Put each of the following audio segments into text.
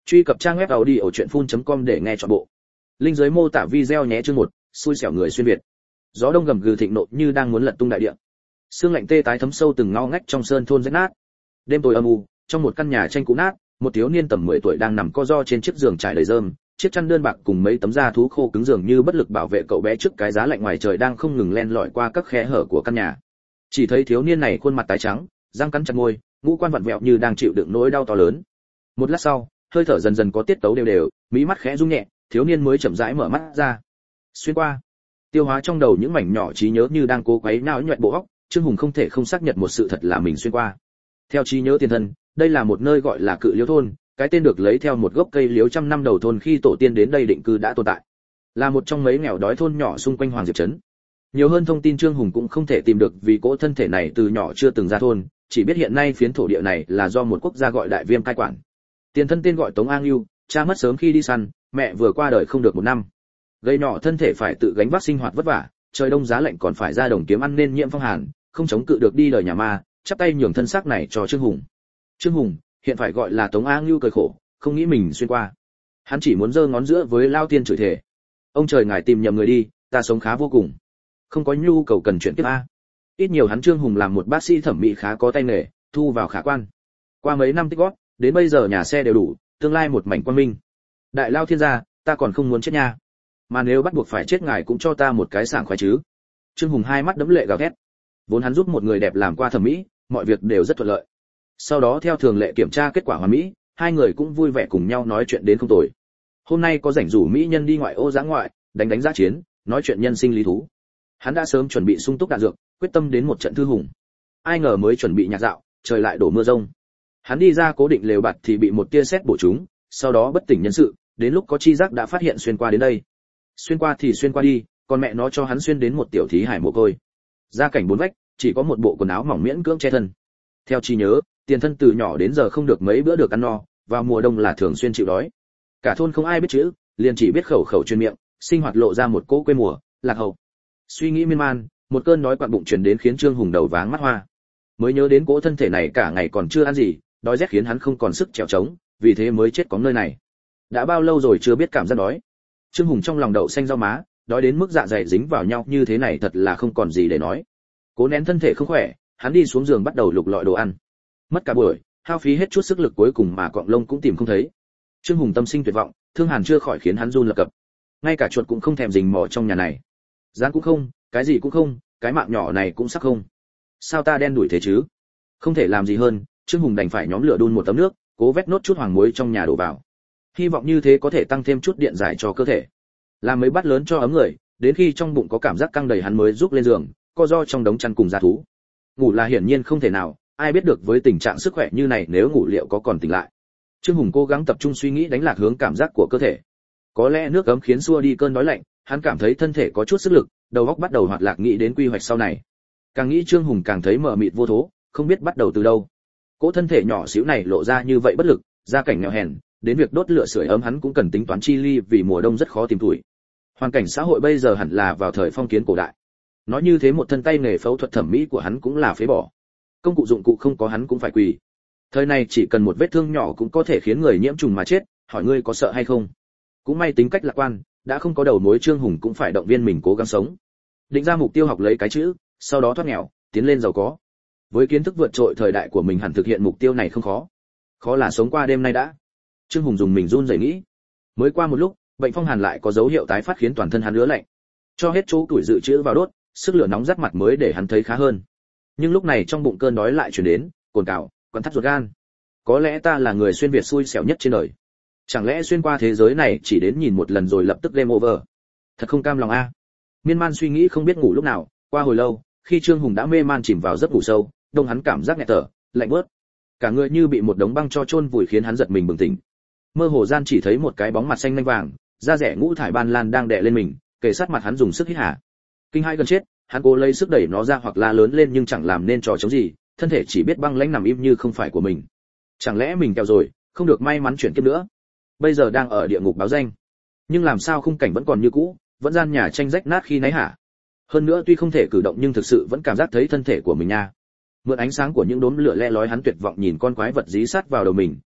Truy cập trang web audiochuyenphun.com để nghe trọn bộ. Link dưới mô tả video nhé. Chương 1, xui xẻo người xuyên việt. Gió đông gầm gừ thịnh nộ như đang muốn lật tung đại địa. Sương lạnh tê tái thấm sâu từng ngõ ngách trong sơn thôn rách nát. Đêm tối âm u, trong một căn nhà tranh cũ nát, một thiếu niên tầm 10 tuổi đang nằm co ro trên chiếc giường trải đầy rơm, chiếc chăn đơn bạc cùng mấy tấm da thú khô cứng dường như bất lực bảo vệ cậu bé trước cái giá lạnh ngoài trời đang không ngừng len lỏi qua các khe hở của căn nhà. Chỉ thấy thiếu niên này khuôn mặt tái trắng, răng cắn chặt môi, ngũ quan vặn vẹo như đang chịu đựng nỗi đau to lớn. Một lát sau, hơi thở dần dần có tiết tấu đều đều, mí mắt khẽ rung nhẹ, thiếu niên mới chậm rãi mở mắt ra. Xuyên qua, tiêu hóa trong đầu những mảnh nhỏ trí nhớ như đang cố quấy não nhoẹn bộ óc, Trương Hùng không thể không xác nhận một sự thật là mình xuyên qua. Theo trí nhớ tiền thân, đây là một nơi gọi là Cự Liễu thôn, cái tên được lấy theo một gốc cây liễu trăm năm đầu thôn khi tổ tiên đến đây định cư đã tồn tại. Là một trong mấy nghèo đói thôn nhỏ xung quanh Hoàng Diệp trấn. Nhiều hơn thông tin Trương Hùng cũng không thể tìm được vì cỗ thân thể này từ nhỏ chưa từng ra thôn, chỉ biết hiện nay phiến thổ địa này là do một quốc gia gọi Đại Viêm cai quản. Tiền thân tên gọi Tống An Lưu, cha mất sớm khi đi săn, mẹ vừa qua đời không được 1 năm. Gây nhỏ thân thể phải tự gánh vác sinh hoạt vất vả, trời đông giá lạnh còn phải ra đồng kiếm ăn nên nhiễm phong hàn, không chống cự được đi đời nhà ma, chắp tay nhường thân xác này cho Trương Hùng. Trương Hùng, hiện phải gọi là Tống An Lưu cười khổ, không nghĩ mình xuyên qua. Hắn chỉ muốn giơ ngón giữa với Lao Tiên chửi thề. Ông trời ngài tìm nhầm người đi, ta sống khá vô cùng. Không có nhu cầu cần chuyển tiếp a. Ít nhiều hắn Trương Hùng làm một bác sĩ thẩm mỹ khá có tay nghề, thu vào khả quan. Qua mấy năm tích góp, đến bây giờ nhà xe đều đủ, tương lai một mảnh quang minh. Đại Lao Thiên gia, ta còn không muốn chết nha. Mà nếu bắt buộc phải chết ngài cũng cho ta một cái sảng khoái chứ. Trương Hùng hai mắt đẫm lệ gào thét. Vốn hắn giúp một người đẹp làm qua thẩm mỹ, mọi việc đều rất thuận lợi. Sau đó theo thường lệ kiểm tra kết quả hoàn mỹ, hai người cũng vui vẻ cùng nhau nói chuyện đến không tồi. Hôm nay có rảnh rủ mỹ nhân đi ngoại ô dã ngoại, đánh dã chiến, nói chuyện nhân sinh lý thú. Hắn đã sớm chuẩn bị sung túc đạn dược, quyết tâm đến một trận thư hùng. Ai ngờ mới chuẩn bị nhạc dạo, trời lại đổ mưa rông. Hắn đi ra cố định lều bạt thì bị một tia sét bổ trúng, sau đó bất tỉnh nhân sự, đến lúc có chi giác đã phát hiện xuyên qua đến đây. Xuyên qua thì xuyên qua đi, còn mẹ nó cho hắn xuyên đến một tiểu thí hải mồ côi. Gia cảnh bốn vách, chỉ có một bộ quần áo mỏng miễn cưỡng che thân. Theo trí nhớ, tiền thân từ nhỏ đến giờ không được mấy bữa được ăn no, vào mùa đông là thường xuyên chịu đói. Cả thôn không ai biết chữ, liền chỉ biết khẩu khẩu truyền miệng, sinh hoạt lộ ra một cỗ quê mùa, lạc hậu. Suy nghĩ miên man, một cơn đói quặn bụng truyền đến khiến Trương Hùng đầu váng mắt hoa. Mới nhớ đến cỗ thân thể này cả ngày còn chưa ăn gì, đói rét khiến hắn không còn sức trèo trống, vì thế mới chết cóng nơi này. Đã bao lâu rồi chưa biết cảm giác đói. Trương Hùng trong lòng đậu xanh rau má, đói đến mức dạ dày dính vào nhau như thế này thật là không còn gì để nói. Cố nén thân thể không khỏe, hắn đi xuống giường bắt đầu lục lọi đồ ăn. Mất cả buổi, hao phí hết chút sức lực cuối cùng mà cọng lông cũng tìm không thấy. Trương Hùng tâm sinh tuyệt vọng, thương hàn chưa khỏi khiến hắn run lập cập. Ngay cả chuột cũng không thèm rình mò trong nhà này. Gián cũng không, cái gì cũng không, cái mạng nhỏ này cũng sắc không. Sao ta đen đủi thế chứ? Không thể làm gì hơn, Trương Hùng đành phải nhóm lửa đun một tấm nước, cố vét nốt chút hoàng muối trong nhà đổ vào. Hy vọng như thế có thể tăng thêm chút điện giải cho cơ thể. Làm mấy bát lớn cho ấm người, đến khi trong bụng có cảm giác căng đầy hắn mới rút lên giường, co ro trong đống chăn cùng gia thú. Ngủ là hiển nhiên không thể nào, ai biết được với tình trạng sức khỏe như này nếu ngủ liệu có còn tỉnh lại. Trương Hùng cố gắng tập trung suy nghĩ đánh lạc hướng cảm giác của cơ thể. Có lẽ nước ấm khiến xua đi cơn đói lạnh, hắn cảm thấy thân thể có chút sức lực, đầu óc bắt đầu hoạt lạc nghĩ đến quy hoạch sau này. Càng nghĩ Trương Hùng càng thấy mờ mịt vô thố, không biết bắt đầu từ đâu. Cỗ thân thể nhỏ xíu này lộ ra như vậy bất lực, gia cảnh nghèo hèn, đến việc đốt lửa sưởi ấm hắn cũng cần tính toán chi ly vì mùa đông rất khó tìm tuổi. Hoàn cảnh xã hội bây giờ hẳn là vào thời phong kiến cổ đại. Nói như thế một thân tay nghề phẫu thuật thẩm mỹ của hắn cũng là phế bỏ. Công cụ dụng cụ không có hắn cũng phải quỳ. Thời này chỉ cần một vết thương nhỏ cũng có thể khiến người nhiễm trùng mà chết, hỏi ngươi có sợ hay không? Cũng may tính cách lạc quan, đã không có đầu mối Trương Hùng cũng phải động viên mình cố gắng sống. Định ra mục tiêu học lấy cái chữ, sau đó thoát nghèo, tiến lên giàu có. Với kiến thức vượt trội thời đại của mình hẳn thực hiện mục tiêu này không khó. Khó là sống qua đêm nay đã. Trương Hùng dùng mình run rẩy nghĩ. Mới qua một lúc, bệnh phong hàn lại có dấu hiệu tái phát khiến toàn thân hắn ứa lạnh. Cho hết chỗ tuổi dự trữ vào đốt, sức lửa nóng rát mặt mới để hắn thấy khá hơn. Nhưng lúc này trong bụng cơn đói lại truyền đến, cồn cào, quặn thắt ruột gan. Có lẽ ta là người xuyên việt xui xẻo nhất trên đời. Chẳng lẽ xuyên qua thế giới này chỉ đến nhìn một lần rồi lập tức game over? Thật không cam lòng a. Miên man suy nghĩ không biết ngủ lúc nào, qua hồi lâu, khi Trương Hùng đã mê man chìm vào giấc ngủ sâu, đông hắn cảm giác nghẹt thở, lạnh buốt. Cả người như bị một đống băng cho chôn vùi khiến hắn giật mình bừng tỉnh. Mơ hồ gian chỉ thấy một cái bóng mặt xanh lanh vàng, da rẻ ngũ thải ban lan đang đè lên mình, kề sát mặt hắn dùng sức hít hà. Kinh hãi gần chết, hắn cố lấy sức đẩy nó ra hoặc la lớn lên nhưng chẳng làm nên trò chống gì, thân thể chỉ biết băng lãnh nằm im như không phải của mình. Chẳng lẽ mình kẹo rồi, không được may mắn chuyển kiếp nữa? Bây giờ đang ở địa ngục báo danh. Nhưng làm sao khung cảnh vẫn còn như cũ, vẫn gian nhà tranh rách nát khi nấy hả? Hơn nữa tuy không thể cử động nhưng thực sự vẫn cảm giác thấy thân thể của mình nha. Mượn ánh sáng của những đốm lửa le lói hắn tuyệt vọng nhìn con quái vật dí sát vào đầu mình,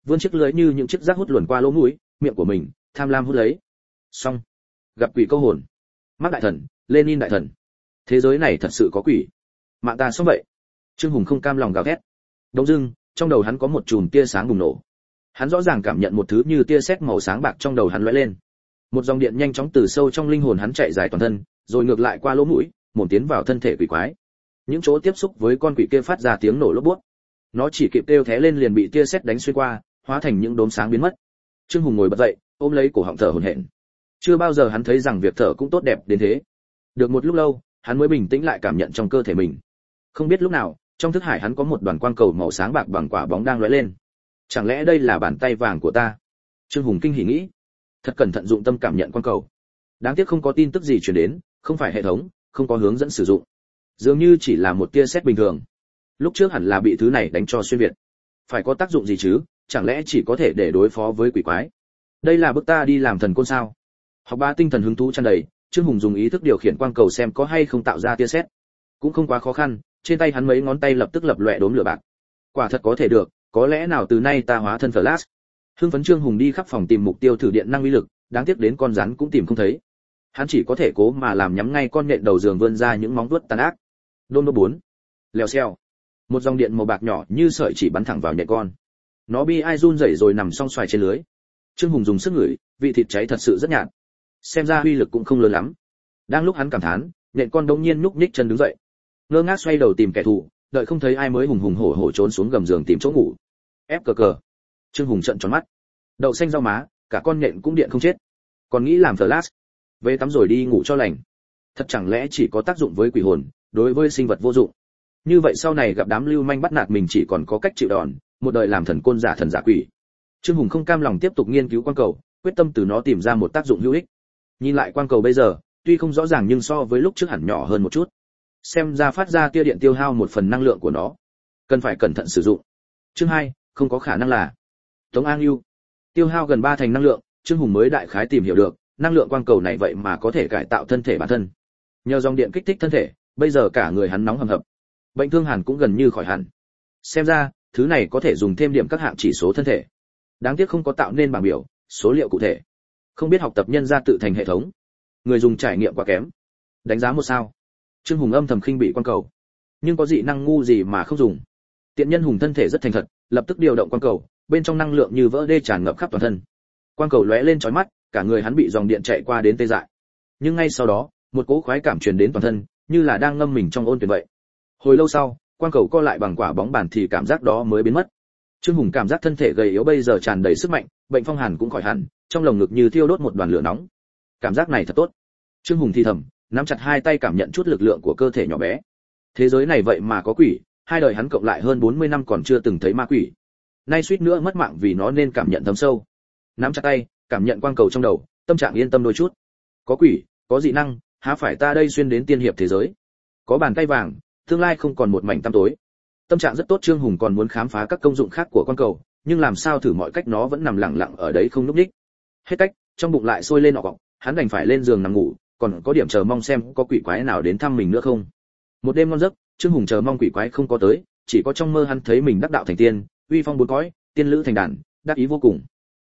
vươn chiếc lưỡi như những chiếc rác hút luồn qua lỗ mũi miệng của mình, tham lam hút lấy. Xong, gặp quỷ câu hồn. Mác đại thần, Lenin đại thần, thế giới này thật sự có quỷ. Mạng ta xong vậy. Trương Hùng không cam lòng gào thét. Đông dưng, trong đầu hắn có một chùm tia sáng bùng nổ. Hắn rõ ràng cảm nhận một thứ như tia sét màu sáng bạc trong đầu hắn lóe lên. Một dòng điện nhanh chóng từ sâu trong linh hồn hắn chạy dài toàn thân, rồi ngược lại qua lỗ mũi, mồm tiến vào thân thể quỷ quái. Những chỗ tiếp xúc với con quỷ kia phát ra tiếng nổ lốp bút. Nó chỉ kịp kêu thé lên liền bị tia sét đánh xuyên qua, hóa thành những đốm sáng biến mất. Trương Hùng ngồi bật dậy, ôm lấy cổ họng thở hổn hển. Chưa bao giờ hắn thấy rằng việc thở cũng tốt đẹp đến thế. Được một lúc lâu, hắn mới bình tĩnh lại cảm nhận trong cơ thể mình. Không biết lúc nào, trong thức hải hắn có một đoàn quang cầu màu sáng bạc bằng quả bóng đang lóe lên. Chẳng lẽ đây là bàn tay vàng của ta? Trương Hùng kinh hỉ nghĩ. Thật cẩn thận dụng tâm cảm nhận quang cầu. Đáng tiếc không có tin tức gì truyền đến, không phải hệ thống, không có hướng dẫn sử dụng. Dường như chỉ là một tia sét bình thường. Lúc trước hẳn là bị thứ này đánh cho xuyên việt. Phải có tác dụng gì chứ, chẳng lẽ chỉ có thể để đối phó với quỷ quái? Đây là bước ta đi làm thần côn sao? Học ba tinh thần hứng thú tràn đầy, Trương Hùng dùng ý thức điều khiển quang cầu xem có hay không tạo ra tia sét. Cũng không quá khó khăn, trên tay hắn mấy ngón tay lập tức lập lòe đốm lửa bạc. Quả thật có thể được, có lẽ nào từ nay ta hóa thân Flash. Hưng phấn Trương Hùng đi khắp phòng tìm mục tiêu thử điện năng uy lực, đáng tiếc đến con rắn cũng tìm không thấy. Hắn chỉ có thể cố mà làm nhắm ngay con nhện đầu giường vươn ra những móng vuốt tàn ác. Đôn đô 4. Lèo xèo. Một dòng điện màu bạc nhỏ như sợi chỉ bắn thẳng vào nhện con. Nó bi ai run rẩy rồi nằm song xoài trên lưới. Trương Hùng dùng sức ngửi, vị thịt cháy thật sự rất nhạt. Xem ra uy lực cũng không lớn lắm. Đang lúc hắn cảm thán, nhện con đống nhiên nhúc nhích chân đứng dậy. Ngơ ngác xoay đầu tìm kẻ thù, đợi không thấy ai mới hùng hùng hổ hổ trốn xuống gầm giường tìm chỗ ngủ. Ép cờ cờ. Trương Hùng trợn tròn mắt. Đậu xanh rau má, cả con nhện cũng điện không chết. Còn nghĩ làm Flash. Về tắm rồi đi ngủ cho lành. Thật chẳng lẽ chỉ có tác dụng với quỷ hồn, đối với sinh vật vô dụng. Như vậy sau này gặp đám lưu manh bắt nạt mình chỉ còn có cách chịu đòn, một đời làm thần côn giả thần giả quỷ. Trương Hùng không cam lòng tiếp tục nghiên cứu quang cầu, quyết tâm từ nó tìm ra một tác dụng hữu ích. Nhìn lại quang cầu bây giờ, tuy không rõ ràng nhưng so với lúc trước hẳn nhỏ hơn một chút. Xem ra phát ra tia điện tiêu hao một phần năng lượng của nó, cần phải cẩn thận sử dụng. Chương 2, không có khả năng là Tống An Ưu. Tiêu hao gần 3 thành năng lượng, Trương Hùng mới đại khái tìm hiểu được, năng lượng quang cầu này vậy mà có thể cải tạo thân thể bản thân. Nhờ dòng điện kích thích thân thể, bây giờ cả người hắn nóng hầm hập. Bệnh thương hàn cũng gần như khỏi hẳn. Xem ra, thứ này có thể dùng thêm điểm các hạng chỉ số thân thể. Đáng tiếc không có tạo nên bảng biểu, số liệu cụ thể. Không biết học tập nhân ra tự thành hệ thống. Người dùng trải nghiệm quá kém. Đánh giá 1 sao. Trương Hùng âm thầm khinh bị quang cầu. Nhưng có dị năng ngu gì mà không dùng. Tiện nhân Hùng thân thể rất thành thật, lập tức điều động quang cầu, bên trong năng lượng như vỡ đê tràn ngập khắp toàn thân. Quang cầu lóe lên chói mắt, cả người hắn bị dòng điện chạy qua đến tê dại. Nhưng ngay sau đó, một cỗ khoái cảm truyền đến toàn thân, như là đang ngâm mình trong ôn tuyển vậy. Hồi lâu sau, quang cầu co lại bằng quả bóng bàn thì cảm giác đó mới biến mất. Trương Hùng cảm giác thân thể gầy yếu bây giờ tràn đầy sức mạnh, bệnh phong hàn cũng khỏi hẳn, trong lồng ngực như thiêu đốt một đoàn lửa nóng. Cảm giác này thật tốt. Trương Hùng thì thầm, nắm chặt hai tay cảm nhận chút lực lượng của cơ thể nhỏ bé. Thế giới này vậy mà có quỷ, hai đời hắn cộng lại hơn 40 năm còn chưa từng thấy ma quỷ. Nay suýt nữa mất mạng vì nó nên cảm nhận thấm sâu. Nắm chặt tay, cảm nhận quang cầu trong đầu, tâm trạng yên tâm đôi chút. Có quỷ, có dị năng, há phải ta đây xuyên đến tiên hiệp thế giới. Có bàn tay vàng, tương lai không còn một mảnh tăm tối. Tâm trạng rất tốt. Trương Hùng còn muốn khám phá các công dụng khác của quang cầu, nhưng làm sao thử mọi cách nó vẫn nằm lặng lặng ở đấy không nhúc nhích. Hết cách, trong bụng lại sôi lên ọ ọc, hắn đành phải lên giường nằm ngủ, còn có điểm chờ mong xem có quỷ quái nào đến thăm mình nữa không. Một đêm ngon giấc, Trương Hùng chờ mong quỷ quái không có tới, chỉ có trong mơ hắn thấy mình đắc đạo thành tiên, uy phong bốn cõi, tiên lữ thành đàn, đắc ý vô cùng.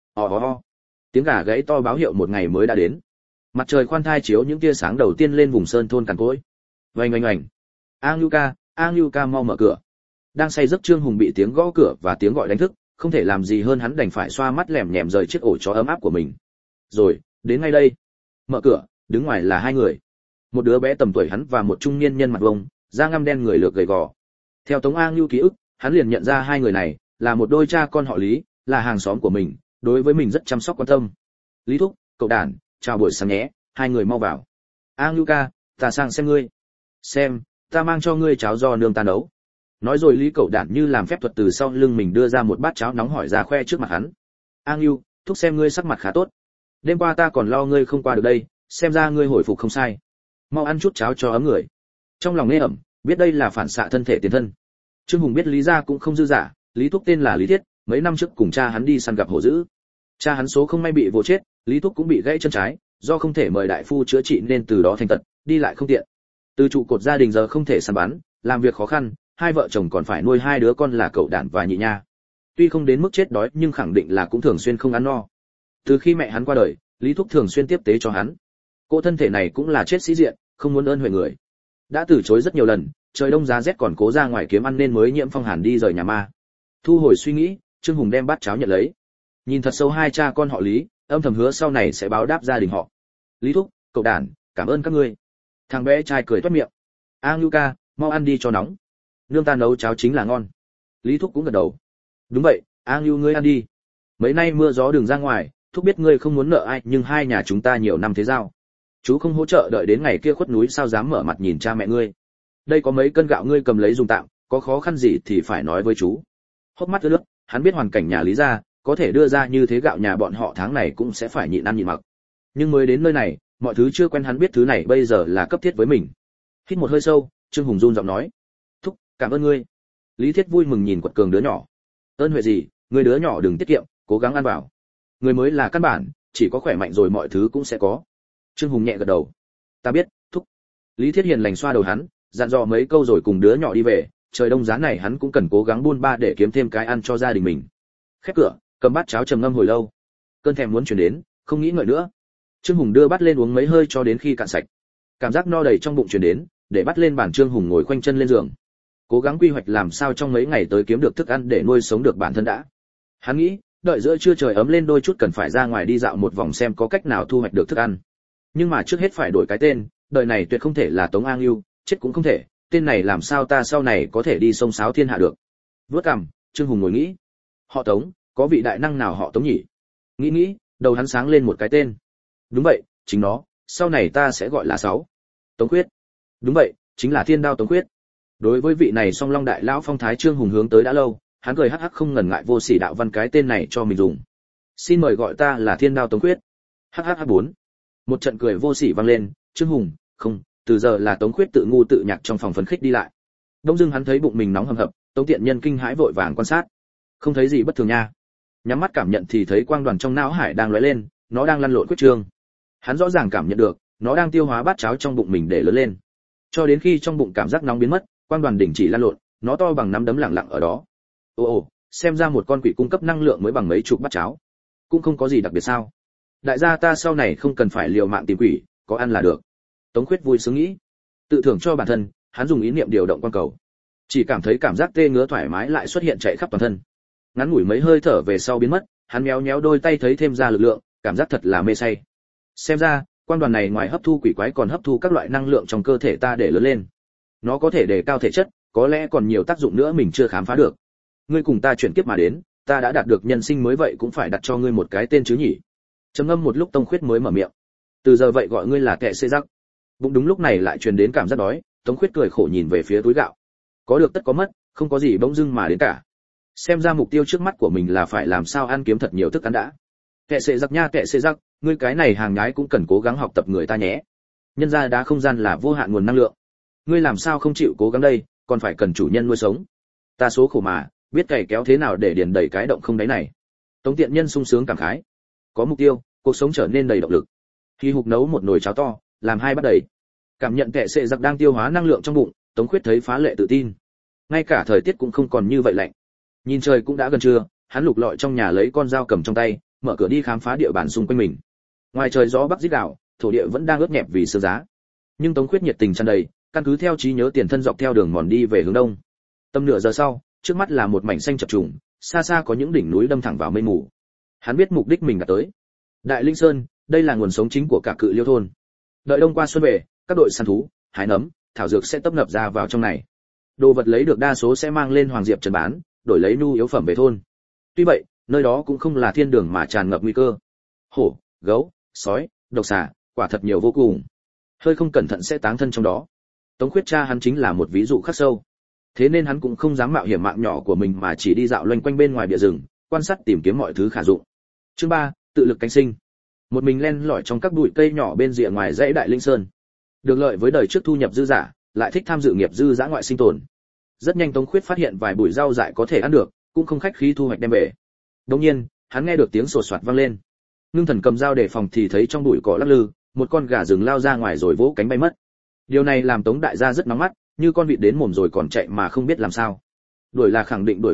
Tiếng gà gáy to báo hiệu một ngày mới đã đến. Mặt trời khoan thai chiếu những tia sáng đầu tiên lên vùng sơn thôn cằn cỗi. Oanh oanh oanh. A Ngưu ca mau mở cửa. Đang say giấc Trương Hùng bị tiếng gõ cửa và tiếng gọi đánh thức, không thể làm gì hơn hắn đành phải xoa mắt lẻm nhẻm rời chiếc ổ chó ấm áp của mình. Rồi, đến ngay đây. Mở cửa, đứng ngoài là hai người. Một đứa bé tầm tuổi hắn và một trung niên nhân mặt vông, da ngăm đen người lược gầy gò. Theo Tống A Ngưu ký ức, hắn liền nhận ra hai người này là một đôi cha con họ Lý, là hàng xóm của mình, đối với mình rất chăm sóc quan tâm. Lý thúc, cậu đàn, chào buổi sáng nhé, hai người mau vào. A Ngưu ca, ta sang xem ngươi. Xem, ta mang cho ngươi cháo do nương ta nấu. Nói rồi Lý cậu đản như làm phép thuật từ sau lưng mình đưa ra một bát cháo nóng hổi ra khoe trước mặt hắn. A Ngưu, thúc xem ngươi sắc mặt khá tốt. Đêm qua ta còn lo ngươi không qua được đây, xem ra ngươi hồi phục không sai. Mau ăn chút cháo cho ấm người. Trong lòng nghe ẩm, biết đây là phản xạ thân thể tiền thân. Trương Hùng biết Lý gia cũng không dư giả, Lý thúc tên là Lý Thiết, mấy năm trước cùng cha hắn đi săn gặp hổ dữ. Cha hắn số không may bị vồ chết, Lý thúc cũng bị gãy chân trái, do không thể mời đại phu chữa trị nên từ đó thành tật, đi lại không tiện. Từ trụ cột gia đình giờ không thể săn bắn, làm việc khó khăn, hai vợ chồng còn phải nuôi hai đứa con là cậu đản và nhị nha. Tuy không đến mức chết đói nhưng khẳng định là cũng thường xuyên không ăn no. Từ khi mẹ hắn qua đời, Lý Thúc thường xuyên tiếp tế cho hắn. Cô thân thể này cũng là chết sĩ diện, không muốn ơn huệ người. Đã từ chối rất nhiều lần, trời đông giá rét còn cố ra ngoài kiếm ăn nên mới nhiễm phong hàn đi rời nhà ma. Thu hồi suy nghĩ, Trương Hùng đem bát cháo nhận lấy. Nhìn thật sâu hai cha con họ Lý, âm thầm hứa sau này sẽ báo đáp gia đình họ. Lý Thúc, cậu đàn, cảm ơn các ngươi. Thằng bé trai cười toét miệng. A Ngưu ca, mau ăn đi cho nóng. Nương ta nấu cháo chính là ngon. Lý Thúc cũng gật đầu. Đúng vậy, A Ngưu ngươi ăn đi. Mấy nay mưa gió đừng ra ngoài, Thúc biết ngươi không muốn nợ ai nhưng hai nhà chúng ta nhiều năm thế giao. Chú không hỗ trợ đợi đến ngày kia khuất núi sao dám mở mặt nhìn cha mẹ ngươi. Đây có mấy cân gạo ngươi cầm lấy dùng tạm, có khó khăn gì thì phải nói với chú. Hốc mắt ướt nước, hắn biết hoàn cảnh nhà Lý gia, có thể đưa ra như thế gạo nhà bọn họ tháng này cũng sẽ phải nhịn ăn nhịn mặc. Nhưng mới đến nơi này, mọi thứ chưa quen hắn biết thứ này bây giờ là cấp thiết với mình. Hít một hơi sâu, Trương Hùng run giọng nói: "Thúc, cảm ơn ngươi." Lý Thiết vui mừng nhìn quật cường đứa nhỏ. "Ơn huệ gì, ngươi đứa nhỏ đừng tiết kiệm, cố gắng ăn vào. Người mới là căn bản, chỉ có khỏe mạnh rồi mọi thứ cũng sẽ có." Trương Hùng nhẹ gật đầu. "Ta biết, thúc." Lý Thiết hiền lành xoa đầu hắn, dặn dò mấy câu rồi cùng đứa nhỏ đi về, trời đông giá này hắn cũng cần cố gắng buôn ba để kiếm thêm cái ăn cho gia đình mình. Khép cửa, cầm bát cháo trầm ngâm hồi lâu. Cơn thèm muốn chuyển đến, không nghĩ ngợi nữa. Trương Hùng đưa bát lên uống mấy hơi cho đến khi cạn sạch. Cảm giác no đầy trong bụng chuyển đến, để bắt lên bàn. Trương Hùng ngồi khoanh chân lên giường, cố gắng quy hoạch làm sao trong mấy ngày tới kiếm được thức ăn để nuôi sống được bản thân đã. Hắn nghĩ, đợi giữa trưa trời ấm lên đôi chút cần phải ra ngoài đi dạo một vòng xem có cách nào thu hoạch được thức ăn. Nhưng mà trước hết phải đổi cái tên, đời này tuyệt không thể là Tống A Ngưu, chết cũng không thể, tên này làm sao ta sau này có thể đi sông sáo thiên hạ được. Vớt cằm, Trương Hùng ngồi nghĩ, họ Tống, có vị đại năng nào họ Tống nhỉ? Nghĩ, đầu hắn sáng lên một cái tên. Đúng vậy, chính nó, sau này ta sẽ gọi là Sáu. Tống Khuyết. Đúng vậy, chính là Thiên Đao Tống Khuyết. Đối với vị này Song Long đại lão phong thái Trương Hùng hướng tới đã lâu, hắn cười hắc hắc không ngần ngại vô sỉ đạo văn cái tên này cho mình dùng. Xin mời gọi ta là Thiên Đao Tống Khuyết. Hắc 4. Một trận cười vô sỉ vang lên, Trương Hùng, không, từ giờ là Tống Khuyết tự ngu tự nhạc trong phòng phấn khích đi lại. Đông dưng hắn thấy bụng mình nóng hầm hập, Tống Tiện Nhân kinh hãi vội vàng quan sát. Không thấy gì bất thường nha. Nhắm mắt cảm nhận thì thấy quang đoàn trong não hải đang lóe lên, nó đang lăn lộn quyết trương. Hắn rõ ràng cảm nhận được, nó đang tiêu hóa bát cháo trong bụng mình để lớn lên. Cho đến khi trong bụng cảm giác nóng biến mất, quang đoàn đình chỉ lăn lộn, nó to bằng nắm đấm lặng lặng ở đó. Ồ, xem ra một con quỷ cung cấp năng lượng mới bằng mấy chục bát cháo. Cũng không có gì đặc biệt sao? Đại gia ta sau này không cần phải liều mạng tìm quỷ, có ăn là được. Tống Khuyết vui sướng nghĩ. Tự thưởng cho bản thân, hắn dùng ý niệm điều động quan cầu. Chỉ cảm thấy cảm giác tê ngứa thoải mái lại xuất hiện chạy khắp toàn thân. Ngắn ngủi mấy hơi thở về sau biến mất, hắn méo méo đôi tay thấy thêm ra lực lượng, cảm giác thật là mê say. Xem ra, quan đoàn này ngoài hấp thu quỷ quái còn hấp thu các loại năng lượng trong cơ thể ta để lớn lên. Nó có thể đề cao thể chất, có lẽ còn nhiều tác dụng nữa mình chưa khám phá được. Ngươi cùng ta chuyển kiếp mà đến, ta đã đạt được nhân sinh mới vậy cũng phải đặt cho ngươi một cái tên chứ nhỉ? Trầm ngâm một lúc Tống Khuyết mới mở miệng. Từ giờ vậy gọi ngươi là Kệ Xê Giắc. Bụng đúng lúc này lại truyền đến cảm giác đói, Tống Khuyết cười khổ nhìn về phía túi gạo. Có được tất có mất, không có gì bỗng dưng mà đến cả. Xem ra mục tiêu trước mắt của mình là phải làm sao ăn kiếm thật nhiều thức ăn đã. Kệ Xê Giắc nha, Kệ Xê Giắc, ngươi cái này hàng nhái cũng cần cố gắng học tập người ta nhé. Nhân ra đá không gian là vô hạn nguồn năng lượng. Ngươi làm sao không chịu cố gắng đây, còn phải cần chủ nhân nuôi sống. Ta số khổ mà, biết cày kéo thế nào để điền đầy cái động không đáy này. Tống Tiện Nhân sung sướng cảm khái. Có mục tiêu, cuộc sống trở nên đầy động lực. Khi hục nấu một nồi cháo to, làm hai bát đầy. Cảm nhận Kệ Xê Giặc đang tiêu hóa năng lượng trong bụng, Tống Khuyết thấy phá lệ tự tin. Ngay cả thời tiết cũng không còn như vậy lạnh. Nhìn trời cũng đã gần trưa, hắn lục lọi trong nhà lấy con dao cầm trong tay, mở cửa đi khám phá địa bàn xung quanh mình. Ngoài trời gió bắc rít gào, thổ địa vẫn đang ướt nhẹp vì sương giá. Nhưng Tống Khuyết nhiệt tình tràn đầy, căn cứ theo trí nhớ tiền thân dọc theo đường mòn đi về hướng đông. Tầm nửa giờ sau, trước mắt là một mảnh xanh chập trùng, xa xa có những đỉnh núi đâm thẳng vào mây mù. Hắn biết mục đích mình đã tới. Đại Linh Sơn, đây là nguồn sống chính của cả Cự Liêu thôn. Đợi đông qua xuân về, các đội săn thú, hái nấm, thảo dược sẽ tấp nập ra vào trong này. Đồ vật lấy được đa số sẽ mang lên Hoàng Diệp trần bán, đổi lấy nhu yếu phẩm về thôn. Tuy vậy, nơi đó cũng không là thiên đường mà tràn ngập nguy cơ. Hổ, gấu, sói, độc xà, quả thật nhiều vô cùng. Hơi không cẩn thận sẽ táng thân trong đó. Tống Khuyết cha hắn chính là một ví dụ khắc sâu. Thế nên hắn cũng không dám mạo hiểm mạng nhỏ của mình mà chỉ đi dạo loanh quanh bên ngoài bìa rừng, quan sát tìm kiếm mọi thứ khả dụng. Chương 3, tự lực cánh sinh. Một mình len lỏi trong các bụi cây nhỏ bên rìa ngoài dãy Đại Linh Sơn. Được lợi với đời trước thu nhập dư giả, lại thích tham dự nghiệp dư dã ngoại sinh tồn. Rất nhanh Tống Khuyết phát hiện vài bụi rau dại có thể ăn được, cũng không khách khí thu hoạch đem về. Đột nhiên, hắn nghe được tiếng sột soạt vang lên. Ngưng Thần cầm dao để phòng thì thấy trong bụi cỏ lắc lư, một con gà rừng lao ra ngoài rồi vỗ cánh bay mất. Điều này làm Tống đại gia rất nóng mắt, như con vịt đến mồm rồi còn chạy mà không biết làm sao. Đuổi là khẳng định đuổi không kịp,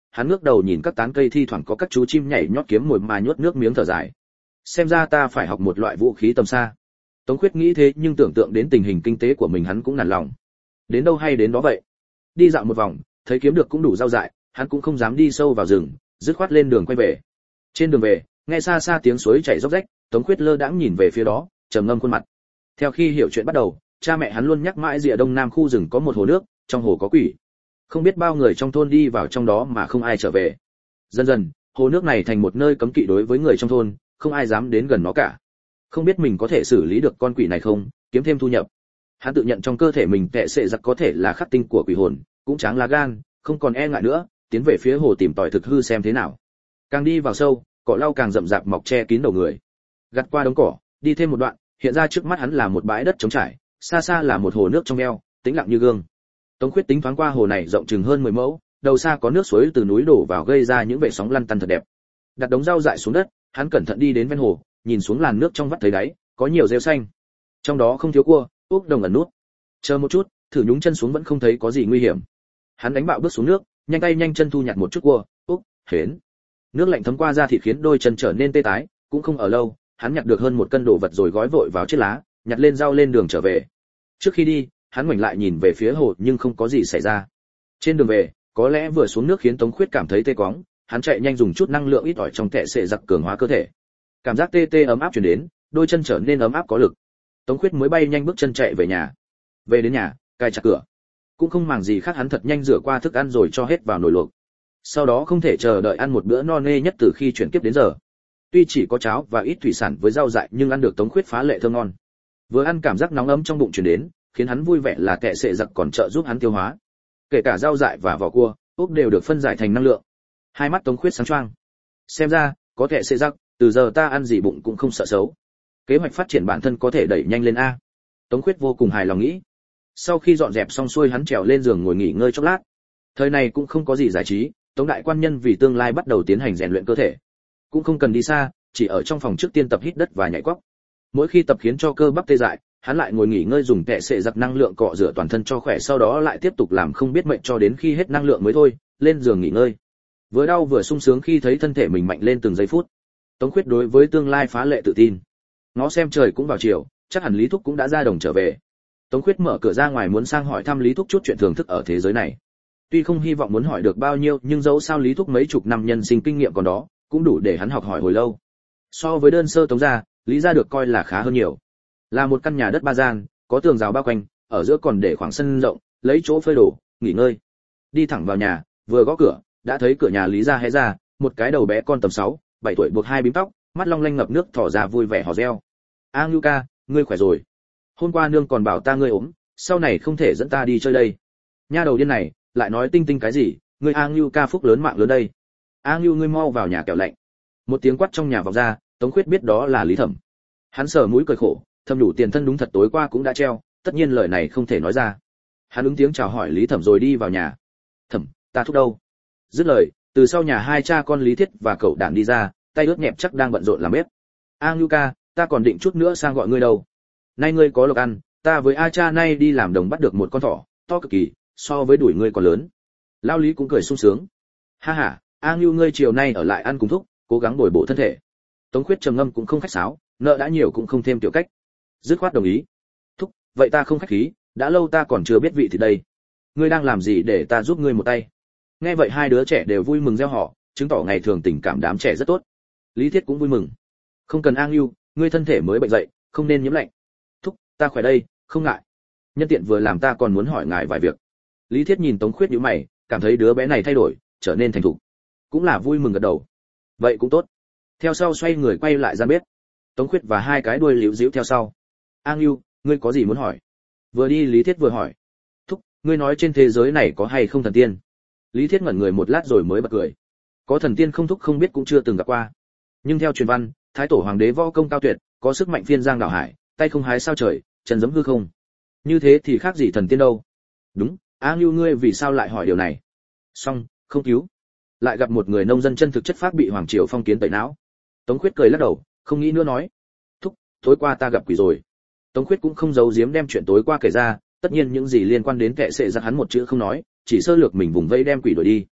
hắn ngước đầu nhìn các tán cây thi thoảng có các chú chim nhảy nhót kiếm mồi mà nhốt nước miếng thở dài. Xem ra ta phải học một loại vũ khí tầm xa. Tống Khuyết nghĩ thế nhưng tưởng tượng đến tình hình kinh tế của mình hắn cũng nản lòng. Đến đâu hay đến đó vậy. Đi dạo một vòng, thấy kiếm được cũng đủ rau dại, hắn cũng không dám đi sâu vào rừng, dứt khoát lên đường quay về. Trên đường về, nghe xa xa tiếng suối chảy róc rách, Tống Khuyết lơ đãng nhìn về phía đó, trầm ngâm khuôn mặt. Theo khi hiểu chuyện bắt đầu, cha mẹ hắn luôn nhắc mãi rìa đông nam khu rừng có một hồ nước, trong hồ có quỷ. Không biết bao người trong thôn đi vào trong đó mà không ai trở về. Dần dần, hồ nước này thành một nơi cấm kỵ đối với người trong thôn, không ai dám đến gần nó cả. Không biết mình có thể xử lý được con quỷ này không, kiếm thêm thu nhập. Hắn tự nhận trong cơ thể mình tệ sệ giặc có thể là khắc tinh của quỷ hồn, cũng tráng lá gan, không còn e ngại nữa, tiến về phía hồ tìm tòi thực hư xem thế nào. Càng đi vào sâu, cỏ lau càng rậm rạp mọc che kín đầu người. Gặt qua đống cỏ, đi thêm một đoạn, hiện ra trước mắt hắn là một bãi đất trống trải, xa xa là một hồ nước trong veo, tĩnh lặng như gương. Tống Khuyết tính thoáng qua hồ này rộng chừng hơn 10 mẫu, đầu xa có nước suối từ núi đổ vào gây ra những vệt sóng lăn tăn thật đẹp. Đặt đống rau dại xuống đất, hắn cẩn thận đi đến ven hồ, nhìn xuống làn nước trong vắt thấy đáy, có nhiều rêu xanh. Trong đó không thiếu cua, ốc đồng ẩn nút. Chờ một chút, thử nhúng chân xuống vẫn không thấy có gì nguy hiểm. Hắn đánh bạo bước xuống nước, nhanh tay nhanh chân thu nhặt một chút cua, ốc, hến. Nước lạnh thấm qua da thịt khiến đôi chân trở nên tê tái, cũng không ở lâu, hắn nhặt được hơn 1 cân đồ vật rồi gói vội vào chiếc lá, nhặt lên rau lên đường trở về. Trước khi đi, hắn ngoảnh lại nhìn về phía hồ nhưng không có gì xảy ra. Trên đường về, có lẽ vừa xuống nước khiến Tống Khuyết cảm thấy tê cóng, hắn chạy nhanh dùng chút năng lượng ít ỏi trong kệ sệ giặc cường hóa cơ thể. Cảm giác tê tê ấm áp truyền đến, đôi chân trở nên ấm áp có lực. Tống Khuyết mới bay nhanh bước chân chạy về nhà. Về đến nhà, cài chặt cửa. Cũng không màng gì khác, hắn thật nhanh rửa qua thức ăn rồi cho hết vào nồi luộc. Sau đó không thể chờ đợi ăn một bữa no nê nhất từ khi chuyển kiếp đến giờ. Tuy chỉ có cháo và ít thủy sản với rau dại nhưng ăn được Tống Khuyết phá lệ thơm ngon. Vừa ăn cảm giác nóng ấm trong bụng truyền đến, khiến hắn vui vẻ là kệ sệ giặc còn trợ giúp hắn tiêu hóa. Kể cả rau dại và vỏ cua, ốc đều được phân giải thành năng lượng. Hai mắt Tống Khuyết sáng choang. Xem ra, có kệ sệ giặc, từ giờ ta ăn gì bụng cũng không sợ xấu. Kế hoạch phát triển bản thân có thể đẩy nhanh lên a. Tống Khuyết vô cùng hài lòng nghĩ. Sau khi dọn dẹp xong xuôi, hắn trèo lên giường ngồi nghỉ ngơi chốc lát. Thời này cũng không có gì giải trí, Tống đại quan nhân vì tương lai bắt đầu tiến hành rèn luyện cơ thể. Cũng không cần đi xa, chỉ ở trong phòng trước tiên tập hít đất và nhảy quóc. Mỗi khi tập khiến cho cơ bắp tê dại, hắn lại ngồi nghỉ ngơi dùng kệ sệ giặc năng lượng cọ rửa toàn thân cho khỏe, sau đó lại tiếp tục làm không biết mệnh cho đến khi hết năng lượng mới thôi, lên giường nghỉ ngơi. Vừa đau vừa sung sướng khi thấy thân thể mình mạnh lên từng giây phút. Tống Khuyết đối với tương lai phá lệ tự tin. Ngó xem trời cũng vào chiều, chắc hẳn Lý Thúc cũng đã ra đồng trở về. Tống Khuyết mở cửa ra ngoài muốn sang hỏi thăm Lý Thúc chút chuyện thường thức ở thế giới này. Tuy không hy vọng muốn hỏi được bao nhiêu, nhưng dẫu sao Lý Thúc mấy chục năm nhân sinh kinh nghiệm còn đó, cũng đủ để hắn học hỏi hồi lâu. So với đơn sơ Tống gia, Lý gia được coi là khá hơn nhiều. Là một căn nhà đất 3 gian, có tường rào bao quanh, ở giữa còn để khoảng sân rộng, lấy chỗ phơi đồ, nghỉ ngơi. Đi thẳng vào nhà, vừa gõ cửa, đã thấy cửa nhà Lý gia hé ra, một cái đầu bé con tầm 6, 7 tuổi buộc 2 bím tóc, mắt long lanh ngập nước thỏ ra vui vẻ hò reo. "A Ngưu ca, ngươi khỏe rồi? Hôm qua nương còn bảo ta ngươi ốm, sau này không thể dẫn ta đi chơi đây." Nha đầu điên này, lại nói tinh tinh cái gì, ngươi A Ngưu ca phúc lớn mạng lớn đây. "A Ngưu ngươi mau vào nhà kẻo lạnh." Một tiếng quát trong nhà vọng ra, Tống Khuyết biết đó là Lý Thẩm. Hắn sờ mũi cười khổ, thầm đủ tiền thân đúng thật tối qua cũng đã treo, tất nhiên lời này không thể nói ra. Hắn ứng tiếng chào hỏi Lý Thẩm rồi đi vào nhà. "Thẩm, ta thúc đâu?" Dứt lời, từ sau nhà hai cha con Lý Thiết và cậu Đản đi ra, tay ướt nhẹp chắc đang bận rộn làm bếp. "A Ngưu ca, ta còn định chút nữa sang gọi ngươi đâu. Nay ngươi có lộc ăn, ta với A cha nay đi làm đồng bắt được một con thỏ, to cực kỳ, so với đuổi ngươi còn lớn." Lao Lý cũng cười sung sướng. "Ha ha, A Ngưu ngươi chiều nay ở lại ăn cùng thúc, cố gắng bồi bổ thân thể." Tống Khuyết trầm ngâm cũng không khách sáo, nợ đã nhiều cũng không thêm tiểu cách. Dứt khoát đồng ý. "Thúc, vậy ta không khách khí, đã lâu ta còn chưa biết vị thì đây. Ngươi đang làm gì để ta giúp ngươi một tay?" Nghe vậy hai đứa trẻ đều vui mừng reo hò, chứng tỏ ngày thường tình cảm đám trẻ rất tốt. Lý Thiết cũng vui mừng. "Không cần A Ngưu, ngươi thân thể mới bệnh dậy, không nên nhiễm lạnh." "Thúc, ta khỏe đây, không ngại. Nhân tiện vừa làm ta còn muốn hỏi ngài vài việc." Lý Thiết nhìn Tống Khuyết nhíu mày, cảm thấy đứa bé này thay đổi, trở nên thành thục. Cũng là vui mừng gật đầu. "Vậy cũng tốt." Theo sau xoay người quay lại gian bếp. Tống Khuyết và hai cái đuôi líu díu theo sau. "A Ngưu, ngươi có gì muốn hỏi?" Vừa đi Lý Thiết vừa hỏi. "Thúc, ngươi nói trên thế giới này có hay không thần tiên?" Lý Thiết ngẩn người một lát rồi mới bật cười. "Có thần tiên không thúc không biết cũng chưa từng gặp qua. Nhưng theo truyền văn, Thái tổ hoàng đế võ công cao tuyệt, có sức mạnh phiên giang đảo hải, tay không hái sao trời, chân giẫm hư không. Như thế thì khác gì thần tiên đâu." "Đúng, A Ngưu ngươi vì sao lại hỏi điều này?" "Xong, không cứu." Lại gặp một người nông dân chân thực chất phác bị hoàng triều phong kiến tẩy não. Tống Khuyết cười lắc đầu, không nghĩ nữa nói. "Thúc, tối qua ta gặp quỷ rồi." Tống Khuyết cũng không giấu giếm đem chuyện tối qua kể ra, tất nhiên những gì liên quan đến kệ sệ giặc hắn một chữ không nói, chỉ sơ lược mình vùng vây đem quỷ đuổi đi.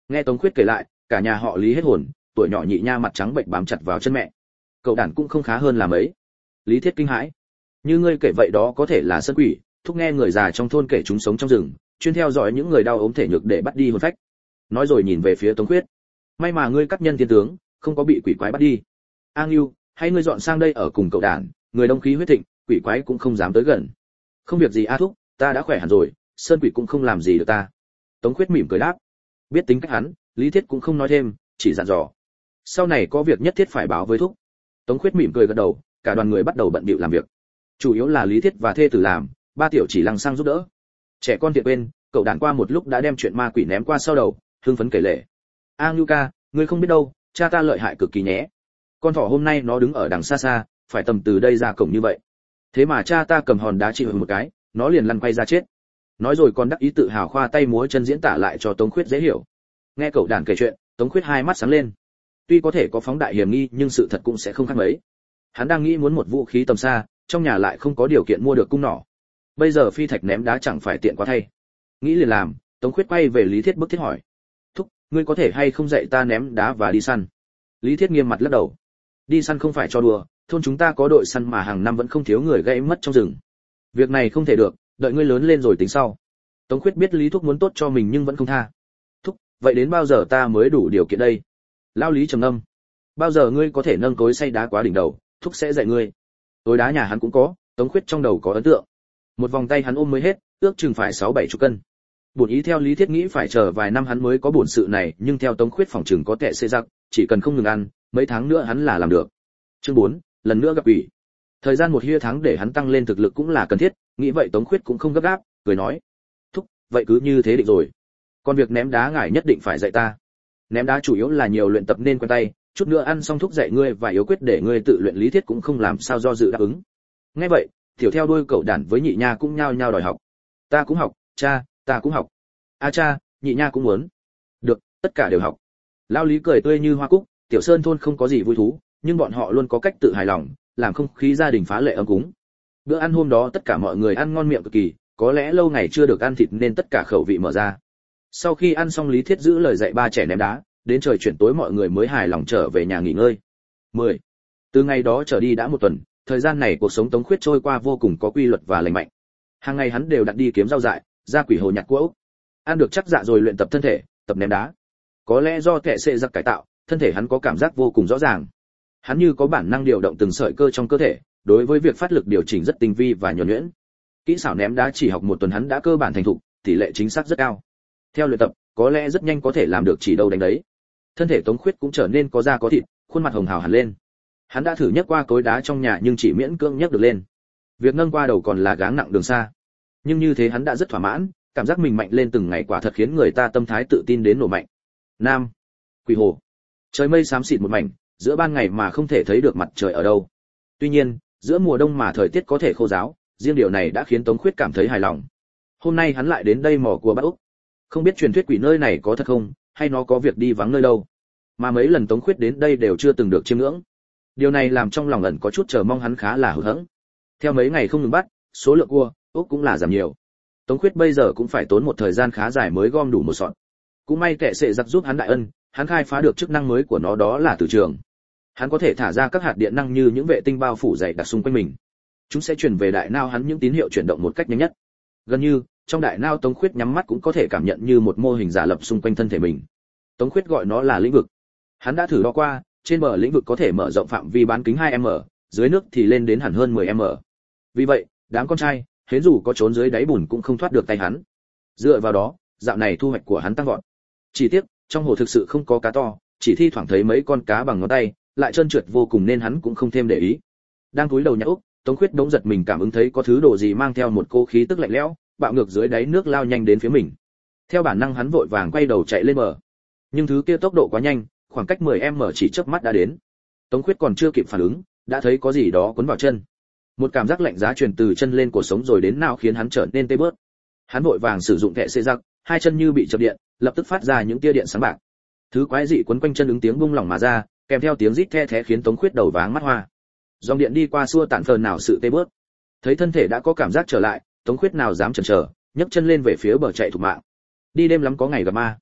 Nghe Tống Khuyết kể lại, cả nhà họ Lý hết hồn, tuổi nhỏ nhị nha mặt trắng bệch bám chặt vào chân mẹ. Cậu đàn cũng không khá hơn là mấy. Lý Thiết kinh hãi. Như ngươi kể vậy đó có thể là sơn quỷ, thúc nghe người già trong thôn kể chúng sống trong rừng, chuyên theo dõi những người đau ốm thể nhược để bắt đi hồn phách. Nói rồi nhìn về phía Tống Khuyết. May mà ngươi cắt nhân thiên tướng, không có bị quỷ quái bắt đi. A Ngưu, hay ngươi dọn sang đây ở cùng cậu đàn, người đông khí huyết thịnh, quỷ quái cũng không dám tới gần. Không việc gì A thúc, ta đã khỏe hẳn rồi, sơn quỷ cũng không làm gì được ta. Tống Khuyết mỉm cười đáp. Biết tính cách hắn, Lý Thiết cũng không nói thêm, chỉ dặn dò. Sau này có việc nhất thiết phải báo với thúc. Tống Khuyết mỉm cười gật đầu, cả đoàn người bắt đầu bận bịu làm việc. Chủ yếu là Lý Thiết và thê tử làm, ba tiểu chỉ lăng sang giúp đỡ. Trẻ con tiện quên, cậu đàn qua một lúc đã đem chuyện ma quỷ ném qua sau đầu, hưng phấn kể lể. A Ngưu ca, ngươi không biết đâu, cha ta lợi hại cực kỳ nhé. Con thỏ hôm nay nó đứng ở đằng xa xa, phải tầm từ đây ra cổng như vậy. Thế mà cha ta cầm hòn đá chỉ một cái, nó liền lăn quay ra chết. Nói rồi còn đắc ý tự hào khoa tay múa chân diễn tả lại cho Tống Khuyết dễ hiểu. Nghe cậu đàn kể chuyện, Tống Khuyết hai mắt sáng lên. Tuy có thể có phóng đại hiểm nghi, nhưng sự thật cũng sẽ không khác mấy. Hắn đang nghĩ muốn một vũ khí tầm xa, trong nhà lại không có điều kiện mua được cung nỏ. Bây giờ phi thạch ném đá chẳng phải tiện quá thay. Nghĩ liền làm, Tống Khuyết quay về Lý Thiết bức thiết hỏi: "Thúc, ngươi có thể hay không dạy ta ném đá và đi săn?" Lý Thiết nghiêm mặt lắc đầu. Đi săn không phải cho đùa, thôn chúng ta có đội săn mà hàng năm vẫn không thiếu người gãy mất trong rừng. Việc này không thể được, đợi ngươi lớn lên rồi tính sau. Tống Khuyết biết Lý Thúc muốn tốt cho mình nhưng vẫn không tha. Thúc, vậy đến bao giờ ta mới đủ điều kiện đây? Lão Lý trầm ngâm. Bao giờ ngươi có thể nâng cối xay đá quá đỉnh đầu, Thúc sẽ dạy ngươi. Tối đá nhà hắn cũng có, Tống Khuyết trong đầu có ấn tượng. Một vòng tay hắn ôm mới hết, ước chừng phải 6-7 chục cân. Bổn ý theo Lý Thiết nghĩ phải chờ vài năm hắn mới có bổn sự này, nhưng theo Tống Khuyết phòng chừng có tệ xê giặc, chỉ cần không ngừng ăn, mấy tháng nữa hắn là làm được. Chương 4, lần nữa gặp quỷ. Thời gian một tháng để hắn tăng lên thực lực cũng là cần thiết, nghĩ vậy Tống Khuyết cũng không gấp gáp, cười nói: "Thúc, vậy cứ như thế định rồi. Còn việc ném đá ngài nhất định phải dạy ta. Ném đá chủ yếu là nhiều luyện tập nên quen tay, chút nữa ăn xong thúc dạy ngươi và yếu quyết để ngươi tự luyện." Lý Thiết cũng không làm sao do dự đáp ứng. Nghe vậy, tiểu theo đuôi cậu đàn với nhị nha cũng nhao nhao đòi học. Ta cũng học, cha, ta cũng học. A cha, nhị nha cũng muốn. Được, tất cả đều học. Lao Lý cười tươi như hoa cúc, tiểu sơn thôn không có gì vui thú, nhưng bọn họ luôn có cách tự hài lòng, làm không khí gia đình phá lệ ấm cúng. Bữa ăn hôm đó tất cả mọi người ăn ngon miệng cực kỳ, có lẽ lâu ngày chưa được ăn thịt nên tất cả khẩu vị mở ra. Sau khi ăn xong Lý Thiết giữ lời dạy ba trẻ ném đá, đến trời chuyển tối mọi người mới hài lòng trở về nhà nghỉ ngơi. 10. Từ ngày đó trở đi đã một tuần, thời gian này cuộc sống Tống Khuyết trôi qua vô cùng có quy luật và lành mạnh. Hàng ngày hắn đều đặt đi kiếm rau dại, ra quỷ hồ nhặt cuốc. Ăn được chắc dạ rồi luyện tập thân thể, tập ném đá. Có lẽ do kệ sệ giặc cải tạo, thân thể hắn có cảm giác vô cùng rõ ràng. Hắn như có bản năng điều động từng sợi cơ trong cơ thể, đối với việc phát lực điều chỉnh rất tinh vi và nhuần nhuyễn. Kỹ xảo ném đá chỉ học một tuần hắn đã cơ bản thành thục, tỷ lệ chính xác rất cao. Theo luyện tập, có lẽ rất nhanh có thể làm được chỉ đâu đánh đấy. Thân thể Tống Khuyết cũng trở nên có da có thịt, khuôn mặt hồng hào hẳn lên. Hắn đã thử nhấc qua cối đá trong nhà nhưng chỉ miễn cưỡng nhấc được lên. Việc nâng qua đầu còn là gắng nặng đường xa. Nhưng như thế hắn đã rất thỏa mãn, cảm giác mình mạnh lên từng ngày quả thật khiến người ta tâm thái tự tin đến nổ mạnh. Nam, Quỷ Hồ. Trời mây xám xịt một mảnh, giữa ban ngày mà không thể thấy được mặt trời ở đâu. Tuy nhiên, giữa mùa đông mà thời tiết có thể khô ráo, riêng điều này đã khiến Tống Khuyết cảm thấy hài lòng. Hôm nay hắn lại đến đây mò cua bắt ốc. Không biết truyền thuyết quỷ nơi này có thật không, hay nó có việc đi vắng nơi đâu. Mà mấy lần Tống Khuyết đến đây đều chưa từng được chiêm ngưỡng. Điều này làm trong lòng ẩn có chút chờ mong hắn khá là hụt hẫng. Theo mấy ngày không ngừng bắt, số lượng cua, ốc cũng là giảm nhiều. Tống Khuyết bây giờ cũng phải tốn một thời gian khá dài mới gom đủ một sọt. Cũng may kệ sệ giặc giúp hắn đại ân, hắn khai phá được chức năng mới của nó, đó là từ trường. Hắn có thể thả ra các hạt điện năng như những vệ tinh bao phủ dày đặc xung quanh mình. Chúng sẽ truyền về đại não hắn những tín hiệu chuyển động một cách nhanh nhất. Gần như, trong đại não Tống Khuyết nhắm mắt cũng có thể cảm nhận như một mô hình giả lập xung quanh thân thể mình. Tống Khuyết gọi nó là lĩnh vực. Hắn đã thử đo qua, trên bờ lĩnh vực có thể mở rộng phạm vi bán kính 2m, dưới nước thì lên đến hẳn hơn 10m. Vì vậy, đám con trai, hến dù có trốn dưới đáy bùn cũng không thoát được tay hắn. Dựa vào đó, dạo này thu hoạch của hắn tăng vọt. Chỉ tiếc, trong hồ thực sự không có cá to, chỉ thi thoảng thấy mấy con cá bằng ngón tay, lại trơn trượt vô cùng nên hắn cũng không thêm để ý. Đang cúi đầu nhặt ốc, Tống Khuyết đống giật mình cảm ứng thấy có thứ đồ gì mang theo một cô khí tức lạnh lẽo, bạo ngược dưới đáy nước lao nhanh đến phía mình. Theo bản năng hắn vội vàng quay đầu chạy lên bờ. Nhưng thứ kia tốc độ quá nhanh, khoảng cách 10m chỉ chớp mắt đã đến. Tống Khuyết còn chưa kịp phản ứng, đã thấy có gì đó cuốn vào chân. Một cảm giác lạnh giá truyền từ chân lên cổ sống rồi đến não khiến hắn trở nên tê bớt. Hắn vội vàng sử dụng kệ xê giặc, hai chân như bị chập điện, lập tức phát ra những tia điện sáng bạc. Thứ quái dị quấn quanh chân ứng tiếng bung lỏng mà ra, kèm theo tiếng rít the thé khiến Tống Khuyết đầu váng mắt hoa. Dòng điện đi qua xua tản phần nào sự tê bớt. Thấy thân thể đã có cảm giác trở lại, Tống Khuyết nào dám chần chờ, nhấc chân lên về phía bờ chạy thục mạng. Đi đêm lắm có ngày gặp ma.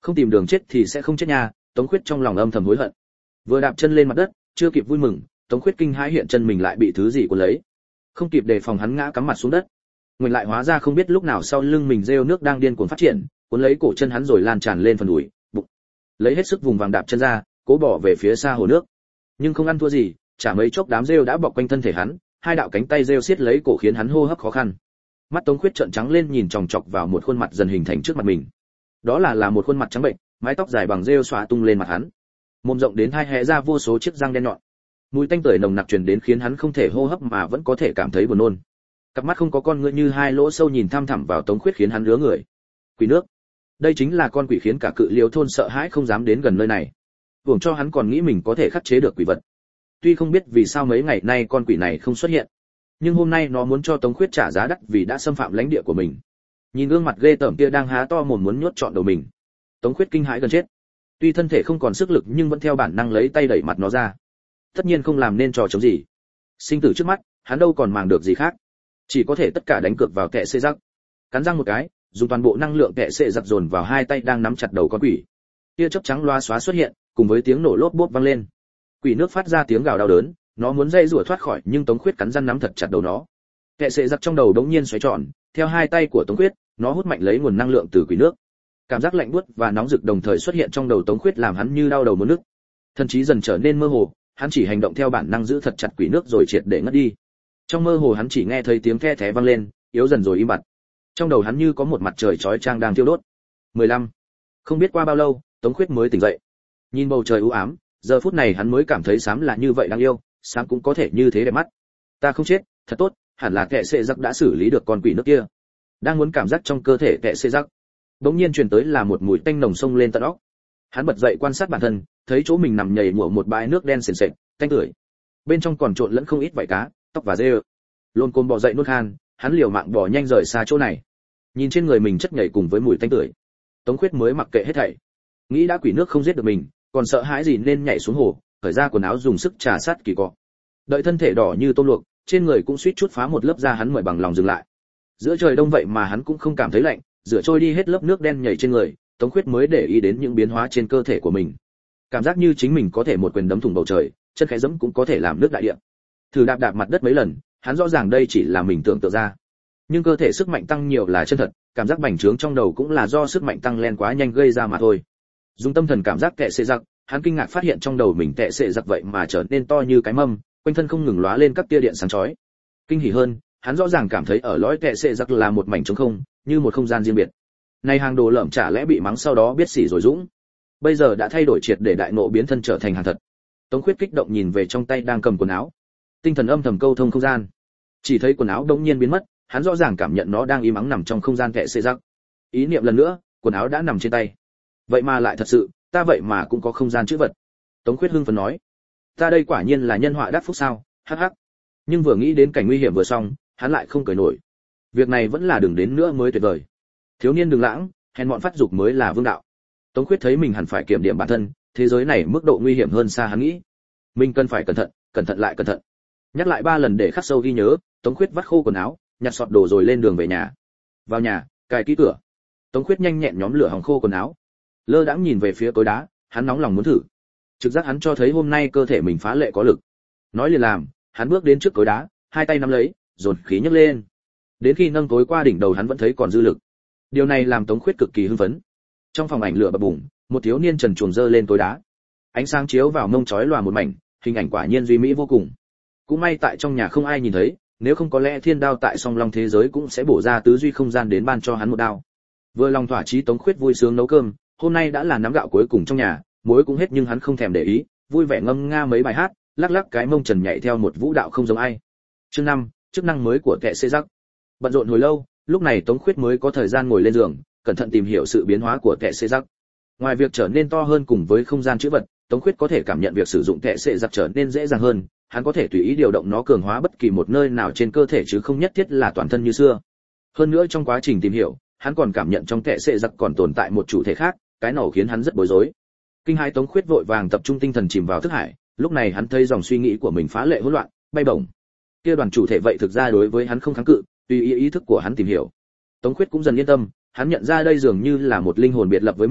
Không tìm đường chết thì sẽ không chết nha, Tống Khuyết trong lòng âm thầm hối hận. Vừa đạp chân lên mặt đất, chưa kịp vui mừng, Tống Khuyết kinh hãi hiện chân mình lại bị thứ gì cuốn lấy. Không kịp đề phòng hắn ngã cắm mặt xuống đất. Ngoảnh lại hóa ra không biết lúc nào sau lưng mình rêu nước đang điên cuồng phát triển, cuốn lấy cổ chân hắn rồi lan tràn lên phần đùi, bụng. Lấy hết sức vùng vàng đạp chân ra, cố bỏ về phía xa hồ nước. Nhưng không ăn thua gì, chả mấy chốc đám rêu đã bọc quanh thân thể hắn, hai đạo cánh tay rêu siết lấy cổ khiến hắn hô hấp khó khăn. Mắt Tống Khuyết trợn trắng lên nhìn chòng chọc vào một khuôn mặt dần hình thành trước mặt mình. Đó là một khuôn mặt trắng bệnh, mái tóc dài bằng rêu xõa tung lên mặt hắn. Mồm rộng đến hai hé ra vô số chiếc răng đen nhọn. Mùi tanh tưởi nồng nặc truyền đến khiến hắn không thể hô hấp mà vẫn có thể cảm thấy buồn nôn. Cặp mắt không có con ngươi như hai lỗ sâu nhìn thăm thẳm vào Tống Khuyết khiến hắn rứa người. Quỷ nước. Đây chính là con quỷ khiến cả Cự Liêu thôn sợ hãi không dám đến gần nơi này. Tưởng cho hắn còn nghĩ mình có thể khắc chế được quỷ vật. Tuy không biết vì sao mấy ngày nay con quỷ này không xuất hiện, nhưng hôm nay nó muốn cho Tống Khuyết trả giá đắt vì đã xâm phạm lãnh địa của mình. Nhìn gương mặt ghê tởm kia đang há to mồm muốn nuốt trọn đầu mình, Tống Khuyết kinh hãi gần chết. Tuy thân thể không còn sức lực nhưng vẫn theo bản năng lấy tay đẩy mặt nó ra. Tất nhiên không làm nên trò chống gì. Sinh tử trước mắt, hắn đâu còn màng được gì khác. Chỉ có thể tất cả đánh cược vào kệ xê giặc. Cắn răng một cái, dùng toàn bộ năng lượng kệ xê giặc dồn vào hai tay đang nắm chặt đầu con quỷ. Tia chớp trắng loa xóa xuất hiện, cùng với tiếng nổ lốp bốp vang lên. Quỷ nước phát ra tiếng gào đau đớn, nó muốn dây rủa thoát khỏi nhưng Tống Khuyết cắn răng nắm thật chặt đầu nó. Kệ xê giặc trong đầu đống nhiên xoáy tròn, theo hai tay của Tống Khuyết, nó hút mạnh lấy nguồn năng lượng từ quỷ nước. Cảm giác lạnh buốt và nóng rực đồng thời xuất hiện trong đầu Tống Khuyết làm hắn như đau đầu muốn nức. Thần trí dần trở nên mơ hồ, hắn chỉ hành động theo bản năng giữ thật chặt quỷ nước rồi triệt để ngất đi. Trong mơ hồ hắn chỉ nghe thấy tiếng the thé vang lên, yếu dần rồi im bặt. Trong đầu hắn như có một mặt trời chói chang đang thiêu đốt. 15. Không biết qua bao lâu, Tống Khuyết mới tỉnh dậy. Nhìn bầu trời u ám, giờ phút này hắn mới cảm thấy xám là như vậy đáng yêu, xám cũng có thể như thế đẹp mắt. Ta không chết, thật tốt, hẳn là kệ xệ giặc đã xử lý được con quỷ nước kia. Đang muốn cảm giác trong cơ thể kệ xệ giặc, bỗng nhiên truyền tới là một mùi tanh nồng xông lên tận óc. Hắn bật dậy quan sát bản thân, thấy chỗ mình nằm nhầy nhụa một bãi nước đen sền sệt, tanh tưởi. Bên trong còn trộn lẫn không ít vảy cá, tóc và dê. Lôn côn bò dậy nuốt khan, hắn liều mạng bò nhanh rời xa chỗ này. Nhìn trên người mình chất nhầy cùng với mùi tanh tưởi, Tống Khuyết mới mặc kệ hết thảy. Nghĩ đã quỷ nước không giết được mình, còn sợ hãi gì nên nhảy xuống hồ, cởi ra quần áo dùng sức trà sát kỳ cọ. Đợi thân thể đỏ như tôm luộc, trên người cũng suýt chút phá một lớp da hắn mới bằng lòng dừng lại. Giữa trời đông vậy mà hắn cũng không cảm thấy lạnh, rửa trôi đi hết lớp nước đen nhầy trên người, Tống Khuyết mới để ý đến những biến hóa trên cơ thể của mình. Cảm giác như chính mình có thể một quyền đấm thủng bầu trời, chân khẽ giẫm cũng có thể làm nước đại địa. Thử đạp đạp mặt đất mấy lần, hắn rõ ràng đây chỉ là mình tưởng tượng ra. Nhưng cơ thể sức mạnh tăng nhiều là chân thật, cảm giác bành trướng trong đầu cũng là do sức mạnh tăng lên quá nhanh gây ra mà thôi. Dùng tâm thần cảm giác kệ xệ giặc, hắn kinh ngạc phát hiện trong đầu mình kệ xệ giặc vậy mà trở nên to như cái mâm, quanh thân không ngừng lóa lên các tia điện sáng chói. Kinh hỉ hơn, hắn rõ ràng cảm thấy ở lõi kệ xệ giặc là một mảnh trống không, như một không gian riêng biệt. Này hàng đồ lợm chả lẽ bị mắng sau đó biết xỉ rồi dũng. Bây giờ đã thay đổi triệt để đại nộ biến thân trở thành hàng thật. Tống Khuyết kích động nhìn về trong tay đang cầm quần áo. Tinh thần âm thầm câu thông không gian. Chỉ thấy quần áo đống nhiên biến mất, hắn rõ ràng cảm nhận nó đang im ắng nằm trong không gian kệ xệ giặc. Ý niệm lần nữa, quần áo đã nằm trên tay. Vậy mà lại thật sự, ta vậy mà cũng có không gian chữ vật. Tống Khuyết hưng phấn nói. Ta đây quả nhiên là nhân họa đắc phúc sao, hắc hắc. Nhưng vừa nghĩ đến cảnh nguy hiểm vừa xong, hắn lại không cười nổi. Việc này vẫn là đừng đến nữa mới tuyệt vời. Thiếu niên đừng lãng, hèn mọn phát dục mới là vương đạo. Tống Khuyết thấy mình hẳn phải kiểm điểm bản thân, thế giới này mức độ nguy hiểm hơn xa hắn nghĩ. Mình cần phải cẩn thận lại cẩn thận. Nhắc lại 3 lần để khắc sâu ghi nhớ, Tống Khuyết vắt khô quần áo, nhặt sọt đồ rồi lên đường về nhà. Vào nhà, cài kỹ cửa. Tống Khuyết nhanh nhẹn nhóm lửa hòng khô quần áo. Lơ đãng nhìn về phía cối đá, hắn nóng lòng muốn thử. Trực giác hắn cho thấy hôm nay cơ thể mình phá lệ có lực. Nói liền làm, hắn bước đến trước cối đá, hai tay nắm lấy, dồn khí nhấc lên. Đến khi nâng cối qua đỉnh đầu hắn vẫn thấy còn dư lực. Điều này làm Tống Khuyết cực kỳ hưng phấn. Trong phòng ảnh lửa bập bùng, một thiếu niên trần truồng dơ lên cối đá. Ánh sáng chiếu vào mông chói lòa một mảnh, hình ảnh quả nhiên duy mỹ vô cùng. Cũng may tại trong nhà không ai nhìn thấy, nếu không có lẽ thiên đao tại song long thế giới cũng sẽ bổ ra tứ duy không gian đến ban cho hắn một đao. Vừa lòng thỏa chí Tống Khuyết vui sướng nấu cơm, hôm nay đã là nắm gạo cuối cùng trong nhà, muối cũng hết nhưng hắn không thèm để ý, vui vẻ ngâm nga mấy bài hát, lắc lắc cái mông trần nhảy theo một vũ đạo không giống ai. Chương 5, chức năng mới của kệ xê giặc. Bận rộn hồi lâu, lúc này Tống Khuyết mới có thời gian ngồi lên giường, cẩn thận tìm hiểu sự biến hóa của kệ xê giặc. Ngoài việc trở nên to hơn cùng với không gian chữ vật, Tống Khuyết có thể cảm nhận việc sử dụng kệ xệ giặc trở nên dễ dàng hơn, hắn có thể tùy ý điều động nó cường hóa bất kỳ một nơi nào trên cơ thể chứ không nhất thiết là toàn thân như xưa. Hơn nữa trong quá trình tìm hiểu, hắn còn cảm nhận trong kệ xệ giặc còn tồn tại một chủ thể khác, cái nào khiến hắn rất bối rối. Kinh hai Tống Khuyết vội vàng tập trung tinh thần chìm vào thức hải, lúc này hắn thấy dòng suy nghĩ của mình phá lệ hỗn loạn, bay bổng. Kia đoàn chủ thể vậy thực ra đối với hắn không kháng cự, tùy ý ý thức của hắn tìm hiểu. Tống Khuyết cũng dần yên tâm, hắn nhận ra đây dường như là một linh hồn biệt lập với mình,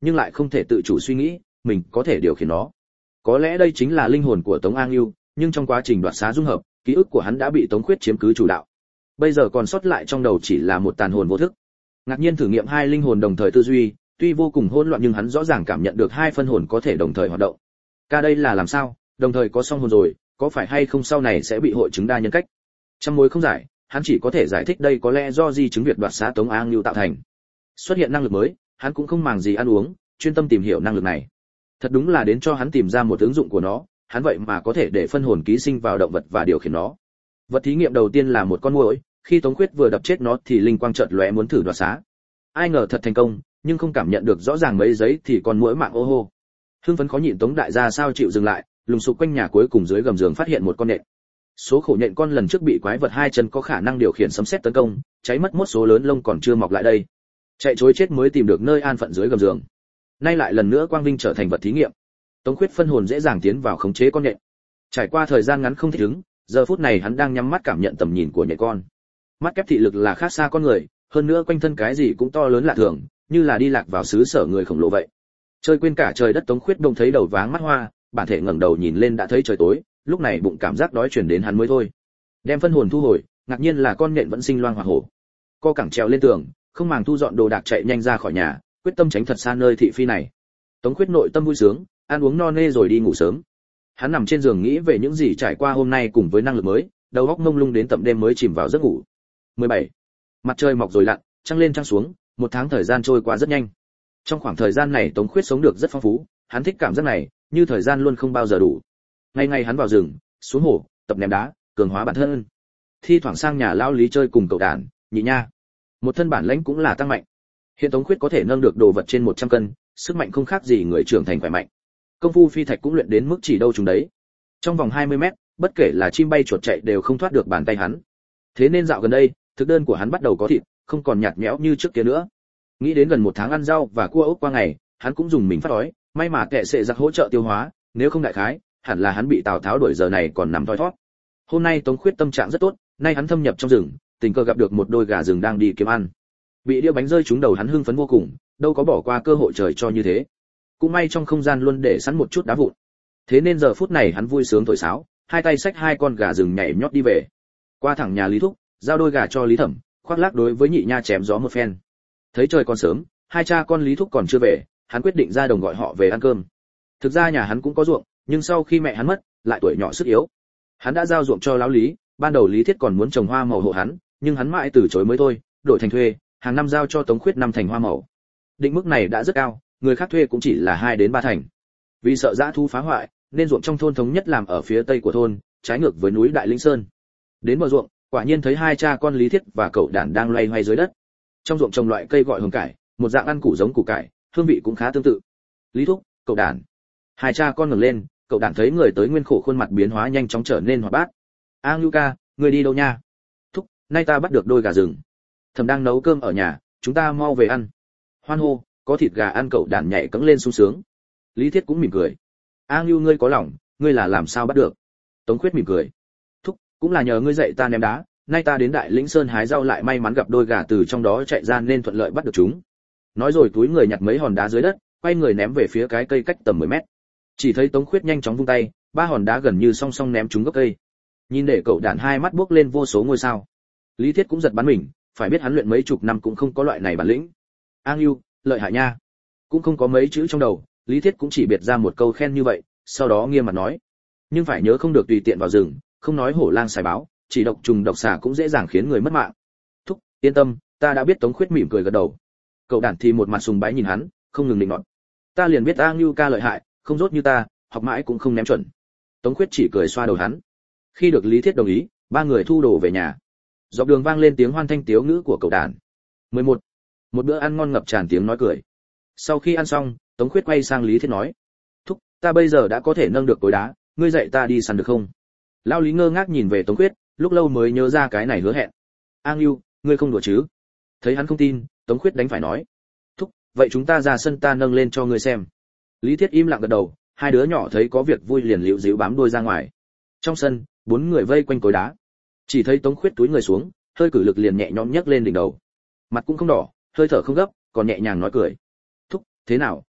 nhưng lại không thể tự chủ suy nghĩ mình có thể điều khiển nó. Có lẽ đây chính là linh hồn của Tống An Lưu, nhưng trong quá trình đoạt xá dung hợp, ký ức của hắn đã bị Tống Khuyết chiếm cứ chủ đạo. Bây giờ còn sót lại trong đầu chỉ là một tàn hồn vô thức. Ngạc nhiên thử nghiệm hai linh hồn đồng thời tư duy, tuy vô cùng hỗn loạn nhưng hắn rõ ràng cảm nhận được hai phân hồn có thể đồng thời hoạt động. Ca đây là làm sao, đồng thời có song hồn rồi, có phải hay không sau này sẽ bị hội chứng đa nhân cách? Trăm mối không giải, hắn chỉ có thể giải thích đây có lẽ do di chứng việc đoạt xá Tống An Lưu tạo thành. Xuất hiện năng lực mới, hắn cũng không màng gì ăn uống, chuyên tâm tìm hiểu năng lực này. Thật đúng là đến cho hắn tìm ra một ứng dụng của nó, hắn vậy mà có thể để phân hồn ký sinh vào động vật và điều khiển nó. Vật thí nghiệm đầu tiên là một con muỗi, khi Tống Khuyết vừa đập chết nó thì linh quang chợt lóe muốn thử đoạt xá. Ai ngờ thật thành công, nhưng không cảm nhận được rõ ràng mấy giây thì con muỗi mạng ô hô. Hưng phấn khó nhịn Tống đại gia sao chịu dừng lại, lùng sục quanh nhà cuối cùng dưới gầm giường phát hiện một con nhện. Số khổ nhện con lần trước bị quái vật hai chân có khả năng điều khiển sấm sét tấn công, cháy mất một số lớn lông còn chưa mọc lại đây. Chạy trối chết mới tìm được nơi an phận dưới gầm giường. Nay lại lần nữa quang vinh trở thành vật thí nghiệm. Tống Khuyết phân hồn dễ dàng tiến vào khống chế con nhện. Trải qua thời gian ngắn không thích ứng, giờ phút này hắn đang nhắm mắt cảm nhận tầm nhìn của nhện con. Mắt kép thị lực là khác xa con người, hơn nữa quanh thân cái gì cũng to lớn lạ thường, như là đi lạc vào xứ sở người khổng lồ vậy. Chơi quên cả trời đất Tống Khuyết đông thấy đầu váng mắt hoa, bản thể ngẩng đầu nhìn lên đã thấy trời tối, lúc này bụng cảm giác đói truyền đến hắn mới thôi. Đem phân hồn thu hồi, ngạc nhiên là con nhện vẫn sinh loang hỏa hổ. Co cẳng trèo lên tường, không màng thu dọn đồ đạc chạy nhanh ra khỏi nhà, quyết tâm tránh thật xa nơi thị phi này. Tống Khuyết nội tâm vui sướng, ăn uống no nê rồi đi ngủ sớm. Hắn nằm trên giường nghĩ về những gì trải qua hôm nay cùng với năng lực mới, đầu óc mông lung đến tận đêm mới chìm vào giấc ngủ. 17. Mặt trời mọc rồi lặn, trăng lên trăng xuống, một tháng thời gian trôi qua rất nhanh. Trong khoảng thời gian này Tống Khuyết sống được rất phong phú, hắn thích cảm giác này, như thời gian luôn không bao giờ đủ. Ngày ngày hắn vào rừng, xuống hồ, tập ném đá, cường hóa bản thân. Thi thoảng sang nhà lão Lý chơi cùng cậu đàn, nhị nha. Một thân bản lãnh cũng là tăng mạnh. Hiện Tống Khuyết có thể nâng được đồ vật trên 100 cân, sức mạnh không khác gì người trưởng thành khỏe mạnh. Công phu phi thạch cũng luyện đến mức chỉ đâu chúng đấy. Trong vòng 20 mét, bất kể là chim bay chuột chạy đều không thoát được bàn tay hắn. Thế nên dạo gần đây, thực đơn của hắn bắt đầu có thịt, không còn nhạt nhẽo như trước kia nữa. Nghĩ đến gần 1 tháng ăn rau và cua ốc qua ngày, hắn cũng dùng mình phát đói, may mà kệ sệ giặc hỗ trợ tiêu hóa, nếu không đại khái, hẳn là hắn bị Tào Tháo đuổi giờ này còn nằm thoi thóp. Hôm nay Tống Khuyết tâm trạng rất tốt, nay hắn thâm nhập trong rừng, tình cờ gặp được một đôi gà rừng đang đi kiếm ăn. Bị đĩa bánh rơi trúng đầu hắn hưng phấn vô cùng, đâu có bỏ qua cơ hội trời cho như thế. Cũng may trong không gian luôn để sẵn một chút đá vụn. Thế nên giờ phút này hắn vui sướng thổi sáo, hai tay xách hai con gà rừng nhảy nhót đi về. Qua thẳng nhà Lý Thúc, giao đôi gà cho Lý Thẩm, khoác lác đối với nhị nha chém gió một phen. Thấy trời còn sớm, hai cha con Lý Thúc còn chưa về, hắn quyết định ra đồng gọi họ về ăn cơm. Thực ra nhà hắn cũng có ruộng, nhưng sau khi mẹ hắn mất, lại tuổi nhỏ sức yếu. Hắn đã giao ruộng cho lão Lý, ban đầu Lý Thiết còn muốn trồng hoa màu hộ hắn, nhưng hắn mãi từ chối mới thôi, đổi thành thuê, hàng năm giao cho Tống Khuyết 5 thành hoa màu. Định mức này đã rất cao, người khác thuê cũng chỉ là 2 đến 3 thành. Vì sợ dã thú phá hoại, nên ruộng trong thôn thống nhất làm ở phía tây của thôn, trái ngược với núi Đại Linh Sơn. Đến bờ ruộng, quả nhiên thấy hai cha con Lý Thiết và cậu đàn đang loay hoay dưới đất. Trong ruộng trồng loại cây gọi hồng cải, một dạng ăn củ giống củ cải, hương vị cũng khá tương tự. Lý Thúc, cậu đàn. Hai cha con ngẩng lên, cậu đàn thấy người tới nguyên khổ khuôn mặt biến hóa nhanh chóng trở nên hoạt bát. A Ngưu ca, người đi đâu nha? Thúc, nay ta bắt được đôi gà rừng. Thẩm đang nấu cơm ở nhà, chúng ta mau về ăn. Hoan hô, có thịt gà ăn, cậu đàn nhảy cẫng lên sung sướng. Lý Thiết cũng mỉm cười. A Ngưu ngươi có lòng, ngươi là làm sao bắt được? Tống Khuyết mỉm cười. Thúc, cũng là nhờ ngươi dạy ta ném đá, nay ta đến Đại Lĩnh Sơn hái rau lại may mắn gặp đôi gà từ trong đó chạy ra nên thuận lợi bắt được chúng. Nói rồi túi người nhặt mấy hòn đá dưới đất, quay người ném về phía cái cây cách tầm 10 mét. Chỉ thấy Tống Khuyết nhanh chóng vung tay, 3 hòn đá gần như song song ném trúng gốc cây. Nhìn để cậu đàn hai mắt buốc lên vô số ngôi sao. Lý Thiết cũng giật bắn mình, phải biết hắn luyện mấy chục năm cũng không có loại này bản lĩnh. A Ngưu, lợi hại nha. Cũng không có mấy chữ trong đầu, Lý Thiết cũng chỉ biệt ra một câu khen như vậy, sau đó nghiêm mặt nói: nhưng phải nhớ không được tùy tiện vào rừng, không nói hổ lang xài báo, chỉ độc trùng độc xà cũng dễ dàng khiến người mất mạng. Thúc, yên tâm, ta đã biết. Tống Khuyết mỉm cười gật đầu. Cậu đàn thì một mặt sùng bái nhìn hắn, không ngừng định nọt. Ta liền biết A Ngưu ca lợi hại, không rốt như ta, học mãi cũng không ném chuẩn. Tống Khuyết chỉ cười xoa đầu hắn. Khi được Lý Thiết đồng ý, 3 người thu đồ về nhà. Dọc đường vang lên tiếng hoan thanh tiếu ngữ của cậu đàn. 11. Một bữa ăn ngon ngập tràn tiếng nói cười. Sau khi ăn xong, Tống Khuyết quay sang Lý Thiết nói: Thúc, ta bây giờ đã có thể nâng được cối đá, ngươi dạy ta đi săn được không? Lão Lý ngơ ngác nhìn về Tống Khuyết, lúc lâu mới nhớ ra cái này hứa hẹn. A Ngưu, ngươi không đùa chứ? Thấy hắn không tin, Tống Khuyết đánh phải nói: Thúc, vậy chúng ta ra sân ta nâng lên cho ngươi xem. Lý Thiết im lặng gật đầu, hai đứa nhỏ thấy có việc vui liền líu díu bám đuôi ra ngoài. Trong sân, 4 người vây quanh cối đá. Chỉ thấy Tống Khuyết túi người xuống, hơi cử lực liền nhẹ nhõm nhấc lên đỉnh đầu. Mặt cũng không đỏ, hơi thở không gấp, còn nhẹ nhàng nói cười: Thúc, thế nào,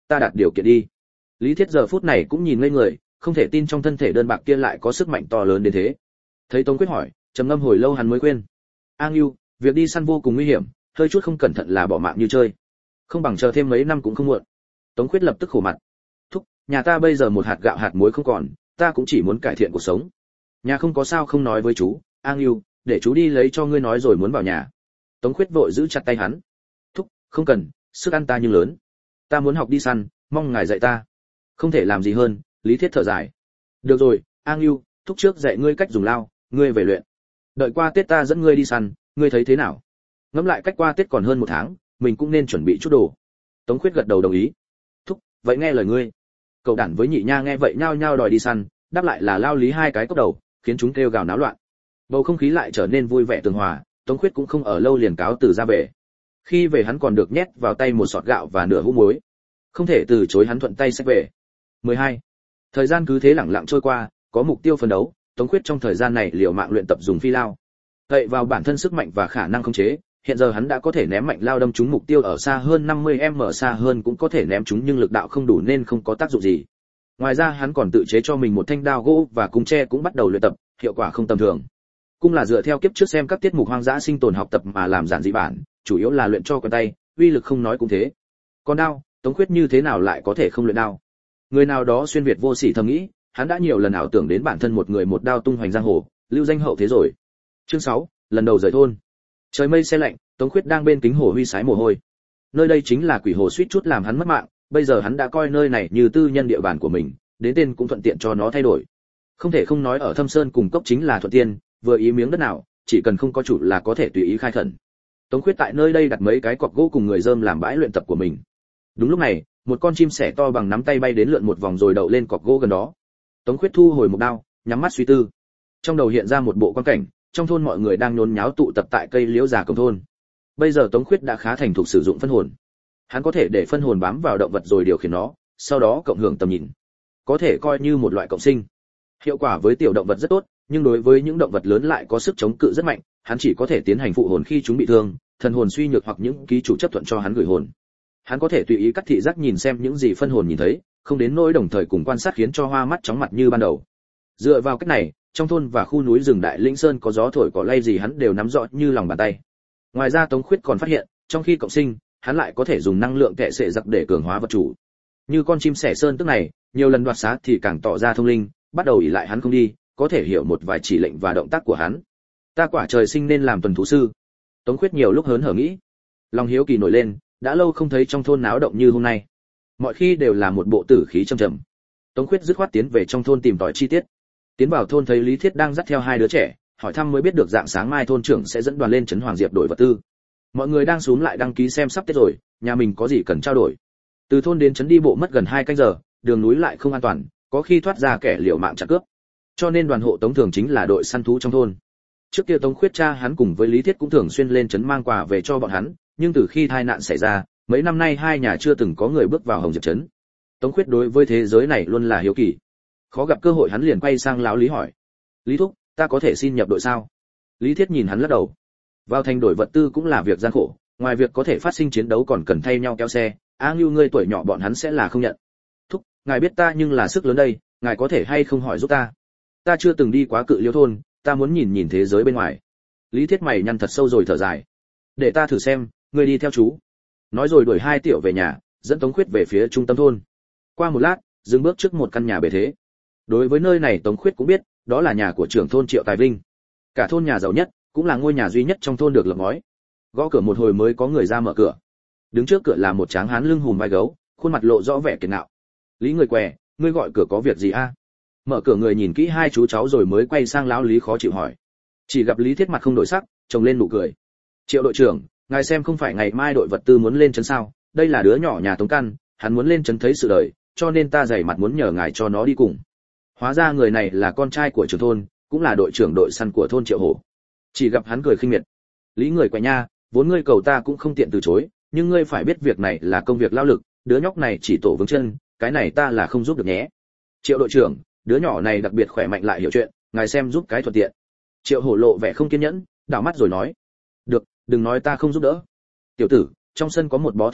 ta đặt điều kiện đi. Lý Thiết giờ phút này cũng nhìn ngây người, không thể tin trong thân thể đơn bạc kia lại có sức mạnh to lớn đến thế. Thấy Tống Quyết hỏi, trầm ngâm hồi lâu hắn mới khuyên. A Ngưu, việc đi săn vô cùng nguy hiểm, hơi chút không cẩn thận là bỏ mạng như chơi. Không bằng chờ thêm mấy năm cũng không muộn. Tống Quyết lập tức khổ mặt. Thúc, nhà ta bây giờ một hạt gạo hạt muối không còn, ta cũng chỉ muốn cải thiện cuộc sống. Nhà không có sao không nói với chú, A Ngưu, để chú đi lấy cho ngươi nói rồi muốn vào nhà. Tống Quyết vội giữ chặt tay hắn. Thúc, không cần, sức ăn ta nhưng lớn. Ta muốn học đi săn, mong ngài dạy ta. Không thể làm gì hơn, Lý Thiết thở dài. Được rồi, A Ngưu, thúc trước dạy ngươi cách dùng lao, ngươi về luyện. Đợi qua Tết ta dẫn ngươi đi săn, ngươi thấy thế nào? Ngẫm lại cách qua Tết còn hơn 1 tháng, mình cũng nên chuẩn bị chút đồ. Tống Khuyết gật đầu đồng ý. Thúc, vậy nghe lời ngươi. Cậu đản với Nhị Nha nghe vậy nhao nhao đòi đi săn, đáp lại là lao Lý 2 cái cốc đầu, khiến chúng kêu gào náo loạn. Bầu không khí lại trở nên vui vẻ tường hòa, Tống Khuyết cũng không ở lâu liền cáo từ ra về. Khi về hắn còn được nhét vào tay một sọt gạo và nửa hũ muối. Không thể từ chối hắn thuận tay xách về. 12. Thời gian cứ thế lẳng lặng trôi qua, có mục tiêu phấn đấu, Tống Khuyết trong thời gian này liều mạng luyện tập dùng phi lao. Cậy vào bản thân sức mạnh và khả năng khống chế, hiện giờ hắn đã có thể ném mạnh lao đâm trúng mục tiêu ở xa hơn 50m, xa hơn cũng có thể ném trúng nhưng lực đạo không đủ nên không có tác dụng gì. Ngoài ra hắn còn tự chế cho mình một thanh đao gỗ và cung tre cũng bắt đầu luyện tập, hiệu quả không tầm thường. Cung là dựa theo kiếp trước xem các tiết mục hoang dã sinh tồn học tập mà làm giản dị bản, chủ yếu là luyện cho quen tay, uy lực không nói cũng thế. Còn đao, Tống Khuyết như thế nào lại có thể không luyện đao? Người nào đó xuyên việt vô sỉ thầm nghĩ, hắn đã nhiều lần ảo tưởng đến bản thân một người một đao tung hoành giang hồ, lưu danh hậu thế rồi. Chương 6, lần đầu rời thôn. Trời mây se lạnh, Tống Khuyết đang bên kính hồ huy sái mồ hôi. Nơi đây chính là quỷ hồ suýt chút làm hắn mất mạng, bây giờ hắn đã coi nơi này như tư nhân địa bàn của mình, đến tên cũng thuận tiện cho nó thay đổi. Không thể không nói ở Thâm Sơn cùng cốc chính là thuận tiện, vừa ý miếng đất nào, chỉ cần không có chủ là có thể tùy ý khai khẩn. Tống Khuyết tại nơi đây đặt mấy cái cọc gỗ cùng người dơm làm bãi luyện tập của mình. Đúng lúc này, một con chim sẻ to bằng nắm tay bay đến lượn một vòng rồi đậu lên cọc gỗ gần đó. Tống Khuyết thu hồi một đao, nhắm mắt suy tư. Trong đầu hiện ra một bộ quan cảnh, trong thôn mọi người đang nhốn nháo tụ tập tại cây liễu già cổng thôn. Bây giờ Tống Khuyết đã khá thành thục sử dụng phân hồn. Hắn có thể để phân hồn bám vào động vật rồi điều khiển nó, sau đó cộng hưởng tầm nhìn. Có thể coi như một loại cộng sinh. Hiệu quả với tiểu động vật rất tốt, nhưng đối với những động vật lớn lại có sức chống cự rất mạnh, hắn chỉ có thể tiến hành phụ hồn khi chúng bị thương, thần hồn suy nhược hoặc những ký chủ chấp thuận cho hắn gửi hồn. Hắn có thể tùy ý cắt thị giác nhìn xem những gì phân hồn nhìn thấy, không đến nỗi đồng thời cùng quan sát khiến cho hoa mắt chóng mặt như ban đầu. Dựa vào cách này, trong thôn và khu núi rừng Đại Linh Sơn có gió thổi cỏ lay gì hắn đều nắm rõ như lòng bàn tay. Ngoài ra Tống Khuyết còn phát hiện, trong khi cộng sinh, hắn lại có thể dùng năng lượng kệ sệ giặc để cường hóa vật chủ. Như con chim sẻ sơn tức này, nhiều lần đoạt xá thì càng tỏ ra thông linh, bắt đầu ỷ lại hắn không đi, có thể hiểu một vài chỉ lệnh và động tác của hắn. Ta quả trời sinh nên làm tuần thú sư. Tống Khuyết nhiều lúc hớn hở nghĩ. Lòng hiếu kỳ nổi lên, đã lâu không thấy trong thôn náo động như hôm nay. Mọi khi đều là một bộ tử khí trầm trầm. Tống Khuyết dứt khoát tiến về trong thôn tìm tòi chi tiết. Tiến vào thôn thấy Lý Thiết đang dắt theo 2 đứa trẻ, hỏi thăm mới biết được dạng sáng mai thôn trưởng sẽ dẫn đoàn lên trấn Hoàng Diệp đổi vật tư. Mọi người đang xuống lại đăng ký xem sắp Tết rồi, nhà mình có gì cần trao đổi. Từ thôn đến trấn đi bộ mất gần 2 canh giờ, đường núi lại không an toàn, có khi thoát ra kẻ liều mạng chặn cướp. Cho nên đoàn hộ Tống thường chính là đội săn thú trong thôn. Trước kia Tống Khuyết cha hắn cùng với Lý Thiết cũng thường xuyên lên trấn mang quà về cho bọn hắn, nhưng từ khi tai nạn xảy ra, mấy năm nay hai nhà chưa từng có người bước vào Hồng Diệp trấn. Tống Khuyết đối với thế giới này luôn là hiếu kỳ. Khó gặp cơ hội hắn liền quay sang lão Lý hỏi: "Lý thúc, ta có thể xin nhập đội sao?" Lý Thiết nhìn hắn lắc đầu. Vào thành đổi vật tư cũng là việc gian khổ, ngoài việc có thể phát sinh chiến đấu còn cần thay nhau kéo xe, A Ngưu ngươi tuổi nhỏ bọn hắn sẽ là không nhận. "Thúc, ngài biết ta nhưng là sức lớn đây, ngài có thể hay không hỏi giúp ta? Ta chưa từng đi quá Cự Liễu thôn, ta muốn nhìn nhìn thế giới bên ngoài." Lý Thiết mày nhăn thật sâu rồi thở dài. "Để ta thử xem, ngươi đi theo chú." Nói rồi đuổi 2 tiểu về nhà, dẫn Tống Khuyết về phía trung tâm thôn. Qua một lát, dừng bước trước một căn nhà bề thế. Đối với nơi này Tống Khuyết cũng biết, đó là nhà của trưởng thôn Triệu Tài Vinh. Cả thôn nhà giàu nhất, cũng là ngôi nhà duy nhất trong thôn được lợp ngói. Gõ cửa một hồi mới có người ra mở cửa. Đứng trước cửa là một tráng hán lưng hùm vai gấu, khuôn mặt lộ rõ vẻ kiệt ngạo. "Lý người què, ngươi gọi cửa có việc gì a?" Mở cửa người nhìn kỹ 2 chú cháu rồi mới quay sang lão Lý khó chịu hỏi. Chỉ gặp Lý Thiết mặt không đổi sắc, trồng lên nụ cười. "Triệu đội trưởng, ngài xem không phải ngày mai đội vật tư muốn lên trấn sao? Đây là đứa nhỏ nhà Tống Căn, hắn muốn lên trấn thấy sự đời, cho nên ta dày mặt muốn nhờ ngài cho nó đi cùng." Hóa ra người này là con trai của trưởng thôn, cũng là đội trưởng đội săn của thôn Triệu Hổ. Chỉ gặp hắn cười khinh miệt. "Lý người què nha, vốn ngươi cầu ta cũng không tiện từ chối, nhưng ngươi phải biết việc này là công việc lao lực, đứa nhóc này chỉ tổ vững chân, cái này ta là không giúp được nhé." "Triệu đội trưởng, đứa nhỏ này đặc biệt khỏe mạnh lại hiểu chuyện, ngài xem giúp cái thuận tiện." Triệu Hổ lộ vẻ không kiên nhẫn, đảo mắt rồi nói: "Được, đừng nói ta không giúp đỡ. Tiểu tử, trong sân có một bó thiết mục,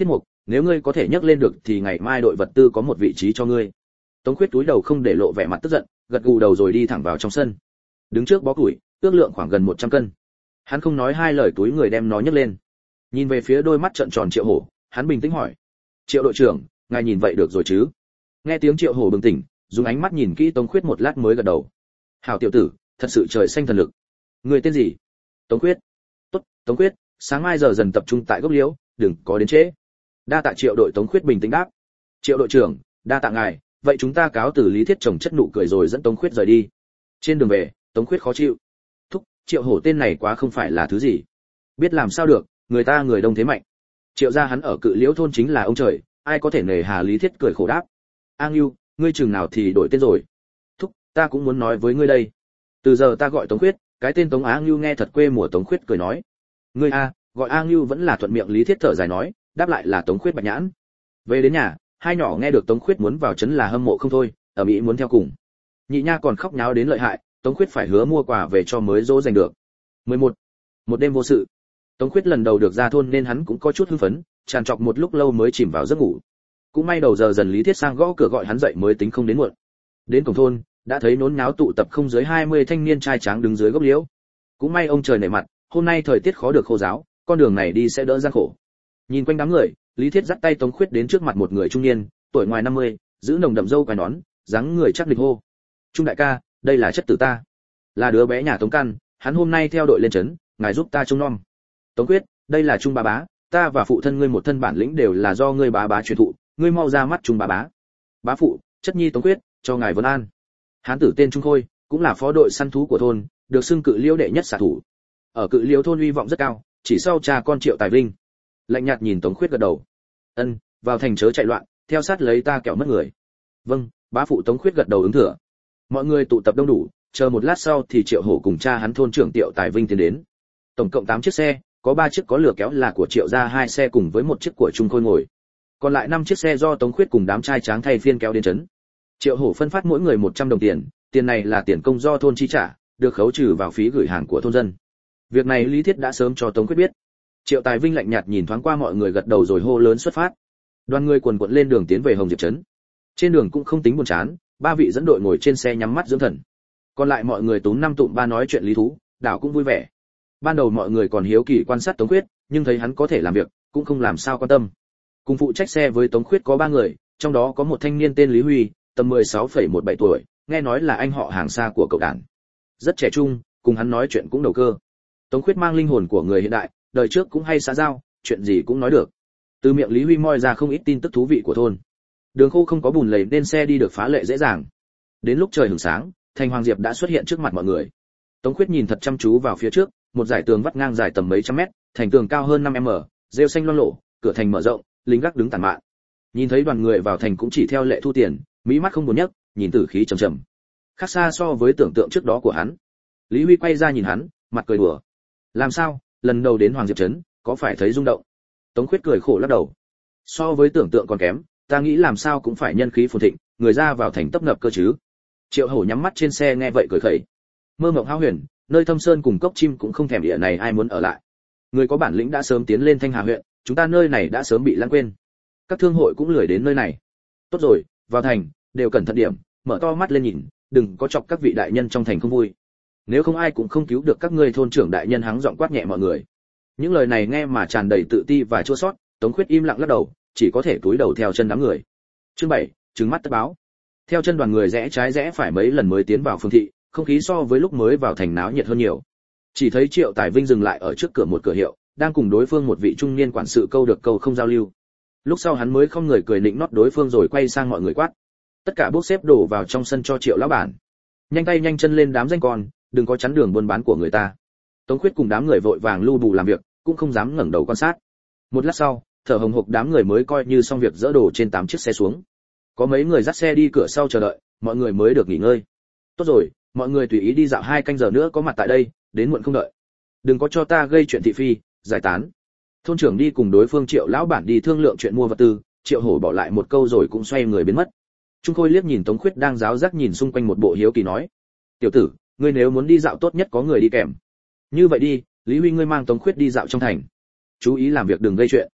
nếu ngươi có thể nhấc lên được thì ngày mai đội vật tư có một vị trí cho ngươi. Tống Khuyết túi đầu không để lộ vẻ mặt tức giận, gật gù đầu rồi đi thẳng vào trong sân. Đứng trước bó củi, ước lượng khoảng gần 100 cân. Hắn không nói hai lời túi người đem nó nhấc lên. Nhìn về phía đôi mắt trợn tròn Triệu Hổ, hắn bình tĩnh hỏi: "Triệu đội trưởng, ngài nhìn vậy được rồi chứ?" Nghe tiếng Triệu Hổ bừng tỉnh, dùng ánh mắt nhìn kỹ Tống Khuyết một lát mới gật đầu. "Hảo tiểu tử, thật sự trời xanh thần lực. Người tên gì?" "Tống Khuyết." "Tốt, Tống Khuyết, sáng mai giờ dần tập trung tại gốc liễu, đừng có đến trễ." "Đa tạ Triệu đội." Tống Khuyết bình tĩnh đáp. "Triệu đội trưởng, đa tạ ngài, vậy chúng ta cáo từ." Lý Thiết trồng chất nụ cười rồi dẫn Tống Khuyết rời đi. Trên đường về, Tống Khuyết khó chịu. Thúc, Triệu Hổ tên này quá không phải là thứ gì. Biết làm sao được, người ta người đông thế mạnh. Triệu gia hắn ở Cự Liễu thôn chính là ông trời, ai có thể nề hà. Lý Thiết cười khổ đáp. "An Nưu, ngươi chừng nào thì đổi tên rồi?" "Thúc, ta cũng muốn nói với ngươi đây. Từ giờ ta gọi Tống Khuyết, cái tên Tống Á Nưu nghe thật quê mùa." Tống Khuyết cười nói. "Ngươi a, gọi A Nưu vẫn là thuận miệng." Lý Thiết thở dài nói, đáp lại là Tống Khuyết bạch nhãn. Về đến nhà, hai nhỏ nghe được Tống Khuyết muốn vào trấn là hâm mộ không thôi, ở Mỹ muốn theo cùng. Nhị nha còn khóc nháo đến lợi hại, Tống Khuyết phải hứa mua quà về cho mới dỗ dành được. 11. Một đêm vô sự. Tống Khuyết lần đầu được ra thôn nên hắn cũng có chút hưng phấn, tràn trọc một lúc lâu mới chìm vào giấc ngủ. Cũng may đầu giờ dần Lý Thiết sang gõ cửa gọi hắn dậy mới tính không đến muộn. Đến cổng thôn, đã thấy nốn náo tụ tập không dưới 20 thanh niên trai tráng đứng dưới gốc liễu. Cũng may ông trời nể mặt, hôm nay thời tiết khó được khô ráo, con đường này đi sẽ đỡ gian khổ. Nhìn quanh đám người, Lý Thiết dắt tay Tống Khuyết đến trước mặt một người trung niên, tuổi ngoài 50, giữ nồng đậm râu quai nón, dáng người chắc địch hô: "Trung đại ca, đây là chất tử ta, là đứa bé nhà Tống Căn, hắn hôm nay theo đội lên trấn, ngài giúp ta trông nom." "Tống Quyết, đây là Trung bá bá, ta và phụ thân ngươi một thân bản lĩnh đều là do ngươi bá bá truyền thụ, ngươi mau ra mắt Trung bá bá." "Bá phụ, chất nhi Tống Quyết, cho ngài vấn an." Hán tử tên Trung Khôi, cũng là phó đội săn thú của thôn, được xưng Cự Liễu đệ nhất xạ thủ. Ở Cự Liễu thôn uy vọng rất cao, chỉ sau cha con Triệu Tài Vinh. Lạnh nhạt nhìn Tống Khuyết gật đầu. "Ân, vào thành chớ chạy loạn, theo sát lấy ta kẻo mất người." "Vâng, bá phụ." Tống Khuyết gật đầu ứng thừa. Mọi người tụ tập đông đủ, chờ một lát sau thì Triệu Hổ cùng cha hắn thôn trưởng Triệu Tài Vinh tiến đến. Tổng cộng 8 chiếc xe, có 3 chiếc có lửa kéo là của Triệu gia, 2 xe cùng với một chiếc của Trung Khôi ngồi. Còn lại 5 chiếc xe do Tống Khuyết cùng đám trai tráng thay phiên kéo đến trấn. Triệu Hổ phân phát mỗi người 100 đồng tiền, tiền này là tiền công do thôn chi trả, được khấu trừ vào phí gửi hàng của thôn dân. Việc này Lý Thiết đã sớm cho Tống Quyết biết. Triệu Tài Vinh lạnh nhạt nhìn thoáng qua mọi người gật đầu rồi hô lớn xuất phát. Đoàn người quần quật lên đường tiến về Hồng Diệp trấn. Trên đường cũng không tính buồn chán, 3 vị dẫn đội ngồi trên xe nhắm mắt dưỡng thần. Còn lại mọi người túm năm tụm ba nói chuyện lý thú, đảo cũng vui vẻ. Ban đầu mọi người còn hiếu kỳ quan sát Tống Quyết, nhưng thấy hắn có thể làm việc, cũng không làm sao quan tâm. Cùng phụ trách xe với Tống Quyết có 3 người, trong đó có một thanh niên tên Lý Huy, tầm 16,17 tuổi, nghe nói là anh họ hàng xa của cậu đàn. Rất trẻ trung, cùng hắn nói chuyện cũng đầu cơ. Tống Quyết mang linh hồn của người hiện đại, đời trước cũng hay xã giao, chuyện gì cũng nói được. Từ miệng Lý Huy moi ra không ít tin tức thú vị của thôn. Đường khô không có bùn lầy nên xe đi được phá lệ dễ dàng. Đến lúc trời hửng sáng, thành Hoàng Diệp đã xuất hiện trước mặt mọi người. Tống Quyết nhìn thật chăm chú vào phía trước, một dải tường vắt ngang dài tầm mấy trăm mét, thành tường cao hơn 5m, rêu xanh loang lổ, cửa thành mở rộng, lính gác đứng tản mạn. Nhìn thấy đoàn người vào thành cũng chỉ theo lệ thu tiền, mỹ mắt không buồn nhấc, nhìn tử khí trầm trầm. Khác xa so với tưởng tượng trước đó của hắn. Lý Huy quay ra nhìn hắn, mặt cười đùa. Làm sao, lần đầu đến Hoàng Diệp trấn, có phải thấy rung động? Tống Khuyết cười khổ lắc đầu. So với tưởng tượng còn kém, ta nghĩ làm sao cũng phải nhân khí phồn thịnh, người ra vào thành tấp nập cơ chứ. Triệu Hổ nhắm mắt trên xe nghe vậy cười khẩy. Mơ mộng hão huyền, nơi thâm sơn cùng cốc chim cũng không thèm địa này ai muốn ở lại. Người có bản lĩnh đã sớm tiến lên Thanh Hà huyện, chúng ta nơi này đã sớm bị lãng quên. Các thương hội cũng lười đến nơi này. Tốt rồi, vào thành, đều cẩn thận điểm, mở to mắt lên nhìn, đừng có chọc các vị đại nhân trong thành không vui. Nếu không ai cũng không cứu được các ngươi. Thôn trưởng đại nhân hắng giọng quát nhẹ mọi người. Những lời này nghe mà tràn đầy tự ti và chua xót, Tống Khuyết im lặng lắc đầu, chỉ có thể cúi đầu theo chân đám người. Chương 7, trừng mắt tất báo. Theo chân đoàn người rẽ trái rẽ phải mấy lần mới tiến vào phường thị, không khí so với lúc mới vào thành náo nhiệt hơn nhiều. Chỉ thấy Triệu Tài Vinh dừng lại ở trước cửa một cửa hiệu, đang cùng đối phương một vị trung niên quản sự câu được câu không giao lưu. Lúc sau hắn mới không người cười nịnh nót đối phương rồi quay sang mọi người quát: tất cả bốc xếp đổ vào trong sân cho Triệu lão bản. Nhanh tay nhanh chân lên đám danh con, đừng có chắn đường buôn bán của người ta. Tống Khuyết cùng đám người vội vàng lu bù làm việc, cũng không dám ngẩng đầu quan sát. Một lát sau, thở hồng hộc đám người mới coi như xong việc dỡ đồ trên 8 chiếc xe xuống. Có mấy người dắt xe đi cửa sau chờ đợi, mọi người mới được nghỉ ngơi. Tốt rồi, mọi người tùy ý đi dạo 2 canh giờ nữa có mặt tại đây, đến muộn không đợi. Đừng có cho ta gây chuyện thị phi, giải tán. Thôn trưởng đi cùng đối phương Triệu lão bản đi thương lượng chuyện mua vật tư, Triệu Hổ bỏ lại một câu rồi cũng xoay người biến mất. Trung Khôi liếc nhìn Tống Khuyết đang giáo giác nhìn xung quanh một bộ hiếu kỳ nói: tiểu tử, ngươi nếu muốn đi dạo tốt nhất có người đi kèm. Như vậy đi, Lý Huy ngươi mang Tống Khuyết đi dạo trong thành. Chú ý làm việc đừng gây chuyện.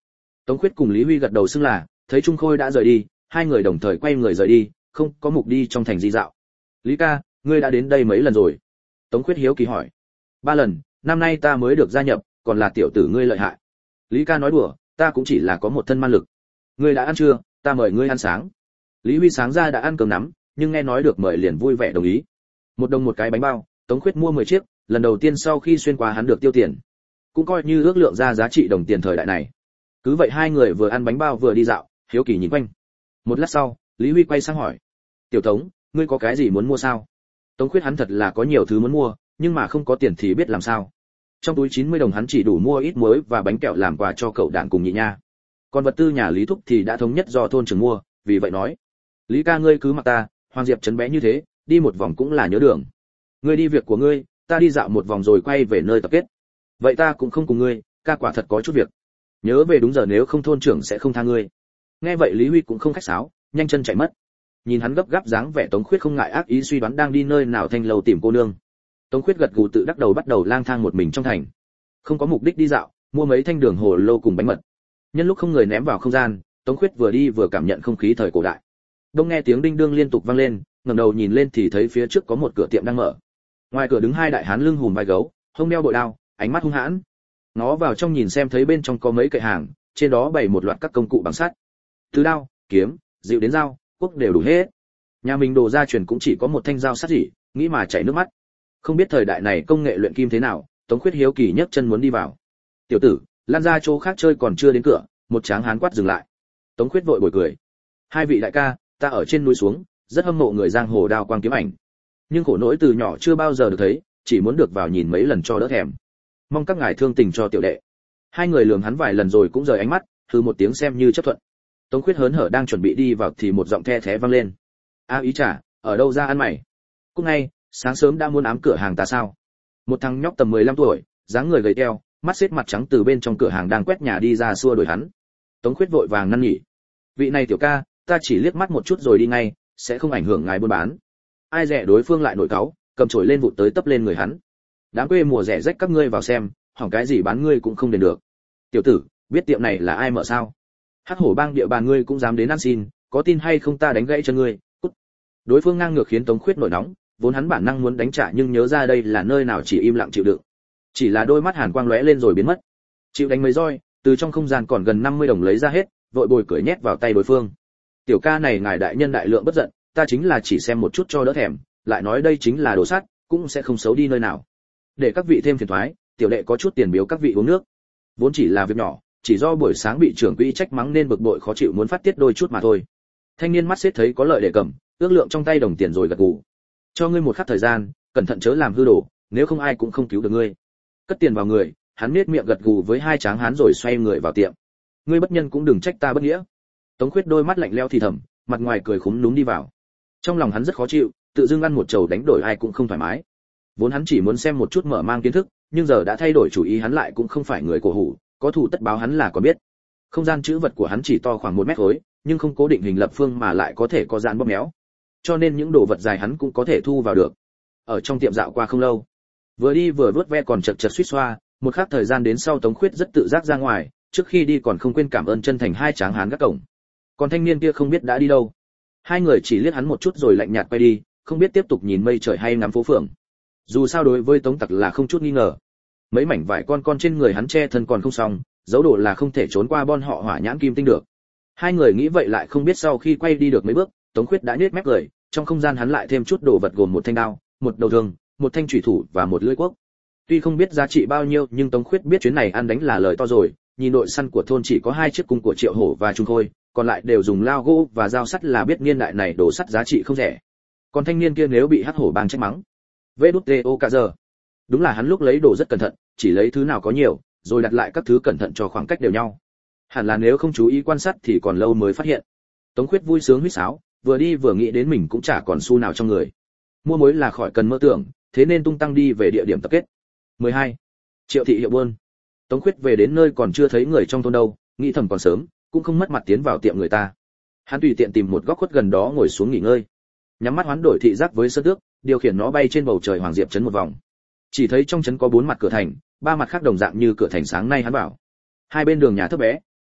Tống Khuyết cùng Lý Huy gật đầu xưng là, thấy Trung Khôi đã rời đi, hai người đồng thời quay người rời đi, không có mục đi trong thành di dạo. Lý ca, ngươi đã đến đây mấy lần rồi? Tống Khuyết hiếu kỳ hỏi. 3 lần, năm nay ta mới được gia nhập, còn là tiểu tử ngươi lợi hại. Lý ca nói đùa, ta cũng chỉ là có một thân man lực. Ngươi đã ăn chưa? Ta mời ngươi ăn sáng. Lý Huy sáng ra đã ăn cơm nắm, nhưng nghe nói được mời liền vui vẻ đồng ý. 1 đồng một cái bánh bao, Tống Khuyết mua 10 chiếc, lần đầu tiên sau khi xuyên qua hắn được tiêu tiền. Cũng coi như ước lượng ra giá trị đồng tiền thời đại này. Cứ vậy hai người vừa ăn bánh bao vừa đi dạo, hiếu kỳ nhìn quanh. Một lát sau, Lý Huy quay sang hỏi: "Tiểu Tống, ngươi có cái gì muốn mua sao?" Tống Khuyết hắn thật là có nhiều thứ muốn mua, nhưng mà không có tiền thì biết làm sao. Trong túi 90 đồng hắn chỉ đủ mua ít muối và bánh kẹo làm quà cho cậu đàn cùng nhị nha. Còn vật tư nhà Lý Thúc thì đã thống nhất do thôn trưởng mua, vì vậy nói: "Lý ca ngươi cứ mặc ta, Hoàng Diệp trấn bé như thế, đi một vòng cũng là nhớ đường. Ngươi đi việc của ngươi, ta đi dạo một vòng rồi quay về nơi tập kết. Vậy ta cũng không cùng ngươi, ca quả thật có chút việc. Nhớ về đúng giờ nếu không thôn trưởng sẽ không tha ngươi." Nghe vậy Lý Huy cũng không khách sáo, nhanh chân chạy mất. Nhìn hắn gấp gáp dáng vẻ, Tống Khuyết không ngại ác ý suy đoán đang đi nơi nào thanh lầu tìm cô nương. Tống Khuyết gật gù tự đắc đầu bắt đầu lang thang một mình trong thành. Không có mục đích đi dạo, mua mấy thanh đường hồ lô cùng bánh mật. Nhân lúc không người ném vào không gian, Tống Khuyết vừa đi vừa cảm nhận không khí thời cổ đại. Đông nghe tiếng đinh đương liên tục vang lên, ngẩng đầu nhìn lên thì thấy phía trước có một cửa tiệm đang mở. Ngoài cửa đứng hai đại hán lưng hùm vai gấu, hông đeo bội đao, ánh mắt hung hãn. Nó vào trong nhìn xem thấy bên trong có mấy kệ hàng, trên đó bày một loạt các công cụ bằng sắt. Từ đao, kiếm, dịu đến dao, cuốc đều đủ hết. Nhà mình đồ gia truyền cũng chỉ có một thanh dao sắt rỉ, nghĩ mà chảy nước mắt. Không biết thời đại này công nghệ luyện kim thế nào, Tống Khuyết hiếu kỳ nhấc chân muốn đi vào. "Tiểu tử, lan ra chỗ khác chơi còn chưa đến cửa." Một tráng hán quát dừng lại. Tống Khuyết vội bồi cười: "Hai vị đại ca, ta ở trên núi xuống, rất hâm mộ người giang hồ đao quang kiếm ảnh. Nhưng khổ nỗi từ nhỏ chưa bao giờ được thấy, chỉ muốn được vào nhìn mấy lần cho đỡ thèm. Mong các ngài thương tình cho tiểu đệ." Hai người lườm hắn vài lần rồi cũng rời ánh mắt, hừ một tiếng xem như chấp thuận. Tống Khuyết hớn hở đang chuẩn bị đi vào thì một giọng the thé vang lên: "A ý chả, ở đâu ra ăn mày? Cũng ngay, sáng sớm đã muốn ám cửa hàng ta sao?" Một thằng nhóc tầm 15 tuổi, dáng người gầy teo, mắt xếp mặt trắng từ bên trong cửa hàng đang quét nhà đi ra xua đuổi hắn. Tống Khuyết vội vàng năn nỉ: "Vị này tiểu ca, ta chỉ liếc mắt một chút rồi đi ngay, sẽ không ảnh hưởng ngài buôn bán." Ai dè đối phương lại nổi cáu, cầm chổi lên vụt tới tấp lên người hắn: "Đám quê mùa rẻ rách các ngươi vào xem, hỏng cái gì bán ngươi cũng không đền được. Tiểu tử, biết tiệm này là ai mở sao? Hắc Hổ bang địa bàn ngươi cũng dám đến ăn xin, có tin hay không ta đánh gãy chân ngươi." Cút. Đối phương ngang ngược khiến Tống Khuyết nổi nóng, vốn hắn bản năng muốn đánh trả nhưng nhớ ra đây là nơi nào chỉ im lặng chịu đựng. Chỉ là đôi mắt hàn quang lóe lên rồi biến mất. Chịu đánh mấy roi, từ trong không gian còn gần 50 đồng lấy ra hết, vội bồi cười nhét vào tay đối phương. "Tiểu ca này ngài đại nhân đại lượng bất giận, ta chính là chỉ xem một chút cho đỡ thèm, lại nói đây chính là đồ sắt, cũng sẽ không xấu đi nơi nào. Để các vị thêm phiền toái, tiểu đệ có chút tiền biếu các vị uống nước." Vốn chỉ là việc nhỏ, chỉ do buổi sáng bị trưởng quỹ trách mắng nên bực bội khó chịu muốn phát tiết đôi chút mà thôi. Thanh niên mắt xếp thấy có lợi để cầm, ước lượng trong tay đồng tiền rồi gật gù: "Cho ngươi một khắc thời gian, cẩn thận chớ làm hư đồ, nếu không ai cũng không cứu được ngươi." Cất tiền vào người, hắn nhếch miệng gật gù với hai tráng hán rồi xoay người vào tiệm. "Ngươi bất nhân cũng đừng trách ta bất nghĩa." Tống Khuyết đôi mắt lạnh lẽo thì thầm, mặt ngoài cười khúm núm đi vào. Trong lòng hắn rất khó chịu, tự dưng ăn một chầu đánh đổi ai cũng không thoải mái. Vốn hắn chỉ muốn xem một chút mở mang kiến thức, nhưng giờ đã thay đổi chủ ý, hắn lại cũng không phải người cổ hủ, có thù tất báo hắn là có biết. Không gian trữ vật của hắn chỉ to khoảng 1 mét khối, nhưng không cố định hình lập phương mà lại có thể có giãn bóp méo. Cho nên những đồ vật dài hắn cũng có thể thu vào được. Ở trong tiệm dạo qua không lâu, vừa đi vừa vớt ve còn chật chật suýt xoa, một khắc thời gian đến sau Tống Khuyết rất tự giác ra ngoài, trước khi đi còn không quên cảm ơn chân thành hai tráng hán gác cổng. Còn thanh niên kia không biết đã đi đâu. Hai người chỉ liếc hắn một chút rồi lạnh nhạt quay đi, không biết tiếp tục nhìn mây trời hay ngắm phố phường. Dù sao đối với Tống Tặc là không chút nghi ngờ. Mấy mảnh vải con trên người hắn che thân còn không xong, dấu đồ là không thể trốn qua bon họ hỏa nhãn kim tinh được. Hai người nghĩ vậy lại không biết sau khi quay đi được mấy bước, Tống Khuyết đã nhếch mép cười, trong không gian hắn lại thêm chút đồ vật gồm một thanh đao, một đầu thương, một thanh chủy thủ và một lưỡi cuốc. Tuy không biết giá trị bao nhiêu nhưng Tống Khuyết biết chuyến này ăn đánh là lời to rồi, nhìn đội săn của thôn chỉ có 2 chiếc cung của Triệu Hổ và Trung Khôi, còn lại đều dùng lao gỗ và dao sắt là biết niên đại này đồ sắt giá trị không rẻ. Còn thanh niên kia nếu bị Hắc Hổ bang trách mắng, VĐTO cả giờ. Đúng là hắn lúc lấy đồ rất cẩn thận, chỉ lấy thứ nào có nhiều, rồi đặt lại các thứ cẩn thận cho khoảng cách đều nhau. Hẳn là nếu không chú ý quan sát thì còn lâu mới phát hiện. Tống Khuyết vui sướng huýt sáo, vừa đi vừa nghĩ đến mình cũng chả còn xu nào trong người. Mua muối là khỏi cần mơ tưởng, thế nên tung tăng đi về địa điểm tập kết. 12. Triệu thị hiệu buôn. Tống Khuyết về đến nơi còn chưa thấy người trong thôn đâu, nghĩ thầm còn sớm, cũng không mất mặt tiến vào tiệm người ta. Hắn tùy tiện tìm một góc khuất gần đó ngồi xuống nghỉ ngơi. Nhắm mắt hoán đổi thị giác với sơn tước, điều khiển nó bay trên bầu trời Hoàng Diệp trấn một vòng. Chỉ thấy trong trấn có 4 mặt cửa thành, 3 mặt khác đồng dạng như cửa thành sáng nay hắn bảo. Hai bên đường nhà thấp bé,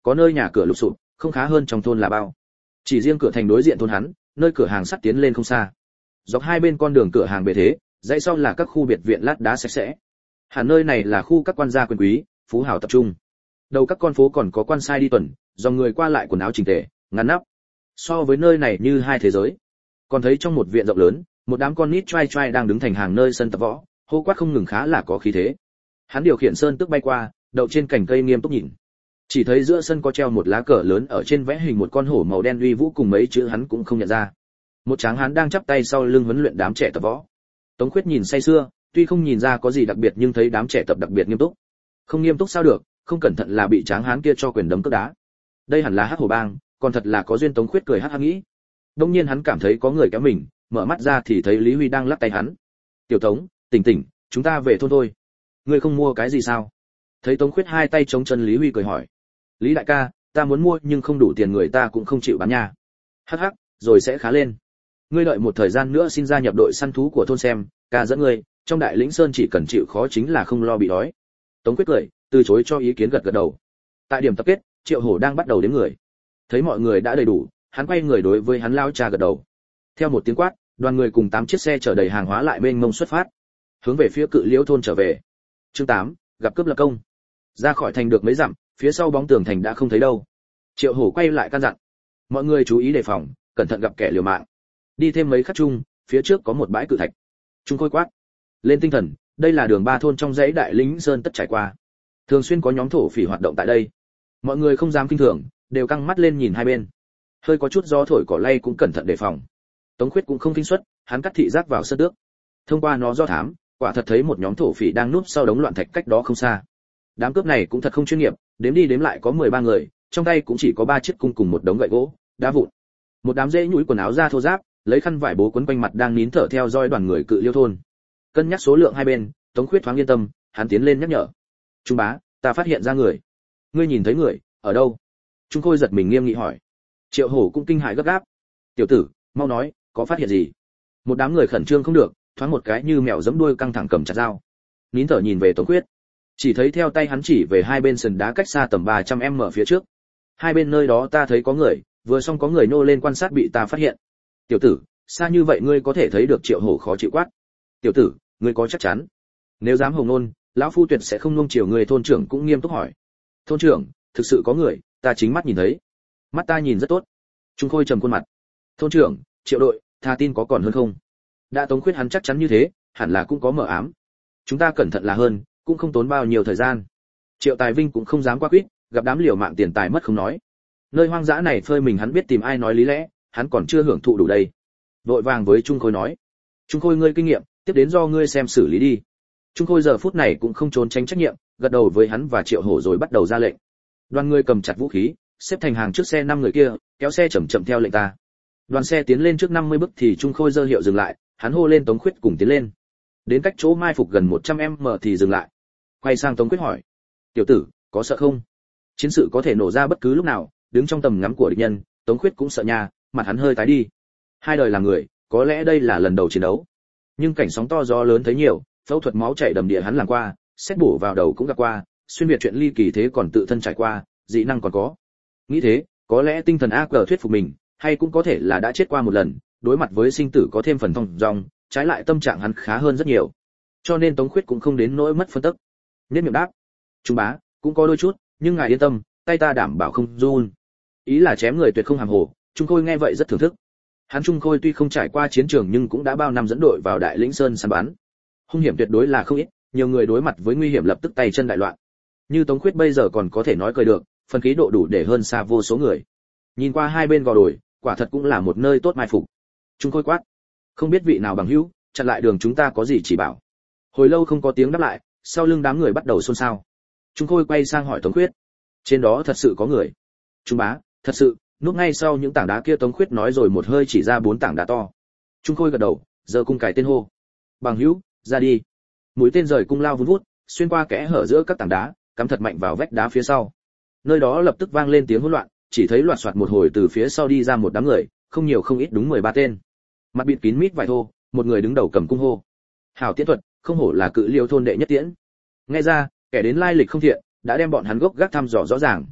có nơi nhà cửa lụp sụp, không khá hơn trong thôn là bao. Chỉ riêng cửa thành đối diện thôn hắn, nơi cửa hàng sắt tiến lên không xa. Dọc hai bên con đường cửa hàng bề thế, dãy sau là các khu biệt viện lát đá sạch sẽ. Hẳn nơi này là khu các quan gia quyền quý, phú hào tập trung. Đầu các con phố còn có quan sai đi tuần, dòng người qua lại quần áo chỉnh tề, ngăn nắp. So với nơi này như hai thế giới. Còn thấy trong một viện rộng lớn, một đám con nít trai trai đang đứng thành hàng nơi sân tập võ, hô quát không ngừng khá là có khí thế. Hắn điều khiển sơn tước bay qua, đậu trên cành cây nghiêm túc nhìn. Chỉ thấy giữa sân có treo một lá cờ lớn, ở trên vẽ hình một con hổ màu đen uy vũ cùng mấy chữ hắn cũng không nhận ra. Một tráng hán đang chắp tay sau lưng huấn luyện đám trẻ tập võ. Tống Khuyết nhìn say sưa, tuy không nhìn ra có gì đặc biệt nhưng thấy đám trẻ tập đặc biệt nghiêm túc. Không nghiêm túc sao được, không cẩn thận là bị tráng hán kia cho quyền đấm cước đá. Đây hẳn là Hắc Hổ Bang, còn thật là có duyên. Tống Khuyết cười hắc hắc nghĩ. Đông nhiên hắn cảm thấy có người kéo mình, mở mắt ra thì thấy Lý Huy đang lắc tay hắn. "Tiểu Tống, tỉnh tỉnh, chúng ta về thôn thôi. Ngươi không mua cái gì sao?" Thấy Tống Khuyết hai tay chống chân, Lý Huy cười hỏi. "Lý đại ca, ta muốn mua nhưng không đủ tiền, người ta cũng không chịu bán nha." "Hắc hắc, rồi sẽ khá lên. Ngươi đợi một thời gian nữa xin gia nhập đội săn thú của thôn xem, ca dẫn ngươi, trong Đại Lĩnh Sơn chỉ cần chịu khó chính là không lo bị đói." Tống Quyết cười, từ chối cho ý kiến, gật gật đầu. Tại điểm tập kết, Triệu Hổ đang bắt đầu đếm người. Thấy mọi người đã đầy đủ, hắn quay người đối với hắn lao cha gật đầu. Theo một tiếng quát, đoàn người cùng 8 chiếc xe chở đầy hàng hóa lại mênh mông xuất phát, hướng về phía Cự Liễu thôn trở về. Chương 8, gặp cướp lập công. Ra khỏi thành được mấy dặm, phía sau bóng tường thành đã không thấy đâu. Triệu Hổ quay lại căn dặn: "Mọi người chú ý đề phòng, cẩn thận gặp kẻ liều mạng." Đi thêm mấy khắc chung, phía trước có một bãi cự thạch. Trung Khôi quát: "Lên tinh thần, đây là đường 3 thôn trong dãy Đại Lĩnh Sơn tất trải qua. Thường xuyên có nhóm thổ phỉ hoạt động tại đây." Mọi người không dám kinh thường, đều căng mắt lên nhìn hai bên. Hơi có chút gió thổi cỏ lay cũng cẩn thận đề phòng. Tống Khuyết cũng không kinh suất, hắn cắt thị giác vào sơn tước. Thông qua nó do thám, quả thật thấy một nhóm thổ phỉ đang núp sau đống loạn thạch cách đó không xa. Đám cướp này cũng thật không chuyên nghiệp, đếm đi đếm lại có 13 người, trong tay cũng chỉ có 3 chiếc cung cùng một đống gậy gỗ, đá vụn. Một đám rễ nhũi quần áo da thô ráp, lấy khăn vải bố quấn quanh mặt đang nín thở theo dõi đoàn người Cự Liêu thôn. Cân nhắc số lượng hai bên, Tống Khuyết thoáng yên tâm, hắn tiến lên nhắc nhở: "Trung bá, ta phát hiện ra người." "Ngươi nhìn thấy người ở đâu?" Trung Khôi giật mình nghiêm nghị hỏi. Triệu Hổ cũng kinh hãi gấp gáp: "Tiểu tử, mau nói, có phát hiện gì?" Một đám người khẩn trương không được, thoáng một cái như mèo giẫm đuôi căng thẳng cầm chặt dao. Nín thở nhìn về Tống Khuyết, chỉ thấy theo tay hắn chỉ về hai bên sườn đá cách xa tầm 300m phía trước. "Hai bên nơi đó ta thấy có người, vừa xong có người nô lên quan sát bị ta phát hiện." "Tiểu tử, xa như vậy ngươi có thể thấy được?" Triệu Hổ khó chịu quát. "Tiểu tử, ngươi có chắc chắn?" "Nếu dám hồng nôn, lão phu tuyệt sẽ không nuông chiều người." Thôn trưởng cũng nghiêm túc hỏi. "Thôn trưởng, thực sự có người, ta chính mắt nhìn thấy." "Mắt ta nhìn rất tốt." Trung Khôi trầm khuôn mặt. "Thôn trưởng, Triệu đội, tha tin có còn hơn không?" Đã Tống Khuyết hắn chắc chắn như thế, hẳn là cũng có mờ ám. "Chúng ta cẩn thận là hơn, cũng không tốn bao nhiêu thời gian." Triệu Tài Vinh cũng không dám quá quýt, gặp đám liều mạng tiền tài mất không nói. Nơi hoang dã này phơi mình hắn biết tìm ai nói lý lẽ, hắn còn chưa hưởng thụ đủ đây. Vội vàng với Trung Khôi nói: "Trung Khôi ngươi kinh nghiệm, tiếp đến do ngươi xem xử lý đi." Trung Khôi giờ phút này cũng không trốn tránh trách nhiệm, gật đầu với hắn và Triệu Hổ rồi bắt đầu ra lệnh. Đoàn người cầm chặt vũ khí, xếp thành hàng trước xe 5 người kia, kéo xe chậm chậm theo lệnh ta. Đoàn xe tiến lên trước 50 bước thì Trung Khôi giơ hiệu dừng lại, hắn hô lên Tống Khuyết cùng tiến lên. Đến cách chỗ mai phục gần 100m thì dừng lại. Quay sang Tống Khuyết hỏi: "Tiểu tử, có sợ không? Chiến sự có thể nổ ra bất cứ lúc nào." Đứng trong tầm ngắm của địch nhân, Tống Khuyết cũng sợ nha, mặt hắn hơi tái đi. Hai đời là người, có lẽ đây là lần đầu chiến đấu. Nhưng cảnh sóng to gió lớn thấy nhiều, phẫu thuật máu chảy đầm địa hắn làm qua, xét bổ vào đầu cũng gặp qua, xuyên việt chuyện ly kỳ thế còn tự thân trải qua, dị năng còn có. Nghĩ thế, có lẽ tinh thần ác thuyết phục mình, hay cũng có thể là đã chết qua một lần, đối mặt với sinh tử có thêm phần thong dong, trái lại tâm trạng hắn khá hơn rất nhiều. Cho nên Tống Khuyết cũng không đến nỗi mất phân tức. Nhất miệng đáp: "Trung bá, cũng có đôi chút, nhưng ngài yên tâm, tay ta đảm bảo không run." Ý là chém người tuyệt không hàm hồ. Trung Khôi nghe vậy rất thưởng thức. Hắn Trung Khôi tuy không trải qua chiến trường nhưng cũng đã bao năm dẫn đội vào Đại Lĩnh Sơn săn bắn. Hung hiểm tuyệt đối là không ít, nhiều người đối mặt với nguy hiểm lập tức tay chân đại loạn. Như Tống Khuyết bây giờ còn có thể nói cười được, phần khí độ đủ để hơn xa vô số người. Nhìn qua hai bên gò đồi, quả thật cũng là một nơi tốt mai phục. Trung Khôi quát: "Không biết vị nào bằng hữu, chặn lại đường chúng ta có gì chỉ bảo." Hồi lâu không có tiếng đáp lại, sau lưng đám người bắt đầu xôn xao. Trung Khôi quay sang hỏi Tống Khuyết: "Trên đó thật sự có người?" "Trung bá, thật sự." Núp ngay sau những tảng đá kia, Tống Khuyết nói rồi một hơi chỉ ra 4 tảng đá to. Trung Khôi gật đầu, giơ cung cài tên hô: "Bằng hữu, ra đi." Mũi tên rời cung lao vun vút, xuyên qua kẽ hở giữa các tảng đá, cắm thật mạnh vào vách đá phía sau. Nơi đó lập tức vang lên tiếng hỗn loạn, chỉ thấy loạt soạt một hồi từ phía sau đi ra một đám người, không nhiều không ít đúng 13 tên. Mặt bịt kín mít vải thô, một người đứng đầu cầm cung hô: "Hảo tiễn thuật, không hổ là Cự Liêu thôn đệ nhất tiễn." Nghe ra, kẻ đến lai lịch không thiện, đã đem bọn hắn gốc gác thăm dò rõ ràng.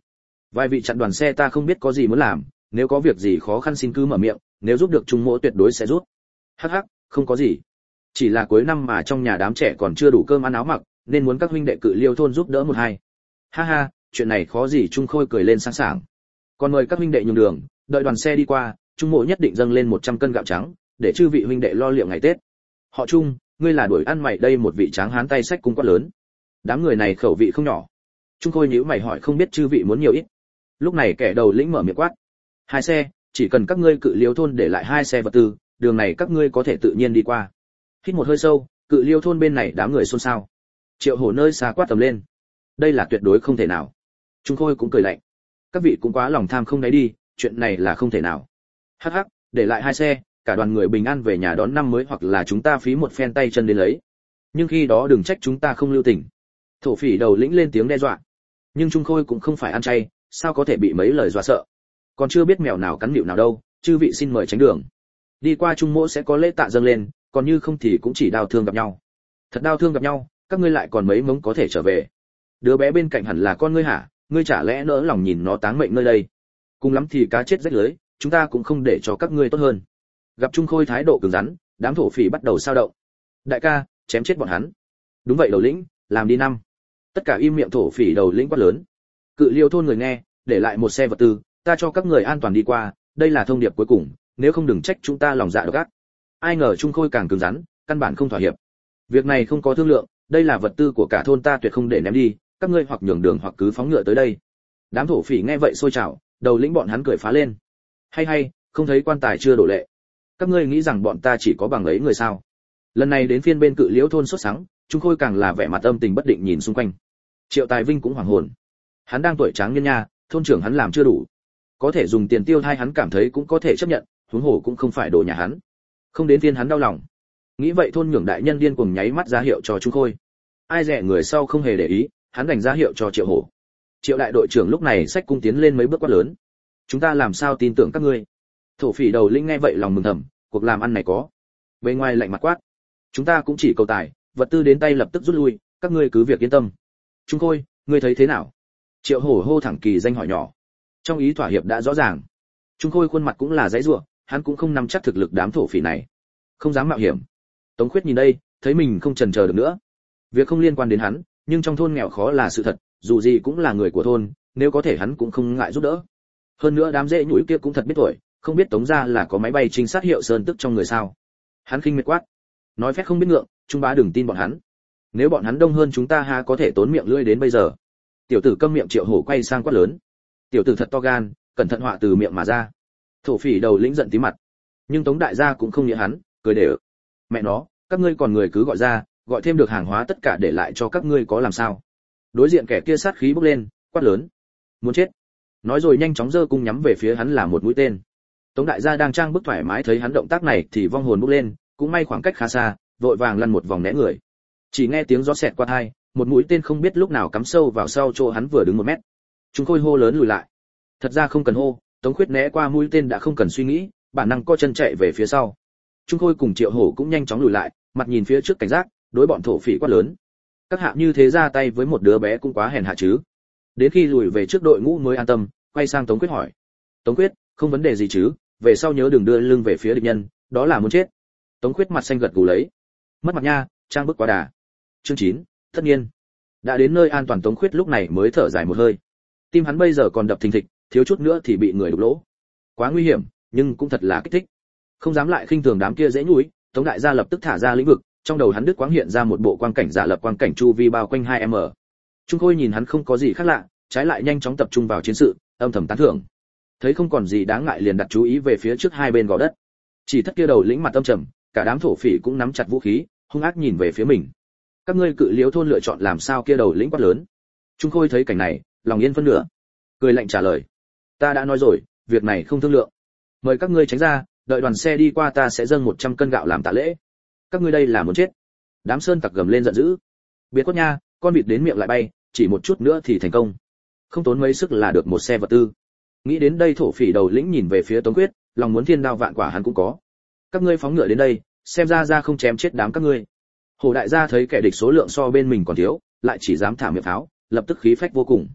Vài vị chặn đoàn xe ta không biết có gì muốn làm, nếu có việc gì khó khăn xin cứ mở miệng, nếu giúp được Trung Mỗ tuyệt đối sẽ giúp. Hắc hắc, không có gì. Chỉ là cuối năm mà trong nhà đám trẻ còn chưa đủ cơm ăn áo mặc, nên muốn các huynh đệ Cự Liêu thôn giúp đỡ một hai. Ha ha, chuyện này khó gì. Trung Khôi cười lên sảng sảng. Còn mời các huynh đệ nhường đường, đợi đoàn xe đi qua, Trung Mỗ nhất định dâng lên 100 cân gạo trắng, để chư vị huynh đệ lo liệu ngày Tết. Họ Trung, ngươi là đuổi ăn mày đây? Một vị tráng hán tay xách cung quát lớn. Đám người này khẩu vị không nhỏ. Trung Khôi nhíu mày hỏi không biết chư vị muốn nhiều ít. Lúc này kẻ đầu lĩnh mở miệng quát. 2 xe, chỉ cần các ngươi Cự Liêu thôn để lại 2 xe vật tư, đường này các ngươi có thể tự nhiên đi qua. Hít một hơi sâu, Cự Liêu thôn bên này đám người xôn xao. Triệu Hổ nơi xa quát tầm lên. Đây là tuyệt đối không thể nào. Trung Khôi cũng cười lạnh. Các vị cũng quá lòng tham không đáy đi, chuyện này là không thể nào. Hắc hắc, để lại 2 xe, cả đoàn người bình an về nhà đón năm mới, hoặc là chúng ta phí một phen tay chân đến lấy. Nhưng khi đó đừng trách chúng ta không lưu tình. Thổ phỉ đầu lĩnh lên tiếng đe dọa. Nhưng Trung Khôi cũng không phải ăn chay, sao có thể bị mấy lời dọa sợ. Còn chưa biết mèo nào cắn nịu nào đâu, chư vị xin mời tránh đường. Đi qua Trung Mỗ sẽ có lễ tạ dâng lên, còn như không thì cũng chỉ đau thương gặp nhau. Thật đau thương gặp nhau, các ngươi lại còn mấy mống có thể trở về. Đứa bé bên cạnh hẳn là con ngươi hả? Ngươi chả lẽ nỡ lòng nhìn nó táng mệnh nơi đây? Cùng lắm thì cá chết rách lưới, chúng ta cũng không để cho các ngươi tốt hơn. Gặp Trung Khôi thái độ cứng rắn, đám thổ phỉ bắt đầu sao động. Đại ca, chém chết bọn hắn. Đúng vậy đầu lĩnh, làm đi năm. Tất cả im miệng. Thổ phỉ đầu lĩnh quát lớn. Cự Liêu thôn người nghe, để lại 1 xe vật tư, ta cho các người an toàn đi qua, đây là thông điệp cuối cùng, nếu không đừng trách chúng ta lòng dạ độc ác. Ai ngờ Trung Khôi càng cứng rắn, căn bản không thỏa hiệp. Việc này không có thương lượng, đây là vật tư của cả thôn ta tuyệt không để ném đi, các ngươi hoặc nhường đường hoặc cứ phóng ngựa tới đây. Đám thổ phỉ nghe vậy sôi trào, đầu lĩnh bọn hắn cười phá lên. Hay, không thấy quan tài chưa đổ lệ. Các ngươi nghĩ rằng bọn ta chỉ có bằng ấy người sao? Lần này đến phiên bên Cự Liễu thôn sốt sắng, Trung Khôi càng là vẻ mặt âm tình bất định nhìn xung quanh. Triệu Tài Vinh cũng hoảng hồn. Hắn đang tuổi tráng niên nha, thôn trưởng hắn làm chưa đủ. Có thể dùng tiền tiêu thai hắn cảm thấy cũng có thể chấp nhận, huống hồ cũng không phải đồ nhà hắn. Không đến phiên hắn đau lòng. Nghĩ vậy thôn trưởng đại nhân điên cuồng nháy mắt ra hiệu cho Trung Khôi. Ai dè người sau không hề để ý, hắn đành ra hiệu cho Triệu Hổ. Triệu đại đội trưởng lúc này xách cung tiến lên mấy bước quát lớn. Chúng ta làm sao tin tưởng các ngươi? Thổ phỉ đầu lĩnh nghe vậy lòng mừng thầm, cuộc làm ăn này có. Bên ngoài lạnh mặt quát. Chúng ta cũng chỉ cầu tài, vật tư đến tay lập tức rút lui, các ngươi cứ việc yên tâm. Trung Khôi, ngươi thấy thế nào? Triệu Hổ hô thẳng kỳ danh hỏi nhỏ. Trong ý thỏa hiệp đã rõ ràng. Trung Khôi khuôn mặt cũng là dãy rủa, hắn cũng không nắm chắc thực lực đám thổ phỉ này, không dám mạo hiểm. Tống Khuyết nhìn đây, thấy mình không chần chờ được nữa. Việc không liên quan đến hắn, nhưng trong thôn nghèo khó là sự thật, dù gì cũng là người của thôn, nếu có thể hắn cũng không ngại giúp đỡ. Hơn nữa đám rễ nhũi kia cũng thật biết tuổi, không biết Tống gia là có máy bay trinh sát hiệu sơn tức trong người sao? Hắn khinh miệt quát, nói phép không biết ngượng, Trung bá đừng tin bọn hắn. Nếu bọn hắn đông hơn chúng ta ha có thể tốn miệng lưỡi đến bây giờ. Tiểu tử câm miệng. Triệu Hổ quay sang quát lớn. Tiểu tử thật to gan, cẩn thận họa từ miệng mà ra. Thổ phỉ đầu lĩnh giận tí mặt, nhưng Tống đại gia cũng không nghĩa hắn, cười để ự. Mẹ nó, các ngươi còn người cứ gọi ra, gọi thêm được hàng hóa tất cả để lại cho các ngươi có làm sao? Đối diện kẻ kia sát khí bốc lên, quát lớn, muốn chết. Nói rồi nhanh chóng giơ cung nhắm về phía hắn là một mũi tên. Tống đại gia đang trang bức thoải mái thấy hắn động tác này thì vong hồn bốc lên, cũng may khoảng cách khá xa, vội vàng lăn một vòng né người. Chỉ nghe tiếng gió xẹt qua tai, một mũi tên không biết lúc nào cắm sâu vào sau chỗ hắn vừa đứng 1 mét. Trung Khôi hô lớn lùi lại. Thật ra không cần hô, Tống Khuyết né qua mũi tên đã không cần suy nghĩ, bản năng co chân chạy về phía sau. Trung Khôi cùng Triệu Hổ cũng nhanh chóng lùi lại, mặt nhìn phía trước cảnh giác, đối bọn thổ phỉ quát lớn. Các hạ như thế ra tay với một đứa bé cũng quá hèn hạ chứ. Đến khi lùi về trước đội ngũ mới an tâm, quay sang Tống Quyết hỏi. Tống Quyết, không vấn đề gì chứ, về sau nhớ đừng đưa lưng về phía địch nhân, đó là muốn chết. Tống Quyết mặt xanh gật gù lấy. Mất mặt nha, trang bức quá đà. Chương 9, tất nhiên. Đã đến nơi an toàn Tống Quyết lúc này mới thở dài một hơi. Tim hắn bây giờ còn đập thình thịch, thiếu chút nữa thì bị người đục lỗ. Quá nguy hiểm, nhưng cũng thật là kích thích. Không dám lại khinh thường đám kia dễ nhúi, Tống đại gia lập tức thả ra lĩnh vực, trong đầu hắn đứt quáng hiện ra một bộ quang cảnh giả lập quang cảnh chu vi bao quanh 2m. Trung Khôi nhìn hắn không có gì khác lạ, trái lại nhanh chóng tập trung vào chiến sự, âm thầm tán thưởng. Thấy không còn gì đáng ngại liền đặt chú ý về phía trước hai bên gò đất. Chỉ thất kia đầu lĩnh mặt âm trầm, cả đám thổ phỉ cũng nắm chặt vũ khí, hung ác nhìn về phía mình. Các ngươi Cự Liễu thôn lựa chọn làm sao? Kia đầu lĩnh quát lớn. Trung Khôi thấy cảnh này, lòng yên phân nửa, cười lạnh trả lời: ta đã nói rồi, việc này không thương lượng. Mời các ngươi tránh ra, đợi đoàn xe đi qua ta sẽ dâng 100 cân gạo làm tạ lễ. Các ngươi đây là muốn chết. Đám sơn tặc gầm lên giận dữ. Biệt quất nha, con vịt đến miệng lại bay, chỉ một chút nữa thì thành công. Không tốn mấy sức là được một xe vật tư. Nghĩ đến đây thổ phỉ đầu lĩnh nhìn về phía Tống Quyết, lòng muốn thiên đao vạn quả hắn cũng có. Các ngươi phóng ngựa đến đây, xem ra không chém chết đám các ngươi. Hồ đại gia thấy kẻ địch số lượng so bên mình còn thiếu, lại chỉ dám thả miệng pháo, lập tức khí phách vô cùng.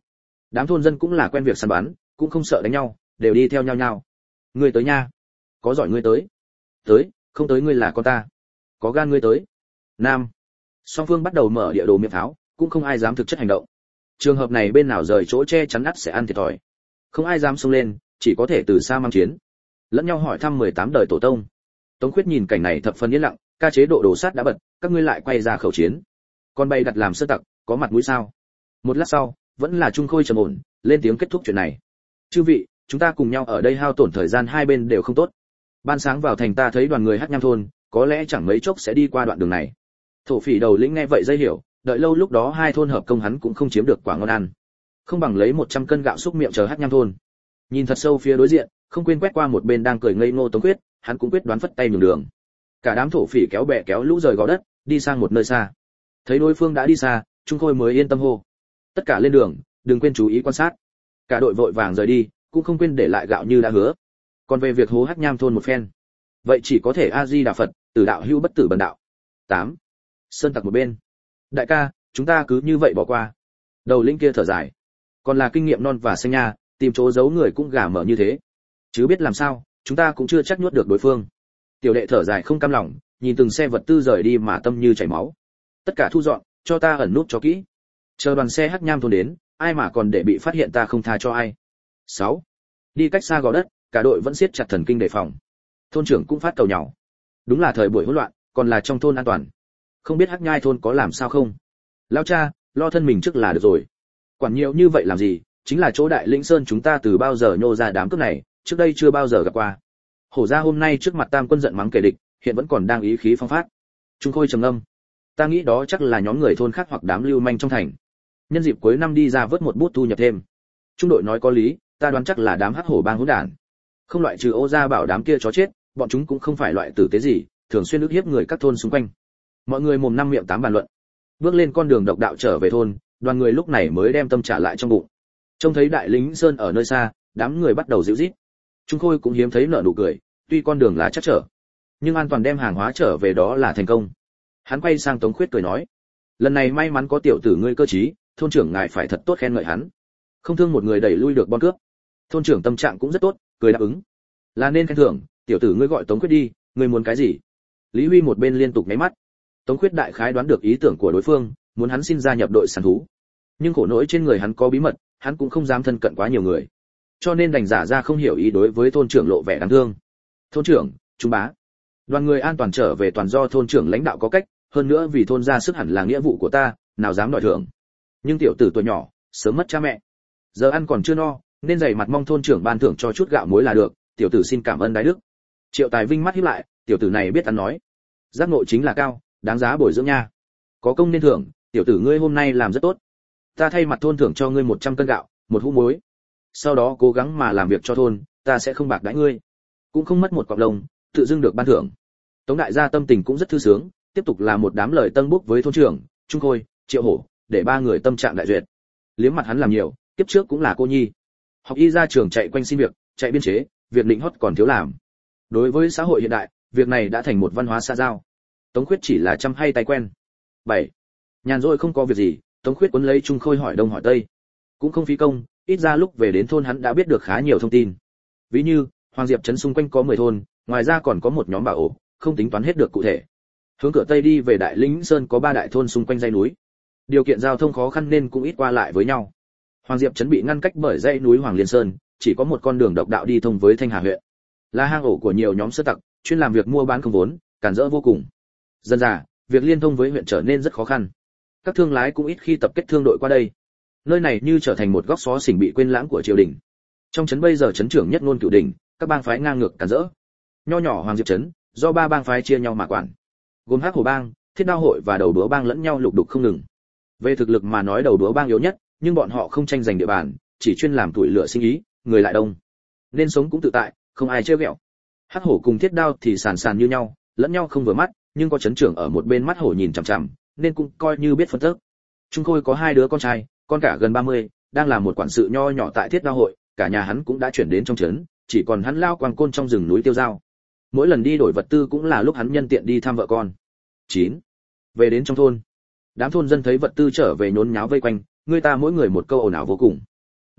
Đám thôn dân cũng là quen việc săn bắn, cũng không sợ đánh nhau, đều đi theo nhau nhau. Ngươi tới nha. Có giỏi ngươi tới. Tới, không tới ngươi là con ta. Có gan ngươi tới. Nam. Song phương bắt đầu mở địa đồ miệng pháo, cũng không ai dám thực chất hành động. Trường hợp này bên nào rời chỗ che chắn ắt sẽ ăn thiệt thòi. Không ai dám xông lên, chỉ có thể từ xa mang chiến. Lẫn nhau hỏi thăm 18 đời tổ tông. Tống Khuyết nhìn cảnh này thập phần yên lặng, ca chế độ đồ sát đã bật, các ngươi lại quay ra khẩu chiến. Con bay đặt làm sơ tặc, có mặt mũi sao? Một lát sau, vẫn là Trung Khôi trầm ổn, lên tiếng kết thúc chuyện này. Chư vị, chúng ta cùng nhau ở đây hao tổn thời gian hai bên đều không tốt. Ban sáng vào thành ta thấy đoàn người Hát Nham thôn, có lẽ chẳng mấy chốc sẽ đi qua đoạn đường này. Thổ phỉ đầu lĩnh nghe vậy dây hiểu, đợi lâu lúc đó hai thôn hợp công hắn cũng không chiếm được quả ngon ăn. Không bằng lấy 100 cân gạo xúc miệng chờ Hát Nham thôn. Nhìn thật sâu phía đối diện, không quên quét qua một bên đang cười ngây ngô Tống Quyết, hắn cũng quyết đoán phất tay nhường đường. Cả đám thổ phỉ kéo bè kéo lũ rời gò đất, đi sang một nơi xa. Thấy đối phương đã đi xa, Trung Khôi mới yên tâm hô: tất cả lên đường, đừng quên chú ý quan sát. Cả đội vội vàng rời đi, cũng không quên để lại gạo như đã hứa. Còn về việc hố Hát Nham thôn một phen, vậy chỉ có thể A Di Đà Phật, tử đạo hữu bất tử bần đạo. 8. Sơn tặc một bên. Đại ca, chúng ta cứ như vậy bỏ qua. Đầu lĩnh kia thở dài. Còn là kinh nghiệm non và xanh nha, tìm chỗ giấu người cũng gà mở như thế. Chứ biết làm sao, chúng ta cũng chưa chắc nuốt được đối phương. Tiểu đệ thở dài không cam lòng, nhìn từng xe vật tư rời đi mà tâm như chảy máu. Tất cả thu dọn, cho ta ẩn nút cho kỹ. Chờ đoàn xe Hát Nham thôn đến, ai mà còn để bị phát hiện ta không tha cho ai. 6. Đi cách xa gò đất, cả đội vẫn siết chặt thần kinh đề phòng. Thôn trưởng cũng phát cầu nhàu. Đúng là thời buổi hỗn loạn, còn là trong thôn an toàn. Không biết Hát Nhai thôn có làm sao không? Lão cha, lo thân mình trước là được rồi. Quản nhiều như vậy làm gì, chính là chỗ Đại Lĩnh Sơn chúng ta từ bao giờ nhô ra đám cướp này, trước đây chưa bao giờ gặp qua. Hổ gia hôm nay trước mặt Tam quân giận mắng kẻ địch, hiện vẫn còn đang ý khí phong phát. Trung Khôi trầm ngâm. Ta nghĩ đó chắc là nhóm người thôn khác hoặc đám lưu manh trong thành. Nhân dịp cuối năm đi ra vớt một bút thu nhập thêm. Trung đội nói có lý, ta đoán chắc là đám hắc hổ bang hỗn đản. Không loại trừ Ô gia bảo đám kia chó chết, bọn chúng cũng không phải loại tử tế gì, thường xuyên ức hiếp người các thôn xung quanh. Mọi người mồm năm miệng tám bàn luận. Bước lên con đường độc đạo trở về thôn, đoàn người lúc này mới đem tâm trả lại trong bụng. Trông thấy Đại Lĩnh Sơn ở nơi xa, đám người bắt đầu dịu rít. Trung Khôi cũng hiếm thấy nở nụ cười, tuy con đường là chắc trở, nhưng an toàn đem hàng hóa trở về đó là thành công. Hắn quay sang Tống Khuyết cười nói: lần này may mắn có tiểu tử ngươi cơ trí, thôn trưởng ngài phải thật tốt khen ngợi hắn. Không thương một người đẩy lui được bon cướp. Thôn trưởng tâm trạng cũng rất tốt, cười đáp ứng. Là nên khen thưởng, tiểu tử ngươi gọi Tống Khuyết đi, ngươi muốn cái gì? Lý Huy một bên liên tục nháy mắt. Tống Khuyết đại khái đoán được ý tưởng của đối phương, muốn hắn xin gia nhập đội săn thú. Nhưng khổ nỗi trên người hắn có bí mật, hắn cũng không dám thân cận quá nhiều người. Cho nên đành giả ra không hiểu ý đối với thôn trưởng lộ vẻ đáng thương. Thôn trưởng, trung bá. Đoàn người an toàn trở về toàn do thôn trưởng lãnh đạo có cách, hơn nữa vì thôn ra sức hẳn là nghĩa vụ của ta, nào dám đòi thưởng. Nhưng tiểu tử tuổi nhỏ, sớm mất cha mẹ. Giờ ăn còn chưa no, nên dày mặt mong thôn trưởng ban thưởng cho chút gạo muối là được, tiểu tử xin cảm ơn đái đức. Triệu Tài Vinh mắt híp lại, tiểu tử này biết ăn nói. Giác ngộ chính là cao, đáng giá bồi dưỡng nha. Có công nên thưởng, tiểu tử ngươi hôm nay làm rất tốt. Ta thay mặt thôn thưởng cho ngươi 100 cân gạo, một hũ muối. Sau đó cố gắng mà làm việc cho thôn, ta sẽ không bạc đãi ngươi. Cũng không mất một cọc lông, tự dưng được ban thưởng. Tống đại gia tâm tình cũng rất thư sướng, tiếp tục là một đám lời tân bốc với thôn trưởng, Trung Khôi, Triệu Hổ, để ba người tâm trạng đại duyệt. Liếm mặt hắn làm nhiều, kiếp trước cũng là cô nhi. Học y ra trường chạy quanh xin việc, chạy biên chế, việc định hót còn thiếu làm. Đối với xã hội hiện đại, việc này đã thành một văn hóa xã giao. Tống Khuyết chỉ là chăm hay tay quen. 7. Nhàn rỗi không có việc gì, Tống Khuyết cuốn lấy Trung Khôi hỏi đông hỏi tây. Cũng không phí công, ít ra lúc về đến thôn hắn đã biết được khá nhiều thông tin. Ví như, Hoàng Diệp trấn xung quanh có 10 thôn, ngoài ra còn có một nhóm bảo ổ, không tính toán hết được cụ thể. Hướng cửa tây đi về Đại Lĩnh Sơn có 3 đại thôn xung quanh dãy núi. Điều kiện giao thông khó khăn nên cũng ít qua lại với nhau. Hoàng Diệp trấn bị ngăn cách bởi dãy núi Hoàng Liên Sơn, chỉ có một con đường độc đạo đi thông với Thanh Hà huyện. Là hang ổ của nhiều nhóm sơ tặc, chuyên làm việc mua bán không vốn, cản rỡ vô cùng. Dần dà, việc liên thông với huyện trở nên rất khó khăn. Các thương lái cũng ít khi tập kết thương đội qua đây. Nơi này như trở thành một góc xó xỉnh bị quên lãng của triều đình. Trong trấn bây giờ trấn trưởng nhất ngôn cửu đỉnh, các bang phái ngang ngược cản rỡ. Nho nhỏ Hoàng Diệp trấn, do 3 bang phái chia nhau mà quản. Gồm Hắc Hổ bang, Thiết Đao hội và Đầu Đũa bang lẫn nhau lục đục không ngừng. Về thực lực mà nói Đầu Đũa bang yếu nhất, nhưng bọn họ không tranh giành địa bàn, chỉ chuyên làm tuổi lửa sinh ý, người lại đông, nên sống cũng tự tại, không ai trêu ghẹo. Hắc Hổ cùng Thiết Đao thì sàn sàn như nhau, lẫn nhau không vừa mắt, nhưng có trấn trưởng ở một bên mắt hổ nhìn chằm chằm, nên cũng coi như biết phân tích. Trung Khôi có 2 đứa con trai, con cả gần 30, đang làm một quản sự nho nhỏ tại Thiết Đao hội, cả nhà hắn cũng đã chuyển đến trong trấn, chỉ còn hắn lao quang côn trong rừng núi tiêu dao. Mỗi lần đi đổi vật tư cũng là lúc hắn nhân tiện đi thăm vợ con. 9. Về đến trong thôn, đám thôn dân thấy vật tư trở về nhốn nháo vây quanh, người ta mỗi người một câu ồn ào vô cùng.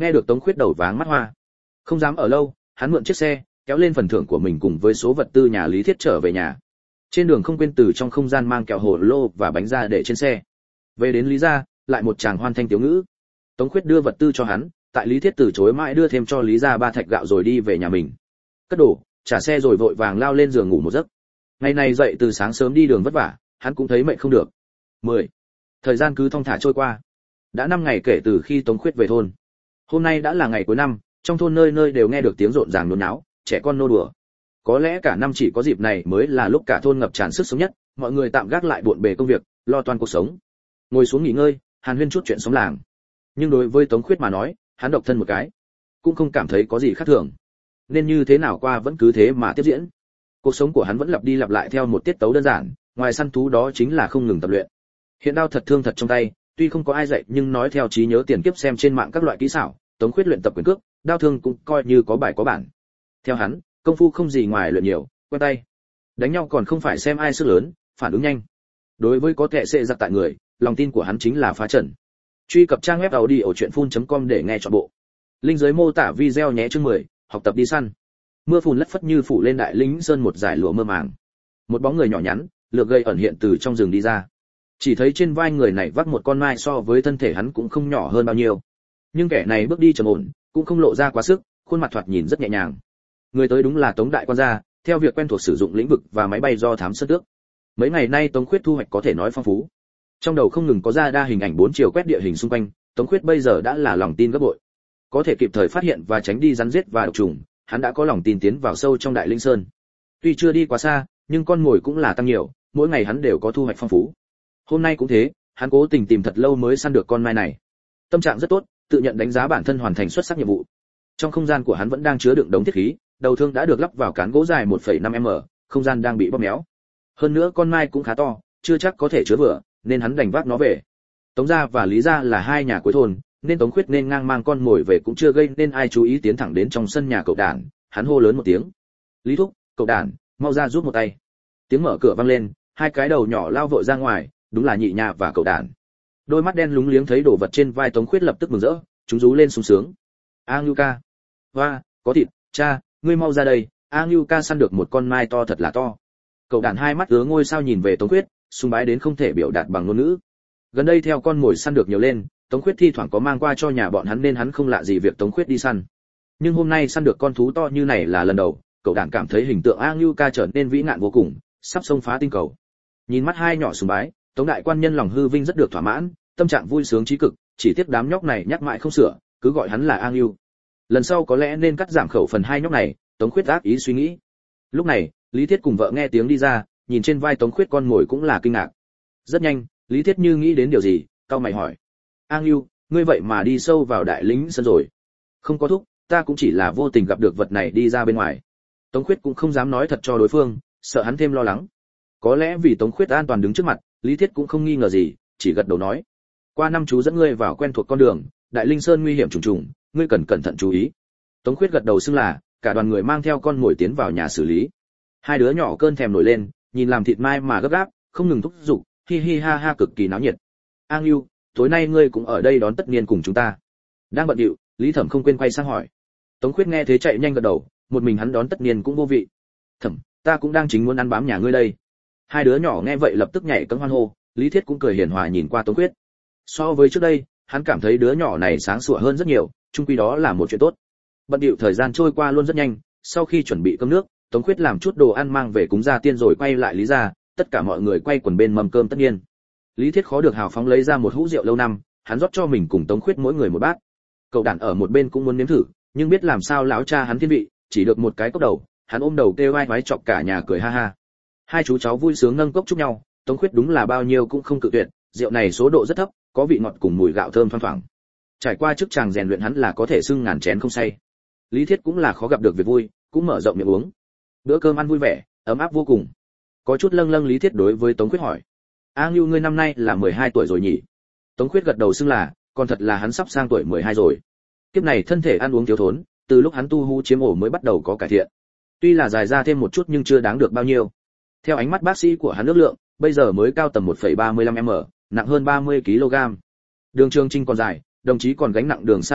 Nghe được Tống Khuyết đầu váng mắt hoa, không dám ở lâu, hắn mượn chiếc xe, kéo lên phần thưởng của mình cùng với số vật tư nhà Lý Thiết trở về nhà. Trên đường không quên từ trong không gian mang kẹo hồ lô và bánh ra để trên xe. Về đến Lý gia, lại một chàng hoan thanh tiếu ngữ. Tống Khuyết đưa vật tư cho hắn, tại Lý Thiết từ chối mãi đưa thêm cho Lý gia 3 thạch gạo rồi đi về nhà mình. Cất đồ, trả xe rồi vội vàng lao lên giường ngủ một giấc. Ngày này dậy từ sáng sớm đi đường vất vả, hắn cũng thấy mệt không được. 10. Thời gian cứ thong thả trôi qua. Đã 5 ngày kể từ khi Tống Khuyết về thôn. Hôm nay đã là ngày cuối năm, trong thôn nơi nơi đều nghe được tiếng rộn ràng nôn náo, trẻ con nô đùa. Có lẽ cả năm chỉ có dịp này mới là lúc cả thôn ngập tràn sức sống nhất, mọi người tạm gác lại bộn bề công việc, lo toan cuộc sống. Ngồi xuống nghỉ ngơi, hàn huyên chút chuyện sống làng. Nhưng đối với Tống Khuyết mà nói, hắn độc thân một cái, cũng không cảm thấy có gì khác thường. Nên như thế nào qua vẫn cứ thế mà tiếp diễn. Cuộc sống của hắn vẫn lặp đi lặp lại theo một tiết tấu đơn giản, ngoài săn thú đó chính là không ngừng tập luyện. Hiện đao thật thương thật trong tay, tuy không có ai dạy nhưng nói theo trí nhớ tiền kiếp xem trên mạng các loại kỹ xảo, Tống Khuyết luyện tập quyền cước, đao thương cũng coi như có bài có bản. Theo hắn, công phu không gì ngoài luyện nhiều, quen tay. Đánh nhau còn không phải xem ai sức lớn, phản ứng nhanh. Đối với có thể sẽ giặc tại người, lòng tin của hắn chính là phá trận. Truy cập trang web audiochuyenphun.com để nghe trọn bộ. Link dưới mô tả video nhé. Chương 10, học tập đi săn. Mưa phùn lất phất như phủ lên Đại Lĩnh Sơn một dải lụa mơ màng. Một bóng người nhỏ nhắn, lược gầy ẩn hiện từ trong rừng đi ra. Chỉ thấy trên vai người này vác một con mai so với thân thể hắn cũng không nhỏ hơn bao nhiêu. Nhưng kẻ này bước đi trầm ổn, cũng không lộ ra quá sức, khuôn mặt thoạt nhìn rất nhẹ nhàng. Người tới đúng là Tống đại quan gia, theo việc quen thuộc sử dụng lĩnh vực và máy bay do thám sơn tước. Mấy ngày nay Tống Khuyết thu hoạch có thể nói phong phú. Trong đầu không ngừng có ra đa hình ảnh 4 chiều quét địa hình xung quanh, Tống Khuyết bây giờ đã là lòng tin gấp bội. Có thể kịp thời phát hiện và tránh đi rắn rết và độc trùng, hắn đã có lòng tin tiến vào sâu trong Đại Linh Sơn. Tuy chưa đi quá xa, nhưng con mồi cũng là tăng nhiều, mỗi ngày hắn đều có thu hoạch phong phú. Hôm nay cũng thế, hắn cố tình tìm thật lâu mới săn được con mai này. Tâm trạng rất tốt, tự nhận đánh giá bản thân hoàn thành xuất sắc nhiệm vụ. Trong không gian của hắn vẫn đang chứa đựng đống thiết khí, đầu thương đã được lắp vào cán gỗ dài 1,5m, không gian đang bị bóp méo. Hơn nữa con mai cũng khá to, chưa chắc có thể chứa vừa, nên hắn đành vác nó về. Tống gia và Lý gia là hai nhà cuối thôn, nên Tống Khuyết nên ngang mang con mồi về cũng chưa gây nên ai chú ý, tiến thẳng đến trong sân nhà cậu đản, hắn hô lớn một tiếng. Lý thúc, cậu đản, mau ra giúp một tay. Tiếng mở cửa vang lên, hai cái đầu nhỏ lao vội ra ngoài, đúng là Nhị Nha và cậu đản. Đôi mắt đen lúng liếng thấy đồ vật trên vai Tống Khuyết lập tức mừng rỡ, chúng rú lên sung sướng. A Ngưu ca, hoa, có thịt, cha, ngươi mau ra đây, A Ngưu ca săn được một con mai to thật là to. Cậu đản hai mắt ứa ngôi sao nhìn về Tống Khuyết, sùng bái đến không thể biểu đạt bằng ngôn ngữ. Gần đây theo con mồi săn được nhiều lên, Tống Khuyết thi thoảng có mang qua cho nhà bọn hắn nên hắn không lạ gì việc Tống Khuyết đi săn. Nhưng hôm nay săn được con thú to như này là lần đầu, cậu đản cảm thấy hình tượng A Ngưu ca trở nên vĩ ngạn vô cùng, sắp xông phá tinh cầu. Nhìn mắt hai nhỏ sùng bái, Tống đại quan nhân lòng hư vinh rất được thỏa mãn, tâm trạng vui sướng chí cực, chỉ tiếc đám nhóc này nhắc mãi không sửa, cứ gọi hắn là A Ngưu. Lần sau có lẽ nên cắt giảm khẩu phần hai nhóc này, Tống Khuyết ác ý suy nghĩ. Lúc này, Lý Thiết cùng vợ nghe tiếng đi ra, nhìn trên vai Tống Khuyết con mồi cũng là kinh ngạc. Rất nhanh, Lý Thiết như nghĩ đến điều gì, cau mày hỏi: "A Ngưu, ngươi vậy mà đi sâu vào Đại Lĩnh Sơn rồi?" "Không có thúc, ta cũng chỉ là vô tình gặp được vật này đi ra bên ngoài." Tống Khuyết cũng không dám nói thật cho đối phương, sợ hắn thêm lo lắng. Có lẽ vì Tống Khuyết an toàn đứng trước mặt, Lý Thiết cũng không nghi ngờ gì, chỉ gật đầu nói: "Qua năm chú dẫn ngươi vào quen thuộc con đường, Đại Linh Sơn nguy hiểm trùng trùng, ngươi cần cẩn thận chú ý." Tống Khuyết gật đầu xưng là, cả đoàn người mang theo con mồi tiến vào nhà xử lý. Hai đứa nhỏ cơn thèm nổi lên, nhìn làm thịt mai mà gấp gáp, không ngừng thúc giục, hi hi ha ha cực kỳ náo nhiệt. "A Ngưu, tối nay ngươi cũng ở đây đón tất niên cùng chúng ta?" Đang bận rộn, Lý Thẩm không quên quay sang hỏi. Tống Khuyết nghe thế chạy nhanh gật đầu, một mình hắn đón tất niên cũng vô vị. "Thẩm, ta cũng đang chính muốn ăn bám nhà ngươi đây." Hai đứa nhỏ nghe vậy lập tức nhảy cẫng hoan hô, Lý Thiết cũng cười hiền hòa nhìn qua Tống Khuyết. So với trước đây, hắn cảm thấy đứa nhỏ này sáng sủa hơn rất nhiều, chung quy đó là một chuyện tốt. Bận điệu thời gian trôi qua luôn rất nhanh, sau khi chuẩn bị cơm nước, Tống Khuyết làm chút đồ ăn mang về cúng gia tiên rồi quay lại Lý gia, tất cả mọi người quay quần bên mâm cơm tất nhiên. Lý Thiết khó được hào phóng lấy ra một hũ rượu lâu năm, hắn rót cho mình cùng Tống Khuyết mỗi người một bát. Cậu đản ở một bên cũng muốn nếm thử, nhưng biết làm sao lão cha hắn thiên vị, chỉ được một cái cốc đầu, hắn ôm đầu kêu vai vái chọc cả nhà cười ha ha. Hai chú cháu vui sướng nâng cốc chúc nhau, Tống Khuyết đúng là bao nhiêu cũng không cự tuyệt, rượu này số độ rất thấp, có vị ngọt cùng mùi gạo thơm thoang thoảng. Trải qua chức chàng rèn luyện hắn là có thể xưng ngàn chén không say. Lý Thiết cũng là khó gặp được việc vui, cũng mở rộng miệng uống. Bữa cơm ăn vui vẻ, ấm áp vô cùng. Có chút lâng lâng Lý Thiết đối với Tống Khuyết hỏi: "A Ngưu ngươi năm nay là 12 tuổi rồi nhỉ?" Tống Khuyết gật đầu xưng là, còn thật là hắn sắp sang tuổi 12 rồi. Kiếp này thân thể ăn uống thiếu thốn, từ lúc hắn tu hú chiếm ổ mới bắt đầu có cải thiện. Tuy là dài ra thêm một chút nhưng chưa đáng được bao nhiêu. Theo ánh mắt bác sĩ của hắn ước lượng, bây giờ mới cao tầm 1,35m, nặng hơn 30 kg. Đường trường trinh còn dài, đồng chí còn gánh nặng đường xa à,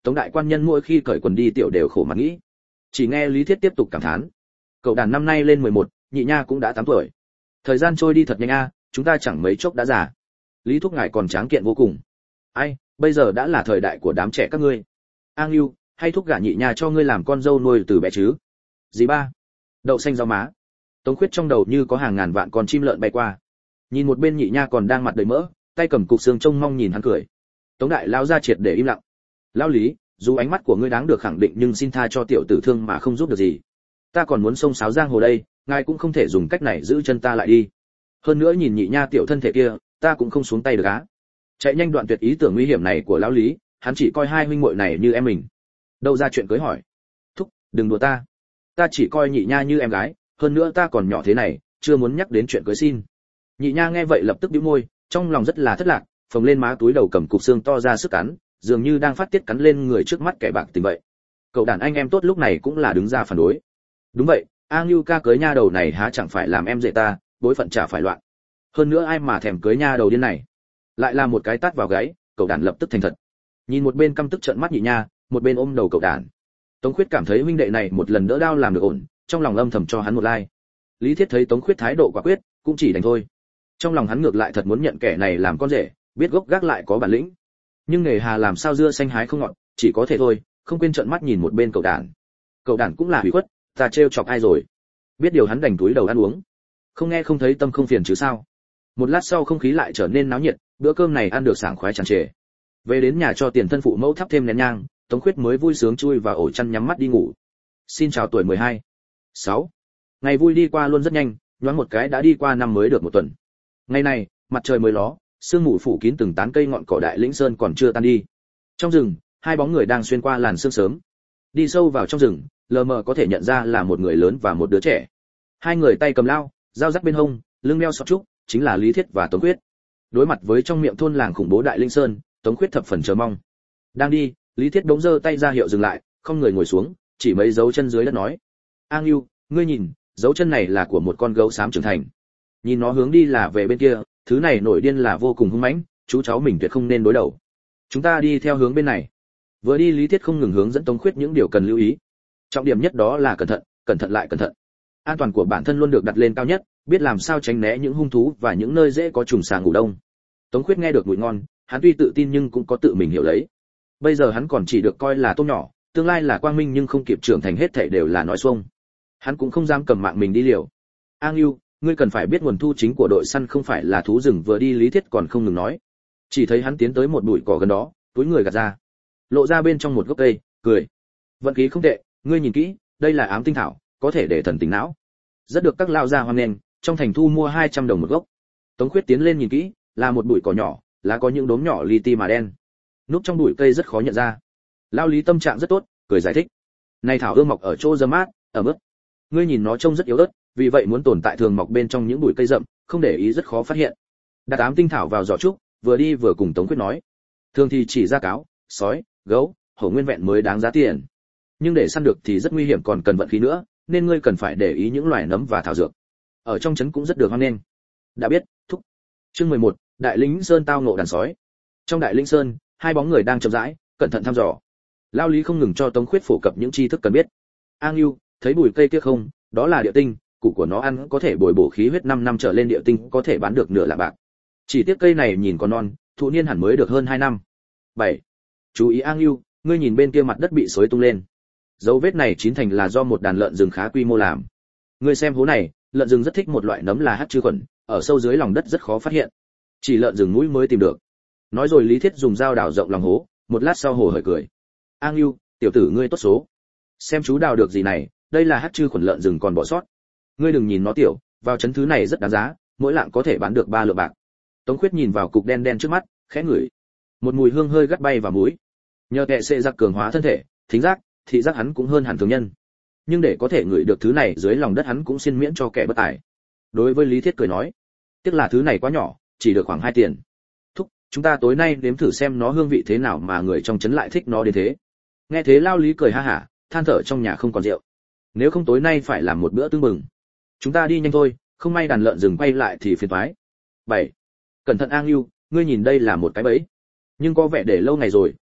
Tống đại quan nhân mỗi khi cởi quần đi tiểu đều khổ mặt nghĩ. Chỉ nghe Lý Thiết tiếp tục cảm thán, cậu đàn năm nay lên 11, nhị nha cũng đã 8 tuổi. Thời gian trôi đi thật nhanh a, chúng ta chẳng mấy chốc đã già. Lý thúc ngài còn tráng kiện vô cùng. Ai, bây giờ đã là thời đại của đám trẻ các ngươi. An Lưu, hay thúc gả nhị nha cho ngươi làm con dâu nuôi từ bé chứ? Dì ba. Đậu xanh rau má. Tống Khuyết trong đầu như có hàng ngàn vạn con chim lợn bay qua. Nhìn một bên nhị nha còn đang mặt đầy mỡ, tay cầm cục xương trông mong nhìn hắn cười. Tống đại lão ra triệt để im lặng. Lão Lý, dù ánh mắt của ngươi đáng được khẳng định nhưng xin tha cho tiểu tử thương mà không giúp được gì. Ta còn muốn xông xáo giang hồ đây, ngài cũng không thể dùng cách này giữ chân ta lại đi. Hơn nữa nhìn nhị nha tiểu thân thể kia, ta cũng không xuống tay được á. Chạy nhanh đoạn tuyệt ý tưởng nguy hiểm này của lão Lý, hắn chỉ coi hai huynh muội này như em mình. Đâu ra chuyện cưới hỏi. Thúc, đừng đùa ta. Ta chỉ coi nhị nha như em gái, hơn nữa ta còn nhỏ thế này, chưa muốn nhắc đến chuyện cưới xin. Nhị nha nghe vậy lập tức bĩu môi, trong lòng rất là thất lạc, phồng lên má túi đầu cầm cục xương to ra sức cắn, dường như đang phát tiết cắn lên người trước mắt kẻ bạc tình vậy. Cậu đàn anh em tốt lúc này cũng là đứng ra phản đối. Đúng vậy, A Ngưu ca cưới nha đầu này há chẳng phải làm em rể ta, bối phận chả phải loạn. Hơn nữa ai mà thèm cưới nha đầu điên này. Lại là một cái tát vào gáy, cậu đàn lập tức thành thật. Nhìn một bên căm tức trợn mắt nhị nha, một bên ôm đầu cậu đàn. Tống Khuyết cảm thấy huynh đệ này một lần đỡ đao làm được ổn, trong lòng âm thầm cho hắn một like. Lý Thiết thấy Tống Khuyết thái độ quả quyết, cũng chỉ đành thôi. Trong lòng hắn ngược lại thật muốn nhận kẻ này làm con rể, biết gốc gác lại có bản lĩnh. Nhưng nghề hà làm sao dưa xanh hái không ngọt, chỉ có thể thôi, không quên trợn mắt nhìn một bên cậu đàn. Cậu đàn cũng là hủy khuất, ta trêu chọc ai rồi? Biết điều hắn đành túi đầu ăn uống. Không nghe không thấy tâm không phiền chứ sao? Một lát sau không khí lại trở nên náo nhiệt, bữa cơm này ăn được sảng khoái tràn trề. Về đến nhà cho tiền thân phụ mẫu thắp thêm nén nhang, Tống Khuyết mới vui sướng chui vào ổ chăn nhắm mắt đi ngủ. Xin chào tuổi 12. 6. Ngày vui đi qua luôn rất nhanh, nhoáng một cái đã đi qua năm mới được một tuần. Ngày này, mặt trời mới ló, sương mù phủ kín từng tán cây ngọn cỏ Đại Lĩnh Sơn còn chưa tan đi. Trong rừng, hai bóng người đang xuyên qua làn sương sớm. Đi sâu vào trong rừng, lờ mờ có thể nhận ra là một người lớn và một đứa trẻ. Hai người tay cầm lao, dao dắt bên hông, lưng đeo sọt trúc, chính là Lý Thiết và Tống Khuyết. Đối mặt với trong miệng thôn làng khủng bố Đại Linh Sơn, Tống Khuyết thập phần chờ mong. Đang đi, Lý Thiết bỗng giơ tay ra hiệu dừng lại, không người ngồi xuống, chỉ mấy dấu chân dưới đất nói: "A Ngưu, ngươi nhìn, dấu chân này là của một con gấu xám trưởng thành. Nhìn nó hướng đi là về bên kia, thứ này nổi điên là vô cùng hung mãnh, chú cháu mình tuyệt không nên đối đầu. Chúng ta đi theo hướng bên này." Vừa đi Lý Thiết không ngừng hướng dẫn Tống Khuyết những điều cần lưu ý. Trọng điểm nhất đó là cẩn thận lại cẩn thận. An toàn của bản thân luôn được đặt lên cao nhất, biết làm sao tránh né những hung thú và những nơi dễ có trùng xà ngủ đông. Tống Khuyết nghe được mùi ngon, hắn tuy tự tin nhưng cũng có tự mình hiểu lấy. Bây giờ hắn còn chỉ được coi là tôm nhỏ, tương lai là quang minh nhưng không kịp trưởng thành hết thảy đều là nói xuông. Hắn cũng không dám cầm mạng mình đi liều. A Ngưu, ngươi cần phải biết nguồn thu chính của đội săn không phải là thú rừng. Vừa đi Lý Thiết còn không ngừng nói. Chỉ thấy hắn tiến tới một bụi cỏ gần đó, túi người gạt ra, lộ ra bên trong một gốc cây, cười. Vận khí không tệ, ngươi nhìn kỹ, đây là ám tinh thảo, có thể để thần tỉnh não. Rất được các lao gia hoan nghênh, trong thành thu mua 200 đồng một gốc. Tống Khuyết tiến lên nhìn kỹ, là một bụi cỏ nhỏ, lá có những đốm nhỏ li ti mà đen. Núp trong bụi cây rất khó nhận ra. Lao Lý tâm trạng rất tốt, cười giải thích. Này thảo ưa mọc ở chỗ râm mát, ở mức. Ngươi nhìn nó trông rất yếu ớt, vì vậy muốn tồn tại thường mọc bên trong những bụi cây rậm, không để ý rất khó phát hiện. Đặt ám tinh thảo vào giỏ trúc, vừa đi vừa cùng Tống Khuyết nói. Thường thì chỉ ra cáo, sói, gấu, hổ nguyên vẹn mới đáng giá tiền. Nhưng để săn được thì rất nguy hiểm còn cần vận khí nữa, nên ngươi cần phải để ý những loài nấm và thảo dược. Ở trong trấn cũng rất được hoan nghênh. Đã biết, thúc. Chương 11, Đại Lĩnh Sơn tao ngộ đàn sói. Trong Đại Lĩnh Sơn, hai bóng người đang chậm rãi, cẩn thận thăm dò. Lao Lý không ngừng cho Tống Khuyết phổ cập những tri thức cần biết. A Ngưu, thấy bụi cây kia không, đó là địa tinh, củ của nó ăn có thể bồi bổ khí huyết 5 năm trở lên, địa tinh có thể bán được nửa lạng bạc. Chỉ tiếc cây này nhìn còn non, thụ niên hẳn mới được hơn 2 năm. 7. Chú ý A Ngưu, ngươi nhìn bên kia mặt đất bị xối tung lên. Dấu vết này chín thành là do một đàn lợn rừng khá quy mô làm. Ngươi xem hố này, lợn rừng rất thích một loại nấm là hắc chư khuẩn, ở sâu dưới lòng đất rất khó phát hiện. Chỉ lợn rừng mũi mới tìm được. Nói rồi Lý Thiết dùng dao đào rộng lòng hố, một lát sau hồ hởi cười. A Ngưu, tiểu tử ngươi tốt số. Xem chú đào được gì này, đây là hắc chư khuẩn lợn rừng còn bỏ sót. Ngươi đừng nhìn nó tiểu, vào chấn thứ này rất đáng giá, mỗi lạng có thể bán được 3 lượng bạc. Tống Khuyết nhìn vào cục đen đen trước mắt, khẽ ngửi. Một mùi hương hơi gắt bay vào mũi. Nhờ kệ xệ giặc cường hóa thân thể, thính giác, thị giác hắn cũng hơn hẳn thường nhân. Nhưng để có thể ngửi được thứ này dưới lòng đất hắn cũng xin miễn cho kẻ bất tài. Đối với Lý Thiết cười nói, tiếc là thứ này quá nhỏ, chỉ được khoảng 2 tiền. Thúc, chúng ta tối nay nếm thử xem nó hương vị thế nào mà người trong trấn lại thích nó đến thế. Nghe thế Lao Lý cười ha hả, than thở trong nhà không còn rượu. Nếu không tối nay phải làm một bữa tương mừng. Chúng ta đi nhanh thôi, không may đàn lợn rừng quay lại thì phiền toái. 7. Cẩn thận A Ngưu, ngươi nhìn đây là một cái bẫy. Nhưng có vẻ để lâu ngày rồi,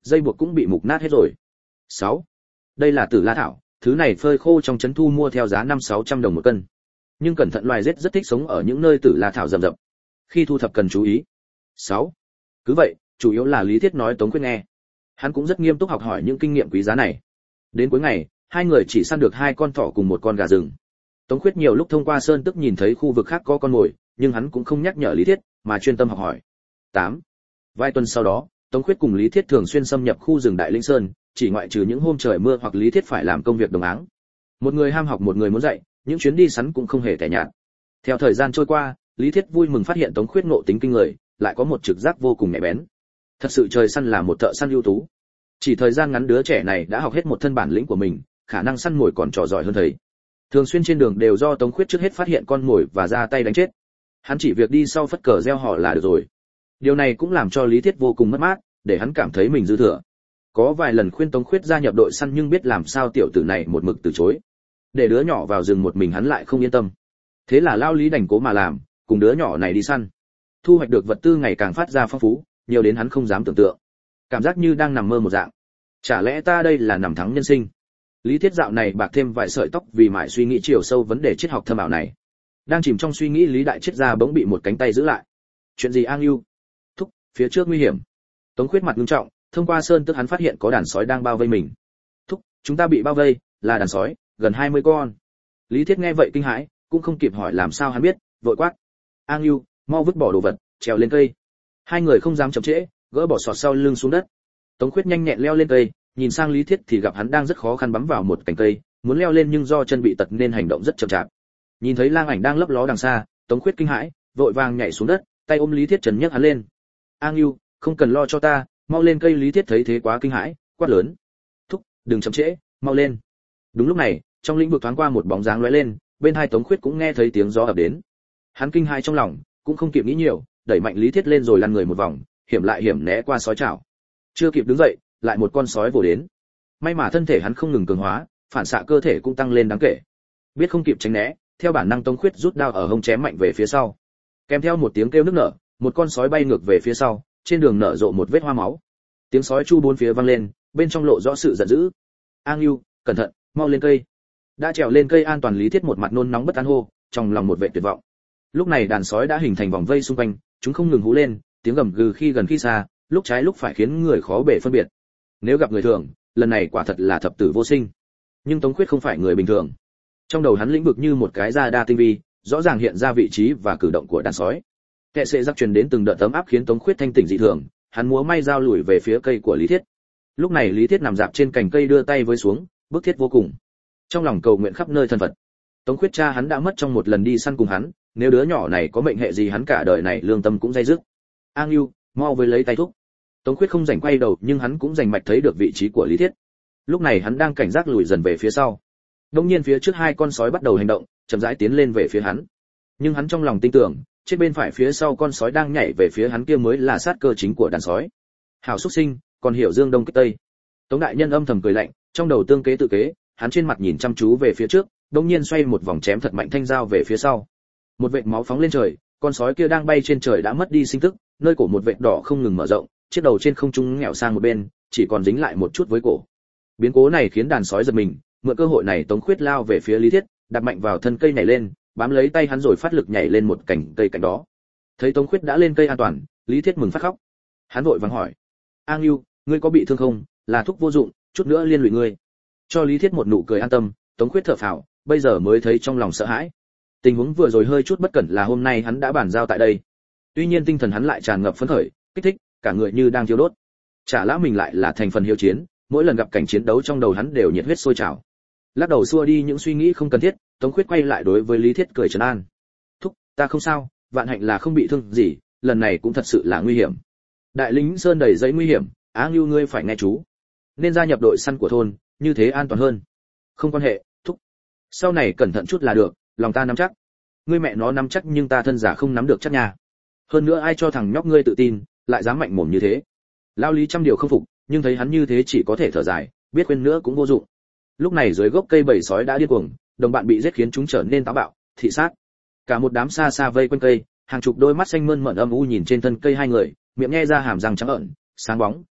dây buộc cũng bị mục nát hết rồi. 6. Đây là tử la thảo, thứ này phơi khô trong trấn thu mua theo giá 500-600 đồng một cân. Nhưng cẩn thận loài rết rất thích sống ở những nơi tử la thảo rậm rậm. Khi thu thập cần chú ý. 6. Cứ vậy, chủ yếu là Lý Thiết nói Tống Khuyết nghe. Hắn cũng rất nghiêm túc học hỏi những kinh nghiệm quý giá này. Đến cuối ngày, hai người chỉ săn được 2 con thỏ cùng 1 con gà rừng. Tống Khuyết nhiều lúc thông qua sơn tức nhìn thấy khu vực khác có con mồi, nhưng hắn cũng không nhắc nhở Lý Thiết, mà chuyên tâm học hỏi. 8. Vài tuần sau đó, Tống Khuyết cùng Lý Thiết thường xuyên xâm nhập khu rừng Đại Linh Sơn, chỉ ngoại trừ những hôm trời mưa hoặc Lý Thiết phải làm công việc đồng áng. Một người ham học một người muốn dạy, những chuyến đi săn cũng không hề tẻ nhạt. Theo thời gian trôi qua, Lý Thiết vui mừng phát hiện Tống Khuyết ngộ tính kinh người, lại có một trực giác vô cùng nhạy bén. Thật sự trời săn là một thợ săn ưu tú. Chỉ thời gian ngắn đứa trẻ này đã học hết một thân bản lĩnh của mình, khả năng săn mồi còn trò giỏi hơn thầy. Thường xuyên trên đường đều do Tống Khuyết trước hết phát hiện con mồi và ra tay đánh chết. Hắn chỉ việc đi sau phất cờ reo hò là được rồi. Điều này cũng làm cho Lý Thiết vô cùng mất mát, để hắn cảm thấy mình dư thừa. Có vài lần khuyên Tống Khuyết gia nhập đội săn nhưng biết làm sao tiểu tử này một mực từ chối. Để đứa nhỏ vào rừng một mình hắn lại không yên tâm. Thế là lao Lý đành cố mà làm, cùng đứa nhỏ này đi săn. Thu hoạch được vật tư ngày càng phát ra phong phú, nhiều đến hắn không dám tưởng tượng. Cảm giác như đang nằm mơ một dạng. Chả lẽ ta đây là nằm thắng nhân sinh? Lý Thiết dạo này bạc thêm vài sợi tóc vì mãi suy nghĩ chiều sâu vấn đề triết học thâm ảo này. Đang chìm trong suy nghĩ Lý Đại Triết gia bỗng bị một cánh tay giữ lại. Chuyện gì An Ưu? Thúc, phía trước nguy hiểm. Tống Khuyết mặt nghiêm trọng, thông qua sơn tức hắn phát hiện có đàn sói đang bao vây mình. Thúc, chúng ta bị bao vây, là đàn sói, gần 20 con. Lý Thiết nghe vậy kinh hãi, cũng không kịp hỏi làm sao hắn biết, vội quát. An Ưu, mau vứt bỏ đồ vật, trèo lên cây. Hai người không dám chậm trễ, gỡ bỏ sọt sau lưng xuống đất. Tống Khuyết nhanh nhẹn leo lên cây, nhìn sang Lý Thiết thì gặp hắn đang rất khó khăn bám vào một cành cây, muốn leo lên nhưng do chân bị tật nên hành động rất chậm chạp. Nhìn thấy lang ảnh đang lấp ló đằng xa, Tống Khuyết kinh hãi, vội vàng nhảy xuống đất, tay ôm Lý Thiết trần nhấc hắn lên. An Ưu, không cần lo cho ta, mau lên cây. Lý Thiết thấy thế quá kinh hãi, quát lớn. Thúc, đừng chậm trễ, mau lên. Đúng lúc này, trong lĩnh vực thoáng qua một bóng dáng lóe lên, bên hai Tống Khuyết cũng nghe thấy tiếng gió ập đến. Hắn kinh hãi trong lòng, cũng không kịp nghĩ nhiều, đẩy mạnh Lý Thiết lên rồi lăn người một vòng, hiểm lại hiểm né qua sói chảo. Chưa kịp đứng dậy, lại một con sói vồ đến. May mà thân thể hắn không ngừng cường hóa, phản xạ cơ thể cũng tăng lên đáng kể. Biết không kịp tránh né, theo bản năng Tống Khuyết rút đao ở hông chém mạnh về phía sau. Kèm theo một tiếng kêu nức nở, một con sói bay ngược về phía sau, trên đường nở rộ một vết hoa máu. Tiếng sói chu bốn phía vang lên, bên trong lộ rõ sự giận dữ. An Ưu, cẩn thận, mau lên cây. Đã trèo lên cây an toàn Lý Thiết một mặt nôn nóng bất an hô, trong lòng một vẻ tuyệt vọng. Lúc này đàn sói đã hình thành vòng vây xung quanh, chúng không ngừng hú lên, tiếng gầm gừ khi gần khi xa, lúc trái lúc phải khiến người khó bề phân biệt. Nếu gặp người thường, lần này quả thật là thập tử vô sinh. Nhưng Tống Khuyết không phải người bình thường. Trong đầu hắn lĩnh vực như một cái radar tinh vi, rõ ràng hiện ra vị trí và cử động của đàn sói. Kệ sệ giặc truyền đến từng đợt tấm áp khiến Tống Khuyết thanh tỉnh dị thường, hắn múa may dao lùi về phía cây của Lý Thiết. Lúc này Lý Thiết nằm dạp trên cành cây đưa tay với xuống, bức thiết vô cùng. Trong lòng cầu nguyện khắp nơi thân Phật. Tống Khuyết cha hắn đã mất trong một lần đi săn cùng hắn, nếu đứa nhỏ này có mệnh hệ gì hắn cả đời này lương tâm cũng dây dứt. An Ưu, mau với lấy tay thúc. Tống Khuyết không rảnh quay đầu nhưng hắn cũng rành mạch thấy được vị trí của Lý Thiết. Lúc này hắn đang cảnh giác lùi dần về phía sau. Đột nhiên phía trước 2 con sói bắt đầu hành động, chậm rãi tiến lên về phía hắn. Nhưng hắn trong lòng tin tưởng, trên bên phải phía sau con sói đang nhảy về phía hắn kia mới là sát cơ chính của đàn sói. Hảo xuất sinh, còn hiểu dương đông kích tây. Tống đại nhân âm thầm cười lạnh, trong đầu tương kế tự kế, hắn trên mặt nhìn chăm chú về phía trước, đột nhiên xoay một vòng chém thật mạnh thanh dao về phía sau. Một vệt máu phóng lên trời, con sói kia đang bay trên trời đã mất đi sinh tức, nơi cổ một vệt đỏ không ngừng mở rộng, chiếc đầu trên không trung nghẹo sang một bên, chỉ còn dính lại một chút với cổ. Biến cố này khiến đàn sói giật mình, mượn cơ hội này Tống Khuyết lao về phía Lý Thiết, đạp mạnh vào thân cây nhảy lên, bám lấy tay hắn rồi phát lực nhảy lên một cành cây cạnh đó. Thấy Tống Khuyết đã lên cây an toàn, Lý Thiết mừng phát khóc. Hắn vội vàng hỏi: An Ưu, ngươi có bị thương không? Là thuốc vô dụng, chút nữa liên lụy ngươi. Cho Lý Thiết một nụ cười an tâm, Tống Khuyết thở phào, bây giờ mới thấy trong lòng sợ hãi. Tình huống vừa rồi hơi chút bất cẩn là hôm nay hắn đã bàn giao tại đây. Tuy nhiên tinh thần hắn lại tràn ngập phấn khởi, kích thích, cả người như đang thiêu đốt. Chả lẽ mình lại là thành phần hiếu chiến, mỗi lần gặp cảnh chiến đấu trong đầu hắn đều nhiệt huyết sôi trào. Lắc đầu xua đi những suy nghĩ không cần thiết, Tống Khuyết quay lại đối với Lý Thiết cười trấn an. Thúc, ta không sao, vạn hạnh là không bị thương gì, lần này cũng thật sự là nguy hiểm. Đại lính sơn đầy giấy nguy hiểm, Á Ngưu ngươi phải nghe chú. Nên gia nhập đội săn của thôn, như thế an toàn hơn. Không quan hệ, thúc. Sau này cẩn thận chút là được, lòng ta nắm chắc. Ngươi mẹ nó nắm chắc nhưng ta thân giả không nắm được chắc nha. Hơn nữa ai cho thằng nhóc ngươi tự tin, lại dám mạnh mồm như thế. Lao Lý trăm điều không phục, nhưng thấy hắn như thế chỉ có thể thở dài, biết khuyên nữa cũng vô dụng. Lúc này dưới gốc cây bầy sói đã điên cuồng, đồng bạn bị giết khiến chúng trở nên táo bạo, thị sát. Cả một đám xa xa vây quanh cây, hàng chục đôi mắt xanh mơn mởn âm u nhìn trên thân cây hai người, miệng nhe ra hàm răng trắng ẩn, sáng bóng,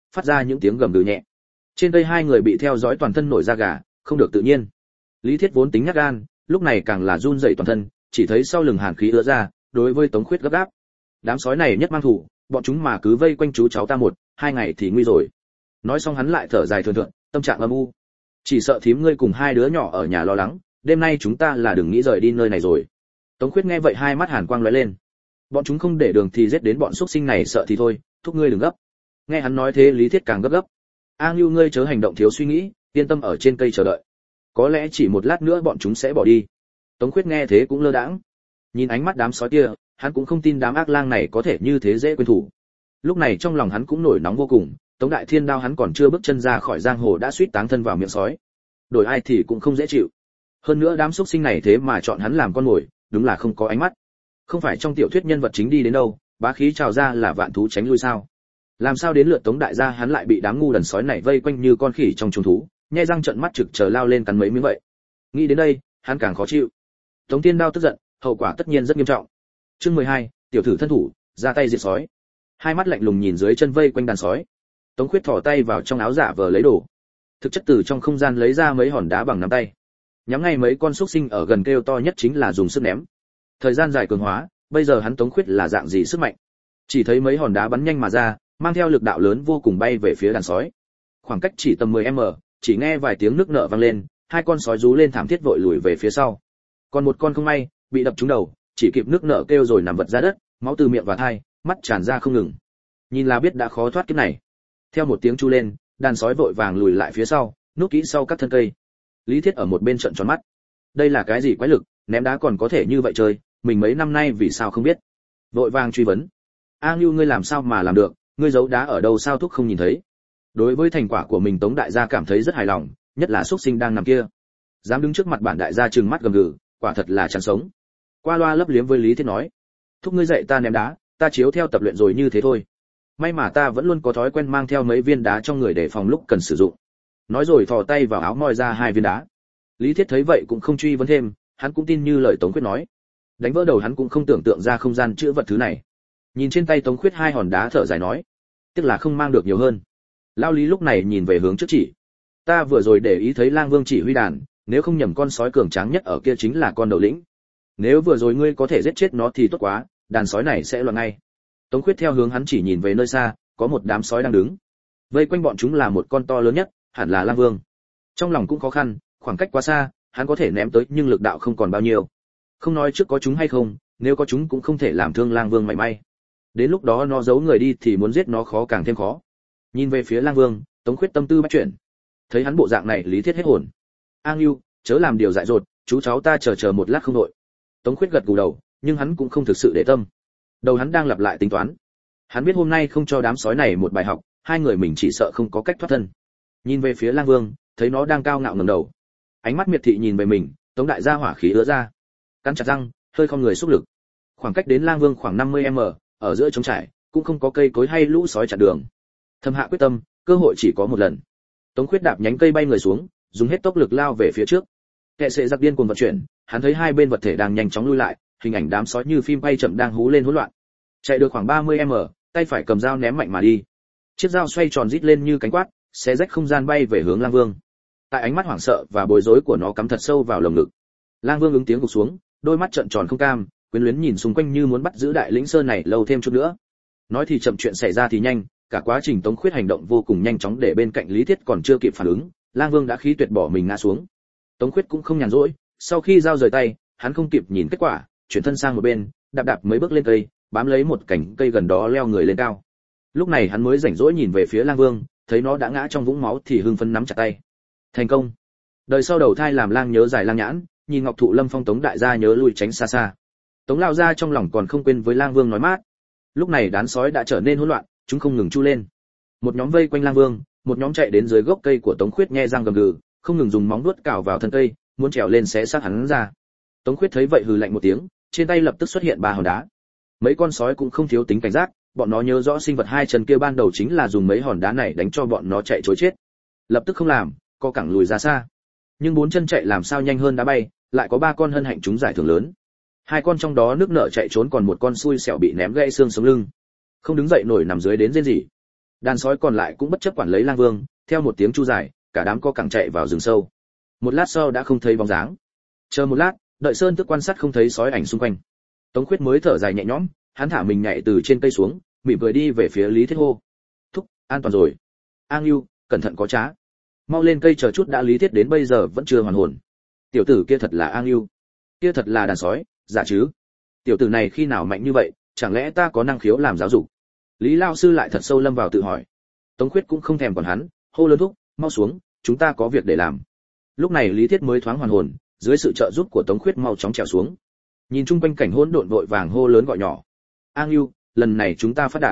phát ra những tiếng gầm gừ nhẹ. Trên cây hai người bị theo dõi toàn thân nổi da gà, không được tự nhiên. Lý Thiết vốn tính nhát gan, lúc này càng là run rẩy toàn thân, chỉ thấy sau lưng hàn khí ứa ra, đối với Tống Khuyết gấp gáp. Đám sói này nhất mang thủ, bọn chúng mà cứ vây quanh chú cháu ta 1-2 ngày thì nguy rồi. Nói xong hắn lại thở dài thườn thượt, tâm trạng âm u. Chỉ sợ thím ngươi cùng hai đứa nhỏ ở nhà lo lắng, đêm nay chúng ta là đừng nghĩ rời đi nơi này rồi. Tống Khuyết nghe vậy hai mắt hàn quang lóe lên. Bọn chúng không để đường thì giết đến bọn xúc sinh này sợ thì thôi, thúc ngươi đừng gấp. Nghe hắn nói thế Lý Thiết càng gấp gấp. A Ngưu ngươi chớ hành động thiếu suy nghĩ, yên tâm ở trên cây chờ đợi. Có lẽ chỉ một lát nữa bọn chúng sẽ bỏ đi. Tống Khuyết nghe thế cũng lơ đãng. Nhìn ánh mắt đám sói kia, hắn cũng không tin đám ác lang này có thể như thế dễ quên thủ. Lúc này trong lòng hắn cũng nổi nóng vô cùng, Tống Đại Thiên Đao hắn còn chưa bước chân ra khỏi giang hồ đã suýt táng thân vào miệng sói. Đổi ai thì cũng không dễ chịu. Hơn nữa đám xúc sinh này thế mà chọn hắn làm con mồi, đúng là không có ánh mắt. Không phải trong tiểu thuyết nhân vật chính đi đến đâu, bá khí trào ra là vạn thú tránh lui sao? Làm sao đến lượt Tống đại gia hắn lại bị đám ngu đần sói này vây quanh như con khỉ trong chuồng thú, nhe răng trợn mắt trực chờ lao lên cắn mấy miếng vậy. Nghĩ đến đây, hắn càng khó chịu. Tống Thiên Đao tức giận, hậu quả tất nhiên rất nghiêm trọng. Chương 12, tiểu thử thân thủ, ra tay diệt sói. Hai mắt lạnh lùng nhìn dưới chân vây quanh đàn sói. Tống Khuyết thò tay vào trong áo giả vờ lấy đồ. Thực chất từ trong không gian lấy ra mấy hòn đá bằng nắm tay. Nhắm ngay mấy con xúc sinh ở gần kêu to nhất chính là dùng sức ném. Thời gian dài cường hóa, bây giờ hắn Tống Khuyết là dạng gì sức mạnh? Chỉ thấy mấy hòn đá bắn nhanh mà ra, mang theo lực đạo lớn vô cùng bay về phía đàn sói. Khoảng cách chỉ tầm 10m, chỉ nghe vài tiếng nước nở vang lên, hai con sói rú lên thảm thiết vội lùi về phía sau. Còn một con không may, bị đập trúng đầu, chỉ kịp nước nở kêu rồi nằm vật ra đất, máu từ miệng và tai, mắt tràn ra không ngừng. Nhìn là biết đã khó thoát kiếp này. Theo một tiếng chu lên, đàn sói vội vàng lùi lại phía sau, núp kỹ sau các thân cây. Lý Thiết ở một bên trợn tròn mắt. Đây là cái gì quái lực, ném đá còn có thể như vậy chơi, mình mấy năm nay vì sao không biết. Vội vàng truy vấn. A Ngưu ngươi làm sao mà làm được, ngươi giấu đá ở đâu sao thúc không nhìn thấy? Đối với thành quả của mình Tống đại gia cảm thấy rất hài lòng, nhất là xuất sinh đang nằm kia. Dám đứng trước mặt bản đại gia trừng mắt gầm gừ, quả thật là chẳng sống. Qua loa lấp liếm với Lý Thiết nói. Thúc ngươi dạy ta ném đá, ta chiếu theo tập luyện rồi như thế thôi. May mà ta vẫn luôn có thói quen mang theo mấy viên đá trong người để phòng lúc cần sử dụng. Nói rồi thò tay vào áo moi ra 2 viên đá. Lý Thiết thấy vậy cũng không truy vấn thêm, hắn cũng tin như lời Tống Khuyết nói. Đánh vỡ đầu hắn cũng không tưởng tượng ra không gian chứa vật thứ này. Nhìn trên tay Tống Khuyết 2 hòn đá thở dài nói, tiếc là không mang được nhiều hơn. Lao Lý lúc này nhìn về hướng trước chỉ. Ta vừa rồi để ý thấy Lang Vương chỉ huy đàn, nếu không nhầm con sói cường tráng nhất ở kia chính là con đầu lĩnh. Nếu vừa rồi ngươi có thể giết chết nó thì tốt quá, đàn sói này sẽ loạn ngay. Tống Khuyết theo hướng hắn chỉ nhìn về nơi xa, có một đám sói đang đứng. Vây quanh bọn chúng là một con to lớn nhất, hẳn là Lang Vương. Trong lòng cũng khó khăn, khoảng cách quá xa, hắn có thể ném tới nhưng lực đạo không còn bao nhiêu. Không nói trước có chúng hay không, nếu có chúng cũng không thể làm thương Lang Vương mảy may. Đến lúc đó nó giấu người đi thì muốn giết nó khó càng thêm khó. Nhìn về phía Lang Vương, Tống Khuyết tâm tư bách chuyển. Thấy hắn bộ dạng này Lý Thiết hết hồn. A Ngưu, chớ làm điều dại dột, chú cháu ta chờ một lát không đội. Tống Khuyết gật gù đầu, nhưng hắn cũng không thực sự để tâm. Đầu hắn đang lặp lại tính toán. Hắn biết hôm nay không cho đám sói này một bài học, hai người mình chỉ sợ không có cách thoát thân. Nhìn về phía Lang Vương, thấy nó đang cao ngạo ngẩng đầu. Ánh mắt miệt thị nhìn về mình, Tống đại gia hỏa khí ứa ra. Cắn chặt răng, hơi không người xúc lực. Khoảng cách đến Lang Vương khoảng 50m, ở giữa trống trải, cũng không có cây cối hay lũ sói chặn đường. Thâm hạ quyết tâm, cơ hội chỉ có một lần. Tống Khuyết đạp nhánh cây bay người xuống, dùng hết tốc lực lao về phía trước. Kệ sệ giặc điên cuồng vận chuyển, hắn thấy hai bên vật thể đang nhanh chóng lui lại, hình ảnh đám sói như phim bay chậm đang hú lên hỗn loạn. Chạy được khoảng 30m, tay phải cầm dao ném mạnh mà đi. Chiếc dao xoay tròn rít lên như cánh quát, xé rách không gian bay về hướng Lang Vương. Tại ánh mắt hoảng sợ và bối rối của nó cắm thật sâu vào lồng ngực. Lang Vương ứng tiếng gục xuống, đôi mắt trợn tròn không cam, quyến luyến nhìn xung quanh như muốn bắt giữ đại lĩnh sơn này lâu thêm chút nữa. Nói thì chậm chuyện xảy ra thì nhanh, cả quá trình Tống Khuyết hành động vô cùng nhanh chóng để bên cạnh Lý Thiết còn chưa kịp phản ứng, Lang Vương đã khí tuyệt bỏ mình ngã xuống. Tống Khuyết cũng không nhàn rỗi, sau khi dao rời tay, hắn không kịp nhìn kết quả, chuyển thân sang một bên, đạp đạp mấy bước lên cây, bám lấy một cành cây gần đó leo người lên cao. Lúc này hắn mới rảnh rỗi nhìn về phía Lang Vương, thấy nó đã ngã trong vũng máu thì hưng phấn nắm chặt tay. Thành công. Đời sau đầu thai làm lang nhớ dài lang nhãn, nhìn Ngọc Thụ Lâm Phong Tống đại gia nhớ lui tránh xa xa. Tống lao ra trong lòng còn không quên với Lang Vương nói mát. Lúc này đàn sói đã trở nên hỗn loạn, chúng không ngừng chu lên. Một nhóm vây quanh Lang Vương, một nhóm chạy đến dưới gốc cây của Tống Khuyết nhe răng gầm gừ, không ngừng dùng móng vuốt cào vào thân cây, muốn trèo lên xé xác hắn ra. Tống Khuyết thấy vậy hừ lạnh một tiếng, trên tay lập tức xuất hiện 3 hòn đá. Mấy con sói cũng không thiếu tính cảnh giác, bọn nó nhớ rõ sinh vật hai chân kia ban đầu chính là dùng mấy hòn đá này đánh cho bọn nó chạy trối chết. Lập tức không làm, co cẳng lùi ra xa. Nhưng 4 chân chạy làm sao nhanh hơn đá bay, lại có 3 con hân hạnh chúng giải thưởng lớn. 2 con trong đó nước nợ chạy trốn, còn một con xui xẻo bị ném gãy xương sống lưng, không đứng dậy nổi nằm dưới đến rên rỉ. Đàn sói còn lại cũng bất chấp quản lấy lang vương, theo một tiếng chu dài, cả đám co cẳng chạy vào rừng sâu. Một lát sau đã không thấy bóng dáng. Chờ một lát, đợi sơn tước quan sát không thấy sói ảnh xung quanh, Tống Khuyết mới thở dài nhẹ nhõm, hắn thả mình nhảy từ trên cây xuống, mỉm cười đi về phía Lý Thiết hô. Thúc, an toàn rồi. A Ngưu, cẩn thận có trá. Mau lên cây chờ chút đã. Lý Thiết đến bây giờ vẫn chưa hoàn hồn. Tiểu tử kia thật là A Ngưu, kia thật là đàn sói, dạ chứ. Tiểu tử này khi nào mạnh như vậy, chẳng lẽ ta có năng khiếu làm giáo dục? Lý lao sư lại thật sâu lâm vào tự hỏi. Tống Khuyết cũng không thèm còn hắn, hô lớn thúc, mau xuống, chúng ta có việc để làm. Lúc này Lý Thiết mới thoáng hoàn hồn, dưới sự trợ giúp của Tống Khuyết mau chóng trèo xuống. Nhìn chung quanh cảnh hỗn độn vội vàng hô lớn gọi nhỏ. A Ngưu, lần này chúng ta phát đạt.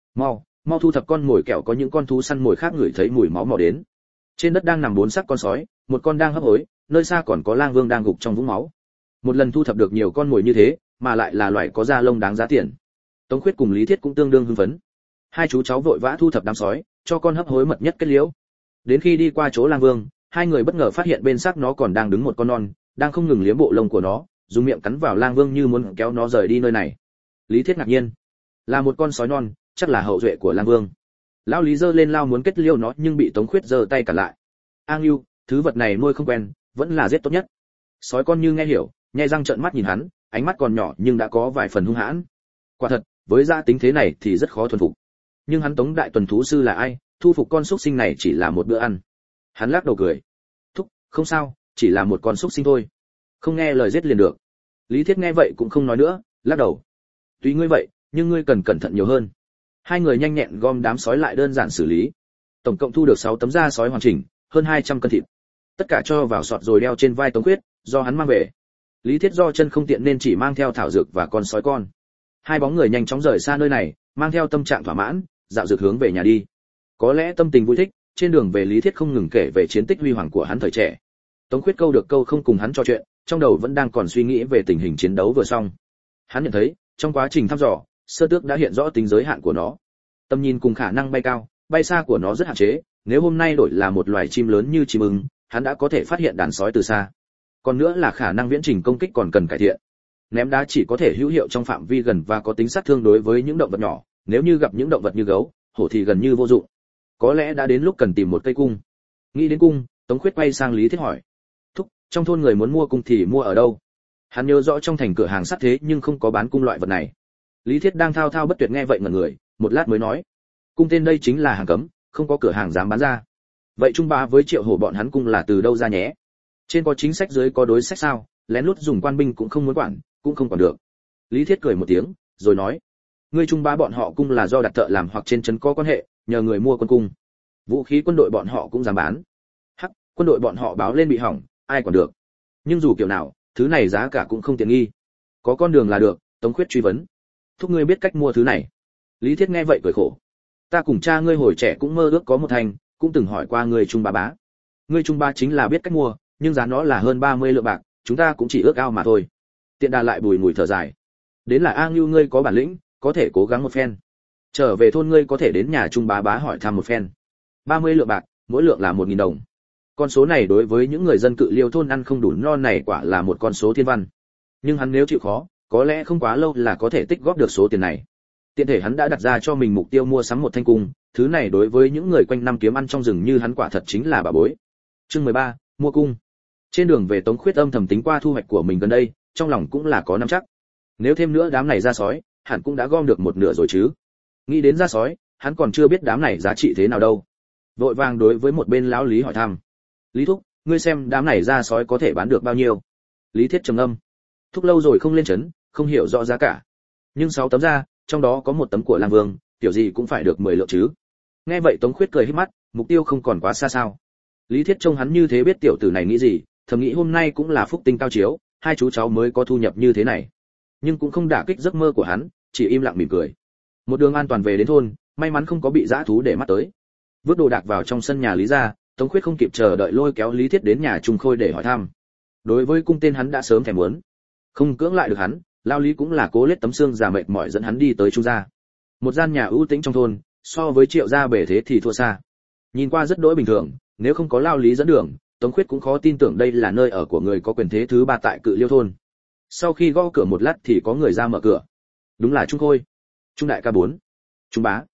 Mau thu thập con mồi, kẻo có những con thú săn mồi khác ngửi thấy mùi máu mò đến. Trên đất đang nằm 4 xác con sói, một con đang hấp hối, nơi xa còn có lang vương đang gục trong vũng máu. Một lần thu thập được nhiều con mồi như thế, mà lại là loài có da lông đáng giá tiền. Tống Khuyết cùng Lý Thiết cũng tương đương hưng phấn. Hai chú cháu vội vã thu thập đám sói, cho con hấp hối mật nhất kết liễu. Đến khi đi qua chỗ lang vương, hai người bất ngờ phát hiện bên xác nó còn đang đứng một con non, đang không ngừng liếm bộ lông của nó, dùng miệng cắn vào lang vương như muốn kéo nó rời đi nơi này. Lý Thiết ngạc nhiên, là một con sói non, chắc là hậu duệ của lang vương. Lão Lý giơ lên lao muốn kết liễu nó nhưng bị Tống Khuyết giơ tay cản lại. A Ngưu, thứ vật này nuôi không quen, vẫn là giết tốt nhất. Sói con như nghe hiểu, nhe răng trợn mắt nhìn hắn, ánh mắt còn nhỏ nhưng đã có vài phần hung hãn. Quả thật, với gia tính thế này thì rất khó thuần phục. Nhưng hắn Tống đại tuần thú sư là ai, thu phục con súc sinh này chỉ là một bữa ăn. Hắn lắc đầu cười. Thúc, không sao, chỉ là một con súc sinh thôi. Không nghe lời giết liền được. Lý Thiết nghe vậy cũng không nói nữa, lắc đầu. Tùy ngươi vậy, nhưng ngươi cần cẩn thận nhiều hơn. Hai người nhanh nhẹn gom đám sói lại đơn giản xử lý. Tổng cộng thu được 6 tấm da sói hoàn chỉnh, hơn 200 cân thịt. Tất cả cho vào sọt rồi đeo trên vai Tống Khuyết, do hắn mang về. Lý Thiết do chân không tiện nên chỉ mang theo thảo dược và con sói con. Hai bóng người nhanh chóng rời xa nơi này, mang theo tâm trạng thỏa mãn, dạo dược hướng về nhà đi. Có lẽ tâm tình vui thích, trên đường về Lý Thiết không ngừng kể về chiến tích huy hoàng của hắn thời trẻ. Tống Khuyết câu được câu không cùng hắn trò chuyện, trong đầu vẫn đang còn suy nghĩ về tình hình chiến đấu vừa xong. Hắn nhận thấy, trong quá trình thăm dò, Sơ Tước đã hiện rõ tính giới hạn của nó. Tầm nhìn cùng khả năng bay cao, bay xa của nó rất hạn chế, nếu hôm nay đổi là một loài chim lớn như chim ưng, hắn đã có thể phát hiện đàn sói từ xa. Còn nữa là khả năng viễn trình công kích còn cần cải thiện. Ném đá chỉ có thể hữu hiệu trong phạm vi gần và có tính sát thương đối với những động vật nhỏ, nếu như gặp những động vật như gấu, hổ thì gần như vô dụng. Có lẽ đã đến lúc cần tìm một cây cung. Nghĩ đến cung, Tống Khuyết quay sang Lý Thiết hỏi. Thúc, trong thôn người muốn mua cung thì mua ở đâu? Hắn nhớ rõ trong thành cửa hàng sắt thế nhưng không có bán cung loại vật này. Lý Thiết đang thao thao bất tuyệt nghe vậy ngẩn người, một lát mới nói. Cung tên đây chính là hàng cấm, không có cửa hàng dám bán ra. Vậy Trung Bá với Triệu Hổ bọn hắn cung là từ đâu ra nhé? Trên có chính sách dưới có đối sách sao, lén lút dùng quan binh cũng không muốn quản, cũng không quản được. Lý Thiết cười một tiếng, rồi nói. Ngươi Trung Bá bọn họ cung là do đặt thợ làm hoặc trên trấn có quan hệ, nhờ người mua quân cung. Vũ khí quân đội bọn họ cũng dám bán. Hắc, quân đội bọn họ báo lên bị hỏng, ai quản được. Nhưng dù kiểu nào, thứ này giá cả cũng không tiện nghi. Có con đường là được, Tống Khuyết truy vấn. Thúc ngươi biết cách mua thứ này? Lý Thiết nghe vậy cười khổ. Ta cùng cha ngươi hồi trẻ cũng mơ ước có một thành, cũng từng hỏi qua ngươi Trung Bá bá. Ngươi Trung Bá chính là biết cách mua, nhưng giá nó là hơn 30 lượng bạc, chúng ta cũng chỉ ước ao mà thôi. Tiện đà lại bùi ngùi thở dài. Đến là A Ngưu ngươi có bản lĩnh, có thể cố gắng một phen. Trở về thôn ngươi có thể đến nhà Trung Bá bá hỏi thăm một phen. 30 lượng bạc, mỗi lượng là 1.000 đồng. Con số này đối với những người dân Cự Liêu thôn ăn không đủ no này quả là một con số thiên văn. Nhưng hắn nếu chịu khó, có lẽ không quá lâu là có thể tích góp được số tiền này. Tiện thể hắn đã đặt ra cho mình mục tiêu mua sắm một thanh cung, thứ này đối với những người quanh năm kiếm ăn trong rừng như hắn quả thật chính là bà bối. Chương 13, mua cung. Trên đường về Tống Khuyết âm thầm tính qua thu hoạch của mình gần đây, trong lòng cũng là có nắm chắc. Nếu thêm nữa đám này ra sói, hắn cũng đã gom được một nửa rồi chứ. Nghĩ đến ra sói, hắn còn chưa biết đám này giá trị thế nào đâu. Vội vàng đối với một bên lão Lý hỏi thăm. Lý thúc, ngươi xem đám này ra sói có thể bán được bao nhiêu? Lý Thiết trầm ngâm. Thúc lâu rồi không lên trấn, không hiểu rõ giá cả. Nhưng 6 tấm da, trong đó có một tấm của Lang Vương, kiểu gì cũng phải được 10 lượng chứ. Nghe vậy Tống Khuyết cười híp mắt, mục tiêu không còn quá xa sao? Lý Thiết trông hắn như thế biết tiểu tử này nghĩ gì, thầm nghĩ hôm nay cũng là phúc tinh cao chiếu, hai chú cháu mới có thu nhập như thế này. Nhưng cũng không đả kích giấc mơ của hắn, chỉ im lặng mỉm cười. Một đường an toàn về đến thôn, may mắn không có bị dã thú để mắt tới. Vứt đồ đạc vào trong sân nhà Lý gia, Tống Khuyết không kịp chờ đợi lôi kéo Lý Thiết đến nhà Trung Khôi để hỏi thăm. Đối với cung tên hắn đã sớm thèm muốn, không cưỡng lại được hắn, lao Lý cũng là cố lết tấm xương già mệt mỏi dẫn hắn đi tới Trung gia. Một gian nhà ưu tĩnh trong thôn, so với Triệu gia bề thế thì thua xa. Nhìn qua rất đỗi bình thường, nếu không có lao Lý dẫn đường, Tống Khuyết cũng khó tin tưởng đây là nơi ở của người có quyền thế thứ 3 tại Cự Liêu thôn. Sau khi gõ cửa một lát thì có người ra mở cửa. Đúng là Trung Khôi. Trung đại ca 4. Trung bá.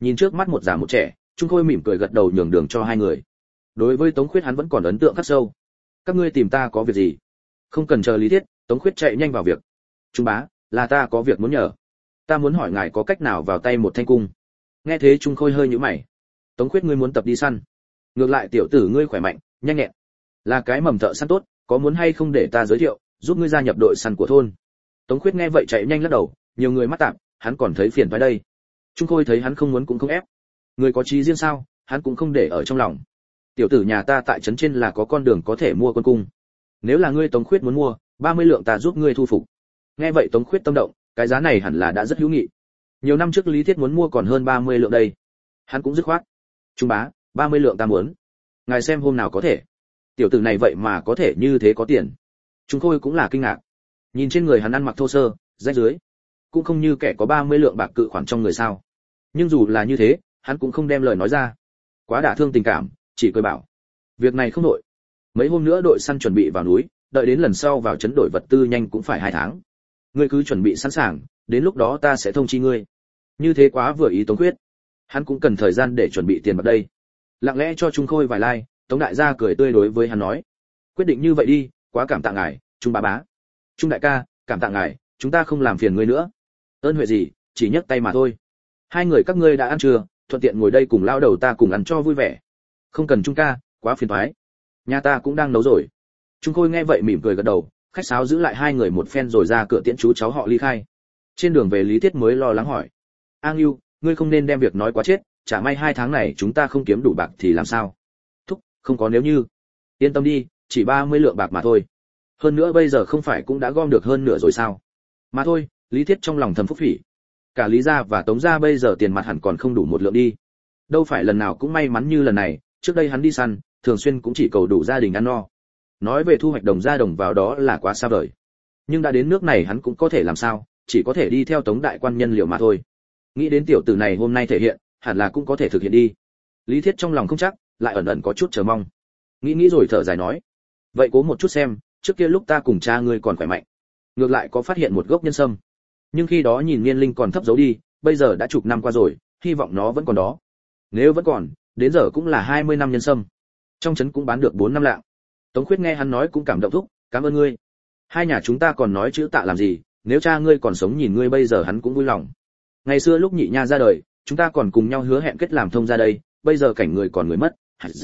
Nhìn trước mắt một già một trẻ, Trung Khôi mỉm cười gật đầu nhường đường cho hai người. Đối với Tống Khuyết hắn vẫn còn ấn tượng khắc sâu. Các ngươi tìm ta có việc gì? Không cần chờ Lý Thiết, Tống Khuyết chạy nhanh vào việc. Trung bá, là ta có việc muốn nhờ. Ta muốn hỏi ngài có cách nào vào tay một thanh cung. Nghe thế Trung Khôi hơi nhíu mày. Tống Khuyết ngươi muốn tập đi săn? Ngược lại tiểu tử ngươi khỏe mạnh, nhanh nhẹn, là cái mầm thợ săn tốt, có muốn hay không để ta giới thiệu, giúp ngươi gia nhập đội săn của thôn. Tống Khuyết nghe vậy chạy nhanh lắc đầu, nhiều người mắt tạm, hắn còn thấy phiền toái đây. Trung Khôi thấy hắn không muốn cũng không ép. Người có chí riêng sao, hắn cũng không để ở trong lòng. Tiểu tử nhà ta tại trấn trên là có con đường có thể mua quân cung. Nếu là ngươi Tống Khuyết muốn mua, 30 lượng ta giúp ngươi thu phục. Nghe vậy Tống Khuyết tâm động, cái giá này hẳn là đã rất hữu nghị. Nhiều năm trước Lý Thiết muốn mua còn hơn 30 lượng đây. Hắn cũng dứt khoát. Trung bá, 30 lượng ta muốn. Ngài xem hôm nào có thể. Tiểu tử này vậy mà có thể như thế có tiền. Trung Khôi cũng là kinh ngạc. Nhìn trên người hắn ăn mặc thô sơ, rách rưới, cũng không như kẻ có 30 lượng bạc cự khoản trong người sao. Nhưng dù là như thế, hắn cũng không đem lời nói ra. Quá đả thương tình cảm, chỉ cười bảo. Việc này không đội. Mấy hôm nữa đội săn chuẩn bị vào núi, đợi đến lần sau vào chấn đổi vật tư nhanh cũng phải 2 tháng. Ngươi cứ chuẩn bị sẵn sàng, đến lúc đó ta sẽ thông chi ngươi. Như thế quá vừa ý Tống Khuyết. Hắn cũng cần thời gian để chuẩn bị tiền bạc đây. Lặng lẽ cho Trung Khôi vài like, Tống đại gia cười tươi đối với hắn nói. Quyết định như vậy đi, quá cảm tạ ngài, Trung bá bá. Trung đại ca, cảm tạ ngài, chúng ta không làm phiền ngươi nữa. Ơn huệ gì, chỉ nhấc tay mà thôi. Hai người các ngươi đã ăn chưa, thuận tiện ngồi đây cùng lao đầu ta cùng ăn cho vui vẻ. Không cần Trung ca, quá phiền toái. Nhà ta cũng đang nấu rồi. Trung Khôi nghe vậy mỉm cười gật đầu, khách sáo giữ lại hai người một phen rồi ra cửa tiễn chú cháu họ ly khai. Trên đường về Lý Thiết mới lo lắng hỏi. A Ngưu, ngươi không nên đem việc nói quá chết, chả may 2 tháng này chúng ta không kiếm đủ bạc thì làm sao? Thúc, không có nếu như. Yên tâm đi, chỉ 30 lượng bạc mà thôi. Hơn nữa bây giờ không phải cũng đã gom được hơn nửa rồi sao? Mà thôi, Lý Thiết trong lòng thầm phúc phỉ. Cả Lý gia và Tống gia bây giờ tiền mặt hẳn còn không đủ một lượng đi. Đâu phải lần nào cũng may mắn như lần này, trước đây hắn đi săn, thường xuyên cũng chỉ cầu đủ gia đình ăn no. Nói về thu hoạch đồng ra đồng vào đó là quá xa vời. Nhưng đã đến nước này hắn cũng có thể làm sao, chỉ có thể đi theo Tống đại quan nhân liệu mà thôi. Nghĩ đến tiểu tử này hôm nay thể hiện, hẳn là cũng có thể thực hiện đi. Lý Thiết trong lòng không chắc, lại ẩn ẩn có chút chờ mong. Nghĩ rồi thở dài nói, vậy cố một chút xem, trước kia lúc ta cùng cha ngươi còn khỏe mạnh, ngược lại có phát hiện một gốc nhân sâm. Nhưng khi đó nhìn niên linh còn thấp giấu đi, bây giờ đã chục năm qua rồi, hy vọng nó vẫn còn đó. Nếu vẫn còn, đến giờ cũng là 20 năm nhân sâm. Trong trấn cũng bán được 4 năm lạng. Tống Khuyết nghe hắn nói cũng cảm động thúc, cảm ơn ngươi. Hai nhà chúng ta còn nói chữ tạ làm gì, nếu cha ngươi còn sống nhìn ngươi bây giờ hắn cũng vui lòng. Ngày xưa lúc nhị nha ra đời, chúng ta còn cùng nhau hứa hẹn kết làm thông ra đây, bây giờ cảnh người còn người mất.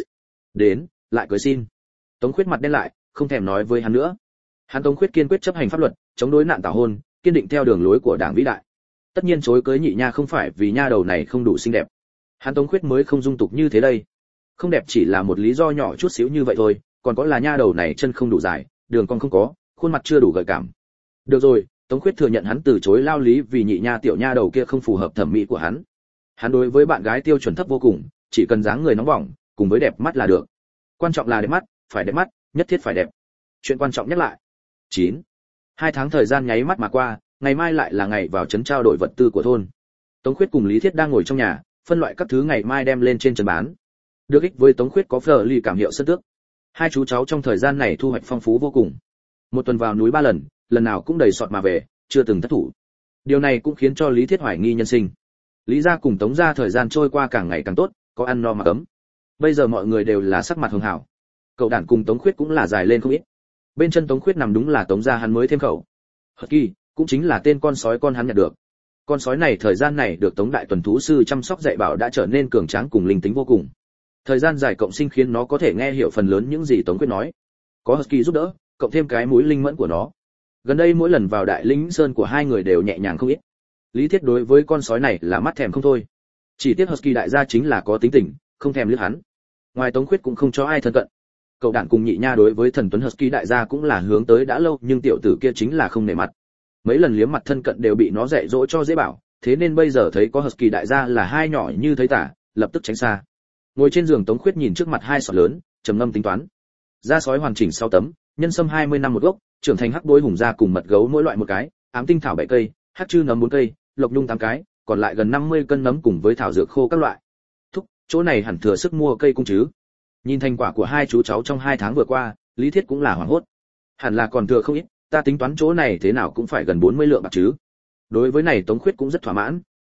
Đến, lại cưới xin. Tống Khuyết mặt đen lại, không thèm nói với hắn nữa. Hắn Tống Khuyết kiên quyết chấp hành pháp luật, chống đối nạn tảo hôn, kiên định theo đường lối của Đảng vĩ đại. Tất nhiên chối cưới nhị nha không phải vì nha đầu này không đủ xinh đẹp. Hắn Tống Khuyết mới không dung tục như thế đây. Không đẹp chỉ là một lý do nhỏ chút xíu như vậy thôi, còn có là nha đầu này chân không đủ dài, đường cong không có, khuôn mặt chưa đủ gợi cảm. Được rồi, Tống Khuyết thừa nhận hắn từ chối lao lý vì nhị nha tiểu nha đầu kia không phù hợp thẩm mỹ của hắn. Hắn đối với bạn gái tiêu chuẩn thấp vô cùng, chỉ cần dáng người nóng bỏng, cùng với đẹp mắt là được. Quan trọng là đẹp mắt, phải đẹp mắt, nhất thiết phải đẹp. Chuyện quan trọng nhất lại. 9. 2 tháng thời gian nháy mắt mà qua, ngày mai lại là ngày vào trấn trao đổi vật tư của thôn. Tống Khuyết cùng Lý Thiết đang ngồi trong nhà, phân loại các thứ ngày mai đem lên trên trấn bán. Được ích với Tống Khuyết có phở ly cảm hiệu sân tước. Hai chú cháu trong thời gian này thu hoạch phong phú vô cùng. Một tuần vào núi 3 lần, lần nào cũng đầy sọt mà về, chưa từng thất thủ. Điều này cũng khiến cho Lý Thiết hoài nghi nhân sinh. Lý gia cùng Tống gia thời gian trôi qua càng ngày càng tốt, có ăn no mà ấm. Bây giờ mọi người đều là sắc mặt hường hảo. Cậu đản cùng Tống Khuyết cũng là dài lên không ít. Bên chân Tống Khuyết nằm đúng là Tống gia hắn mới thêm khẩu. Husky, cũng chính là tên con sói con hắn nhận được. Con sói này thời gian này được Tống đại tuần thú sư chăm sóc dạy bảo đã trở nên cường tráng cùng linh tính vô cùng. Thời gian dài cộng sinh khiến nó có thể nghe hiểu phần lớn những gì Tống Khuyết nói. Có Husky giúp đỡ, cộng thêm cái mũi linh mẫn của nó. Gần đây mỗi lần vào đại lĩnh sơn của hai người đều nhẹ nhàng không ít. Lý Thiết đối với con sói này là mắt thèm không thôi. Chỉ tiếc Husky đại gia chính là có tính tình, không thèm liếc hắn. Ngoài Tống Khuyết cũng không cho ai thân cận. Cậu đản cùng nhị nha đối với thần tuấn Husky đại gia cũng là hướng tới đã lâu, nhưng tiểu tử kia chính là không nể mặt. Mấy lần liếm mặt thân cận đều bị nó dạy dỗ cho dễ bảo, thế nên bây giờ thấy có Husky đại gia là hai nhỏ như thấy tả, lập tức tránh xa. Ngồi trên giường Tống Khuyết nhìn trước mặt hai sọt lớn, trầm ngâm tính toán. Da sói hoàn chỉnh 6 tấm, nhân sâm 20 năm một gốc, trưởng thành hắc bối hùng da cùng mật gấu mỗi loại một cái, ám tinh thảo 7 cây, hắc chư nấm 4 cây, lộc nhung 8 cái, còn lại gần 50 cân nấm cùng với thảo dược khô các loại. Thúc, chỗ này hẳn thừa sức mua cây cung chứ? Nhìn thành quả của hai chú cháu trong 2 tháng vừa qua, Lý Thiết cũng là hoảng hốt. Hẳn là còn thừa không ít, ta tính toán chỗ này thế nào cũng phải gần 40 lượng bạc chứ. Đối với này Tống Khuyết cũng rất thỏa mãn. Thúc,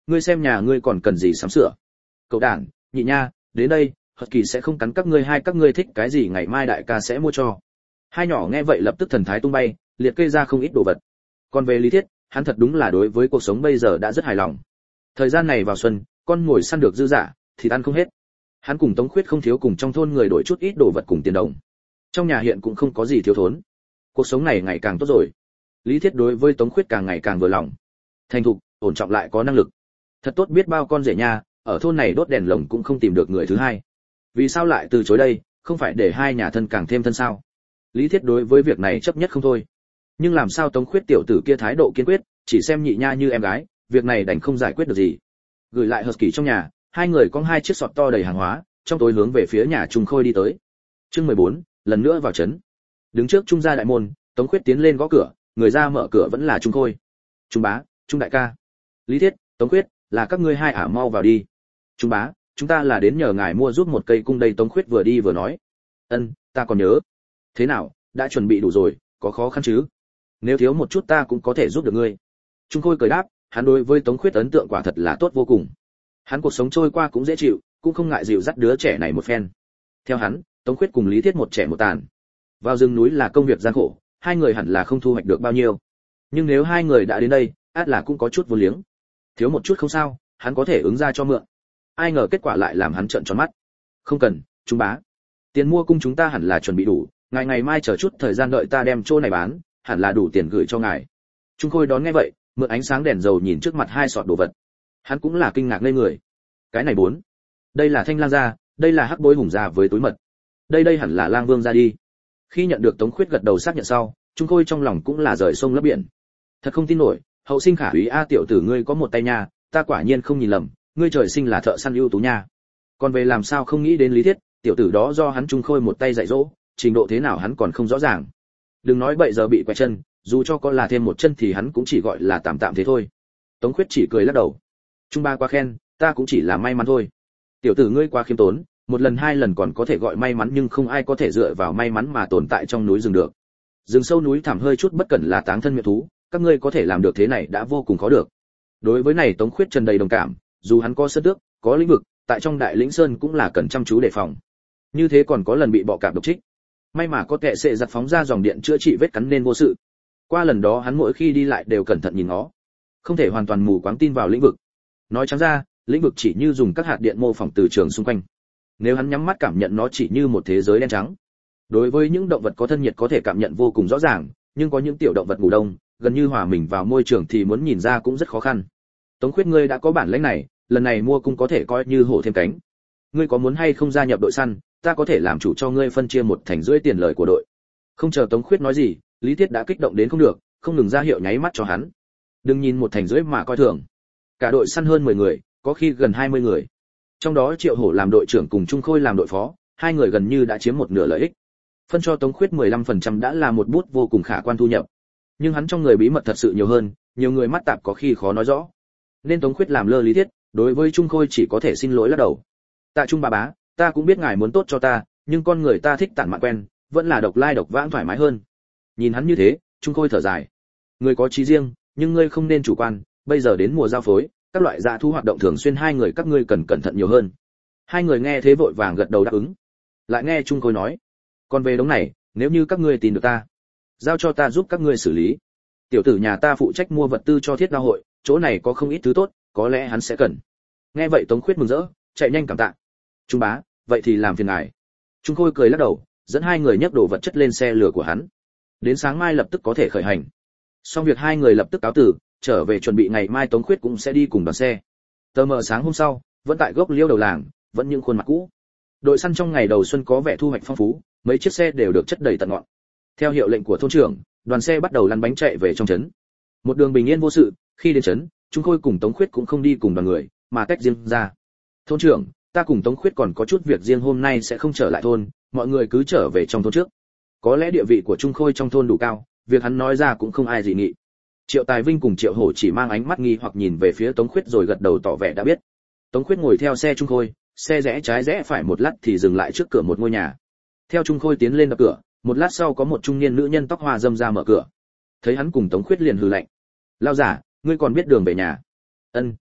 ngươi xem nhà ngươi còn cần gì sắm sửa. Cậu đản, nhị nha, đến đây, Hật Kỳ sẽ không cắn các ngươi, hai các ngươi thích cái gì ngày mai đại ca sẽ mua cho. Hai nhỏ nghe vậy lập tức thần thái tung bay, liệt kê ra không ít đồ vật. Còn về Lý Thiết, hắn thật đúng là đối với cuộc sống bây giờ đã rất hài lòng. Thời gian này vào xuân, con ngồi săn được dư dả, thì ăn không hết. Hắn cùng Tống Khuyết không thiếu cùng trong thôn người đổi chút ít đồ vật cùng tiền đồng. Trong nhà hiện cũng không có gì thiếu thốn. Cuộc sống này ngày càng tốt rồi. Lý Thiết đối với Tống Khuyết càng ngày càng vừa lòng. Thành thục, ổn trọng lại có năng lực. Thật tốt biết bao con rể nha, ở thôn này đốt đèn lồng cũng không tìm được người thứ hai. Vì sao lại từ chối đây, không phải để hai nhà thân càng thêm thân sao? Lý Thiết đối với việc này chấp nhất không thôi. Nhưng làm sao Tống Khuyết tiểu tử kia thái độ kiên quyết, chỉ xem nhị nha như em gái, việc này đành không giải quyết được gì. Gửi lại Husky trong nhà, hai người cong hai chiếc sọt to đầy hàng hóa, trong tối hướng về phía nhà Trung Khôi đi tới. Chương 14, lần nữa vào trấn. Đứng trước Trung gia đại môn, Tống Khuyết tiến lên gõ cửa, người ra mở cửa vẫn là Trung Khôi. Trung bá, Trung đại ca. Lý Thiết, Tống Khuyết, là các ngươi hai mau vào đi. Trung bá, chúng ta là đến nhờ ngài mua giúp một cây cung đây. Tống Khuyết vừa đi vừa nói. Ân, ta còn nhớ. Thế nào, đã chuẩn bị đủ rồi, có khó khăn chứ? Nếu thiếu một chút ta cũng có thể giúp được ngươi. Trung Khôi cười đáp, hắn đối với Tống Khuyết ấn tượng quả thật là tốt vô cùng. Hắn cuộc sống trôi qua cũng dễ chịu, cũng không ngại dịu dắt đứa trẻ này một phen. Theo hắn, Tống Khuyết cùng Lý Thiết một trẻ một tàn. Vào rừng núi là công việc gian khổ, hai người hẳn là không thu hoạch được bao nhiêu. Nhưng nếu hai người đã đến đây, át là cũng có chút vô liếng. Thiếu một chút không sao, hắn có thể ứng ra cho mượn. Ai ngờ kết quả lại làm hắn trợn tròn mắt. Không cần, Trung bá. Tiền mua cung chúng ta hẳn là chuẩn bị đủ, ngày mai chờ chút thời gian đợi ta đem chỗ này bán, hẳn là đủ tiền gửi cho ngài. Trung Khôi đón nghe vậy, mượn ánh sáng đèn dầu nhìn trước mặt hai sọt đồ vật. Hắn cũng là kinh ngạc ngây người. Cái này bốn, đây là Thanh Lang gia, đây là Hắc Bối Hùng gia với túi mật. Đây hẳn là Lang Vương gia đi. Khi nhận được Tống Khuyết gật đầu xác nhận sau, Trung Khôi trong lòng cũng là rời sông lấp biển. Thật không tin nổi, hậu sinh khả úy a, tiểu tử ngươi có một tay nha, ta quả nhiên không nhìn lầm, ngươi trời sinh là thợ săn ưu tú nha. Còn về làm sao không nghĩ đến Lý Thiết, tiểu tử đó do hắn Trung Khôi một tay dạy dỗ, trình độ thế nào hắn còn không rõ ràng. Đừng nói bậy giờ bị quẹt chân, dù cho có là thêm một chân thì hắn cũng chỉ gọi là tạm tạm thế thôi. Tống Khuyết chỉ cười lắc đầu. Trung ba quá khen, ta cũng chỉ là may mắn thôi. Tiểu tử ngươi quá khiêm tốn, một lần hai lần còn có thể gọi may mắn, nhưng không ai có thể dựa vào may mắn mà tồn tại trong núi rừng được. Rừng sâu núi thẳm hơi chút bất cẩn là táng thân miệng thú, các ngươi có thể làm được thế này đã vô cùng khó được. Đối với này Tống Khuyết tràn đầy đồng cảm, dù hắn có sơn tước, có lĩnh vực, tại trong Đại Lĩnh Sơn cũng là cần chăm chú đề phòng. Như thế còn có lần bị bọ cạp độc trích. May mà có kệ sẽ giật phóng ra dòng điện chữa trị vết cắn nên vô sự. Qua lần đó hắn mỗi khi đi lại đều cẩn thận nhìn nó, không thể hoàn toàn mù quáng tin vào lĩnh vực. Nói trắng ra, lĩnh vực chỉ như dùng các hạt điện mô phỏng từ trường xung quanh. Nếu hắn nhắm mắt cảm nhận nó chỉ như một thế giới đen trắng. Đối với những động vật có thân nhiệt có thể cảm nhận vô cùng rõ ràng, nhưng có những tiểu động vật ngủ đông, gần như hòa mình vào môi trường thì muốn nhìn ra cũng rất khó khăn. Tống Khuyết ngươi đã có bản lĩnh này, lần này mua cung có thể coi như hổ thêm cánh. Ngươi có muốn hay không gia nhập đội săn, ta có thể làm chủ cho ngươi phân chia 1/2 tiền lời của đội. Không chờ Tống Khuyết nói gì, Lý Thiết đã kích động đến không được, không ngừng ra hiệu nháy mắt cho hắn. Đừng nhìn 1/2 mà coi thường. Cả đội săn hơn 10 người, có khi gần 20 người. Trong đó Triệu Hổ làm đội trưởng cùng Trung Khôi làm đội phó, hai người gần như đã chiếm một nửa lợi ích. Phân cho Tống Khuyết 15% đã là một bút vô cùng khả quan thu nhập. Nhưng hắn trong người bí mật thật sự nhiều hơn, nhiều người mắt tạp có khi khó nói rõ. Nên Tống Khuyết làm lơ Lý Thiết, đối với Trung Khôi chỉ có thể xin lỗi lắc đầu. Tạ Trung bà bá, ta cũng biết ngài muốn tốt cho ta, nhưng con người ta thích tản mạn quen, vẫn là độc lai độc vãng thoải mái hơn. Nhìn hắn như thế, Trung Khôi thở dài. Người có chí riêng, nhưng ngươi không nên chủ quan, bây giờ đến mùa giao phối, các loại dã thú hoạt động thường xuyên, hai người các ngươi cần cẩn thận nhiều hơn. Hai người nghe thế vội vàng gật đầu đáp ứng. Lại nghe Trung Khôi nói, còn về đống này, nếu như các ngươi tìm được ta, giao cho ta giúp các ngươi xử lý. Tiểu tử nhà ta phụ trách mua vật tư cho thiết đao hội, chỗ này có không ít thứ tốt, có lẽ hắn sẽ cần. Nghe vậy Tống Khuyết mừng rỡ, chạy nhanh cảm tạ. Trung bá, vậy thì làm phiền ngài. Trung Khôi cười lắc đầu, dẫn hai người nhấc đồ vật chất lên xe lửa của hắn. Đến sáng mai lập tức có thể khởi hành. Xong việc hai người lập tức cáo từ, trở về chuẩn bị ngày mai Tống Khuyết cũng sẽ đi cùng đoàn xe. Tờ mờ sáng hôm sau, vẫn tại gốc liêu đầu làng, vẫn những khuôn mặt cũ. Đội săn trong ngày đầu xuân có vẻ thu hoạch phong phú, mấy chiếc xe đều được chất đầy tận ngọn. Theo hiệu lệnh của thôn trưởng, đoàn xe bắt đầu lăn bánh chạy về trong trấn. Một đường bình yên vô sự, khi đến trấn, Trung Khôi cùng Tống Khuyết cũng không đi cùng đoàn người, mà tách riêng ra. Thôn trưởng, ta cùng Tống Khuyết còn có chút việc riêng hôm nay sẽ không trở lại thôn, mọi người cứ trở về trong thôn trước. Có lẽ địa vị của Trung Khôi trong thôn đủ cao, việc hắn nói ra cũng không ai dị nghị. Triệu Tài Vinh cùng Triệu Hổ chỉ mang ánh mắt nghi hoặc nhìn về phía Tống Khuyết rồi gật đầu tỏ vẻ đã biết. Tống Khuyết ngồi theo xe Trung Khôi, xe rẽ trái rẽ phải một lát thì dừng lại trước cửa một ngôi nhà. Theo Trung Khôi tiến lên đập cửa, một lát sau có một trung niên nữ nhân tóc hoa râm ra mở cửa. Thấy hắn cùng Tống Khuyết liền hừ lạnh. Lao giả, ngươi còn biết đường về nhà? Ân,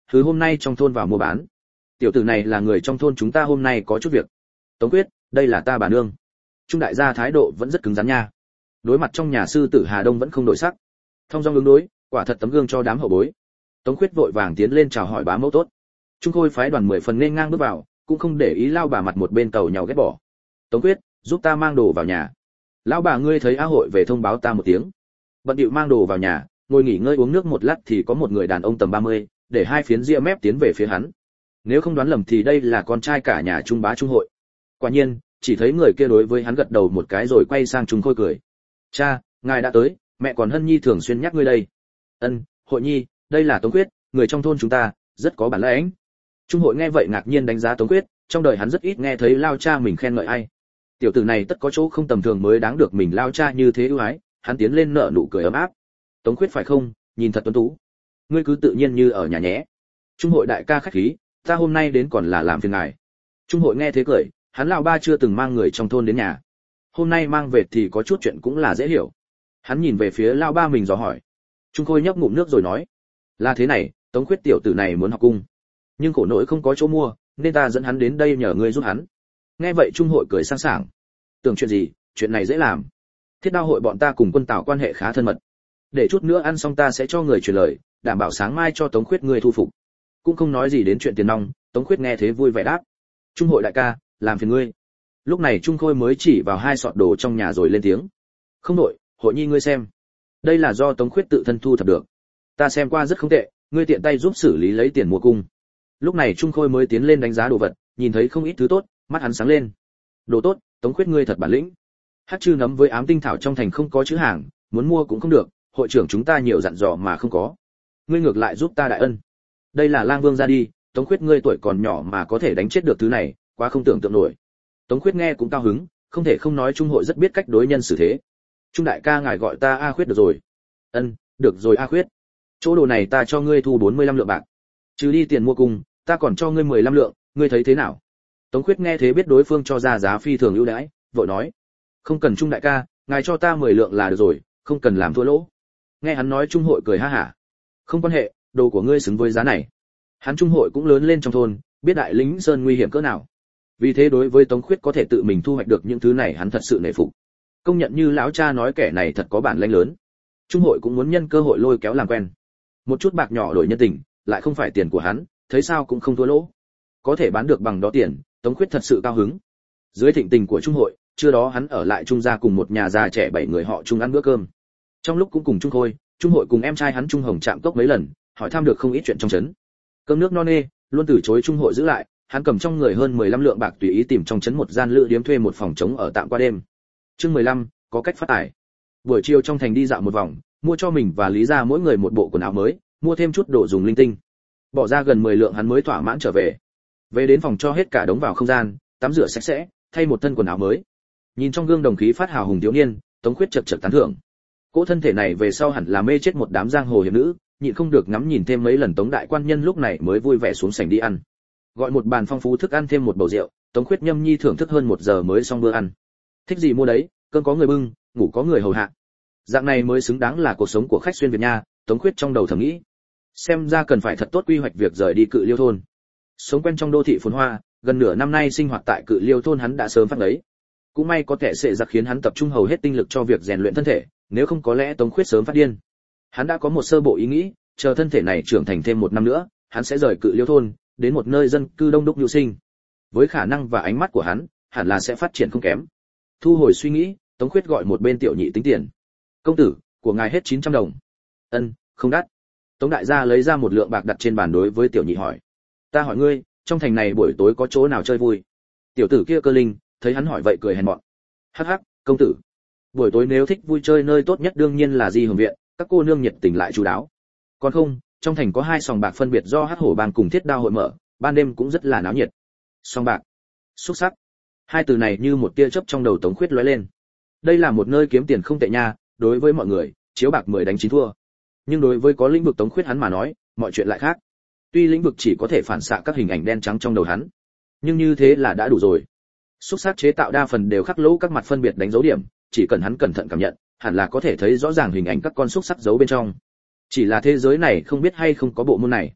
thứ hôm nay trong thôn vào mua bán. Tiểu tử này là người trong thôn chúng ta, hôm nay có chút việc. Tống Quyết, đây là ta bà nương. Trung đại gia thái độ vẫn rất cứng rắn nha. Đối mặt trong nhà sư tử Hà Đông vẫn không đổi sắc. Thông dong ứng đối, quả thật tấm gương cho đám hậu bối. Tống Quyết vội vàng tiến lên chào hỏi bá mẫu tốt. Trung Khôi phái đoàn 10 phần nên ngang bước vào, cũng không để ý lao bà mặt một bên tàu nhàu ghét bỏ. Tống Quyết, giúp ta mang đồ vào nhà. Lão bà ngươi thấy A Hội về thông báo ta một tiếng. Bận điệu mang đồ vào nhà, ngồi nghỉ ngơi uống nước một lát thì có một người đàn ông tầm 30, để hai phiến ria mép tiến về phía hắn. Nếu không đoán lầm thì đây là con trai cả nhà Trung bá Trung Hội. Quả nhiên, chỉ thấy người kia đối với hắn gật đầu một cái rồi quay sang Trung Khôi cười. Cha, ngài đã tới, mẹ còn Hân Nhi thường xuyên nhắc ngươi đây. Ân, Hội Nhi, đây là Tống Quyết, người trong thôn chúng ta, rất có bản lĩnh. Trung Hội nghe vậy ngạc nhiên đánh giá Tống Quyết, trong đời hắn rất ít nghe thấy lao cha mình khen ngợi ai. Tiểu tử này tất có chỗ không tầm thường mới đáng được mình lao cha như thế ưu ái, hắn tiến lên nở nụ cười ấm áp. Tống Quyết phải không, nhìn thật tuấn tú. Ngươi cứ tự nhiên như ở nhà nhé. Trung Hội đại ca khách khí, ta hôm nay đến còn là làm phiền ngài. Trung Hội nghe thế cười, hắn lão ba chưa từng mang người trong thôn đến nhà. Hôm nay mang về thì có chút chuyện cũng là dễ hiểu. Hắn nhìn về phía lão ba mình dò hỏi. Trung Khôi nhấp ngụm nước rồi nói, là thế này, Tống Quyết tiểu tử này muốn học cung, nhưng khổ nỗi không có chỗ mua, nên ta dẫn hắn đến đây nhờ ngươi giúp hắn. Nghe vậy Trung Hội cười sang sảng. Tưởng chuyện gì, chuyện này dễ làm. Thiết Đao hội bọn ta cùng Quân Tào quan hệ khá thân mật. Để chút nữa ăn xong ta sẽ cho người truyền lời, đảm bảo sáng mai cho Tống Quyết ngươi thu phục. Cũng không nói gì đến chuyện tiền nong, Tống Quyết nghe thế vui vẻ đáp. Trung Hội đại ca, làm phiền ngươi. Lúc này Trung Khôi mới chỉ vào hai sọt đồ trong nhà rồi lên tiếng. Không đổi, Hội Nhi ngươi xem. Đây là do Tống Quyết tự thân thu thập được. Ta xem qua rất không tệ, ngươi tiện tay giúp xử lý lấy tiền mua cung. Lúc này Trung Khôi mới tiến lên đánh giá đồ vật, nhìn thấy không ít thứ tốt, mắt hắn sáng lên. Đồ tốt, Tống Quyết ngươi thật bản lĩnh. Hắc Trư nấm với ám tinh thảo trong thành không có chữ hàng, muốn mua cũng không được, hội trưởng chúng ta nhiều dặn dò mà không có. Ngươi ngược lại giúp ta đại ân. Đây là Lang Vương ra đi, Tống Quyết ngươi tuổi còn nhỏ mà có thể đánh chết được thứ này, quá không tưởng tượng nổi. Tống Quyết nghe cũng cao hứng, không thể không nói Trung Hội rất biết cách đối nhân xử thế. Trung đại ca ngài gọi ta A Khuyết được rồi. Ân, được rồi A Khuyết. Chỗ đồ này ta cho ngươi thu 45 lượng bạc. Trừ đi tiền mua cung, ta còn cho ngươi 15 lượng, ngươi thấy thế nào? Tống Khuyết nghe thế biết đối phương cho ra giá phi thường ưu đãi, vội nói: "Không cần Trung đại ca, ngài cho ta 10 lượng là được rồi, không cần làm thua lỗ." Nghe hắn nói Trung Hội cười ha hả: "Không quan hệ, đồ của ngươi xứng với giá này." Hắn Trung Hội cũng lớn lên trong thôn, biết đại lính sơn nguy hiểm cỡ nào. Vì thế đối với Tống Khuyết có thể tự mình thu hoạch được những thứ này hắn thật sự nể phục. Công nhận như lão cha nói kẻ này thật có bản lĩnh lớn. Trung Hội cũng muốn nhân cơ hội lôi kéo làm quen. Một chút bạc nhỏ đổi nhân tình, lại không phải tiền của hắn, thấy sao cũng không thua lỗ. Có thể bán được bằng đó tiền, Tống Khuyết thật sự cao hứng. Dưới thịnh tình của Trung Hội, trưa đó hắn ở lại Trung gia cùng một nhà già trẻ 7 người họ chung ăn bữa cơm. Trong lúc cũng cùng Trung Khôi, Trung Hội cùng em trai hắn Trung Hồng chạm cốc mấy lần, hỏi thăm được không ít chuyện trong trấn. Cơm nước no nê, luôn từ chối Trung Hội giữ lại, hắn cầm trong người hơn 15 lượng bạc tùy ý tìm trong trấn một gian lữ điếm thuê một phòng trống ở tạm qua đêm. Chương 15, có cách phát tài. Buổi chiều trong thành đi dạo một vòng, mua cho mình và Lý gia mỗi người một bộ quần áo mới, mua thêm chút đồ dùng linh tinh. Bỏ ra gần 10 lượng hắn mới thỏa mãn trở về. Về đến phòng cho hết cả đống vào không gian, tắm rửa sạch sẽ, thay một thân quần áo mới. Nhìn trong gương đồng khí phát hào hùng thiếu niên, Tống Khuyết chật chật tán thưởng. Cỗ thân thể này về sau hẳn là mê chết một đám giang hồ hiệp nữ, nhịn không được ngắm nhìn thêm mấy lần. Tống đại quan nhân lúc này mới vui vẻ xuống sảnh đi ăn. Gọi một bàn phong phú thức ăn thêm một bầu rượu, Tống Khuyết nhâm nhi thưởng thức hơn 1 giờ mới xong bữa ăn. Thích gì mua đấy, cơm có người bưng, ngủ có người hầu hạ. Dạng này mới xứng đáng là cuộc sống của khách xuyên Việt nha, Tống Khuyết trong đầu thầm nghĩ. Xem ra cần phải thật tốt quy hoạch việc rời đi Cự Liêu thôn. Sống quen trong đô thị phồn hoa, gần nửa năm nay sinh hoạt tại Cự Liêu thôn hắn đã sớm phát đấy. Cũng may có thể sẽ giặc khiến hắn tập trung hầu hết tinh lực cho việc rèn luyện thân thể, nếu không có lẽ Tống Khuyết sớm phát điên. Hắn đã có một sơ bộ ý nghĩ, chờ thân thể này trưởng thành thêm 1 năm nữa, hắn sẽ rời Cự Liêu thôn, đến một nơi dân cư đông đúc nhu sinh. Với khả năng và ánh mắt của hắn, hẳn là sẽ phát triển không kém. Thu hồi suy nghĩ, Tống Khuyết gọi một bên tiểu nhị tính tiền. "Công tử, của ngài hết 900 đồng." "Ân, không đắt." Tống đại gia lấy ra 1 lượng bạc đặt trên bàn đối với tiểu nhị hỏi: "Ta hỏi ngươi, trong thành này buổi tối có chỗ nào chơi vui?" Tiểu tử kia cơ linh, thấy hắn hỏi vậy cười hèn mọn: "Hắc hắc, công tử, buổi tối nếu thích vui chơi nơi tốt nhất đương nhiên là Di Hồng viện, các cô nương nhiệt tình lại chu đáo. Còn không, trong thành có 2 sòng bạc phân biệt do Hắc Hổ bang cùng Thiết Đao hội mở, ban đêm cũng rất là náo nhiệt." Sòng bạc, xúc sắc, hai từ này như một tia chớp trong đầu Tống Khuyết lóe lên. Đây là một nơi kiếm tiền không tệ nha, đối với mọi người, chiếu bạc 10 đánh 9 thua. Nhưng đối với có lĩnh vực Tống Khuyết hắn mà nói, mọi chuyện lại khác. Tuy lĩnh vực chỉ có thể phản xạ các hình ảnh đen trắng trong đầu hắn, nhưng như thế là đã đủ rồi. Xúc sắc chế tạo đa phần đều khắc lỗ các mặt phân biệt đánh dấu điểm, chỉ cần hắn cẩn thận cảm nhận, hẳn là có thể thấy rõ ràng hình ảnh các con xúc sắc giấu bên trong. Chỉ là thế giới này không biết hay không có bộ môn này.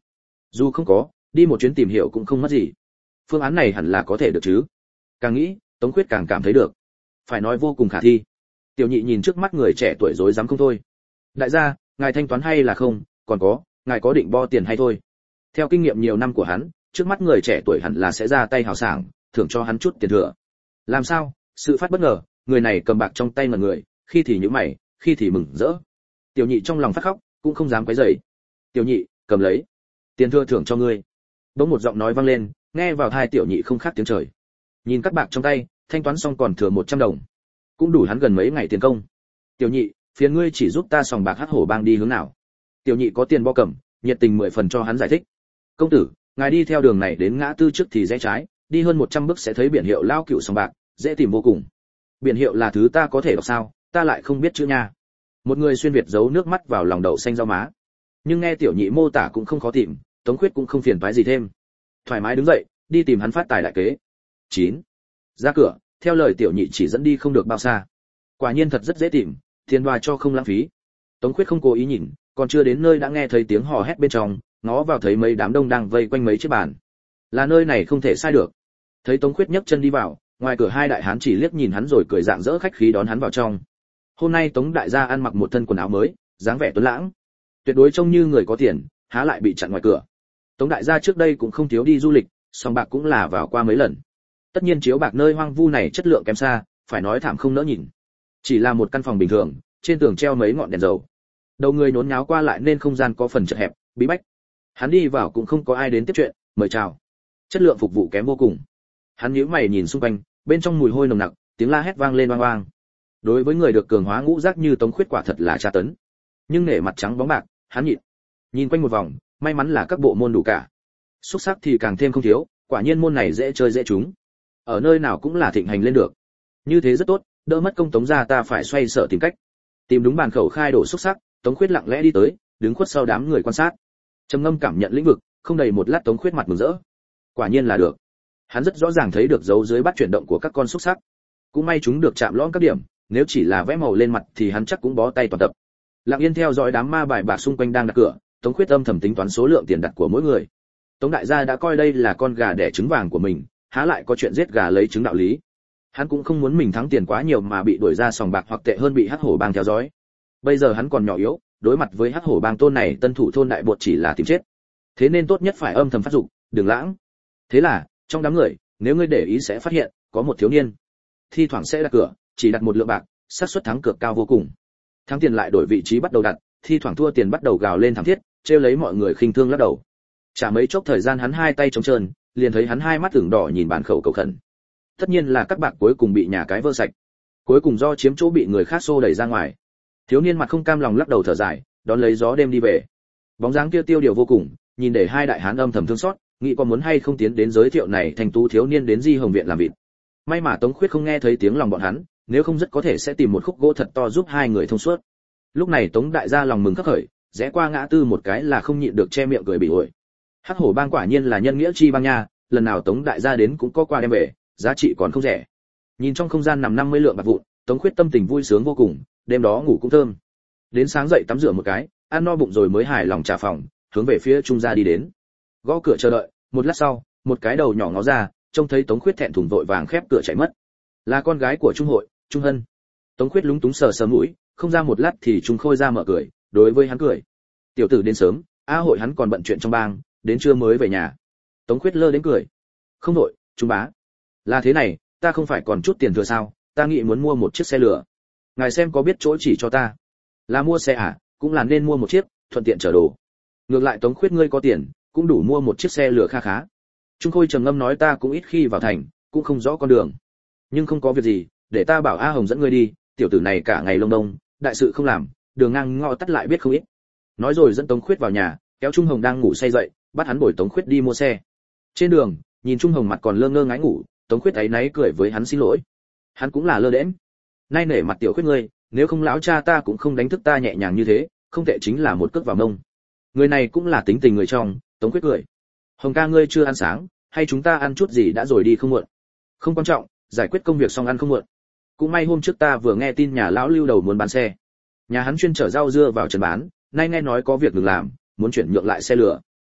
Dù không có, đi một chuyến tìm hiểu cũng không mất gì. Phương án này hẳn là có thể được chứ. Càng nghĩ, Tống Khuyết càng cảm thấy được. Phải nói vô cùng khả thi. Tiểu nhị nhìn trước mắt người trẻ tuổi rối rắm không thôi. Đại gia, ngài thanh toán hay là không, còn có, ngài có định bo tiền hay thôi. Theo kinh nghiệm nhiều năm của hắn, trước mắt người trẻ tuổi hẳn là sẽ ra tay hào sảng, thưởng cho hắn chút tiền thừa. Làm sao? Sự phát bất ngờ, người này cầm bạc trong tay mà người, khi thì nhíu mày, khi thì mừng rỡ. Tiểu nhị trong lòng phát khóc, cũng không dám quấy rầy. Tiểu nhị, cầm lấy, tiền thừa thưởng cho ngươi. Bỗng một giọng nói vang lên, nghe vào tai tiểu nhị không khác tiếng trời. Nhìn các bạc trong tay, thanh toán xong còn thừa 100 đồng, cũng đủ hắn gần mấy ngày tiền công. Tiểu nhị, phiền ngươi chỉ giúp ta sòng bạc Hắc Hổ Bang đi hướng nào. Tiểu nhị có tiền bo cầm, nhiệt tình 10 phần cho hắn giải thích. Công tử, ngài đi theo đường này đến ngã tư trước thì rẽ trái, đi hơn 100 bước sẽ thấy biển hiệu Lao Cựu sòng bạc, dễ tìm vô cùng. Biển hiệu là thứ ta có thể đọc sao, ta lại không biết chữ nha. Một người xuyên việt giấu nước mắt vào lòng đậu xanh rau má. Nhưng nghe tiểu nhị mô tả cũng không khó tìm, Tống Khuyết cũng không phiền toái gì thêm. Thoải mái đứng dậy, đi tìm hắn phát tài đại kế. 9. Ra cửa, theo lời tiểu nhị chỉ dẫn đi không được bao xa. Quả nhiên thật rất dễ tìm, tiền đoa cho không lãng phí. Tống Khuyết không cố ý nhìn, còn chưa đến nơi đã nghe thấy tiếng hò hét bên trong, ngó vào thấy mấy đám đông đang vây quanh mấy chiếc bàn. Là nơi này không thể sai được. Thấy Tống Khuyết nhấc chân đi vào, ngoài cửa hai đại hán chỉ liếc nhìn hắn rồi cười rạng rỡ khách khí đón hắn vào trong. Hôm nay Tống đại gia ăn mặc một thân quần áo mới, dáng vẻ tuấn lãng, tuyệt đối trông như người có tiền, há lại bị chặn ngoài cửa. Tống đại gia trước đây cũng không thiếu đi du lịch, song bạc cũng là vào qua mấy lần. Tất nhiên chiếu bạc nơi hoang vu này chất lượng kém xa, phải nói thảm không nỡ nhìn. Chỉ là một căn phòng bình thường, trên tường treo mấy ngọn đèn dầu. Đầu người nhốn nháo qua lại nên không gian có phần chật hẹp, bí bách. Hắn đi vào cũng không có ai đến tiếp chuyện, mời chào. Chất lượng phục vụ kém vô cùng. Hắn nhíu mày nhìn xung quanh, bên trong mùi hôi nồng nặc, tiếng la hét vang lên oang oang. Đối với người được cường hóa ngũ giác như Tống Khuyết quả thật là tra tấn. Nhưng nể mặt trắng bóng bạc, hắn nhịn. Nhìn quanh một vòng, may mắn là các bộ môn đủ cả. Xúc sắc thì càng thêm không thiếu, quả nhiên môn này dễ chơi dễ trúng. Ở nơi nào cũng là thịnh hành lên được. Như thế rất tốt, đỡ mất công Tống gia ta phải xoay sở tìm cách. Tìm đúng bàn khẩu khai đổ xúc sắc, Tống Khuyết lặng lẽ đi tới, đứng khuất sau đám người quan sát. Trầm ngâm cảm nhận lĩnh vực, không đầy một lát Tống Khuyết mặt mừng rỡ. Quả nhiên là được. Hắn rất rõ ràng thấy được dấu dưới bắt chuyển động của các con xúc sắc. Cũng may chúng được chạm lõm các điểm, nếu chỉ là vẽ màu lên mặt thì hắn chắc cũng bó tay toàn tập. Lặng yên theo dõi đám ma bài bạc xung quanh đang đặt cửa, Tống Khuyết âm thầm tính toán số lượng tiền đặt của mỗi người. Tống đại gia đã coi đây là con gà đẻ trứng vàng của mình, há lại có chuyện giết gà lấy trứng đạo lý. Hắn cũng không muốn mình thắng tiền quá nhiều mà bị đuổi ra sòng bạc hoặc tệ hơn bị Hắc Hổ Bang theo dõi. Bây giờ hắn còn nhỏ yếu, đối mặt với Hắc Hổ Bang tôn này tân thủ thôn đại bột chỉ là tìm chết. Thế nên tốt nhất phải âm thầm phát dụng, đừng lãng. Thế là, trong đám người, nếu ngươi để ý sẽ phát hiện, có một thiếu niên. Thi thoảng sẽ đặt cửa, chỉ đặt một lượng bạc, xác suất thắng cược cao vô cùng. Thắng tiền lại đổi vị trí bắt đầu đặt, thi thoảng thua tiền bắt đầu gào lên thảm thiết, trêu lấy mọi người khinh thương lắc đầu. Chả mấy chốc thời gian hắn hai tay trống trơn, liền thấy hắn hai mắt ửng đỏ nhìn bàn khẩu cầu khẩn. Tất nhiên là các bạc cuối cùng bị nhà cái vơ sạch, cuối cùng do chiếm chỗ bị người khác xô đẩy ra ngoài. Thiếu niên mặt không cam lòng lắc đầu thở dài, đón lấy gió đêm đi về. Bóng dáng kia tiêu điều vô cùng, nhìn để hai đại hán âm thầm thương xót, nghĩ có muốn hay không tiến đến giới thiệu này thành tú thiếu niên đến Di Hồng viện làm vịt. May mà Tống Khuyết không nghe thấy tiếng lòng bọn hắn, nếu không rất có thể sẽ tìm một khúc gỗ thật to giúp hai người thông suốt. Lúc này Tống đại gia lòng mừng khắc khởi, rẽ qua ngã tư một cái là không nhịn được che miệng cười bị ổi. Hắc Hổ Bang quả nhiên là nhân nghĩa chi bang nha, lần nào Tống đại gia đến cũng có qua đem về, giá trị còn không rẻ. Nhìn trong không gian nằm 50 lượng bạc vụn, Tống Khuyết tâm tình vui sướng vô cùng, đêm đó ngủ cũng thơm. Đến sáng dậy tắm rửa một cái, ăn no bụng rồi mới hài lòng trả phòng, hướng về phía trung gia đi đến. Gõ cửa chờ đợi, một lát sau, một cái đầu nhỏ ngó ra, trông thấy Tống Khuyết thẹn thùng vội vàng khép cửa chạy mất. Là con gái của Trung hội, Trung Hân. Tống Khuyết lúng túng sờ sờ mũi, không ra một lát thì Trung Khôi ra mở cười, đối với hắn cười. Tiểu tử đến sớm, a hội hắn còn bận chuyện trong bang, đến trưa mới về nhà. Tống Khuyết lơ đến cười. Không đội, Trung bá. Là thế này, ta không phải còn chút tiền thừa sao, ta nghĩ muốn mua một chiếc xe lửa. Ngài xem có biết chỗ chỉ cho ta. Là mua xe à, cũng là nên mua một chiếc, thuận tiện chở đồ. Ngược lại Tống Khuyết ngươi có tiền, cũng đủ mua một chiếc xe lửa kha khá. Trung Khôi trầm ngâm nói ta cũng ít khi vào thành, cũng không rõ con đường. Nhưng không có việc gì, để ta bảo A Hồng dẫn ngươi đi, tiểu tử này cả ngày lông đông, đại sự không làm, đường ngang ngõ tắt lại biết không ít. Nói rồi dẫn Tống Khuyết vào nhà, kéo Trung Hồng đang ngủ say dậy, bắt hắn bồi Tống Khuyết đi mua xe. Trên đường, nhìn Trung Hồng mặt còn lơ ngơ ngái ngủ, Tống Khuyết áy náy cười với hắn xin lỗi. Hắn cũng là lơ đễnh. Nay nể mặt tiểu Khuyết ngươi, nếu không lão cha ta cũng không đánh thức ta nhẹ nhàng như thế, không tệ chính là một cước vào mông. Người này cũng là tính tình người trong, Tống Khuyết cười. Hồng ca ngươi chưa ăn sáng, hay chúng ta ăn chút gì đã rồi đi không muộn. Không quan trọng, giải quyết công việc xong ăn không muộn. Cũng may hôm trước ta vừa nghe tin nhà lão Lưu đầu muốn bán xe. Nhà hắn chuyên chở rau dưa vào trần bán, nay nghe nói có việc được làm, muốn chuyển nhượng lại xe lửa.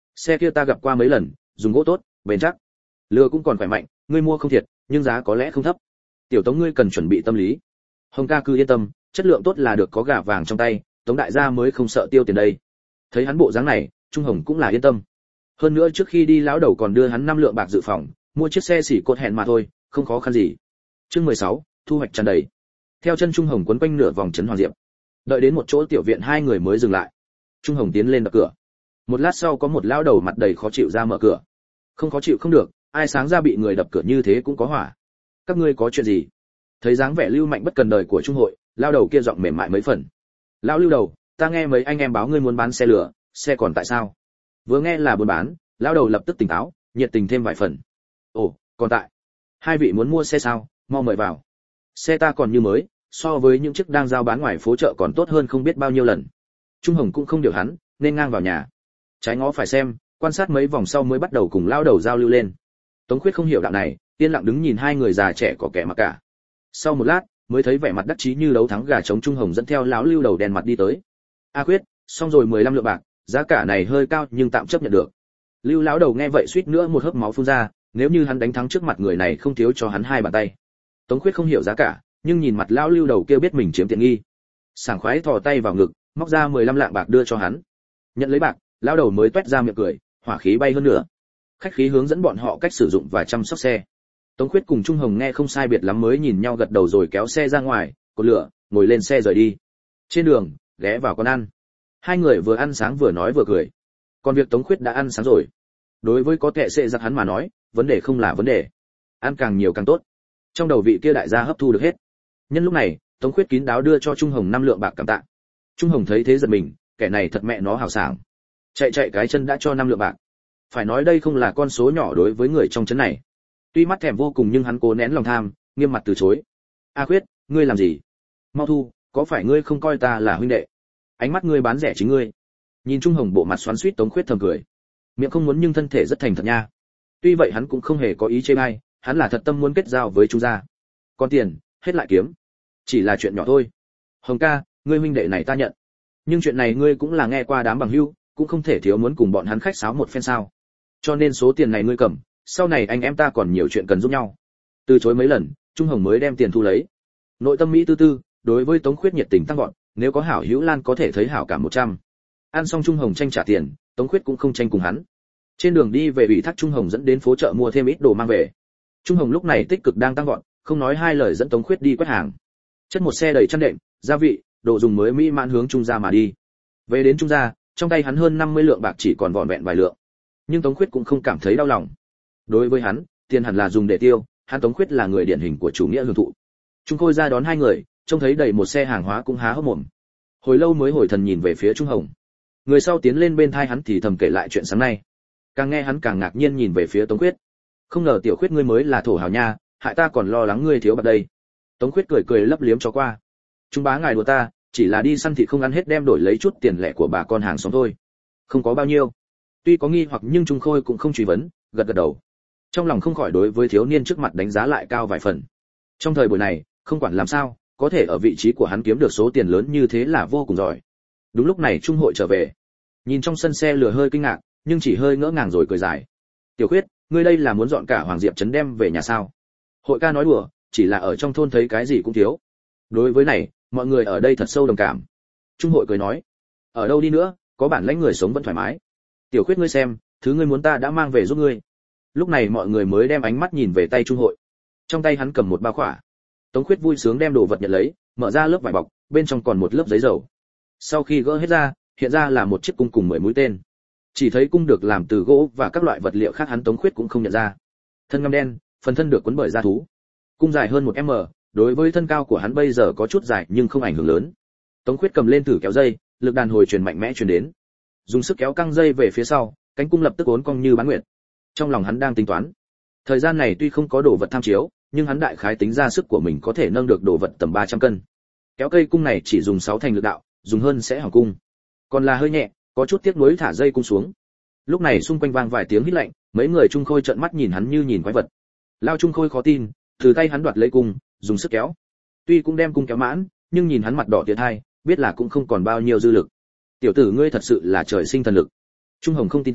Xe kia ta gặp qua mấy lần, dùng gỗ tốt, bền chắc. Lừa cũng còn khỏe mạnh, ngươi mua không thiệt, nhưng giá có lẽ không thấp. Tiểu Tống ngươi cần chuẩn bị tâm lý. Hồng ca cứ yên tâm, chất lượng tốt là được, có gà vàng trong tay, Tống đại gia mới không sợ tiêu tiền đây. Thấy hắn bộ dáng này, Trung Hồng cũng là yên tâm. Hơn nữa trước khi đi lão đầu còn đưa hắn 5 lượng bạc dự phòng, mua chiếc xe xỉ cột hẹn mà thôi, không khó khăn gì. Chương 16, thu hoạch tràn đầy. Theo chân Trung Hồng quấn quanh nửa vòng trấn Hoàng Diệp. Đợi đến một chỗ tiểu viện hai người mới dừng lại. Trung Hồng tiến lên đập cửa. Một lát sau có một lão đầu mặt đầy khó chịu ra mở cửa. Không khó chịu không được, ai sáng ra bị người đập cửa như thế cũng có hỏa. Các ngươi có chuyện gì? Thấy dáng vẻ lưu mạnh bất cần đời của Trung hội, lão đầu kia giọng mềm mại mấy phần. Lão lưu đầu, ta nghe mấy anh em báo ngươi muốn bán xe lửa, xe còn tại sao? Vừa nghe là buôn bán, lão đầu lập tức tỉnh táo, nhiệt tình thêm vài phần. Ồ, còn tại. Hai vị muốn mua xe sao? Mau mời vào. Xe ta còn như mới, so với những chiếc đang giao bán ngoài phố chợ còn tốt hơn không biết bao nhiêu lần. Trung Hồng cũng không điều hắn, nên ngang vào nhà. Trái ngó phải xem, quan sát mấy vòng sau mới bắt đầu cùng lão đầu giao lưu lên. Tống Khuyết không hiểu đạo này, yên lặng đứng nhìn hai người già trẻ có kẻ mặc cả. Sau một lát, mới thấy vẻ mặt đắc chí như đấu thắng gà trống Trung Hồng dẫn theo lão lưu đầu đen mặt đi tới. A Khuyết, xong rồi 15 lượng bạc, giá cả này hơi cao nhưng tạm chấp nhận được. Lưu lão đầu nghe vậy suýt nữa một hớp máu phun ra, nếu như hắn đánh thắng trước mặt người này không thiếu cho hắn hai bàn tay. Tống Khuyết không hiểu giá cả, nhưng nhìn mặt lão lưu đầu kia biết mình chiếm tiện nghi. Sảng khoái thò tay vào ngực, móc ra 15 lạng bạc đưa cho hắn. Nhận lấy bạc, lão đầu mới toét ra miệng cười, hỏa khí bay hơn nữa. Khách khí hướng dẫn bọn họ cách sử dụng và chăm sóc xe. Tống Khuyết cùng Trung Hồng nghe không sai biệt lắm mới nhìn nhau gật đầu rồi kéo xe ra ngoài, cột lửa, ngồi lên xe rời đi. Trên đường, ghé vào quán ăn. Hai người vừa ăn sáng vừa nói vừa cười. Còn việc Tống Khuyết đã ăn sáng rồi. Đối với có kệ sẽ giặc hắn mà nói, vấn đề không là vấn đề. Ăn càng nhiều càng tốt. Trong đầu vị kia đại gia hấp thu được hết. Nhân lúc này, Tống Khuyết kín đáo đưa cho Trung Hồng 5 lượng bạc cảm tạ. Trung Hồng thấy thế giật mình, kẻ này thật mẹ nó hào sảng. Chạy cái chân đã cho 5 lượng bạc. Phải nói đây không là con số nhỏ đối với người trong trấn này. Tuy mắt thèm vô cùng nhưng hắn cố nén lòng tham, nghiêm mặt từ chối. A Khuyết, ngươi làm gì? Mau thu, có phải ngươi không coi ta là huynh đệ? Ánh mắt ngươi bán rẻ chính ngươi. Nhìn Trung Hồng bộ mặt xoắn xuýt, Tống Khuyết thầm cười. Miệng không muốn nhưng thân thể rất thành thật nha. Tuy vậy hắn cũng không hề có ý chê bai, hắn là thật tâm muốn kết giao với Trung gia. Còn tiền, hết lại kiếm. Chỉ là chuyện nhỏ thôi. Hồng ca, ngươi huynh đệ này ta nhận. Nhưng chuyện này ngươi cũng là nghe qua đám bằng hữu, cũng không thể thiếu muốn cùng bọn hắn khách sáo một phen sao? Cho nên số tiền này ngươi cầm, sau này anh em ta còn nhiều chuyện cần giúp nhau. Từ chối mấy lần, Trung Hồng mới đem tiền thu lấy. Nội tâm mỹ tư tư, đối với Tống Khuyết nhiệt tình tăng vọt, nếu có hảo hữu Lan có thể thấy hảo cảm 100. Ăn xong Trung Hồng tranh trả tiền, Tống Khuyết cũng không tranh cùng hắn. Trên đường đi về ủy thác Trung Hồng dẫn đến phố chợ mua thêm ít đồ mang về. Trung Hồng lúc này tích cực đang tăng vọt, không nói hai lời dẫn Tống Khuyết đi quét hàng. Chất một xe đầy chăn đệm, gia vị, đồ dùng mới mỹ mãn hướng Trung gia mà đi. Về đến Trung gia, trong tay hắn hơn 50 lượng bạc chỉ còn vỏn vẹn vài lượng. Nhưng Tống Khuyết cũng không cảm thấy đau lòng. Đối với hắn, tiền hẳn là dùng để tiêu, hắn Tống Khuyết là người điển hình của chủ nghĩa hưởng thụ. Trung Khôi ra đón hai người, trông thấy đầy một xe hàng hóa cũng há hốc mồm. Hồi lâu mới hồi thần nhìn về phía Trung Hồng. Người sau tiến lên bên thai hắn thì thầm kể lại chuyện sáng nay. Càng nghe hắn càng ngạc nhiên nhìn về phía Tống Khuyết. Không ngờ tiểu Khuyết ngươi mới là thổ hào nha, hại ta còn lo lắng ngươi thiếu bạc đây. Tống Khuyết cười cười lấp liếm cho qua. Trung bá ngài đùa ta, chỉ là đi săn thịt không ăn hết đem đổi lấy chút tiền lẻ của bà con hàng xóm thôi. Không có bao nhiêu. Tuy có nghi hoặc nhưng Trung Khôi cũng không truy vấn, gật gật đầu. Trong lòng không khỏi đối với thiếu niên trước mặt đánh giá lại cao vài phần. Trong thời buổi này, không quản làm sao, có thể ở vị trí của hắn kiếm được số tiền lớn như thế là vô cùng giỏi. Đúng lúc này Trung Hội trở về. Nhìn trong sân xe lừa hơi kinh ngạc, nhưng chỉ hơi ngỡ ngàng rồi cười dài. Tiểu Khuyết, ngươi đây là muốn dọn cả Hoàng Diệp trấn đem về nhà sao? Hội ca nói đùa, chỉ là ở trong thôn thấy cái gì cũng thiếu. Đối với này, mọi người ở đây thật sâu đồng cảm. Trung Hội cười nói, ở đâu đi nữa, có bản lãnh người sống vẫn thoải mái. Tiểu Khuyết ngươi xem, thứ ngươi muốn ta đã mang về giúp ngươi. Lúc này mọi người mới đem ánh mắt nhìn về tay Trung Hội. Trong tay hắn cầm một bao khỏa. Tống Khuyết vui sướng đem đồ vật nhận lấy, mở ra lớp vải bọc, bên trong còn một lớp giấy dầu. Sau khi gỡ hết ra, hiện ra là một chiếc cung cùng 10 mũi tên. Chỉ thấy cung được làm từ gỗ và các loại vật liệu khác hắn Tống Khuyết cũng không nhận ra. Thân ngăm đen, phần thân được quấn bởi da thú. Cung dài hơn 1m, đối với thân cao của hắn bây giờ có chút dài nhưng không ảnh hưởng lớn. Tống Khuyết cầm lên thử kéo dây, lực đàn hồi truyền mạnh mẽ truyền đến. Dùng sức kéo căng dây về phía sau, cánh cung lập tức uốn cong như bán nguyệt. Trong lòng hắn đang tính toán. Thời gian này tuy không có đồ vật tham chiếu, nhưng hắn đại khái tính ra sức của mình có thể nâng được đồ vật tầm 300 cân. Kéo cây cung này chỉ dùng 6 thành lực đạo, dùng hơn sẽ hỏng cung. Còn là hơi nhẹ, có chút tiếc nuối thả dây cung xuống. Lúc này xung quanh vang vài tiếng hít lạnh, mấy người Trung Khôi trợn mắt nhìn hắn như nhìn quái vật. Lao Trung Khôi khó tin, từ tay hắn đoạt lấy cung, dùng sức kéo. Tuy cũng đem cung kéo mãn, nhưng nhìn hắn mặt đỏ tiệt hai, biết là cũng không còn bao nhiêu dư lực. Tiểu tử ngươi thật sự là trời sinh thần lực. Trung Hồng không tin tà,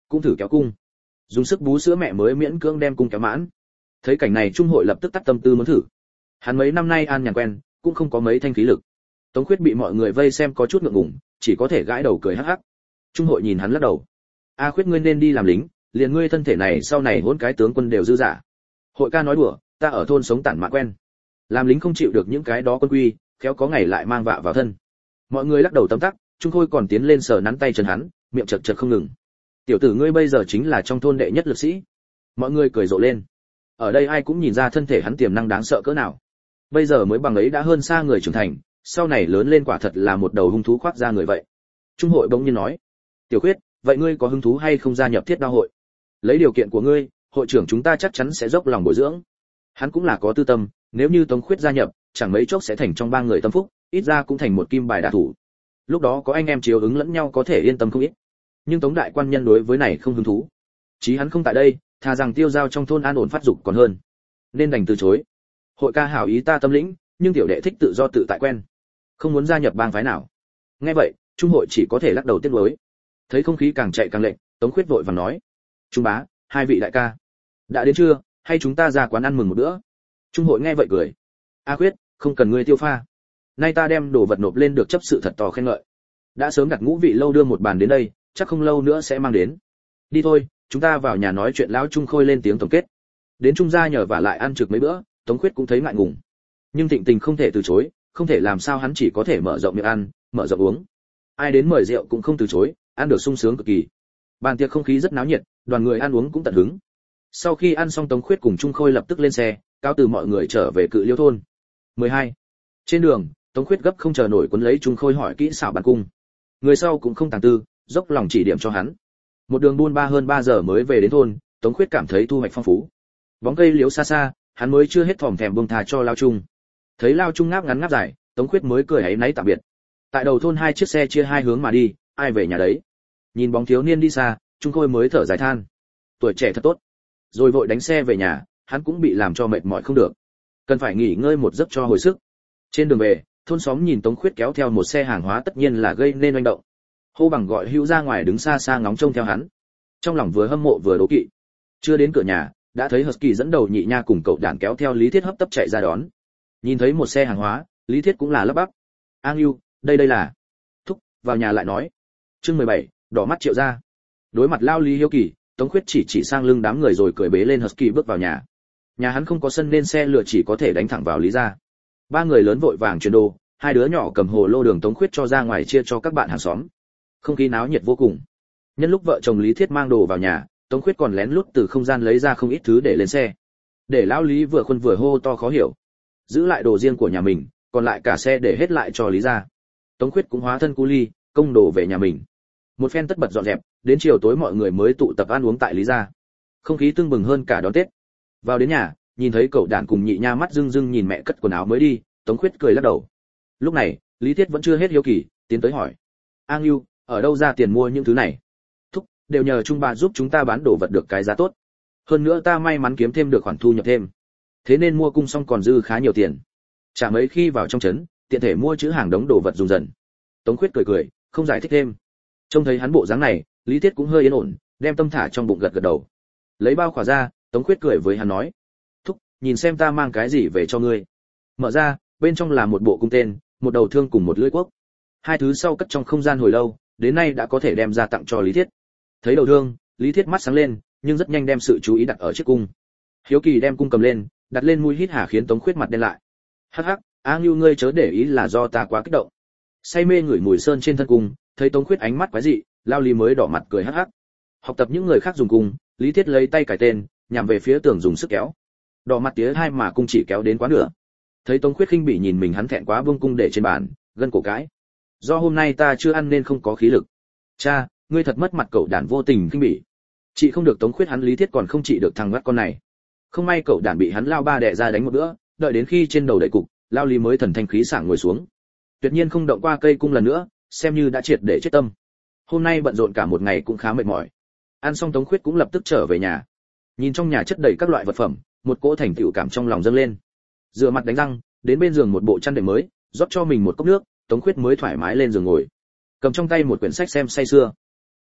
cũng thử kéo cung. Dùng sức bú sữa mẹ mới miễn cưỡng đem cung kéo mãn. Thấy cảnh này Trung Hội lập tức tắt tâm tư muốn thử. Hắn mấy năm nay an nhàn quen, cũng không có mấy thanh khí lực. Tống Khuyết bị mọi người vây xem có chút ngượng ngùng, chỉ có thể gãi đầu cười hắc hắc. Trung Hội nhìn hắn lắc đầu. A Khuyết ngươi nên đi làm lính, liền ngươi thân thể này sau này hỗn cái tướng quân đều dư giả. Hội ca nói đùa, ta ở thôn sống tản mạn quen. Làm lính không chịu được những cái đó quân quy, khéo có ngày lại mang vạ vào thân. Mọi người lắc đầu tấm tắc, Trung Khôi còn tiến lên sờ nắn tay chân hắn, miệng chật chật không ngừng. Tiểu tử ngươi bây giờ chính là trong thôn đệ nhất lực sĩ. Mọi người cười rộ lên. Ở đây ai cũng nhìn ra thân thể hắn tiềm năng đáng sợ cỡ nào. Bây giờ mới bằng ấy đã hơn xa người trưởng thành, sau này lớn lên quả thật là một đầu hung thú khoác ra người vậy. Trung Hội bỗng nhiên nói, Tiểu Khuyết, vậy ngươi có hứng thú hay không gia nhập Thiết Đao hội? Lấy điều kiện của ngươi, hội trưởng chúng ta chắc chắn sẽ dốc lòng bồi dưỡng. Hắn cũng là có tư tâm, nếu như Tống Khuyết gia nhập, chẳng mấy chốc sẽ thành trong ba người tâm phúc, ít ra cũng thành một kim bài đả thủ. Lúc đó có anh em chiếu ứng lẫn nhau có thể yên tâm không ít. Nhưng Tống đại quan nhân đối với này không hứng thú. Chí hắn không tại đây, thà rằng tiêu giao trong thôn an ổn phát dục còn hơn. Nên đành từ chối. Hội ca hảo ý ta tâm lĩnh, nhưng tiểu đệ thích tự do tự tại quen, không muốn gia nhập bang phái nào. Nghe vậy, Trung Hội chỉ có thể lắc đầu tiếc nuối. Thấy không khí càng chạy càng lệnh, Tống Khuyết vội vàng nói: "Trung bá, hai vị đại ca, đã đến chưa, hay chúng ta ra quán ăn mừng một bữa?" Trung Hội nghe vậy cười: "A Khuyết, không cần ngươi tiêu pha. Nay ta đem đồ vật nộp lên được chấp sự thật to khen ngợi. Đã sớm đặt ngũ vị lâu đưa một bàn đến đây, chắc không lâu nữa sẽ mang đến. Đi thôi, chúng ta vào nhà nói chuyện." Lão Trung Khôi lên tiếng tổng kết. Đến Trung gia nhờ vả lại ăn trực mấy bữa, Tống Khuyết cũng thấy ngại ngùng. Nhưng Thịnh Tình không thể từ chối, không thể làm sao hắn chỉ có thể mở rộng miệng ăn, mở rộng uống. Ai đến mời rượu cũng không từ chối, ăn được sung sướng cực kỳ. Bàn tiệc không khí rất náo nhiệt, đoàn người ăn uống cũng tận hứng. Sau khi ăn xong Tống Khuyết cùng Trung Khôi lập tức lên xe, cáo từ mọi người trở về Cự Liêu thôn. 12. Trên đường, Tống Khuyết gấp không chờ nổi cuốn lấy Trung Khôi hỏi kỹ xảo bắn cung. Người sau cũng không tàng tư, dốc lòng chỉ điểm cho hắn. Một đường buôn ba hơn 3 giờ mới về đến thôn, Tống Khuyết cảm thấy thu hoạch phong phú. Bóng cây liếu xa xa, hắn mới chưa hết thòm thèm buông thà cho Lao Trung. Thấy Lao Trung ngáp ngắn ngáp dài, Tống Khuyết mới cười áy náy tạm biệt. Tại đầu thôn hai chiếc xe chia hai hướng mà đi, ai về nhà đấy. Nhìn bóng thiếu niên đi xa, Trung Khôi mới thở dài than. Tuổi trẻ thật tốt. Rồi vội đánh xe về nhà, hắn cũng bị làm cho mệt mỏi không được. Cần phải nghỉ ngơi một giấc cho hồi sức. Trên đường về, thôn xóm nhìn Tống Khuyết kéo theo một xe hàng hóa tất nhiên là gây nên oanh động. Hô Bằng gọi Hữu ra ngoài đứng xa xa ngóng trông theo hắn. Trong lòng vừa hâm mộ vừa đố kỵ. Chưa đến cửa nhà, đã thấy Husky dẫn đầu Nhị Nha cùng cậu đàn kéo theo Lý Thiết hấp tấp chạy ra đón. Nhìn thấy một xe hàng hóa, Lý Thiết cũng là lắp bắp. "An Hưu, đây là." "Thúc, vào nhà lại nói." Chương 17, đỏ mắt Triệu gia. Đối mặt Lao Lý hiếu kỳ, Tống Khuyết chỉ sang lưng đám người rồi cười bế lên Husky bước vào nhà. Nhà hắn không có sân nên xe lửa chỉ có thể đánh thẳng vào Lý gia. Ba người lớn vội vàng chuyển đồ, hai đứa nhỏ cầm hồ lô đường Tống Khuyết cho ra ngoài chia cho các bạn hàng xóm. Không khí náo nhiệt vô cùng. Nhân lúc vợ chồng Lý Thiết mang đồ vào nhà, Tống Khuyết còn lén lút từ không gian lấy ra không ít thứ để lên xe. Để lão Lý vừa khuôn vừa hô to khó hiểu. Giữ lại đồ riêng của nhà mình, còn lại cả xe để hết lại cho Lý gia. Tống Khuyết cũng hóa thân cu ly, công đồ về nhà mình. Một phen tất bật dọn dẹp, đến chiều tối mọi người mới tụ tập ăn uống tại Lý gia. Không khí tưng bừng hơn cả đón Tết. Vào đến nhà, nhìn thấy cậu đàn cùng Nhị Nha mắt rưng rưng nhìn mẹ cất quần áo mới đi, Tống Khuyết cười lắc đầu. Lúc này, Lý Thiết vẫn chưa hết hiếu kỳ, tiến tới hỏi: "A Ngưu, ở đâu ra tiền mua những thứ này?" "Thúc, đều nhờ Trung bà giúp chúng ta bán đồ vật được cái giá tốt. Hơn nữa ta may mắn kiếm thêm được khoản thu nhập thêm. Thế nên mua cung xong còn dư khá nhiều tiền. Chả mấy khi vào trong trấn, tiện thể mua chữ hàng đống đồ vật dùng dần." Tống Khuyết cười cười, không giải thích thêm. Trông thấy hắn bộ dáng này, Lý Thiết cũng hơi yên ổn, đem tâm thả trong bụng gật gật đầu. Lấy bao khỏa ra, Tống Khuyết cười với hắn nói: "Thúc, nhìn xem ta mang cái gì về cho ngươi." Mở ra, bên trong là một bộ cung tên, một đầu thương cùng một lưỡi cuốc. Hai thứ sau cất trong không gian hồi lâu, đến nay đã có thể đem ra tặng cho Lý Thiết. Thấy đầu thương, Lý Thiết mắt sáng lên, nhưng rất nhanh đem sự chú ý đặt ở chiếc cung. Hiếu kỳ đem cung cầm lên, đặt lên mũi hít hà khiến Tống Khuyết mặt đen lại. "Hắc hắc, A Ngưu ngươi chớ để ý là do ta quá kích động." Say mê ngửi mùi sơn trên thân cung, thấy Tống Khuyết ánh mắt quái dị, Lao Lý mới đỏ mặt cười hắc hắc. Học tập những người khác dùng cung, Lý Thiết lấy tay cài tên, nhằm về phía tường dùng sức kéo. Đỏ mặt tía hai mà cung chỉ kéo đến quá nửa. Thấy Tống Khuyết khinh bỉ nhìn mình hắn thẹn quá buông cung để trên bàn, gân cổ cãi. "Do hôm nay ta chưa ăn nên không có khí lực." "Cha, ngươi thật mất mặt." Cậu đàn vô tình khinh bỉ. Chị không được Tống Khuyết hắn Lý Thiết còn không trị được thằng ngắt con này. Không may cậu đàn bị hắn Lao ba đè ra đánh một bữa, đợi đến khi trên đầu đầy cục, Lao Lý mới thần thanh khí sảng ngồi xuống. Tuyệt nhiên không động qua cây cung lần nữa, xem như đã triệt để chết tâm. Hôm nay bận rộn cả một ngày cũng khá mệt mỏi. Ăn xong Tống Khuyết cũng lập tức trở về nhà. Nhìn trong nhà chất đầy các loại vật phẩm, một cỗ thành tựu cảm trong lòng dâng lên. Rửa mặt đánh răng, đến bên giường một bộ chăn đệm mới, rót cho mình một cốc nước, Tống Khuyết mới thoải mái lên giường ngồi. Cầm trong tay một quyển sách xem say sưa.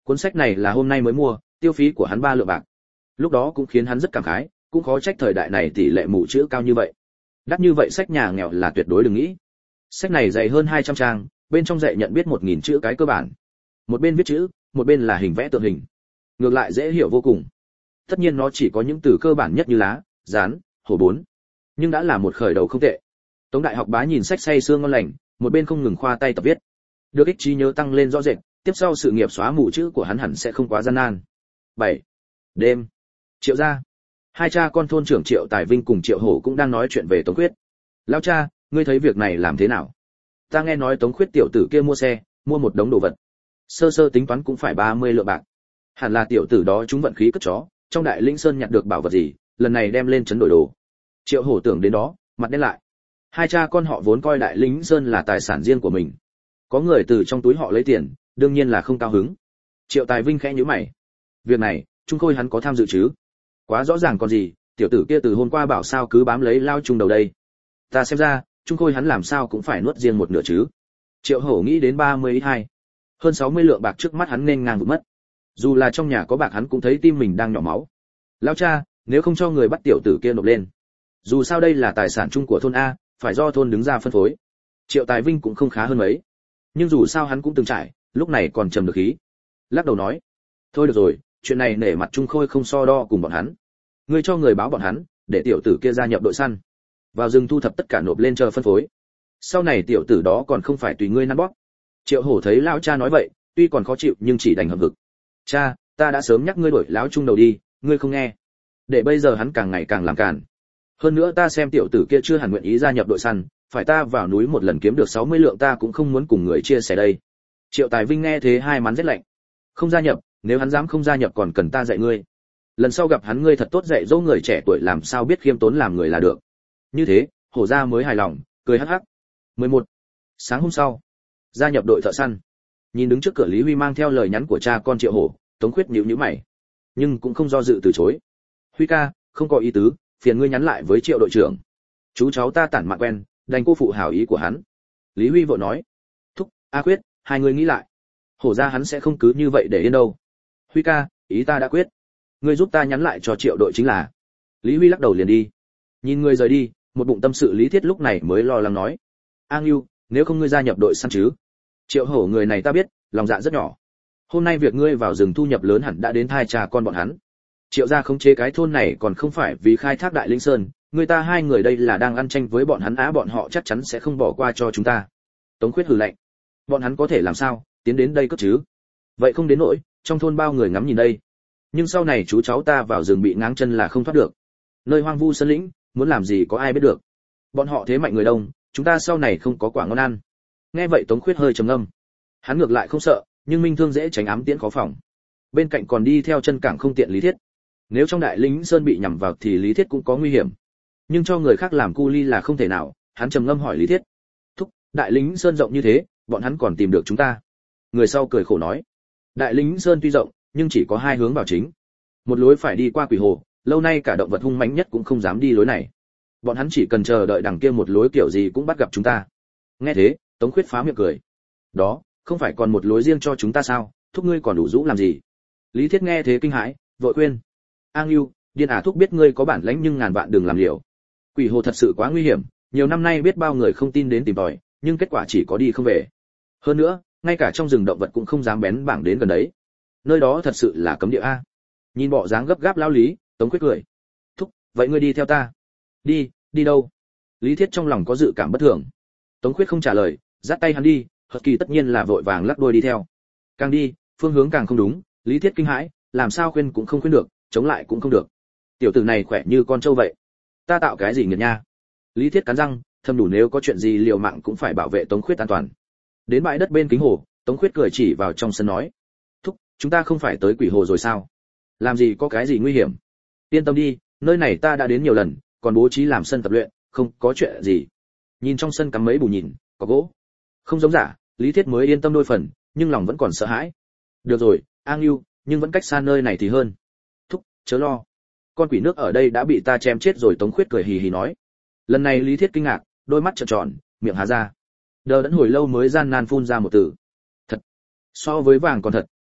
Cuốn sách này là hôm nay mới mua, tiêu phí của hắn 3 lượng bạc. Lúc đó cũng khiến hắn rất cảm khái, cũng khó trách thời đại này tỷ lệ mù chữ cao như vậy. Đắt như vậy sách nhà nghèo là tuyệt đối đừng nghĩ. Sách này dày hơn 200 trang, bên trong dạy nhận biết 1000 chữ cái cơ bản. Một bên viết chữ, một bên là hình vẽ tượng hình. Ngược lại dễ hiểu vô cùng. Tất nhiên nó chỉ có những từ cơ bản nhất như lá, rán, hổ bốn, nhưng đã là một khởi đầu không tệ. Tống Đại Học bá nhìn sách say sưa ngon lành, một bên không ngừng khoa tay tập viết. Được ích trí nhớ tăng lên rõ rệt, tiếp sau sự nghiệp xóa mù chữ của hắn hẳn sẽ không quá gian nan. 7. Đêm. Triệu gia. Hai cha con thôn trưởng Triệu Tài Vinh cùng Triệu Hổ cũng đang nói chuyện về Tống Khuyết. Lão cha, ngươi thấy việc này làm thế nào? Ta nghe nói Tống Khuyết tiểu tử kia mua xe, mua một đống đồ vật. Sơ sơ tính toán cũng phải 30 lượng bạc. Hẳn là tiểu tử đó chúng vận khí cất chó, trong Đại Lĩnh Sơn nhặt được bảo vật gì, lần này đem lên trấn đổi đồ. Triệu Hổ tưởng đến đó, mặt đen lại. Hai cha con họ vốn coi Đại Lĩnh Sơn là tài sản riêng của mình. Có người từ trong túi họ lấy tiền, đương nhiên là không cao hứng. Triệu Tài Vinh khẽ nhíu mày. Việc này, Trung Khôi hắn có tham dự chứ? Quá rõ ràng còn gì, tiểu tử kia từ hôm qua bảo sao cứ bám lấy Lao Trung đầu đây. Ta xem ra, Trung Khôi hắn làm sao cũng phải nuốt riêng một nửa chứ. Triệu Hổ nghĩ đến 32. Hơn 60 lượng bạc trước mắt hắn nên ngang vụt mất. Dù là trong nhà có bạc hắn cũng thấy tim mình đang nhỏ máu. Lão cha, nếu không cho người bắt tiểu tử kia nộp lên. Dù sao đây là tài sản chung của thôn A, phải do thôn đứng ra phân phối. Triệu Tài Vinh cũng không khá hơn mấy. Nhưng dù sao hắn cũng từng trải, lúc này còn trầm được khí. Lắc đầu nói, thôi được rồi, chuyện này nể mặt Trung Khôi không so đo cùng bọn hắn. Ngươi cho người báo bọn hắn, để tiểu tử kia gia nhập đội săn. Vào rừng thu thập tất cả nộp lên chờ phân phối. Sau này tiểu tử đó còn không phải tùy ngươi nắn bóp. Triệu Hổ thấy lão cha nói vậy, tuy còn khó chịu nhưng chỉ đành hậm hực. Cha, ta đã sớm nhắc ngươi đổi lão Trung đầu đi, ngươi không nghe. Để bây giờ hắn càng ngày càng làm càn. Hơn nữa ta xem tiểu tử kia chưa hẳn nguyện ý gia nhập đội săn, phải ta vào núi một lần kiếm được 60 lượng ta cũng không muốn cùng người chia sẻ đây. Triệu Tài Vinh nghe thế hai mắn rét lạnh. Không gia nhập, nếu hắn dám không gia nhập còn cần ta dạy ngươi. Lần sau gặp hắn ngươi thật tốt dạy dỗ người trẻ tuổi làm sao biết khiêm tốn làm người là được. Như thế, Hổ gia mới hài lòng, cười hắc hắc. 11. Sáng hôm sau, gia nhập đội thợ săn. Nhìn đứng trước cửa Lý Huy mang theo lời nhắn của cha con Triệu Hổ, Tống Khuyết nhíu nhíu mày, nhưng cũng không do dự từ chối. Huy ca, không có ý tứ, phiền ngươi nhắn lại với Triệu đội trưởng. Chú cháu ta tản mạn quen, đành cô phụ hảo ý của hắn. Lý Huy vội nói. Thúc, A Quyết, hai người nghĩ lại. Hổ ra hắn sẽ không cứ như vậy để yên đâu. Huy ca, ý ta đã quyết. Ngươi giúp ta nhắn lại cho Triệu đội chính là. Lý Huy lắc đầu liền đi. Nhìn người rời đi, một bụng tâm sự Lý Thiết lúc này mới lo lắng nói. A Ngưu, nếu không ngươi gia nhập đội săn chứ? Triệu Hổ người này ta biết, lòng dạ rất nhỏ. Hôm nay việc ngươi vào rừng thu nhập lớn hẳn đã đến thai trà con bọn hắn. Triệu gia khống chế cái thôn này còn không phải vì khai thác Đại Linh Sơn, người ta hai người đây là đang ăn tranh với bọn hắn á, bọn họ chắc chắn sẽ không bỏ qua cho chúng ta. Tống Khuyết hừ lạnh. Bọn hắn có thể làm sao, tiến đến đây cất chứ? Vậy không đến nỗi, trong thôn bao người ngắm nhìn đây. Nhưng sau này chú cháu ta vào rừng bị ngáng chân là không thoát được. Nơi hoang vu sơn lĩnh, muốn làm gì có ai biết được. Bọn họ thế mạnh người đông, chúng ta sau này không có quả ngon ăn. Nghe vậy Tống Khuyết hơi trầm ngâm. Hắn ngược lại không sợ, nhưng minh thương dễ tránh ám tiễn khó phòng. Bên cạnh còn đi theo chân cảng không tiện Lý Thiết. Nếu trong Đại Lĩnh Sơn bị nhằm vào thì Lý Thiết cũng có nguy hiểm. Nhưng cho người khác làm cu ly là không thể nào, hắn trầm ngâm hỏi Lý Thiết. Thúc, Đại Lĩnh Sơn rộng như thế, bọn hắn còn tìm được chúng ta. Người sau cười khổ nói. Đại Lĩnh Sơn tuy rộng, nhưng chỉ có hai hướng vào chính. Một lối phải đi qua Quỷ Hồ, lâu nay cả động vật hung mãnh nhất cũng không dám đi lối này. Bọn hắn chỉ cần chờ đợi đằng kia một lối kiểu gì cũng bắt gặp chúng ta. Nghe thế, Tống Khuyết phá miệng cười. Đó, không phải còn một lối riêng cho chúng ta sao, thúc ngươi còn đủ dũng làm gì? Lý Thiết nghe thế kinh hãi, vội khuyên. An Nhu, điên thúc biết ngươi có bản lãnh nhưng ngàn vạn đừng làm liều. Quỷ Hồ thật sự quá nguy hiểm, nhiều năm nay biết bao người không tin đến tìm tòi, nhưng kết quả chỉ có đi không về. Hơn nữa, ngay cả trong rừng động vật cũng không dám bén bảng đến gần đấy. Nơi đó thật sự là cấm địa a. Nhìn bộ dáng gấp gáp lão Lý, Tống Khuyết cười. Thúc, vậy ngươi đi theo ta. Đi, đi đâu? Lý Thiết trong lòng có dự cảm bất thường. Tống Khuyết không trả lời, dắt tay hắn đi, Hợp Kỳ tất nhiên là vội vàng lắc đuôi đi theo. Càng đi, phương hướng càng không đúng, Lý Thiết kinh hãi, làm sao khuyên cũng không khuyên được, chống lại cũng không được. Tiểu tử này khỏe như con trâu vậy. Ta tạo cái gì nghiệt nha? Lý Thiết cắn răng, thầm đủ nếu có chuyện gì liều mạng cũng phải bảo vệ Tống Khuyết an toàn. Đến bãi đất bên kính hồ, Tống Khuyết cười chỉ vào trong sân nói: "Thúc, chúng ta không phải tới Quỷ Hồ rồi sao? Làm gì có cái gì nguy hiểm? Yên tâm đi, nơi này ta đã đến nhiều lần, còn bố trí làm sân tập luyện, không có chuyện gì." Nhìn trong sân cắm mấy bù nhìn, có gỗ. Không giống giả, Lý Thiết mới yên tâm đôi phần, nhưng lòng vẫn còn sợ hãi. Được rồi, An Nhu, nhưng vẫn cách xa nơi này thì hơn. Thúc, chớ lo. Con quỷ nước ở đây đã bị ta chém chết rồi, Tống Khuyết cười hì hì nói. Lần này Lý Thiết kinh ngạc, đôi mắt trợn tròn, miệng há ra. Đờ đẫn hồi lâu mới gian nan phun ra một từ. Thật. So với vàng còn thật,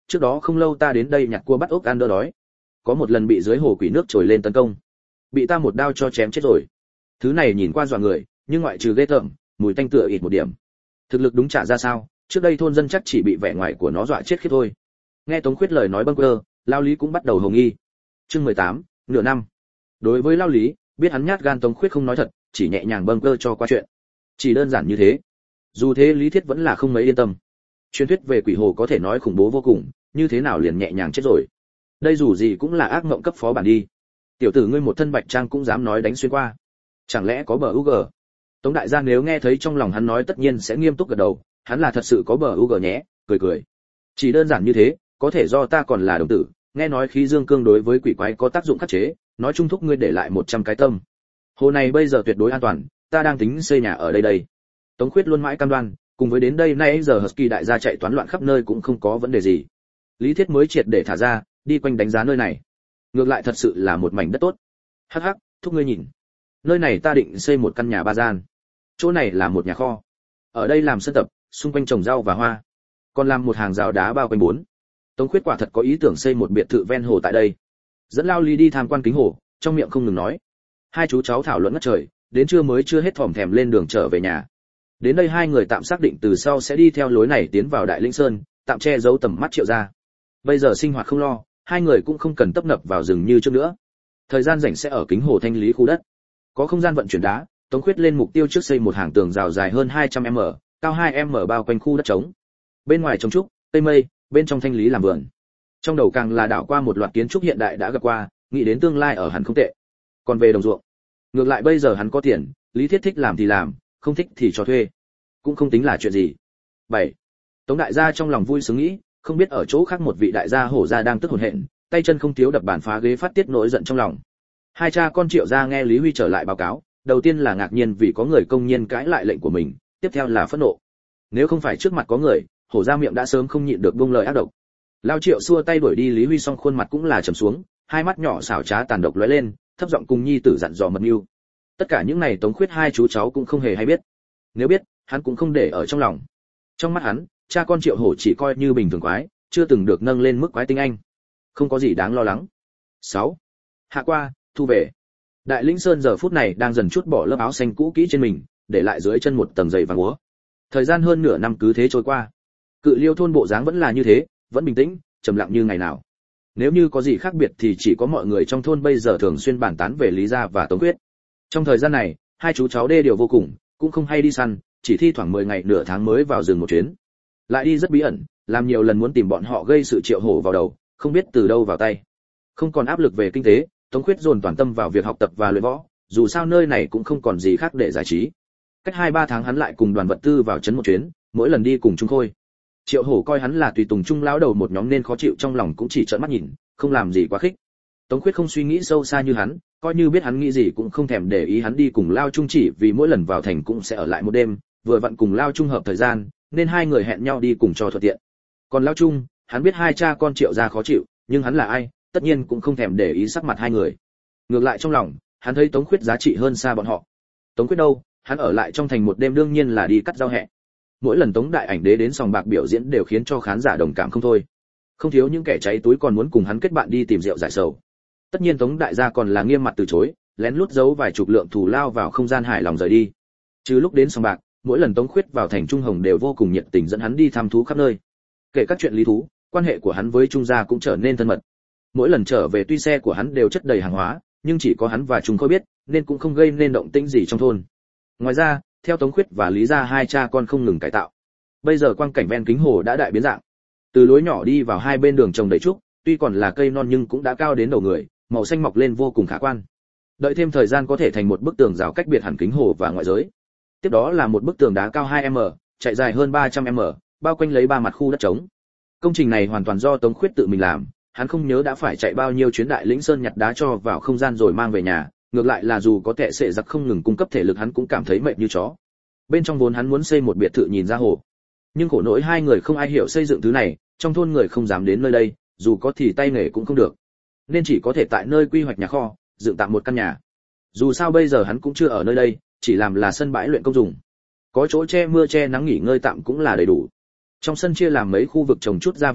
trước đó không lâu ta đến đây nhặt cua bắt ốc ăn đỡ đói. Có một lần bị dưới hồ quỷ nước trồi lên tấn công, bị ta một đao cho chém chết rồi. Thứ này nhìn qua dọa người, nhưng ngoại trừ ghê tởm, mùi tanh tựa ít một điểm. Thực lực đúng trả ra sao, trước đây thôn dân chắc chỉ bị vẻ ngoài của nó dọa chết khiếp thôi. Nghe Tống Khuyết lời nói bâng quơ, Lao Lý cũng bắt đầu hồ nghi. Chương 18, nửa năm. Đối với Lao Lý, biết hắn nhát gan Tống Khuyết không nói thật, chỉ nhẹ nhàng bâng quơ cho qua chuyện. Chỉ đơn giản như thế. Dù thế Lý Thiết vẫn là không mấy yên tâm. Truyền thuyết về quỷ hồ có thể nói khủng bố vô cùng, như thế nào liền nhẹ nhàng chết rồi. Đây dù gì cũng là ác mộng cấp phó bản đi. Tiểu tử ngươi một thân bạch trang cũng dám nói đánh xuyên qua. Chẳng lẽ có bờ UG? Tống đại gia nếu nghe thấy trong lòng hắn nói tất nhiên sẽ nghiêm túc gật đầu, hắn là thật sự có bờ UG nhé, cười cười. Chỉ đơn giản như thế, có thể do ta còn là đồng tử, nghe nói khí dương cương đối với quỷ quái có tác dụng khắc chế, nói chung thúc ngươi để lại 100 cái tâm. Hồ này bây giờ tuyệt đối an toàn, ta đang tính xây nhà ở đây đây. Tống Khuyết luôn mãi cam đoan, cùng với đến đây nay giờ Husky đại gia chạy toán loạn khắp nơi cũng không có vấn đề gì. Lý Thiết mới triệt để thả ra, đi quanh đánh giá nơi này. Ngược lại thật sự là một mảnh đất tốt. Hắc hắc, thúc ngươi nhìn. Nơi này ta định xây một căn nhà 3 gian. Chỗ này là một nhà kho. Ở đây làm sân tập, xung quanh trồng rau và hoa. Còn làm một hàng rào đá bao quanh 4. Tống Khuyết quả thật có ý tưởng xây một biệt thự ven hồ tại đây. Dẫn Lao Lý đi tham quan kính hồ, trong miệng không ngừng nói. Hai chú cháu thảo luận ngất trời, đến trưa mới chưa hết thòm thèm lên đường trở về nhà. Đến đây hai người tạm xác định từ sau sẽ đi theo lối này tiến vào Đại Linh Sơn, tạm che giấu tầm mắt Triệu gia. Bây giờ sinh hoạt không lo, hai người cũng không cần tấp nập vào rừng như trước nữa. Thời gian rảnh sẽ ở kính hồ thanh lý khu đất. Có không gian vận chuyển đá, Tống Khuyết lên mục tiêu trước xây một hàng tường rào dài hơn 200m, cao 2m bao quanh khu đất trống. Bên ngoài trồng trúc, cây mây, bên trong thanh lý làm vườn. Trong đầu càng là đảo qua một loạt kiến trúc hiện đại đã gặp qua, nghĩ đến tương lai ở hẳn không tệ. Còn về đồng ruộng, ngược lại bây giờ hắn có tiền, Lý Thiết thích làm thì làm, không thích thì cho thuê, cũng không tính là chuyện gì. 7. Tống đại gia trong lòng vui sướng nghĩ, không biết ở chỗ khác một vị đại gia hổ gia đang tức hồn hện, tay chân không thiếu đập bàn phá ghế phát tiết nỗi giận trong lòng. Hai cha con Triệu gia nghe Lý Huy trở lại báo cáo, đầu tiên là ngạc nhiên vì có người công nhiên cãi lại lệnh của mình, tiếp theo là phẫn nộ. Nếu không phải trước mặt có người, hổ gia miệng đã sớm không nhịn được buông lời ác độc. Lao Triệu xua tay đuổi đi Lý Huy, xong khuôn mặt cũng là trầm xuống, hai mắt nhỏ xảo trá tàn độc lóe lên, thấp giọng cùng nhi tử dặn dò mật mưu. Tất cả những này Tống Khuyết hai chú cháu cũng không hề hay biết. Nếu biết, hắn cũng không để ở trong lòng. Trong mắt hắn, cha con Triệu Hổ chỉ coi như bình thường quái, chưa từng được nâng lên mức quái tinh anh. Không có gì đáng lo lắng. 6. Hạ qua, thu về. Đại Linh Sơn giờ phút này đang dần chút bỏ lớp áo xanh cũ kỹ trên mình, để lại dưới chân một tầng giày vàng úa. Thời gian hơn nửa năm cứ thế trôi qua. Cự Liêu thôn bộ dáng vẫn là như thế, vẫn bình tĩnh, trầm lặng như ngày nào. Nếu như có gì khác biệt thì chỉ có mọi người trong thôn bây giờ thường xuyên bàn tán về Lý gia và Tống Khuyết. Trong thời gian này, hai chú cháu đê điều vô cùng, cũng không hay đi săn, chỉ thi thoảng 10 ngày nửa tháng mới vào rừng một chuyến. Lại đi rất bí ẩn, làm nhiều lần muốn tìm bọn họ gây sự Triệu Hổ vào đầu, không biết từ đâu vào tay. Không còn áp lực về kinh tế, Tống Khuyết dồn toàn tâm vào việc học tập và luyện võ, dù sao nơi này cũng không còn gì khác để giải trí. Cách 2-3 tháng hắn lại cùng đoàn vật tư vào trấn một chuyến, mỗi lần đi cùng Trung Khôi. Triệu Hổ coi hắn là tùy tùng trung lão đầu một nhóm nên khó chịu trong lòng cũng chỉ trợn mắt nhìn, không làm gì quá khích. Tống Khuyết không suy nghĩ sâu xa như hắn, coi như biết hắn nghĩ gì cũng không thèm để ý hắn đi cùng Lao Trung, chỉ vì mỗi lần vào thành cũng sẽ ở lại một đêm, vừa vặn cùng Lao Trung hợp thời gian, nên hai người hẹn nhau đi cùng cho thuận tiện. Còn Lao Trung, hắn biết hai cha con Triệu gia khó chịu, nhưng hắn là ai, tất nhiên cũng không thèm để ý sắc mặt hai người. Ngược lại trong lòng, hắn thấy Tống Khuyết giá trị hơn xa bọn họ. Tống Khuyết đâu, hắn ở lại trong thành một đêm đương nhiên là đi cắt rau hẹ. Mỗi lần Tống đại ảnh đế đến sòng bạc biểu diễn đều khiến cho khán giả đồng cảm không thôi. Không thiếu những kẻ cháy túi còn muốn cùng hắn kết bạn đi tìm rượu giải sầu. Tất nhiên Tống đại gia còn là nghiêm mặt từ chối, lén lút giấu vài chục lượng thù lao vào không gian hài lòng rời đi. Trừ lúc đến sòng bạc, mỗi lần Tống Khuyết vào thành Trung Hồng đều vô cùng nhiệt tình dẫn hắn đi thăm thú khắp nơi. Kể các chuyện lý thú, quan hệ của hắn với Trung gia cũng trở nên thân mật. Mỗi lần trở về tuy xe của hắn đều chất đầy hàng hóa, nhưng chỉ có hắn và Trung Khôi biết, nên cũng không gây nên động tĩnh gì trong thôn. Ngoài ra, theo Tống Khuyết và Lý gia hai cha con không ngừng cải tạo. Bây giờ quang cảnh ven kính hồ đã đại biến dạng. Từ lối nhỏ đi vào hai bên đường trồng đầy trúc, tuy còn là cây non nhưng cũng đã cao đến đầu người, màu xanh mọc lên vô cùng khả quan. Đợi thêm thời gian có thể thành một bức tường rào cách biệt hẳn kính hồ và ngoại giới. Tiếp đó là một bức tường đá cao 2m, chạy dài hơn 300m, bao quanh lấy 3 mặt khu đất trống. Công trình này hoàn toàn do Tống Khuyết tự mình làm, hắn không nhớ đã phải chạy bao nhiêu chuyến Đại Lĩnh Sơn nhặt đá cho vào không gian rồi mang về nhà, ngược lại là dù có tệ sệ giặc không ngừng cung cấp thể lực hắn cũng cảm thấy mệt như chó. Bên trong vốn hắn muốn xây một biệt thự nhìn ra hồ, nhưng khổ nỗi hai người không ai hiểu xây dựng thứ này, trong thôn người không dám đến nơi đây, dù có thì tay nghề cũng không được, nên chỉ có thể tại nơi quy hoạch nhà kho dựng tạm một căn nhà. Dù sao bây giờ hắn cũng chưa ở nơi đây, chỉ làm là sân bãi luyện công dùng, có chỗ che mưa che nắng nghỉ ngơi tạm cũng là đầy đủ. Trong sân chia làm mấy khu vực trồng chút gia vị ớt,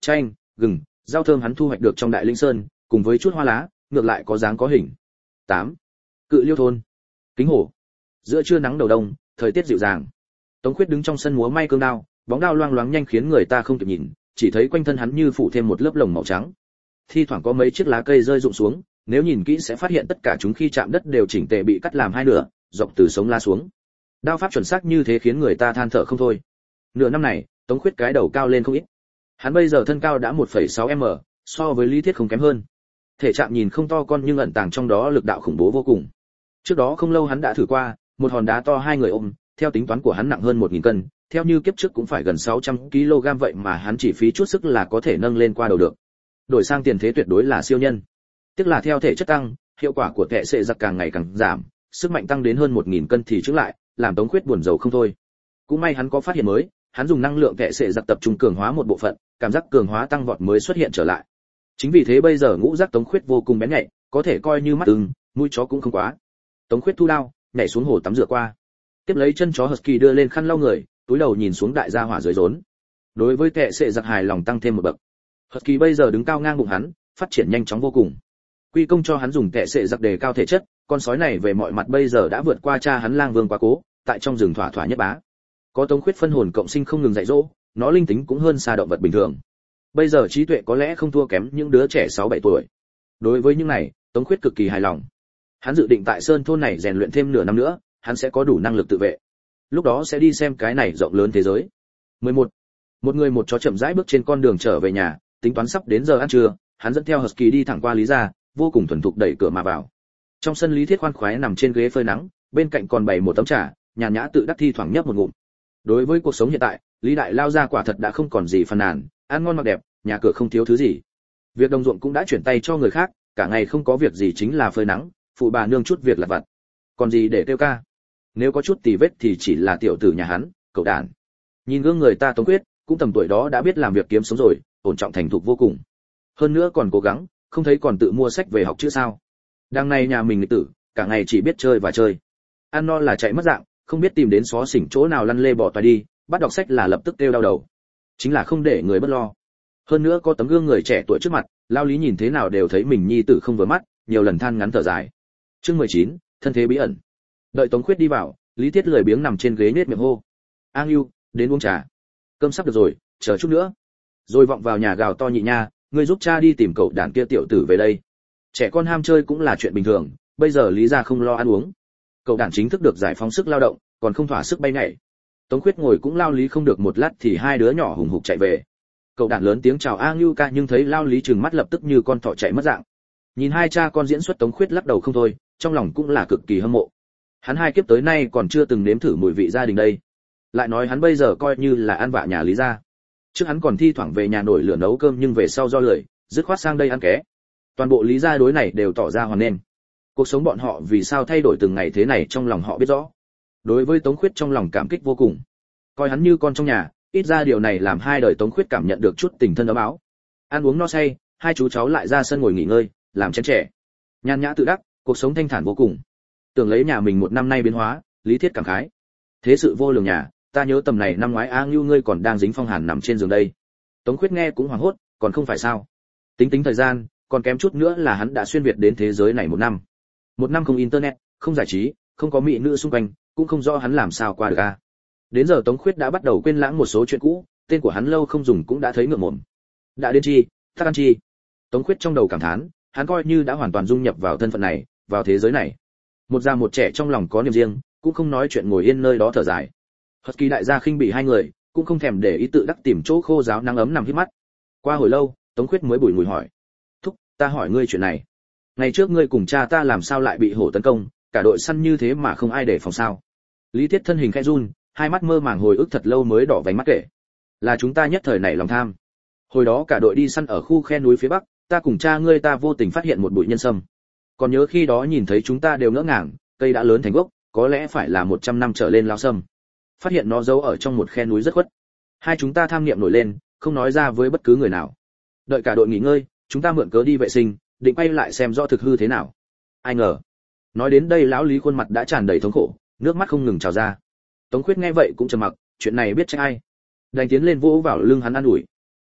chanh, gừng, rau thơm hắn thu hoạch được trong Đại Linh Sơn, cùng với chút hoa lá, ngược lại có dáng có hình. 8. Cự Liêu thôn. Kính Hồ. Giữa trưa nắng đầu đông, thời tiết dịu dàng. Tống Khuyết đứng trong sân múa may cương đao, bóng đao loang loáng nhanh khiến người ta không kịp nhìn, chỉ thấy quanh thân hắn như phủ thêm một lớp lồng màu trắng. Thi thoảng có mấy chiếc lá cây rơi rụng xuống, nếu nhìn kỹ sẽ phát hiện tất cả chúng khi chạm đất đều chỉnh tề bị cắt làm hai nửa, dọc từ sống lá xuống. Đao pháp chuẩn xác như thế khiến người ta than thở không thôi. Nửa năm này, Tống Khuyết cái đầu cao lên không ít. Hắn bây giờ thân cao đã 1,6m, so với Lý Thiết không kém hơn. Thể trạng nhìn không to con nhưng ẩn tàng trong đó lực đạo khủng bố vô cùng. Trước đó không lâu hắn đã thử qua, một hòn đá to hai người ôm, theo tính toán của hắn nặng hơn 1000 cân, theo như kiếp trước cũng phải gần 600 kg vậy mà hắn chỉ phí chút sức là có thể nâng lên qua đầu được. Đổi sang tiền thế tuyệt đối là siêu nhân. Tức là theo thể chất tăng, hiệu quả của kệ sệ giặc càng ngày càng giảm, sức mạnh tăng đến hơn 1000 cân thì chững lại, làm Tống Khuyết buồn rầu không thôi. Cũng may hắn có phát hiện mới, hắn dùng năng lượng kệ sệ giặc tập trung cường hóa một bộ phận, cảm giác cường hóa tăng vọt mới xuất hiện trở lại. Chính vì thế bây giờ ngũ giác Tống Khuyết vô cùng bén nhạy, có thể coi như mắt ưng, mũi chó cũng không quá. Tống Khuyết thu đao, nhảy xuống hồ tắm rửa qua. Tiếp lấy chân chó Husky đưa lên khăn lau người, túi đầu nhìn xuống đại gia hỏa dưới rốn. Đối với kệ sệ giặc hài lòng tăng thêm một bậc. Husky bây giờ đứng cao ngang bụng hắn, phát triển nhanh chóng vô cùng. Quy công cho hắn dùng kệ sệ giặc đề cao thể chất, con sói này về mọi mặt bây giờ đã vượt qua cha hắn Lang Vương Quá Cố, tại trong rừng thỏa thỏa nhất bá. Có Tống Khuyết phân hồn cộng sinh không ngừng dạy dỗ, nó linh tính cũng hơn xa động vật bình thường. Bây giờ trí tuệ có lẽ không thua kém những đứa trẻ 6-7 tuổi. Đối với những này, Tống Khuyết cực kỳ hài lòng. Hắn dự định tại Sơn thôn này rèn luyện thêm nửa năm nữa, hắn sẽ có đủ năng lực tự vệ. Lúc đó sẽ đi xem cái này rộng lớn thế giới. 11. Một người một chó chậm rãi bước trên con đường trở về nhà, tính toán sắp đến giờ ăn trưa, hắn dẫn theo Husky đi thẳng qua Lý gia, vô cùng thuần thục đẩy cửa mà vào. Trong sân Lý Thiết khoan khoái nằm trên ghế phơi nắng, bên cạnh còn bày một tấm trà, nhàn nhã tự đắc thi thoảng nhấp một ngụm. Đối với cuộc sống hiện tại, Lý đại lao gia quả thật đã không còn gì phàn nàn, ăn ngon mặc đẹp, nhà cửa không thiếu thứ gì. Việc đồng ruộng cũng đã chuyển tay cho người khác, cả ngày không có việc gì chính là phơi nắng, phụ bà nương chút việc lặt vặt. Còn gì để kêu ca? Nếu có chút tì vết thì chỉ là tiểu tử nhà hắn, cậu đàn. Nhìn gương người ta Tống Quyết, cũng tầm tuổi đó đã biết làm việc kiếm sống rồi, ổn trọng thành thục vô cùng. Hơn nữa còn cố gắng, không thấy còn tự mua sách về học chữ sao? Đằng này nhà mình nghịch tử, cả ngày chỉ biết chơi và chơi. Ăn no là chạy mất dạng, không biết tìm đến xó xỉnh chỗ nào lăn lê bò toài đi, bắt đọc sách là lập tức kêu đau đầu. Chính là không để người bất lo. Hơn nữa có tấm gương người trẻ tuổi trước mặt, lao Lý nhìn thế nào đều thấy mình nhi tử không vừa mắt, nhiều lần than ngắn thở dài. Chương 19, thân thế bí ẩn. Đợi Tống Khuyết đi vào, Lý Thiết lười biếng nằm trên ghế nhếch miệng hô: "An Ưu, đến uống trà. Cơm sắp được rồi, chờ chút nữa." Rồi vọng vào nhà gào to: "Nhị nha, ngươi giúp cha đi tìm cậu đàn kia tiểu tử về đây." Trẻ con ham chơi cũng là chuyện bình thường, bây giờ Lý gia không lo ăn uống. Cậu đàn chính thức được giải phóng sức lao động, còn không thỏa sức bay nhảy. Tống Khuyết ngồi cũng lao Lý không được một lát thì hai đứa nhỏ hùng hục chạy về. Cậu đàn lớn tiếng chào A Ngưu ca nhưng thấy lao Lý trừng mắt lập tức như con thỏ chạy mất dạng. Nhìn hai cha con diễn xuất Tống Khuyết lắc đầu không thôi, trong lòng cũng là cực kỳ hâm mộ. Hắn hai kiếp tới nay còn chưa từng nếm thử mùi vị gia đình đây. Lại nói hắn bây giờ coi như là ăn vạ nhà Lý gia. Trước hắn còn thi thoảng về nhà nổi lửa nấu cơm nhưng về sau do lười, dứt khoát sang đây ăn ké. Toàn bộ Lý gia đối này đều tỏ ra hoan nghênh. Cuộc sống bọn họ vì sao thay đổi từng ngày thế này trong lòng họ biết rõ. Đối với Tống Khuyết trong lòng cảm kích vô cùng. Coi hắn như con trong nhà, ít ra điều này làm hai đời Tống Khuyết cảm nhận được chút tình thân ấm áo. Ăn uống no say, hai chú cháu lại ra sân ngồi nghỉ ngơi, làm chén trẻ. Nhàn nhã tự đắc, cuộc sống thanh thản vô cùng. Tưởng lấy nhà mình một năm nay biến hóa, Lý Thiết cảm khái. Thế sự vô lường nhà, ta nhớ tầm này năm ngoái A Ngưu ngươi còn đang dính phong hàn nằm trên giường đây. Tống Khuyết nghe cũng hoảng hốt, còn không phải sao? Tính tính thời gian, còn kém chút nữa là hắn đã xuyên việt đến thế giới này một năm. Một năm không internet, không giải trí, không có mỹ nữ xung quanh, cũng không rõ hắn làm sao qua được a. Đến giờ Tống Khuyết đã bắt đầu quên lãng một số chuyện cũ, tên của hắn lâu không dùng cũng đã thấy ngượng mồm. Đã đến chi, tắc ăn chi. Tống Khuyết trong đầu cảm thán, hắn coi như đã hoàn toàn dung nhập vào thân phận này, vào thế giới này. Một già một trẻ trong lòng có niềm riêng, cũng không nói chuyện ngồi yên nơi đó thở dài. Husky đại gia khinh bỉ hai người, cũng không thèm để ý tự đắc tìm chỗ khô ráo nắng ấm nằm hít mắt. Qua hồi lâu, Tống Khuyết mới bủi ngùi hỏi: "Thúc, ta hỏi ngươi chuyện này. Ngày trước ngươi cùng cha ta làm sao lại bị hổ tấn công, cả đội săn như thế mà không ai để phòng sao?" Lý Thiết thân hình khẽ run, hai mắt mơ màng hồi ức thật lâu mới đỏ vành mắt kể: "Là chúng ta nhất thời nảy lòng tham. Hồi đó cả đội đi săn ở khu khe núi phía bắc, ta cùng cha ngươi ta vô tình phát hiện một bụi nhân sâm. Còn nhớ khi đó nhìn thấy chúng ta đều ngỡ ngàng, cây đã lớn thành gốc, có lẽ phải là 100 năm trở lên lao sâm. Phát hiện nó giấu ở trong một khe núi rất khuất. Hai chúng ta tham niệm nổi lên, không nói ra với bất cứ người nào. Đợi cả đội nghỉ ngơi, chúng ta mượn cớ đi vệ sinh, định quay lại xem rõ thực hư thế nào. Ai ngờ." Nói đến đây lão Lý khuôn mặt đã tràn đầy thống khổ, nước mắt không ngừng trào ra. Tống Khuyết nghe vậy cũng trầm mặc, chuyện này biết trách ai. Đành tiến lên vỗ vào lưng hắn an ủi: "Thúc,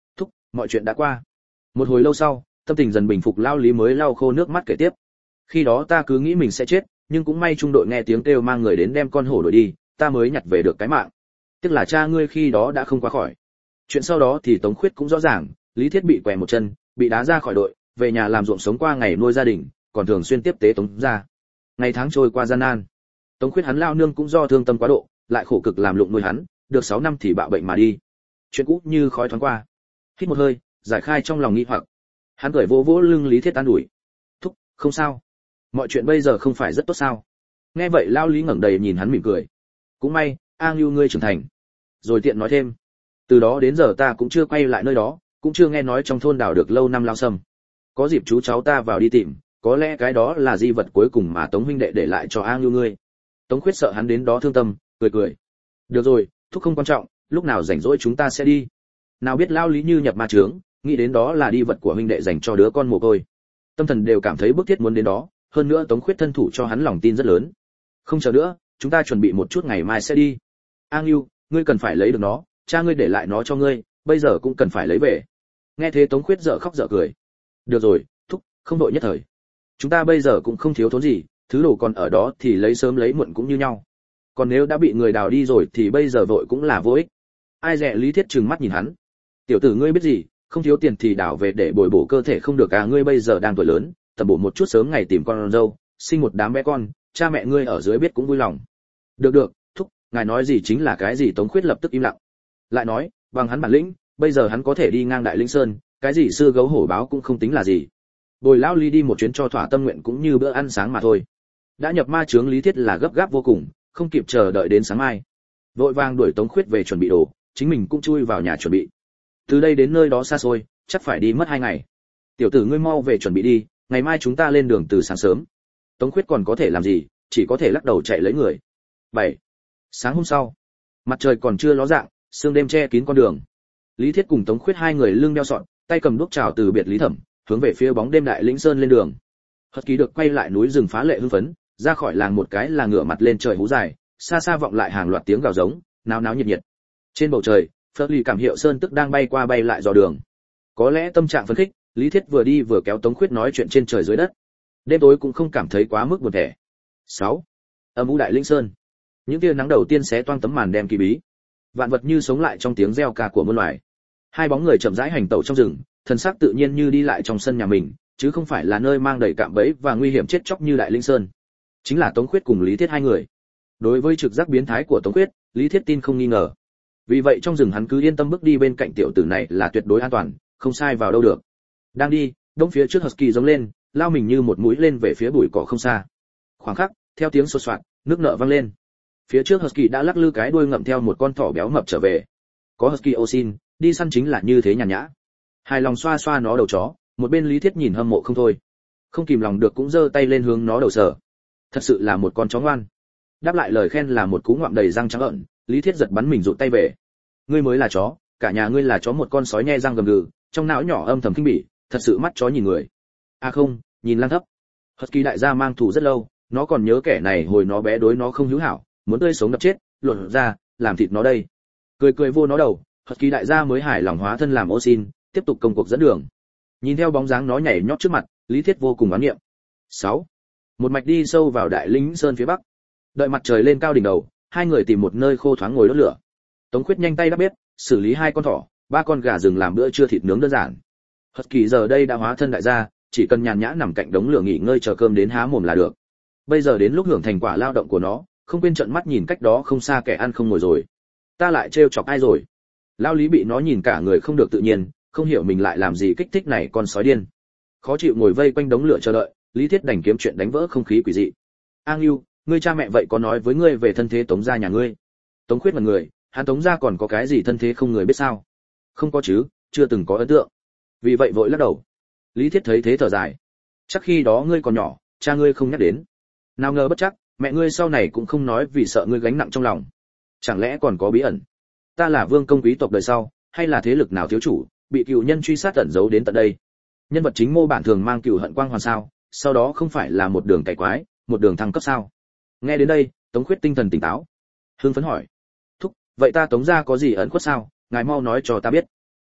mọi chuyện đã qua. Một hồi lâu sau, tâm tình dần bình phục, lao lý mới lau khô nước mắt kể tiếp. Khi đó ta cứ nghĩ mình sẽ chết, nhưng cũng may trung đội nghe tiếng kêu mang người đến đem con hổ đuổi đi, ta mới nhặt về được cái mạng. Tiếc là cha ngươi khi đó đã không qua khỏi. Chuyện sau đó thì Tống Khuyết cũng rõ ràng, Lý Thiết bị què một chân, bị đá ra khỏi đội, về nhà làm ruộng sống qua ngày nuôi gia đình, còn thường xuyên tiếp tế Tống gia. Ngày tháng trôi qua gian nan. Tống Khuyết hắn lao nương cũng do thương tâm quá độ, lại khổ cực làm lụng nuôi hắn, được 6 năm thì bạo bệnh mà đi. Chuyện cũ như khói thoáng qua. Hít một hơi, giải khai trong lòng nghi hoặc. Hắn cười vỗ vỗ lưng Lý Thiết an ủi. Thúc, không sao. Mọi chuyện bây giờ không phải rất tốt sao? Nghe vậy lao Lý ngẩng đầy nhìn hắn mỉm cười. Cũng may, A Ngưu ngươi trưởng thành. Rồi tiện nói thêm. Từ đó đến giờ ta cũng chưa quay lại nơi đó, cũng chưa nghe nói trong thôn đào được lâu năm lao sâm. Có dịp chú cháu ta vào đi tìm, có lẽ cái đó là di vật cuối cùng mà Tống huynh đệ để lại cho A Ngưu ngươi. Tống Khuyết sợ hắn đến đó thương tâm, cười. Được rồi, thúc không quan trọng, lúc nào rảnh rỗi chúng ta sẽ đi. Nào biết lao Lý như nhập ma chướng, nghĩ đến đó là đi vật của huynh đệ dành cho đứa con mồ côi. Tâm thần đều cảm thấy bức thiết muốn đến đó, hơn nữa Tống Khuyết thân thủ cho hắn lòng tin rất lớn. Không chờ nữa, chúng ta chuẩn bị một chút ngày mai sẽ đi. A Ngưu, ngươi cần phải lấy được nó, cha ngươi để lại nó cho ngươi, bây giờ cũng cần phải lấy về. Nghe thế Tống Khuyết dở khóc dở cười. Được rồi, thúc, không đội nhất thời. Chúng ta bây giờ cũng không thiếu thốn gì, thứ đồ còn ở đó thì lấy sớm lấy muộn cũng như nhau. Còn nếu đã bị người đào đi rồi thì bây giờ vội cũng là vô ích. Ai dè Lý Thiết trừng mắt nhìn hắn. Tiểu tử ngươi biết gì, không thiếu tiền thì đào về để bồi bổ cơ thể không được à, ngươi bây giờ đang tuổi lớn, tầm bổ một chút sớm ngày tìm con dâu, sinh một đám bé con, cha mẹ ngươi ở dưới biết cũng vui lòng. Được, thúc, ngài nói gì chính là cái gì. Tống Khuyết lập tức im lặng. Lại nói, bằng hắn bản lĩnh, bây giờ hắn có thể đi ngang Đại Linh Sơn, cái gì sư gấu hổ báo cũng không tính là gì. Bồi lão Lý đi một chuyến cho thỏa tâm nguyện cũng như bữa ăn sáng mà thôi. Đã nhập ma chướng Lý Thiết là gấp gáp vô cùng, không kịp chờ đợi đến sáng mai. Vội vàng đuổi Tống Khuyết về chuẩn bị đồ, chính mình cũng chui vào nhà chuẩn bị. Từ đây đến nơi đó xa xôi, chắc phải đi mất 2 ngày. Tiểu tử ngươi mau về chuẩn bị đi, ngày mai chúng ta lên đường từ sáng sớm. Tống Khuyết còn có thể làm gì, chỉ có thể lắc đầu chạy lấy người. 7. Sáng hôm sau, mặt trời còn chưa ló dạng, sương đêm che kín con đường. Lý Thiết cùng Tống Khuyết hai người lưng đeo sọn, tay cầm đuốc chào từ biệt Lý Thẩm, hướng về phía bóng đêm Đại Lĩnh Sơn lên đường. Hất Ký được quay lại núi rừng phá lệ hưng phấn, ra khỏi làng một cái là ngửa mặt lên trời hú dài, xa xa vọng lại hàng loạt tiếng gào giống, náo náo nhiệt nhiệt. Trên bầu trời, Phất Lì cảm hiệu sơn tức đang bay qua bay lại dò đường. Có lẽ tâm trạng phấn khích, Lý Thiết vừa đi vừa kéo Tống Khuyết nói chuyện trên trời dưới đất. Đêm tối cũng không cảm thấy quá mức buồn tẻ. 6. Âm u Đại Lĩnh Sơn. Những tia nắng đầu tiên xé toang tấm màn đêm kỳ bí. Vạn vật như sống lại trong tiếng reo ca của muôn loài. Hai bóng người chậm rãi hành tẩu trong rừng, thần sắc tự nhiên như đi lại trong sân nhà mình, chứ không phải là nơi mang đầy cạm bẫy và nguy hiểm chết chóc như Đại Linh Sơn. Chính là Tống Khuyết cùng Lý Thiết hai người. Đối với trực giác biến thái của Tống Khuyết, Lý Thiết tin không nghi ngờ. Vì vậy trong rừng hắn cứ yên tâm bước đi bên cạnh tiểu tử này là tuyệt đối an toàn, không sai vào đâu được. Đang đi, đông phía trước Husky giống lên, lao mình như một mũi lên về phía bụi cỏ không xa. Khoảng khắc, theo tiếng xô xoạt, nước nợ vang lên. Phía trước Husky đã lắc lư cái đuôi ngậm theo một con thỏ béo mập trở về. Có Husky Osin, đi săn chính là như thế nhàn nhã. Hài lòng xoa xoa nó đầu chó, một bên Lý Thiết nhìn hâm mộ không thôi. Không kìm lòng được cũng giơ tay lên hướng nó đầu sờ. Thật sự là một con chó ngoan. Đáp lại lời khen là một cú ngoạm đầy răng trắng ợn, Lý Thiết giật bắn mình rụt tay về. Ngươi mới là chó, cả nhà ngươi là chó. Một con sói nhe răng gầm gừ, trong não nhỏ âm thầm kinh bỉ, thật sự mắt chó nhìn người. À không, nhìn lang thấp. Husky đại gia mang thù rất lâu, nó còn nhớ kẻ này hồi nó bé đối nó không hữu hảo, muốn tươi sống đập chết, lột ra, làm thịt nó đây. Cười vô nó đầu, Husky đại gia mới hài lòng hóa thân làm Osin, tiếp tục công cuộc dẫn đường. Nhìn theo bóng dáng nó nhảy nhót trước mặt, Lý Thiết vô cùng oán niệm. 6. Một mạch đi sâu vào Đại Lĩnh Sơn phía bắc. Đợi mặt trời lên cao đỉnh đầu, hai người tìm một nơi khô thoáng ngồi đốt lửa. Tống Khuyết nhanh tay đắp bếp, xử lý 2 con thỏ, 3 con gà rừng làm bữa trưa thịt nướng đơn giản. Husky giờ đây đã hóa thân đại gia, chỉ cần nhàn nhã nằm cạnh đống lửa nghỉ ngơi chờ cơm đến há mồm là được. Bây giờ đến lúc hưởng thành quả lao động của nó, không quên trợn mắt nhìn cách đó không xa kẻ ăn không ngồi rồi. Ta lại trêu chọc ai rồi? Lao Lý bị nó nhìn cả người không được tự nhiên, không hiểu mình lại làm gì kích thích này con sói điên. Khó chịu ngồi vây quanh đống lửa chờ đợi, Lý Thiết đành kiếm chuyện đánh vỡ không khí quỷ dị. A Ngưu, ngươi cha mẹ vậy có nói với ngươi về thân thế Tống gia nhà ngươi? Tống Khuyết mặt người, hắn Tống gia còn có cái gì thân thế không người biết sao? Không có chứ, chưa từng có ấn tượng. Vì vậy vội lắc đầu. Lý Thiết thấy thế thở dài. Chắc khi đó ngươi còn nhỏ, cha ngươi không nhắc đến. Nào ngờ bất chắc, mẹ ngươi sau này cũng không nói vì sợ ngươi gánh nặng trong lòng. Chẳng lẽ còn có bí ẩn? Ta là vương công quý tộc đời sau, hay là thế lực nào thiếu chủ, bị cựu nhân truy sát tận giấu đến tận đây? Nhân vật chính mô bản thường mang cựu hận quang hoàn sao, sau đó không phải là một đường cải quái, một đường thăng cấp sao? Nghe đến đây, Tống Khuyết tinh thần tỉnh táo, hưng phấn hỏi: thúc, vậy ta Tống gia có gì ẩn khuất sao? Ngài mau nói cho ta biết.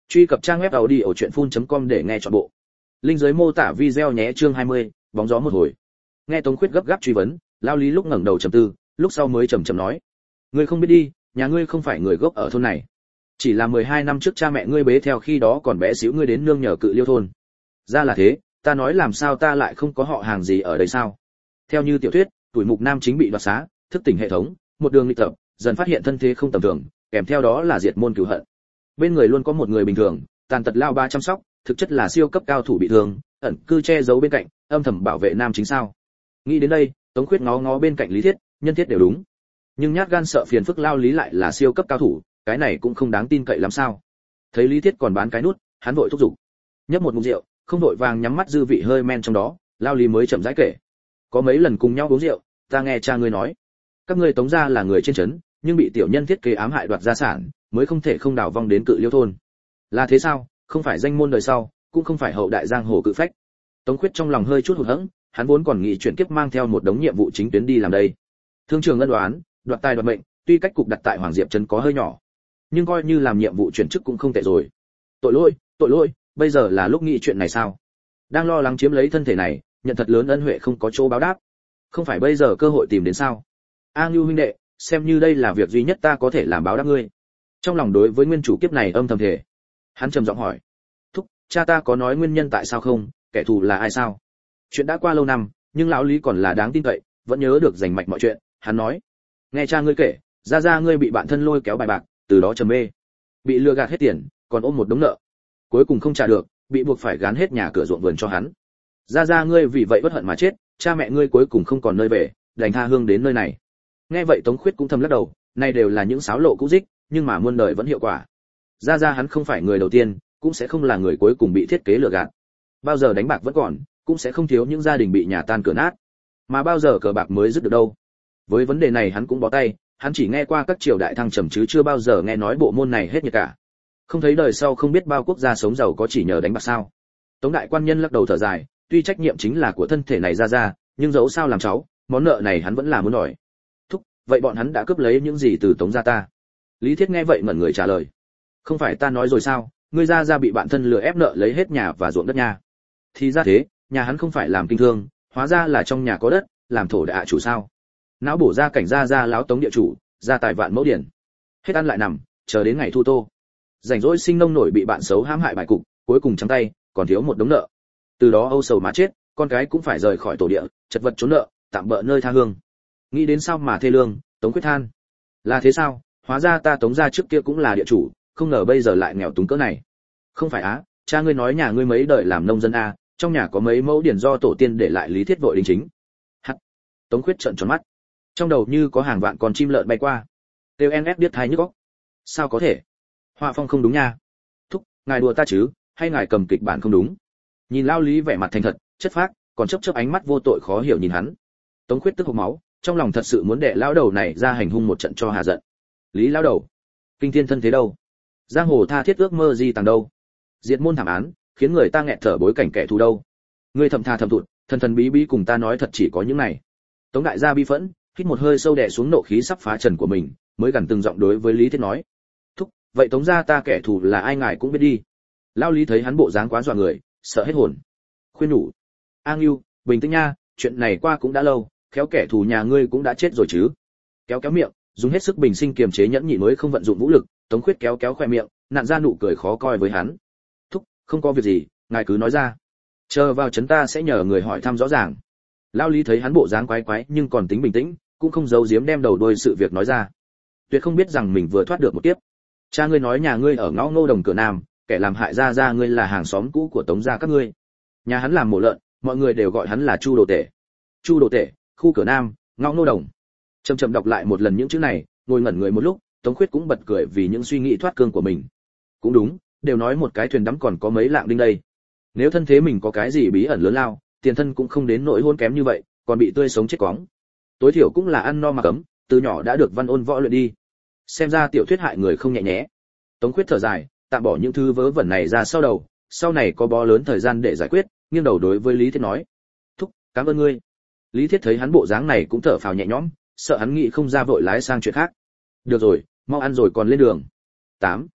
Truy cập trang web audiochuyenphun.com để nghe trọn bộ. Link dưới mô tả video nhé. Chương 20, bóng gió một hồi. Nghe Tống Khuyết gấp gáp truy vấn, Lao Lý lúc ngẩng đầu trầm tư, lúc sau mới chậm chậm nói: "Ngươi không biết đi, nhà ngươi không phải người gốc ở thôn này. Chỉ là 12 năm trước cha mẹ ngươi bế theo khi đó còn bé xíu ngươi đến nương nhờ Cự Liêu thôn. Ra là thế, ta nói làm sao ta lại không có họ hàng gì ở đây sao?" Theo như tiểu thuyết, tuổi mục nam chính bị đoạt xá, thức tỉnh hệ thống, một đường nghịch tập, dần phát hiện thân thế không tầm thường, kèm theo đó là diệt môn cửu hận. Bên người luôn có một người bình thường, tàn tật lao ba chăm sóc, thực chất là siêu cấp cao thủ bị thương, ẩn cư che giấu bên cạnh, âm thầm bảo vệ nam chính sao. Nghĩ đến đây, Tống Khuyết ngó ngó bên cạnh Lý Thiết, nhân thiết đều đúng. Nhưng nhát gan sợ phiền phức Lao Lý lại là siêu cấp cao thủ, cái này cũng không đáng tin cậy lắm sao. Thấy Lý Thiết còn bán cái nút, hắn vội thúc giục. Nhấp một ngụm rượu, không vội vàng nhắm mắt dư vị hơi men trong đó, Lao Lý mới chậm rãi kể. Có mấy lần cùng nhau uống rượu, ta nghe cha ngươi nói, các ngươi Tống gia là người trên trấn, nhưng bị tiểu nhân thiết kế ám hại đoạt gia sản, mới không thể không đảo vong đến Cự Liêu thôn. Là thế sao? Không phải danh môn đời sau, cũng không phải hậu đại giang hồ cự phách. Tống Khuyết trong lòng hơi chút hụt hẫng, hắn vốn còn nghĩ chuyển kiếp mang theo một đống nhiệm vụ chính tuyến đi làm đây. Thương trường ân đoán, đoạt tài đoạt mệnh, tuy cách cục đặt tại Hoàng Diệp trấn có hơi nhỏ, nhưng coi như làm nhiệm vụ chuyển chức cũng không tệ rồi. Tội lỗi, bây giờ là lúc nghĩ chuyện này sao? Đang lo lắng chiếm lấy thân thể này, nhận thật lớn ân huệ không có chỗ báo đáp. Không phải bây giờ cơ hội tìm đến sao? A Ngưu huynh đệ, xem như đây là việc duy nhất ta có thể làm báo đáp ngươi. Trong lòng đối với nguyên chủ kiếp này âm thầm thề. Hắn trầm giọng hỏi: "Thúc, cha ta có nói nguyên nhân tại sao không, kẻ thù là ai sao?" Chuyện đã qua lâu năm, nhưng lão Lý còn là đáng tin cậy, vẫn nhớ được rành mạch mọi chuyện. Hắn nói: "Nghe cha ngươi kể, ra ngươi bị bạn thân lôi kéo bài bạc, từ đó trầm mê, bị lừa gạt hết tiền, còn ôm một đống nợ, cuối cùng không trả được, bị buộc phải gán hết nhà cửa ruộng vườn cho hắn. Ra ngươi vì vậy bất hận mà chết, cha mẹ ngươi cuối cùng không còn nơi về, đành tha hương đến nơi này." Nghe vậy Tống Khuyết cũng thầm lắc đầu, này đều là những xáo lộ cũ dích, nhưng mà muôn đời vẫn hiệu quả. Ra hắn không phải người đầu tiên, cũng sẽ không là người cuối cùng bị thiết kế lừa gạt. Bao giờ đánh bạc vẫn còn, cũng sẽ không thiếu những gia đình bị nhà tan cửa nát. Mà bao giờ cờ bạc mới dứt được đâu? Với vấn đề này hắn cũng bó tay, hắn chỉ nghe qua các triều đại thăng trầm chứ chưa bao giờ nghe nói bộ môn này hết nhiệt cả. Không thấy đời sau không biết bao quốc gia sống giàu có chỉ nhờ đánh bạc sao? Tống đại quan nhân lắc đầu thở dài, tuy trách nhiệm chính là của thân thể này ra, nhưng dẫu sao làm cháu, món nợ này hắn vẫn là muốn đòi. Thúc, vậy bọn hắn đã cướp lấy những gì từ Tống gia ta? Lý Thiết nghe vậy ngẩn người trả lời: "Không phải ta nói rồi sao, ngươi ra bị bạn thân lừa ép nợ lấy hết nhà và ruộng đất nha." Thì ra thế, nhà hắn không phải làm kinh thương, hóa ra là trong nhà có đất, làm thổ đại chủ sao? Não bổ ra cảnh ra láo Tống địa chủ, gia tài vạn mẫu điển. Hết ăn lại nằm, chờ đến ngày thu tô. Rảnh rỗi sinh nông nổi bị bạn xấu hãm hại bài cục, cuối cùng trắng tay, còn thiếu một đống nợ. Từ đó âu sầu mà chết, con cái cũng phải rời khỏi tổ địa, chật vật trốn nợ, tạm bợ nơi tha hương. Nghĩ đến sao mà thê lương, Tống Quyết than: "Là thế sao? Hóa ra ta Tống gia trước kia cũng là địa chủ, không ngờ bây giờ lại nghèo túng cỡ này." "Không phải á, cha ngươi nói nhà ngươi mấy đời làm nông dân a, trong nhà có mấy mẫu điển do tổ tiên để lại." Lý Thiết vội đính chính. Hắc. Tống Quyết trợn tròn mắt, trong đầu như có hàng vạn con chim lợn bay qua. Tiêu NS biết thai nhức óc. Sao có thể? Họa phong không đúng nha. Thúc, ngài đùa ta chứ, hay ngài cầm kịch bản không đúng? Nhìn Lao Lý vẻ mặt thành thật, chất phác, còn chớp ánh mắt vô tội khó hiểu nhìn hắn. Tống Khuyết tức hộc máu, trong lòng thật sự muốn đè lão đầu này ra hành hung một trận cho hà giận. Lý lão đầu, kinh thiên thân thế đâu? Giang hồ tha thiết ước mơ gì tàng đâu? Diệt môn thảm án, khiến người ta nghẹt thở bối cảnh kẻ thù đâu? Ngươi thầm tha thầm thụt, thần bí bí cùng ta nói thật chỉ có những này. Tống đại gia bi phẫn, hít một hơi sâu đè xuống nộ khí sắp phá trần của mình, mới gần từng giọng đối với Lý Thiết nói: "Thúc, vậy Tống gia ta kẻ thù là ai ngài cũng biết đi." Lão Lý thấy hắn bộ dáng quá dọa người, sợ hết hồn. Khuyên nhủ: "A Ngưu, bình tĩnh nha, chuyện này qua cũng đã lâu, khéo kẻ thù nhà ngươi cũng đã chết rồi chứ." Kéo miệng, dùng hết sức bình sinh kiềm chế nhẫn nhịn mới không vận dụng vũ lực. Tống Khuyết kéo khoe miệng, nặn ra nụ cười khó coi với hắn. "Thúc, không có việc gì, ngài cứ nói ra. Chờ vào trấn ta sẽ nhờ người hỏi thăm rõ ràng." Lão Lý thấy hắn bộ dáng quái nhưng còn tính bình tĩnh, cũng không giấu giếm đem đầu đuôi sự việc nói ra. Tuyệt không biết rằng mình vừa thoát được một kiếp. "Cha ngươi nói nhà ngươi ở ngõ Ngô Đồng cửa Nam, kẻ làm hại ra ngươi là hàng xóm cũ của Tống gia các ngươi. Nhà hắn làm mổ lợn, mọi người đều gọi hắn là Chu Đồ Tể. Chu Đồ Tể, khu cửa Nam, ngõ Ngô Đồng." Chậm đọc lại một lần những chữ này, ngồi ngẩn người một lúc, Tống Khuyết cũng bật cười vì những suy nghĩ thoát cương của mình. Cũng đúng, đều nói một cái thuyền đắm còn có mấy lạng đinh đây. Nếu thân thế mình có cái gì bí ẩn lớn lao, tiền thân cũng không đến nỗi hôn kém như vậy, còn bị tươi sống chết quóng. Tối thiểu cũng là ăn no mà cấm, từ nhỏ đã được văn ôn võ luyện đi. Xem ra tiểu thuyết hại người không nhẹ nhé. Tống Khuyết thở dài, tạm bỏ những thứ vớ vẩn này ra sau đầu, sau này có bó lớn thời gian để giải quyết, nghiêng đầu đối với Lý Thiết nói: "Thúc, cảm ơn ngươi." Lý Thiết thấy hắn bộ dáng này cũng thở phào nhẹ nhõm, sợ hắn nghĩ không ra vội lái sang chuyện khác. "Được rồi, mau ăn rồi còn lên đường." 8.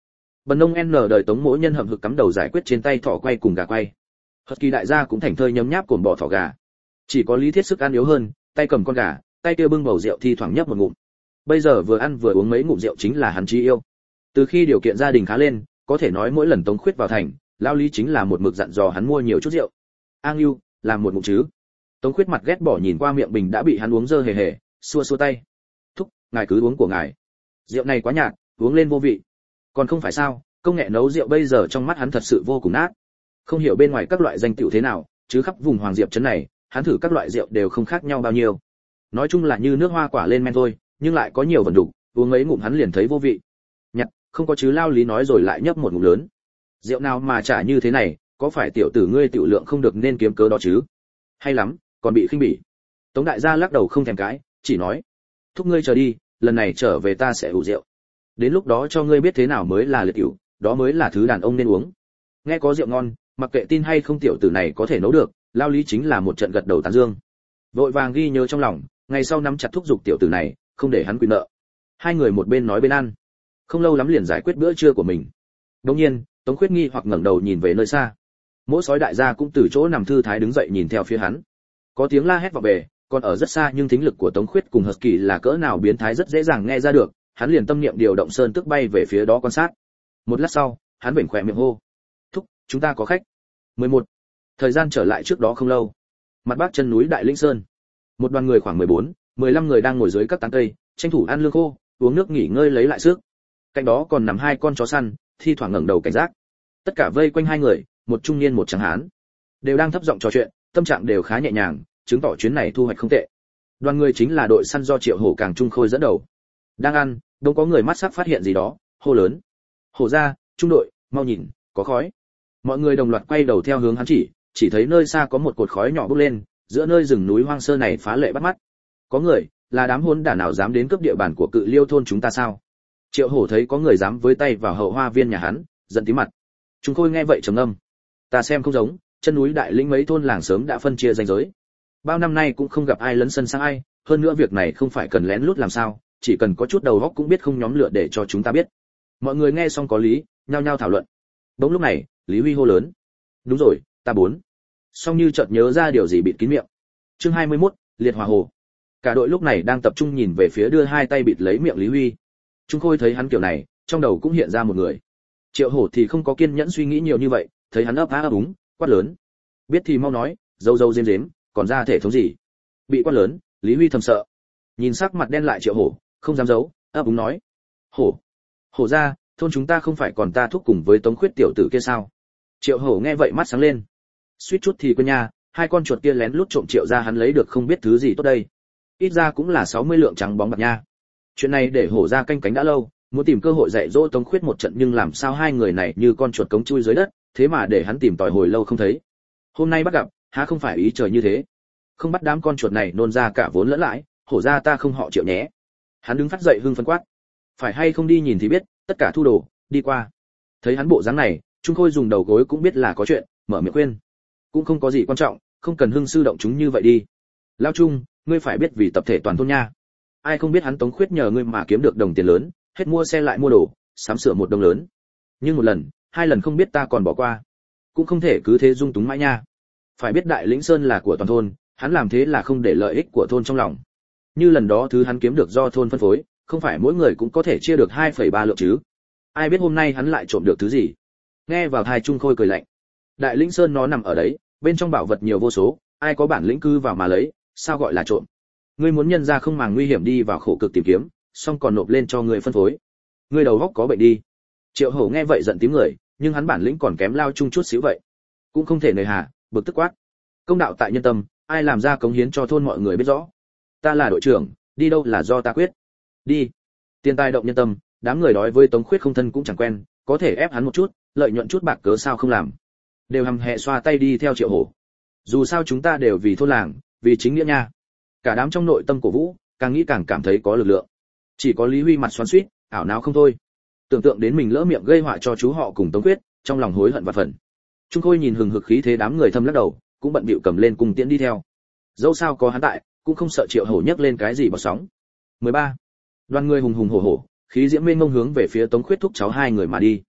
Bần nông N đời Tống Mỗ Nhân hậm hực cắm đầu giải quyết trên tay thỏ quay cùng gà quay. Hật Kỳ đại gia cũng thành thơi nhấm nháp cồn bò thỏ gà. Chỉ có Lý Thiết sức ăn yếu hơn, tay cầm con gà, tay kia bưng bầu rượu thi thoảng nhấp một ngụm. Bây giờ vừa ăn vừa uống mấy ngụm rượu chính là hắn chí yêu. Từ khi điều kiện gia đình khá lên, có thể nói mỗi lần Tống Khuyết vào thành, lão Lý chính là một mực dặn dò hắn mua nhiều chút rượu. "A Ngưu, làm một ngụm chứ." Tống Khuyết mặt ghét bỏ nhìn qua miệng bình đã bị hắn uống dơ hề hề, xua xua tay. "Thúc, ngài cứ uống của ngài. Rượu này quá nhạt, uống lên vô vị." Còn không phải sao, công nghệ nấu rượu bây giờ trong mắt hắn thật sự vô cùng nát. Không hiểu bên ngoài các loại danh tiểu thế nào, chứ khắp vùng Hoàng Diệp trấn này, hắn thử các loại rượu đều không khác nhau bao nhiêu. Nói chung là như nước hoa quả lên men thôi, nhưng lại có nhiều vẩn đục, uống mấy ngụm hắn liền thấy vô vị. Nhặt, không có chứ, lao Lý nói rồi lại nhấp một ngụm lớn. Rượu nào mà chả như thế này, có phải tiểu tử ngươi tiểu lượng không được nên kiếm cớ đó chứ? Hay lắm, còn bị khinh bỉ. Tống đại gia lắc đầu không thèm cãi, chỉ nói: "Thúc ngươi chờ đi, lần này trở về ta sẽ ủ rượu. Đến lúc đó cho ngươi biết thế nào mới là liệt rượu, đó mới là thứ đàn ông nên uống." Nghe có rượu ngon, mặc kệ tin hay không tiểu tử này có thể nấu được, lao Lý chính là một trận gật đầu tán dương. Vội vàng ghi nhớ trong lòng, ngày sau nắm chặt thúc giục tiểu tử này, không để hắn quỵ nợ. Hai người một bên nói bên ăn, không lâu lắm liền giải quyết bữa trưa của mình. Đột nhiên, Tống Khuyết nghi hoặc ngẩng đầu nhìn về nơi xa. Mỗi sói đại gia cũng từ chỗ nằm thư thái đứng dậy nhìn theo phía hắn. Có tiếng la hét vọng về, còn ở rất xa nhưng thính lực của Tống Khuyết cùng Hợp Kỳ là cỡ nào biến thái rất dễ dàng nghe ra được, hắn liền tâm niệm điều động sơn tức bay về phía đó quan sát. Một lát sau, hắn vểnh khóe miệng hô: "Thúc, chúng ta có khách." 11. Thời gian trở lại trước đó không lâu. Mặt bắc chân núi Đại Linh Sơn. Một đoàn người khoảng 14, 15 người đang ngồi dưới các tán cây, tranh thủ ăn lương khô, uống nước nghỉ ngơi lấy lại sức. Cạnh đó còn nằm hai con chó săn, thi thoảng ngẩng đầu cảnh giác. Tất cả vây quanh hai người, một trung niên một trắng hán, đều đang thấp giọng trò chuyện, tâm trạng đều khá nhẹ nhàng, chứng tỏ chuyến này thu hoạch không tệ. Đoàn người chính là đội săn do Triệu Hổ Càng Trung Khôi dẫn đầu. Đang ăn, đông có người mắt sắc phát hiện gì đó, hô lớn: "Hổ gia, trung đội, mau nhìn, có khói." Mọi người đồng loạt quay đầu theo hướng hắn chỉ thấy nơi xa có một cột khói nhỏ bốc lên, giữa nơi rừng núi hoang sơ này phá lệ bắt mắt. Có người, là đám hỗn đản nào dám đến cướp địa bàn của Cự Liêu thôn chúng ta sao? Triệu Hổ thấy có người dám với tay vào hậu hoa viên nhà hắn, giận tím mặt. Trung Khôi nghe vậy trầm ngâm. Ta xem không giống, chân núi Đại Lĩnh mấy thôn làng sớm đã phân chia ranh giới. Bao năm nay cũng không gặp ai lấn sân sang ai, hơn nữa việc này không phải cần lén lút làm sao, chỉ cần có chút đầu óc cũng biết không nhóm lửa để cho chúng ta biết. Mọi người nghe xong có lý, nhao nhao thảo luận. Bỗng lúc này, Lý Huy hô lớn: "Đúng rồi, ta bốn." Song như chợt nhớ ra điều gì bịt kín miệng. Chương 21, liệt hỏa hồ. Cả đội lúc này đang tập trung nhìn về phía đưa hai tay bịt lấy miệng Lý Huy. Trung Khôi thấy hắn kiểu này, trong đầu cũng hiện ra một người. Triệu Hổ thì không có kiên nhẫn suy nghĩ nhiều như vậy, thấy hắn ấp á ấp úng, quát lớn: "Biết thì mau nói, dâu dâu diêm diếm, còn ra thể thống gì?" Bị quát lớn, Lý Huy thầm sợ. Nhìn sắc mặt đen lại Triệu Hổ, không dám giấu, ấp úng nói: "Hổ gia, thôn chúng ta không phải còn ta thúc cùng với Tống Khuyết tiểu tử kia sao?" Triệu Hổ nghe vậy mắt sáng lên. Suýt chút thì quên nha, hai con chuột kia lén lút trộm Triệu gia hắn lấy được không biết thứ gì tốt đây. Ít ra cũng là 60 lượng trắng bóng bạc nha. Chuyện này để Hổ gia canh cánh đã lâu, muốn tìm cơ hội dạy dỗ Tống Khuyết một trận nhưng làm sao hai người này như con chuột cống chui dưới đất, thế mà để hắn tìm tòi hồi lâu không thấy. Hôm nay bắt gặp, há không phải ý trời như thế. Không bắt đám con chuột này nôn ra cả vốn lẫn lãi, Hổ gia ta không họ Triệu nhé. Hắn đứng phát dậy hưng phấn quát: "Phải hay không đi nhìn thì biết, tất cả thu đồ, đi qua." Thấy hắn bộ dáng này, Trung Khôi dùng đầu gối cũng biết là có chuyện, mở miệng khuyên: "Cũng không có gì quan trọng, không cần hưng sư động chúng như vậy đi. Lao Trung, ngươi phải biết vì tập thể toàn thôn nha. Ai không biết hắn Tống Khuyết nhờ ngươi mà kiếm được đồng tiền lớn, hết mua xe lại mua đồ, sắm sửa một đồng lớn. Nhưng một lần, hai lần không biết ta còn bỏ qua. Cũng không thể cứ thế dung túng mãi nha. Phải biết Đại Lĩnh Sơn là của toàn thôn, hắn làm thế là không để lợi ích của thôn trong lòng. Như lần đó thứ hắn kiếm được do thôn phân phối, không phải mỗi người cũng có thể chia được 2,3 lượng chứ. Ai biết hôm nay hắn lại trộm được thứ gì." Nghe vào tai Trung Khôi cười lạnh. Đại Lĩnh Sơn nó nằm ở đấy, bên trong bảo vật nhiều vô số, ai có bản lĩnh cư vào mà lấy, sao gọi là trộm? Ngươi muốn nhân ra không màng nguy hiểm đi vào khổ cực tìm kiếm, xong còn nộp lên cho người phân phối. Ngươi đầu óc có bệnh đi. Triệu Hổ nghe vậy giận tím người, nhưng hắn bản lĩnh còn kém Lao Trung chút xíu vậy, cũng không thể nề hà, bực tức quát: "Công đạo tại nhân tâm, ai làm ra cống hiến cho thôn mọi người biết rõ. Ta là đội trưởng, đi đâu là do ta quyết. Đi." Tiền tài động nhân tâm, đám người đói với Tống Khuyết không thân cũng chẳng quen, có thể ép hắn một chút, lợi nhuận chút bạc cớ sao không làm. Đều hầm hẹ xoa tay đi theo Triệu Hổ. Dù sao chúng ta đều vì thôn làng, vì chính nghĩa nha. Cả đám trong nội tâm cổ vũ, càng nghĩ càng cảm thấy có lực lượng. Chỉ có Lý Huy mặt xoắn xuýt, ảo não không thôi. Tưởng tượng đến mình lỡ miệng gây họa cho chú họ cùng Tống Khuyết, trong lòng hối hận và phần. Trung Khôi nhìn hừng hực khí thế đám người thâm lắc đầu, cũng bận bịu cầm lên cùng tiễn đi theo. Dẫu sao có hắn tại, cũng không sợ Triệu Hổ nhấc lên cái gì bọt sóng. 13. Đoàn người hùng hùng hổ hổ, khí diễm mênh mông hướng về phía Tống Khuyết thúc cháu hai người mà đi.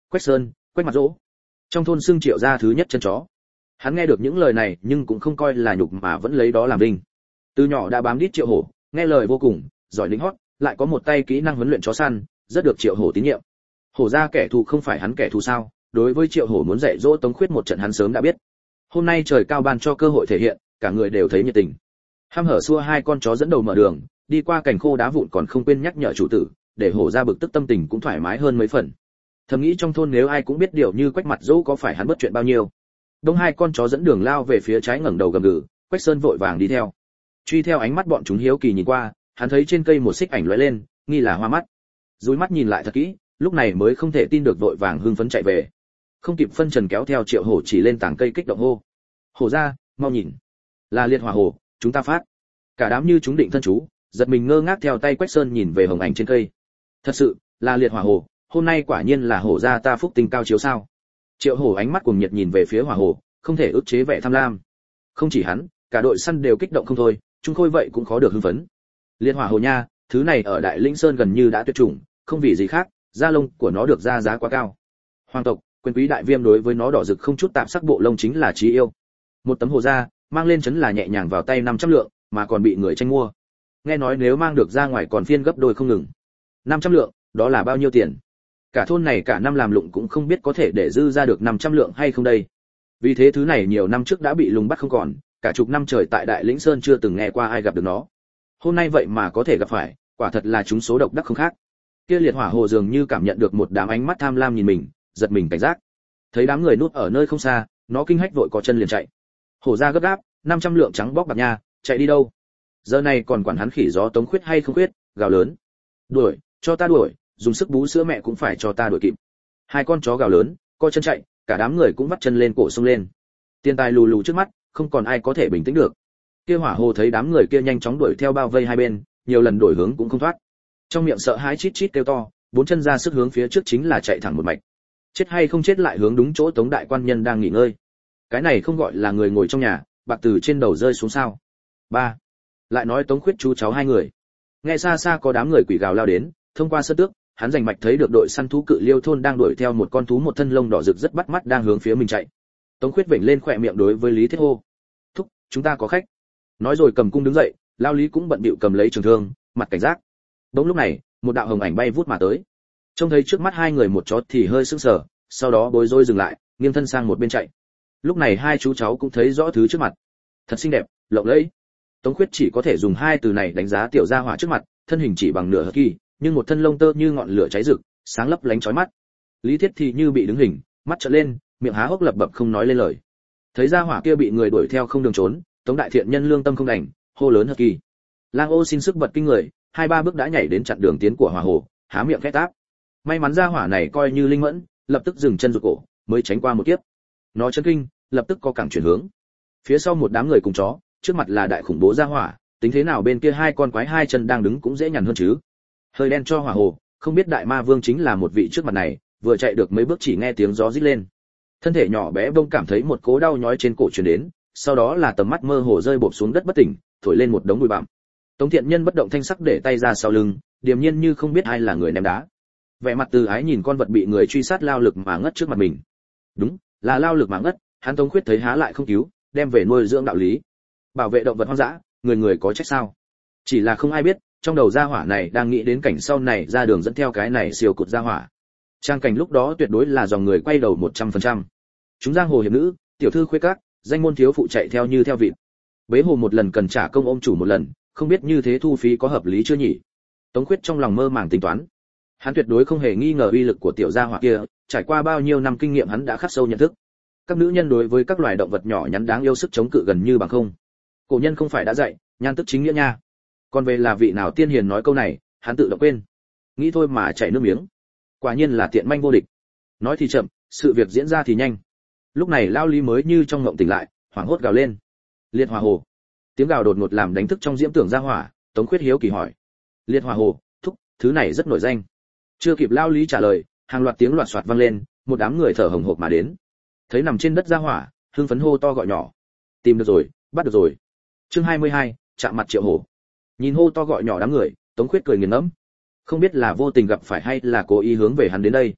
Quách Sơn, Quách Mặt Dỗ. Trong thôn xưng Triệu gia thứ nhất chân chó. Hắn nghe được những lời này nhưng cũng không coi là nhục mà vẫn lấy đó làm vinh. Từ nhỏ đã bám đít Triệu Hổ, nghe lời vô cùng, giỏi lính hót, lại có một tay kỹ năng huấn luyện chó săn, rất được Triệu Hổ tín nhiệm. Hổ gia kẻ thù không phải hắn kẻ thù sao? Đối với Triệu Hổ muốn dạy dỗ Tống Khuyết một trận hắn sớm đã biết. Hôm nay trời cao ban cho cơ hội thể hiện, cả người đều thấy nhiệt tình. Hăm hở xua hai con chó dẫn đầu mở đường, đi qua cảnh khô đá vụn còn không quên nhắc nhở chủ tử, để Hổ gia bực tức tâm tình cũng thoải mái hơn mấy phần. Thầm nghĩ trong thôn nếu ai cũng biết điều như Quách Mặt Dỗ có phải hắn bất chuyện bao nhiêu. Đông hai con chó dẫn đường lao về phía trái ngẩng đầu gầm gừ, Quách Sơn vội vàng đi theo. Truy theo ánh mắt bọn chúng hiếu kỳ nhìn qua, hắn thấy trên cây một xích ảnh lóe lên, nghi là hoa mắt. Dúi mắt nhìn lại thật kỹ, lúc này mới không thể tin được vội vàng hưng phấn chạy về. Không kịp phân trần kéo theo Triệu Hổ chỉ lên tảng cây kích động hô. Hổ gia, mau nhìn, là liệt hỏa hổ, chúng ta phát. Cả đám như chúng định thân chú, giật mình ngơ ngác theo tay Quách Sơn nhìn về hồng ảnh trên cây. Thật sự, là liệt hỏa hổ, hôm nay quả nhiên là hổ gia ta phúc tinh cao chiếu sao? Triệu Hổ ánh mắt cuồng nhiệt nhìn về phía hỏa hổ, không thể ức chế vẻ tham lam. Không chỉ hắn, cả đội săn đều kích động không thôi, Trung Khôi vậy cũng khó được hưng phấn. Liệt hỏa hổ nha, thứ này ở Đại Linh Sơn gần như đã tuyệt chủng, không vì gì khác, da lông của nó được ra giá quá cao. Hoàng tộc, quyền quý đại viêm đối với nó đỏ rực không chút tạp sắc bộ lông chính là chí yêu. Một tấm hồ da, mang lên chấn là nhẹ nhàng vào tay 500 lượng, mà còn bị người tranh mua. Nghe nói nếu mang được ra ngoài còn phiên gấp đôi không ngừng. 500 lượng, đó là bao nhiêu tiền? Cả thôn này cả năm làm lụng cũng không biết có thể để dư ra được 500 lượng hay không đây. Vì thế thứ này nhiều năm trước đã bị lùng bắt không còn, cả chục năm trời tại Đại Lĩnh Sơn chưa từng nghe qua ai gặp được nó. Hôm nay vậy mà có thể gặp phải, quả thật là chúng số độc đắc không khác. Kia liệt hỏa hồ dường như cảm nhận được một đám ánh mắt tham lam nhìn mình, giật mình cảnh giác. Thấy đám người núp ở nơi không xa, nó kinh hách vội có chân liền chạy. Hổ ra gấp gáp, 500 lượng trắng bóc bạc nha, chạy đi đâu? Giờ này còn quản hắn khỉ gió Tống Khuyết hay không khuyết, gào lớn. Đuổi, cho ta đuổi, dùng sức bú sữa mẹ cũng phải cho ta đuổi kịp. Hai con chó gào lớn, co chân chạy, cả đám người cũng vắt chân lên cổ xông lên. Tiền tài lù lù trước mắt, không còn ai có thể bình tĩnh được. Kia hỏa hồ thấy đám người kia nhanh chóng đuổi theo bao vây hai bên, nhiều lần đổi hướng cũng không thoát. Trong miệng sợ hãi chít chít kêu to, bốn chân ra sức hướng phía trước chính là chạy thẳng một mạch. Chết hay không chết lại hướng đúng chỗ Tống đại quan nhân đang nghỉ ngơi. Cái này không gọi là người ngồi trong nhà, bạc từ trên đầu rơi xuống sao? Ba. Lại nói Tống Khuyết chú cháu hai người. Nghe xa xa có đám người quỷ gào lao đến, thông qua sơn tước, hắn rành mạch thấy được đội săn thú cự liêu thôn đang đuổi theo một con thú một thân lông đỏ rực rất bắt mắt đang hướng phía mình chạy. Tống Khuyết vểnh lên khỏe miệng đối với Lý Thiết hô: "Thúc, chúng ta có khách." Nói rồi cầm cung đứng dậy, Lao Lý cũng bận bịu cầm lấy trường thương, mặt cảnh giác. Đúng lúc này, một đạo hồng ảnh bay vút mà tới. Trông thấy trước mắt hai người một chó thì hơi sững sờ, sau đó bối rối dừng lại, nghiêng thân sang một bên chạy. Lúc này hai chú cháu cũng thấy rõ thứ trước mặt. Thật xinh đẹp, lộng lẫy. Tống Khuyết chỉ có thể dùng hai từ này đánh giá tiểu gia hỏa trước mặt, thân hình chỉ bằng nửa hờ kỳ, nhưng một thân lông tơ như ngọn lửa cháy rực, sáng lấp lánh chói mắt. Lý Thiết thì như bị đứng hình, mắt trợn lên, miệng há hốc lập bập không nói lên lời. Thấy gia hỏa kia bị người đuổi theo không đường trốn, Tống đại thiện nhân lương tâm không đành, hô lớn hờ kỳ. Lang Ô xin sức bật kinh người, hai ba bước đã nhảy đến chặn đường tiến của hỏa hồ, há miệng khét áp. May mắn gia hỏa này coi như linh mẫn, lập tức dừng chân rụt cổ, mới tránh qua một kiếp. Nó chấn kinh, lập tức có cẳng chuyển hướng. Phía sau một đám người cùng chó, trước mặt là đại khủng bố gia hỏa, tính thế nào bên kia hai con quái hai chân đang đứng cũng dễ nhằn hơn chứ. Hơi đen cho hỏa hồ, không biết đại ma vương chính là một vị trước mặt này, vừa chạy được mấy bước chỉ nghe tiếng gió rít lên. Thân thể nhỏ bé bông cảm thấy một cỗ đau nhói trên cổ truyền đến, sau đó là tầm mắt mơ hồ rơi bộp xuống đất bất tỉnh, thổi lên một đống bụi bặm. Tống thiện nhân bất động thanh sắc để tay ra sau lưng, điềm nhiên như không biết ai là người ném đá. Vẻ mặt từ ái nhìn con vật bị người truy sát lao lực mà ngất trước mặt mình. Đúng, là lao lực mà ngất, hắn Tống Khuyết thấy há lại không cứu, đem về nuôi dưỡng đạo lý. Bảo vệ động vật hoang dã, người người có trách sao? Chỉ là không ai biết, trong đầu gia hỏa này đang nghĩ đến cảnh sau này ra đường dẫn theo cái này siêu cụt gia hỏa. Trang cảnh lúc đó tuyệt đối là dòng người quay đầu 100%. Chúng giang hồ hiệp nữ, tiểu thư khuê các, danh môn thiếu phụ chạy theo như theo vịt. Bế hồ một lần cần trả công ôm chủ một lần, không biết như thế thu phí có hợp lý chưa nhỉ? Tống Khuyết trong lòng mơ màng tính toán. Hắn tuyệt đối không hề nghi ngờ uy lực của tiểu gia hỏa kia, trải qua bao nhiêu năm kinh nghiệm hắn đã khắc sâu nhận thức. Các nữ nhân đối với các loài động vật nhỏ nhắn đáng yêu sức chống cự gần như bằng không. Cổ nhân không phải đã dạy, nhan tức chính nghĩa nha. Còn về là vị nào tiên hiền nói câu này, hắn tự động quên. Nghĩ thôi mà chảy nước miếng. Quả nhiên là tiện manh vô địch. Nói thì chậm, sự việc diễn ra thì nhanh. Lúc này Lao Lý mới như trong ngộng tỉnh lại, hoảng hốt gào lên. Liệt hỏa hồ. Tiếng gào đột ngột làm đánh thức trong diễm tưởng gia hỏa, Tống Khuyết hiếu kỳ hỏi. Liệt hỏa hồ, thúc, thứ này rất nổi danh. Chưa kịp Lao Lý trả lời, hàng loạt tiếng loạt soạt vang lên, một đám người thở hổn hộc mà đến. Thấy nằm trên đất gia hỏa, hưng phấn hô to gọi nhỏ. Tìm được rồi, bắt được rồi. Chương 22, chạm mặt Triệu Hổ. Nhìn hô to gọi nhỏ đám người, Tống Khuyết cười nghiền ngẫm. Không biết là vô tình gặp phải hay là cố ý hướng về hắn đến đây.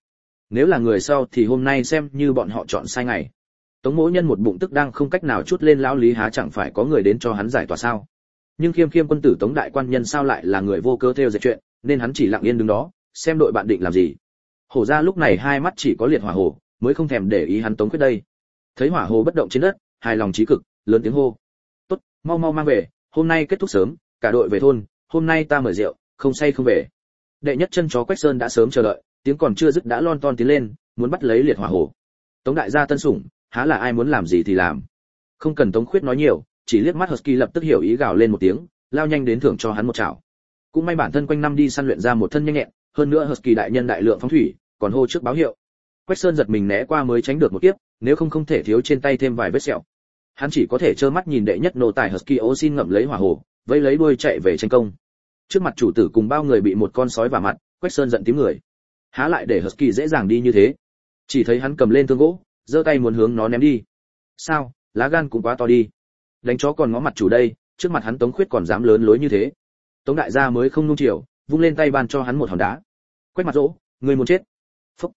Nếu là người sau thì hôm nay xem như bọn họ chọn sai ngày. Tống Mỗ Nhân một bụng tức đang không cách nào chút lên lão lý há chẳng phải có người đến cho hắn giải tỏa sao? Nhưng Khiêm Khiêm quân tử Tống đại quan nhân sao lại là người vô cớ theo dệt chuyện, nên hắn chỉ lặng yên đứng đó, xem đội bạn định làm gì. Hổ ra lúc này hai mắt chỉ có liệt hỏa hồ, mới không thèm để ý hắn Tống Khuyết đây. Thấy hỏa hồ bất động trên đất, hài lòng chí cực, lớn tiếng hô: "Tốt, mau mau mang về, hôm nay kết thúc sớm, cả đội về thôn, hôm nay ta mời rượu, không say không về." Đệ nhất chân chó Quách Sơn đã sớm chờ đợi, tiếng còn chưa dứt đã lon ton tiến lên, muốn bắt lấy liệt hỏa hồ. Tống đại gia tân sủng, há là ai muốn làm gì thì làm. Không cần Tống Khuyết nói nhiều, chỉ liếc mắt Husky lập tức hiểu ý gào lên một tiếng, lao nhanh đến thưởng cho hắn một chảo. Cũng may bản thân quanh năm đi săn luyện ra một thân nhanh nhẹn, hơn nữa Husky đại nhân đại lượng phóng thủy, còn hô trước báo hiệu. Quách Sơn giật mình né qua mới tránh được một kiếp, nếu không thể thiếu trên tay thêm vài vết sẹo. Hắn chỉ có thể trơ mắt nhìn đệ nhất nô tài Husky xin ngậm lấy hỏa hồ, vẫy lấy đuôi chạy về tranh công. Trước mặt chủ tử cùng bao người bị một con sói vả mặt, Quách Sơn giận tím người. Há lại để Husky dễ dàng đi như thế. Chỉ thấy hắn cầm lên thương gỗ, giơ tay muốn hướng nó ném đi. Sao, lá gan cũng quá to đi. Đánh chó còn ngó mặt chủ đây, trước mặt hắn Tống Khuyết còn dám lớn lối như thế. Tống đại gia mới không nung chiều, vung lên tay ban cho hắn một hòn đá. Quách mặt dỗ, người muốn chết. Phúc.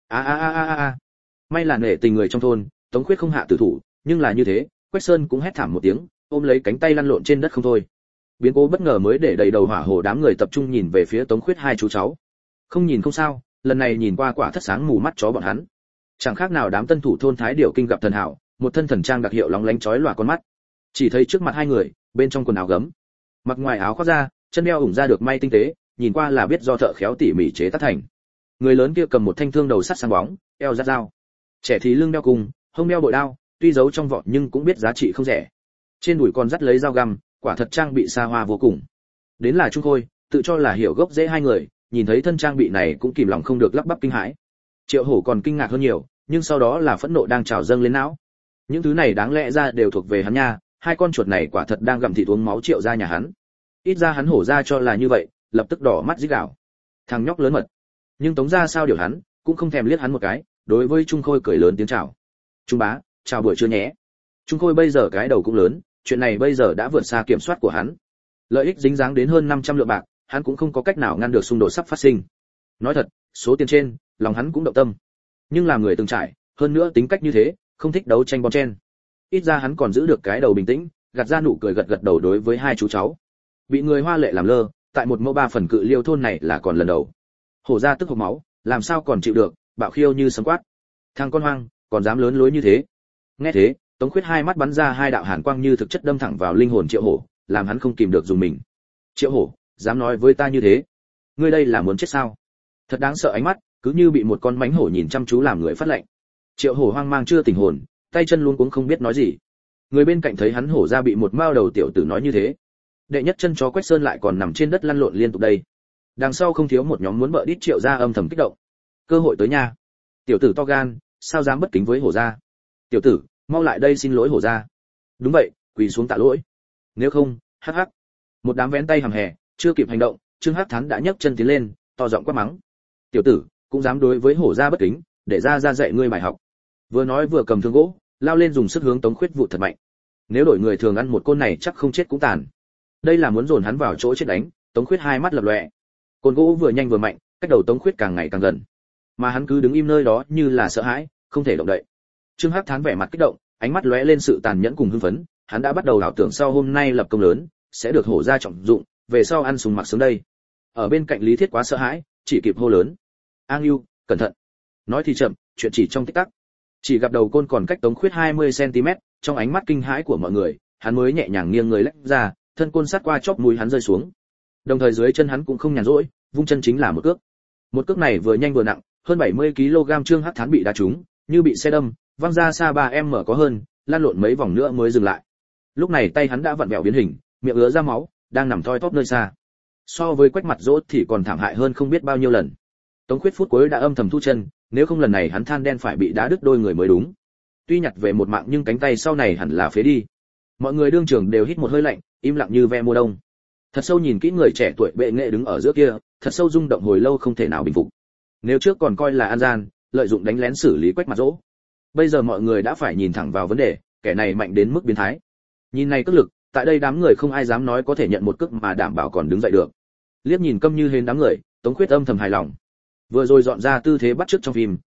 A. May là nể tình người trong thôn, Tống Khuyết không hạ tử thủ, nhưng là như thế, Quách Sơn cũng hét thảm một tiếng, ôm lấy cánh tay lăn lộn trên đất không thôi. Biến cố bất ngờ mới để đầy đầu hỏa hồ đám người tập trung nhìn về phía Tống Khuyết hai chú cháu. Không nhìn không sao, lần này nhìn qua quả thất sáng mù mắt chó bọn hắn. Chẳng khác nào đám tân thủ thôn Thái Điểu Kinh gặp thần hảo, một thân thần trang đặc hiệu lóng lánh chói lòa con mắt. Chỉ thấy trước mặt hai người, bên trong quần áo gấm, mặc ngoài áo khoác ra, chân đeo ủng ra được may tinh tế, nhìn qua là biết do thợ khéo tỉ mỉ chế tác thành. Người lớn kia cầm một thanh thương đầu sắt sáng bóng, eo dắt dao. Trẻ thì lưng đeo cùng, hông đeo bội đao, tuy giấu trong vỏ nhưng cũng biết giá trị không rẻ. Trên đùi còn dắt lấy dao găm, quả thật trang bị xa hoa vô cùng. Đến là Trung Khôi, tự cho là hiểu gốc rễ hai người, nhìn thấy thân trang bị này cũng kìm lòng không được lắp bắp kinh hãi. Triệu Hổ còn kinh ngạc hơn nhiều, nhưng sau đó là phẫn nộ đang trào dâng lên não. Những thứ này đáng lẽ ra đều thuộc về hắn nha, hai con chuột này quả thật đang gặm thịt uống máu Triệu gia nhà hắn. Ít ra hắn Hổ ra cho là như vậy, lập tức đỏ mắt rít gào. Thằng nhóc lớn mật. Nhưng Tống gia sao điều hắn, cũng không thèm liếc hắn một cái, đối với Trung Khôi cười lớn tiếng chào. "Trung bá, chào buổi trưa nhé." Trung Khôi bây giờ cái đầu cũng lớn, chuyện này bây giờ đã vượt xa kiểm soát của hắn. Lợi ích dính dáng đến hơn 500 lượng bạc, hắn cũng không có cách nào ngăn được xung đột sắp phát sinh. Nói thật, số tiền trên, lòng hắn cũng động tâm. Nhưng làm người từng trải, hơn nữa tính cách như thế, không thích đấu tranh bon chen. Ít ra hắn còn giữ được cái đầu bình tĩnh, gạt ra nụ cười gật gật đầu đối với hai chú cháu. Bị người hoa lệ làm lơ, tại một mẫu ba phần cự liêu thôn này là còn lần đầu. Hổ ra tức hộc máu, làm sao còn chịu được, bạo khiêu như sấm quát. Thằng con hoang, còn dám lớn lối như thế. Nghe thế, Tống Khuyết hai mắt bắn ra hai đạo hàn quang như thực chất đâm thẳng vào linh hồn Triệu Hổ, làm hắn không kìm được dùng mình. Triệu Hổ, dám nói với ta như thế? Ngươi đây là muốn chết sao? Thật đáng sợ ánh mắt, cứ như bị một con mãnh hổ nhìn chăm chú làm người phát lạnh. Triệu Hổ hoang mang chưa tỉnh hồn, tay chân luôn cũng không biết nói gì. Người bên cạnh thấy hắn hổ ra bị một mao đầu tiểu tử nói như thế. Đệ nhất chân chó Quách Sơn lại còn nằm trên đất lăn lộn liên tục đây. Đằng sau không thiếu một nhóm muốn bợ đít Triệu gia âm thầm kích động. Cơ hội tới nha. Tiểu tử to gan, sao dám bất kính với hổ gia? Tiểu tử, mau lại đây xin lỗi hổ gia. Đúng vậy, quỳ xuống tạ lỗi. Nếu không, hắc hắc. Một đám vén tay hầm hè, chưa kịp hành động, Trương Hắc Thán đã nhấc chân tiến lên, to giọng quát mắng. Tiểu tử, cũng dám đối với hổ gia bất kính, để ra dạy ngươi bài học. Vừa nói vừa cầm thương gỗ, lao lên dùng sức hướng Tống Khuyết vụ thật mạnh. Nếu đổi người thường ăn một côn này chắc không chết cũng tàn. Đây là muốn dồn hắn vào chỗ chết đánh. Tống Khuyết hai mắt lập lòe. Côn gỗ vừa nhanh vừa mạnh, cách đầu Tống Khuyết càng ngày càng gần. Mà hắn cứ đứng im nơi đó như là sợ hãi, không thể động đậy. Trương Hắc Thán vẻ mặt kích động, ánh mắt lóe lên sự tàn nhẫn cùng hưng phấn, hắn đã bắt đầu ảo tưởng sau hôm nay lập công lớn, sẽ được hổ gia trọng dụng, về sau ăn sùng mặc sướng đây. Ở bên cạnh Lý Thiết quá sợ hãi, chỉ kịp hô lớn: "A Ngưu, cẩn thận!" Nói thì chậm, chuyện chỉ trong tích tắc. Chỉ gặp đầu côn còn cách Tống Khuyết 20 cm, trong ánh mắt kinh hãi của mọi người, hắn mới nhẹ nhàng nghiêng người lách ra, thân côn sát qua chóp mũi hắn rơi xuống. Đồng thời dưới chân hắn cũng không nhàn rỗi, vung chân chính là một cước. Một cước này vừa nhanh vừa nặng, hơn 70 kg Trương Hắc Thán bị đá trúng, như bị xe đâm, văng ra xa 3m có hơn, lăn lộn mấy vòng nữa mới dừng lại. Lúc này tay hắn đã vặn vẹo biến hình, miệng ứa ra máu, đang nằm thoi thóp nơi xa. So với Quách Mặt Dỗ thì còn thảm hại hơn không biết bao nhiêu lần. Tống Khuyết phút cuối đã âm thầm thu chân, nếu không lần này hắn than đen phải bị đá đứt đôi người mới đúng. Tuy nhặt về một mạng nhưng cánh tay sau này hẳn là phế đi. Mọi người đương trường đều hít một hơi lạnh, im lặng như ve mùa đông. Thật sâu nhìn kỹ người trẻ tuổi bệ nghệ đứng ở giữa kia, thật sâu rung động hồi lâu không thể nào bình phục. Nếu trước còn coi là an gian, lợi dụng đánh lén xử lý Quách Mặt Dỗ, bây giờ mọi người đã phải nhìn thẳng vào vấn đề, kẻ này mạnh đến mức biến thái. Nhìn này cước lực, tại đây đám người không ai dám nói có thể nhận một cước mà đảm bảo còn đứng dậy được. Liếc nhìn câm như hến đám người, Tống Khuyết âm thầm hài lòng. Vừa rồi dọn ra tư thế bắt chước trong phim,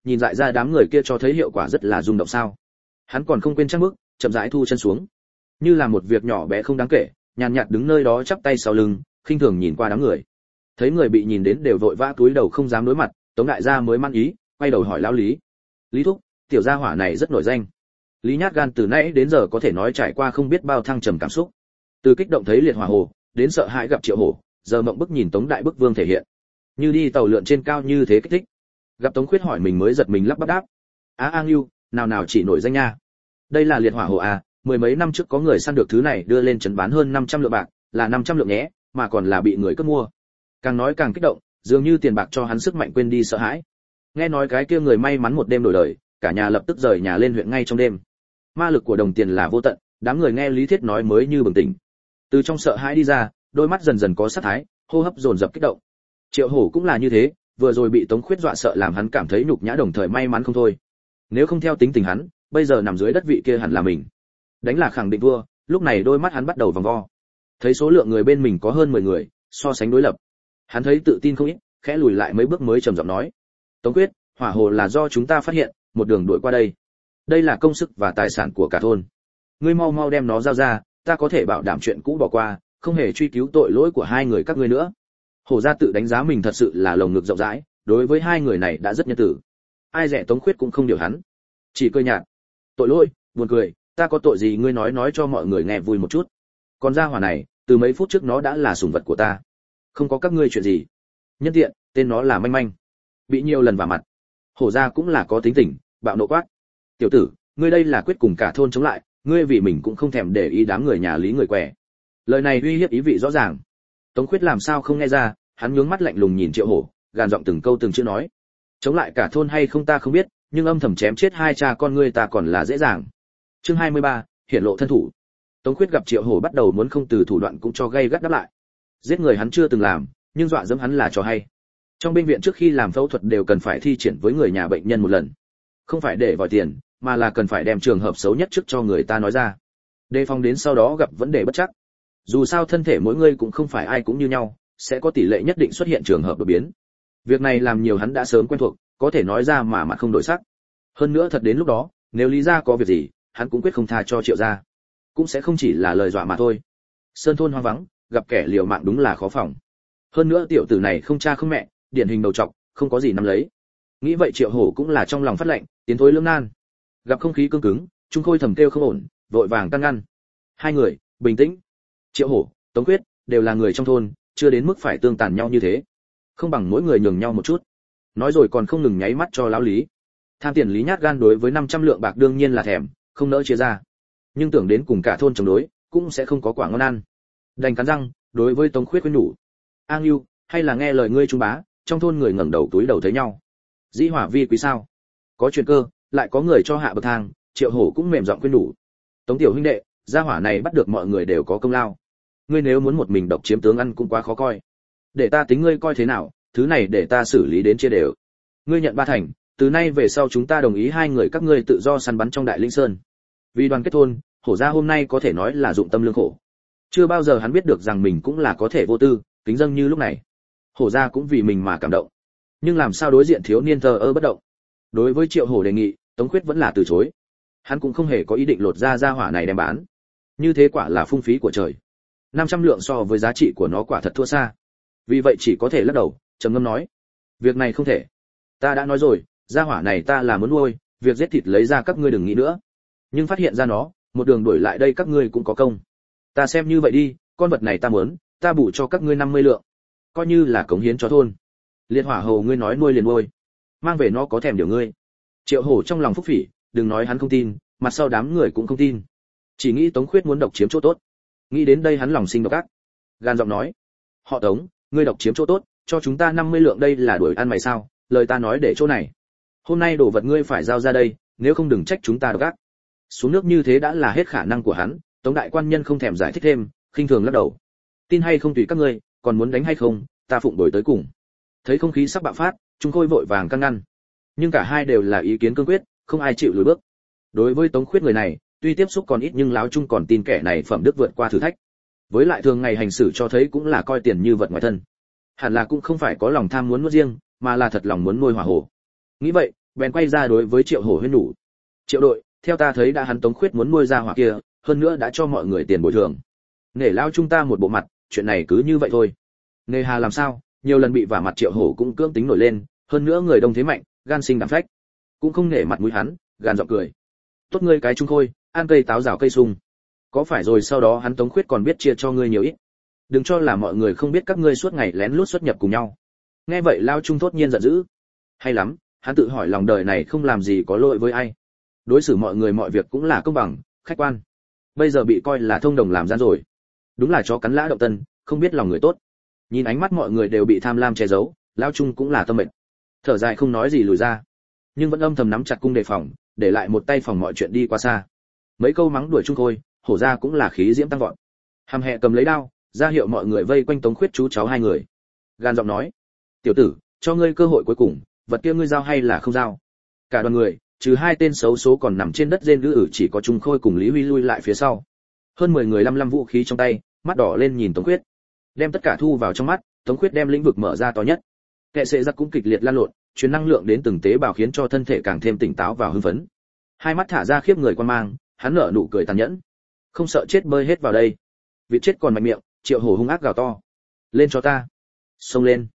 nhìn dại ra đám người kia cho thấy hiệu quả rất là rung động sao. Hắn còn không quên chắc mức, chậm rãi thu chân xuống, như là một việc nhỏ bé không đáng kể, nhàn nhạt đứng nơi đó chắp tay sau lưng, khinh thường nhìn qua đám người. Thấy người bị nhìn đến đều vội vã cúi đầu không dám đối mặt, Tống đại gia mới mang ý, quay đầu hỏi lão Lý. Lý thúc, tiểu gia hỏa này rất nổi danh. Lý Nhát Gan từ nãy đến giờ có thể nói trải qua không biết bao thăng trầm cảm xúc. Từ kích động thấy liệt hỏa hồ, đến sợ hãi gặp Triệu Hổ, giờ mộng bức nhìn Tống đại bức vương thể hiện. Như đi tàu lượn trên cao như thế kích thích. Gặp Tống Khuyết hỏi mình mới giật mình lắp bắp đáp. An Lưu, nào nào chỉ nổi danh nha. Đây là liệt hỏa hồ à, mười mấy năm trước có người săn được thứ này đưa lên trấn bán hơn 500 lượng bạc, là 500 lượng nhé, mà còn là bị người cướp mua. Càng nói càng kích động, dường như tiền bạc cho hắn sức mạnh quên đi sợ hãi. Nghe nói cái kia người may mắn một đêm đổi đời, cả nhà lập tức rời nhà lên huyện ngay trong đêm. Ma lực của đồng tiền là vô tận, đám người nghe Lý Thiết nói mới như bừng tỉnh. Từ trong sợ hãi đi ra, đôi mắt dần dần có sát thái, hô hấp dồn dập kích động. Triệu Hổ cũng là như thế, vừa rồi bị Tống Khuyết dọa sợ làm hắn cảm thấy nhục nhã đồng thời may mắn không thôi. Nếu không theo tính tình hắn, bây giờ nằm dưới đất vị kia hẳn là mình. Đánh là khẳng định vua, lúc này đôi mắt hắn bắt đầu vòng vo. Thấy số lượng người bên mình có hơn 10 người, so sánh đối lập. Hắn thấy tự tin không ít, khẽ lùi lại mấy bước mới trầm giọng nói: "Tống Quyết, hỏa hồ là do chúng ta phát hiện, một đường đuổi qua đây. Đây là công sức và tài sản của cả thôn. Ngươi mau mau đem nó giao ra, ta có thể bảo đảm chuyện cũ bỏ qua, không hề truy cứu tội lỗi của hai người các ngươi nữa." Hổ gia tự đánh giá mình thật sự là lồng ngực rộng rãi, đối với hai người này đã rất nhân tử. Ai dè Tống Khuyết cũng không điều hắn, chỉ cười nhạt: "Tội lỗi, buồn cười, ta có tội gì ngươi nói cho mọi người nghe vui một chút. Còn gia hỏa này, từ mấy phút trước nó đã là sủng vật của ta. Không có các ngươi chuyện gì. Nhân tiện, tên nó là Manh Manh." Bị nhiều lần vào mặt, Hổ gia cũng là có tính tình, bạo nộ quát: "Tiểu tử, ngươi đây là quyết cùng cả thôn chống lại, ngươi vì mình cũng không thèm để ý đám người nhà Lý người què." Lời này uy hiếp ý vị rõ ràng. Tống Khuyết làm sao không nghe ra, hắn nhướng mắt lạnh lùng nhìn Triệu Hổ, gàn giọng từng câu từng chữ nói: "Chống lại cả thôn hay không ta không biết, nhưng âm thầm chém chết hai cha con ngươi ta còn là dễ dàng." Chương 23, hiển lộ thân thủ. Tống Khuyết gặp Triệu Hổ bắt đầu muốn không từ thủ đoạn cũng cho gây gắt đáp lại. Giết người hắn chưa từng làm, nhưng dọa dẫm hắn là trò hay. Trong bệnh viện trước khi làm phẫu thuật đều cần phải thi triển với người nhà bệnh nhân một lần. Không phải để vòi tiền, mà là cần phải đem trường hợp xấu nhất trước cho người ta nói ra. Đề phòng đến sau đó gặp vấn đề bất chắc. Dù sao thân thể mỗi người cũng không phải ai cũng như nhau, sẽ có tỷ lệ nhất định xuất hiện trường hợp đột biến. Việc này làm nhiều hắn đã sớm quen thuộc, có thể nói ra mà mặt không đổi sắc. Hơn nữa thật đến lúc đó, nếu Lý gia có việc gì, hắn cũng quyết không tha cho Triệu gia. Cũng sẽ không chỉ là lời dọa mà thôi. Sơn thôn hoang vắng, gặp kẻ liều mạng đúng là khó phòng. Hơn nữa tiểu tử này không cha không mẹ, điển hình đầu trọc, không có gì nắm lấy. Nghĩ vậy Triệu Hổ cũng là trong lòng phát lạnh, tiến thối lưỡng nan. Gặp không khí cương cứng, Trung Khôi thầm kêu không ổn, vội vàng can ngăn. Hai người, bình tĩnh. Triệu Hổ, Tống Quyết đều là người trong thôn, chưa đến mức phải tương tàn nhau như thế. Không bằng mỗi người nhường nhau một chút. Nói rồi còn không ngừng nháy mắt cho lão Lý. Tham tiền Lý Nhát Gan đối với 500 lượng bạc đương nhiên là thèm, không nỡ chia ra. Nhưng tưởng đến cùng cả thôn chống đối, cũng sẽ không có quả ngon ăn. Đành cắn răng, đối với Tống Khuyết khuyên nhủ: "An Lưu, hay là nghe lời ngươi trung bá." Trong thôn người ngẩng đầu túi đầu thấy nhau. Dĩ hỏa vi quý sao? Có chuyện cơ, lại có người cho hạ bậc thang, Triệu Hổ cũng mềm giọng khuyên nhủ: "Tống tiểu huynh đệ, gia hỏa này bắt được mọi người đều có công lao. Ngươi nếu muốn một mình độc chiếm tướng ăn cũng quá khó coi. Để ta tính ngươi coi thế nào, thứ này để ta xử lý đến chia đều. Ngươi nhận 3 thành, từ nay về sau chúng ta đồng ý hai người các ngươi tự do săn bắn trong Đại Linh Sơn." Vì đoàn kết thôn, Hổ gia hôm nay có thể nói là dụng tâm lương khổ. Chưa bao giờ hắn biết được rằng mình cũng là có thể vô tư, kính dâng như lúc này. Hổ gia cũng vì mình mà cảm động. Nhưng làm sao đối diện thiếu niên thờ ơ bất động. Đối với Triệu Hổ đề nghị, Tống Khuyết vẫn là từ chối. Hắn cũng không hề có ý định lột ra gia hỏa này đem bán. Như thế quả là phung phí của trời. 500 lượng so với giá trị của nó quả thật thua xa. Vì vậy chỉ có thể lắc đầu, trầm ngâm nói: "Việc này không thể. Ta đã nói rồi, gia hỏa này ta là muốn nuôi, việc giết thịt lấy ra các ngươi đừng nghĩ nữa. Nhưng phát hiện ra nó, một đường đuổi lại đây các ngươi cũng có công. Ta xem như vậy đi, con vật này ta muốn, ta bù cho các ngươi 50 lượng. Coi như là cống hiến cho thôn. Liệt hỏa hồ ngươi nói nuôi liền nuôi. Mang về nó có thèm điều ngươi." Triệu Hổ trong lòng phúc phỉ, đừng nói hắn không tin, mặt sau đám người cũng không tin. Chỉ nghĩ Tống Khuyết muốn độc chiếm chỗ tốt. Nghĩ đến đây hắn lòng sinh độc ác. Gan giọng nói: "Họ Tống, ngươi độc chiếm chỗ tốt, cho chúng ta 50 lượng đây là đuổi ăn mày sao? Lời ta nói để chỗ này. Hôm nay đồ vật ngươi phải giao ra đây, nếu không đừng trách chúng ta độc ác." Xuống nước như thế đã là hết khả năng của hắn, Tống đại quan nhân không thèm giải thích thêm, khinh thường lắc đầu: "Tin hay không tùy các ngươi, còn muốn đánh hay không, ta phụng đổi tới cùng." Thấy không khí sắp bạo phát, Trung Khôi vội vàng can ngăn. Nhưng cả hai đều là ý kiến cương quyết, không ai chịu lùi bước. Đối với Tống Khuyết người này, tuy tiếp xúc còn ít nhưng láo chung còn tin kẻ này phẩm đức vượt qua thử thách. Với lại thường ngày hành xử cho thấy cũng là coi tiền như vật ngoài thân. Hẳn là cũng không phải có lòng tham muốn nuốt riêng, mà là thật lòng muốn nuôi hỏa hồ. Nghĩ vậy, bèn quay ra đối với Triệu Hổ huyên nhủ. Triệu đội, theo ta thấy đã hắn Tống Khuyết muốn nuôi ra hỏa kia, hơn nữa đã cho mọi người tiền bồi thường. Nể lao chúng ta một bộ mặt, chuyện này cứ như vậy thôi. Nề hà làm sao, nhiều lần bị vả mặt Triệu Hổ cũng cưỡng tính nổi lên, hơn nữa người đông thế mạnh, gan sinh đảm phách, cũng không nể mặt mũi hắn, gàn giọng cười. Tốt ngươi cái Trung Khôi, ăn cây táo rào cây sung. Có phải rồi sau đó hắn Tống Khuyết còn biết chia cho ngươi nhiều ít. Đừng cho là mọi người không biết các ngươi suốt ngày lén lút xuất nhập cùng nhau. Nghe vậy lao Trung thốt nhiên giận dữ. Hay lắm, hắn tự hỏi lòng đời này không làm gì có lỗi với ai. Đối xử mọi người mọi việc cũng là công bằng, khách quan. Bây giờ bị coi là thông đồng làm gian rồi. Đúng là chó cắn lã động tân, không biết lòng người tốt. Nhìn ánh mắt mọi người đều bị tham lam che giấu, lao Trung cũng là tâm mệnh. Thở dài không nói gì lùi ra, nhưng vẫn âm thầm nắm chặt cung đề phòng, để lại một tay phòng mọi chuyện đi qua xa. Mấy câu mắng đuổi Trung Khôi, hổ ra cũng là khí diễm tăng vọt. Hàm hẹ cầm lấy đao, ra hiệu mọi người vây quanh Tống Khuyết chú cháu hai người. Gan giọng nói: "Tiểu tử, cho ngươi cơ hội cuối cùng, vật kia ngươi giao hay là không giao?" Cả đoàn người, trừ hai tên xấu số còn nằm trên đất rên rỉ chỉ có Trung Khôi cùng Lý Huy lui lại phía sau. Hơn 10 người lăm vũ khí trong tay, mắt đỏ lên nhìn Tống Khuyết. Đem tất cả thu vào trong mắt, Tống Khuyết đem lĩnh vực mở ra to nhất. Kệ sệ giặc cũng kịch liệt lan lộn, truyền năng lượng đến từng tế bào khiến cho thân thể càng thêm tỉnh táo và hưng phấn. Hai mắt thả ra khiếp người quan mang, hắn nở nụ cười tàn nhẫn. Không sợ chết bơi hết vào đây. Vịt chết còn mạnh miệng, Triệu Hổ hung ác gào to. Lên cho ta. Xông lên.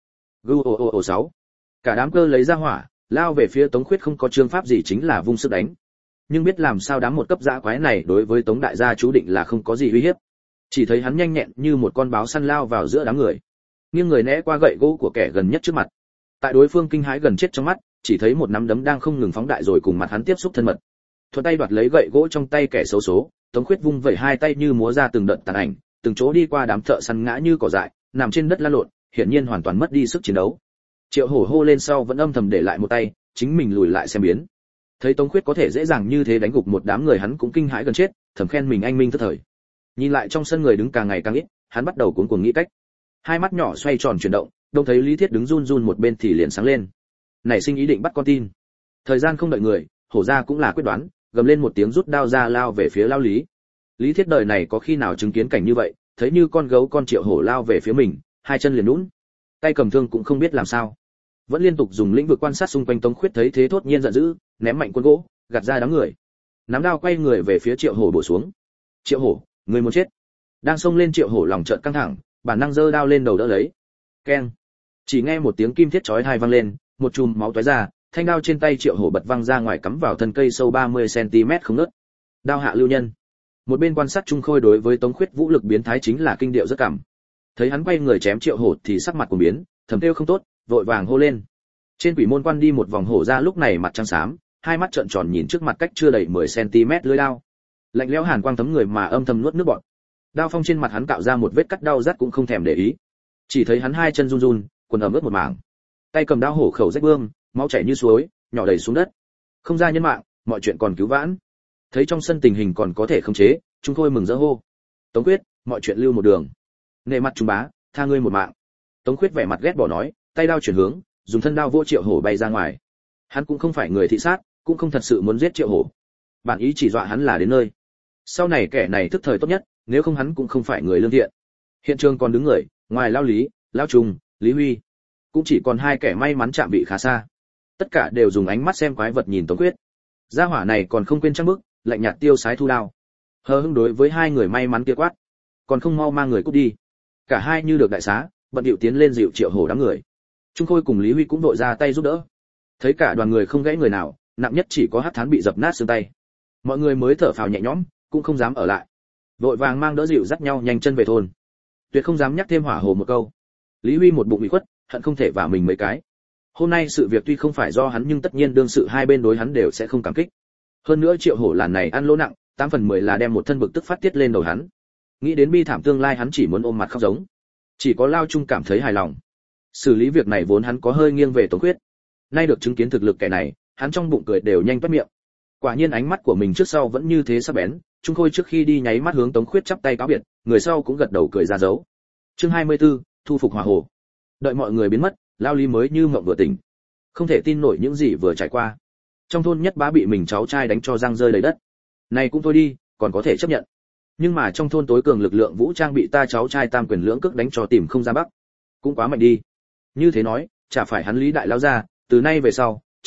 Gu 6. Cả đám cơ lấy ra hỏa, lao về phía Tống Khuyết không có chương pháp gì chính là vung sức đánh. Nhưng biết làm sao đám một cấp dã quái này đối với Tống đại gia chú định là không có gì uy hiếp. Chỉ thấy hắn nhanh nhẹn như một con báo săn lao vào giữa đám người. Nghiêng người né qua gậy gỗ của kẻ gần nhất trước mặt. Tại đối phương kinh hãi gần chết trong mắt, chỉ thấy một nắm đấm đang không ngừng phóng đại rồi cùng mặt hắn tiếp xúc thân mật. Thuận tay đoạt lấy gậy gỗ trong tay kẻ xấu số, Tống Khuyết vung vẩy hai tay như múa ra từng đợt tàn ảnh, từng chỗ đi qua đám thợ săn ngã như cỏ dại, nằm trên đất lăn lộn, hiển nhiên hoàn toàn mất đi sức chiến đấu. Triệu Hổ hô lên sau vẫn âm thầm để lại một tay, chính mình lùi lại xem biến. Thấy Tống Khuyết có thể dễ dàng như thế đánh gục một đám người hắn cũng kinh hãi gần chết, thầm khen mình anh minh thất thời. Nhìn lại trong sân người đứng càng ngày càng ít, hắn bắt đầu cuống cuồng nghĩ cách. Hai mắt nhỏ xoay tròn chuyển động, đông thấy Lý Thiết đứng run run một bên thì liền sáng lên. Nảy sinh ý định bắt con tin. Thời gian không đợi người, hổ ra cũng là quyết đoán, gầm lên một tiếng rút đao ra lao về phía lao Lý. Lý Thiết đời này có khi nào chứng kiến cảnh như vậy, thấy như con gấu con Triệu Hổ lao về phía mình, hai chân liền nhũn, tay cầm thương cũng không biết làm sao, vẫn liên tục dùng lĩnh vực quan sát xung quanh. Tống Khuyết thấy thế thốt nhiên giận dữ, ném mạnh cuốn gỗ, gạt ra đám người, nắm đao quay người về phía Triệu Hổ bổ xuống. Triệu Hổ, người muốn chết! Đang xông lên Triệu Hổ lòng chợt căng thẳng, bản năng giơ đao lên đầu đỡ lấy. Keng! Chỉ nghe một tiếng kim thiết chói tai vang lên, một chùm máu tóe ra, thanh đao trên tay Triệu Hổ bật văng ra ngoài cắm vào thân cây sâu 30 cm không ngớt. Đao hạ lưu nhân. Một bên quan sát Trung Khôi đối với Tống Khuyết vũ lực biến thái chính là kinh điệu rất cảm. Thấy hắn quay người chém Triệu Hổ thì sắc mặt cuồng biến, thầm kêu không tốt, vội vàng hô lên. Trên quỷ môn quan đi một vòng hổ ra lúc này mặt trắng xám, hai mắt trợn tròn nhìn trước mặt cách chưa đầy 10 cm lưỡi đao. Lạnh lẽo hàn quang thấm người mà âm thầm nuốt nước bọt. Đao phong trên mặt hắn cạo ra một vết cắt đau rát cũng không thèm để ý. Chỉ thấy hắn hai chân run run, quần ẩm ướt một mảng. Tay cầm đao hổ khẩu rách bươm, máu chảy như suối, nhỏ đầy xuống đất. Không ra nhân mạng, mọi chuyện còn cứu vãn. Thấy trong sân tình hình còn có thể khống chế, Trung Khôi mừng rỡ hô. Tống Khuyết, mọi chuyện lưu một đường. Nể mặt Trung bá, tha ngươi một mạng. Tống Khuyết vẻ mặt ghét bỏ nói, tay đao chuyển hướng, dùng thân đao vô Triệu Hổ bay ra ngoài. Hắn cũng không phải người thị sát, cũng không thật sự muốn giết Triệu Hổ. Bản ý chỉ dọa hắn là đến nơi. Sau này kẻ này thức thời tốt nhất, nếu không hắn cũng không phải người lương thiện. Hiện trường còn đứng người, ngoài Lao Lý, Lao Trung, Lý Huy, cũng chỉ còn hai kẻ may mắn chạm bị khá xa. Tất cả đều dùng ánh mắt xem quái vật nhìn Tống Khuyết. Gia hỏa này còn không quên trăng bức, lạnh nhạt tiêu sái thu đao. Hờ hững đối với hai người may mắn kia quát, còn không mau mang người cút đi. Cả hai như được đại xá, bận điệu tiến lên dịu Triệu Hổ đám người. Trung Khôi cùng Lý Huy cũng đội ra tay giúp đỡ. Thấy cả đoàn người không gãy người nào, nặng nhất chỉ có Hắc Thán bị dập nát xương tay. Mọi người mới thở phào nhẹ nhõm, cũng không dám ở lại. Vội vàng mang đỡ dịu dắt nhau nhanh chân về thôn. Tuyệt không dám nhắc thêm Hỏa Hồ một câu. Lý Huy một bụng bị khuất, hận không thể vả mình mấy cái. Hôm nay sự việc tuy không phải do hắn nhưng tất nhiên đương sự hai bên đối hắn đều sẽ không cảm kích. Hơn nữa Triệu Hổ làn này ăn lỗ nặng, 8/10 là đem một thân bực tức phát tiết lên đầu hắn. Nghĩ đến bi thảm tương lai hắn chỉ muốn ôm mặt khóc giống. Chỉ có Lao Trung cảm thấy hài lòng. Xử lý việc này vốn hắn có hơi nghiêng về Tống Khuyết. Nay được chứng kiến thực lực kẻ này, hắn trong bụng cười đều nhanh toát miệng. Quả nhiên ánh mắt của mình trước sau vẫn như thế sắc bén. Trung Khôi trước khi đi nháy mắt hướng Tống Khuyết chắp tay cáo biệt, người sau cũng gật đầu cười ra dấu. Chương 24, thu phục Hỏa Hồ. Đợi mọi người biến mất, Lao Lý mới như mộng vừa tỉnh. Không thể tin nổi những gì vừa trải qua. Trong thôn nhất bá bị mình cháu trai đánh cho răng rơi đầy đất. Này cũng thôi đi, còn có thể chấp nhận. Nhưng mà trong thôn tối cường lực lượng vũ trang bị ta cháu trai tam quyền lưỡng cước đánh cho tìm không ra bắc. Cũng quá mạnh đi. Như thế nói, chả phải hắn Lý đại lao ra, từ nay về sau,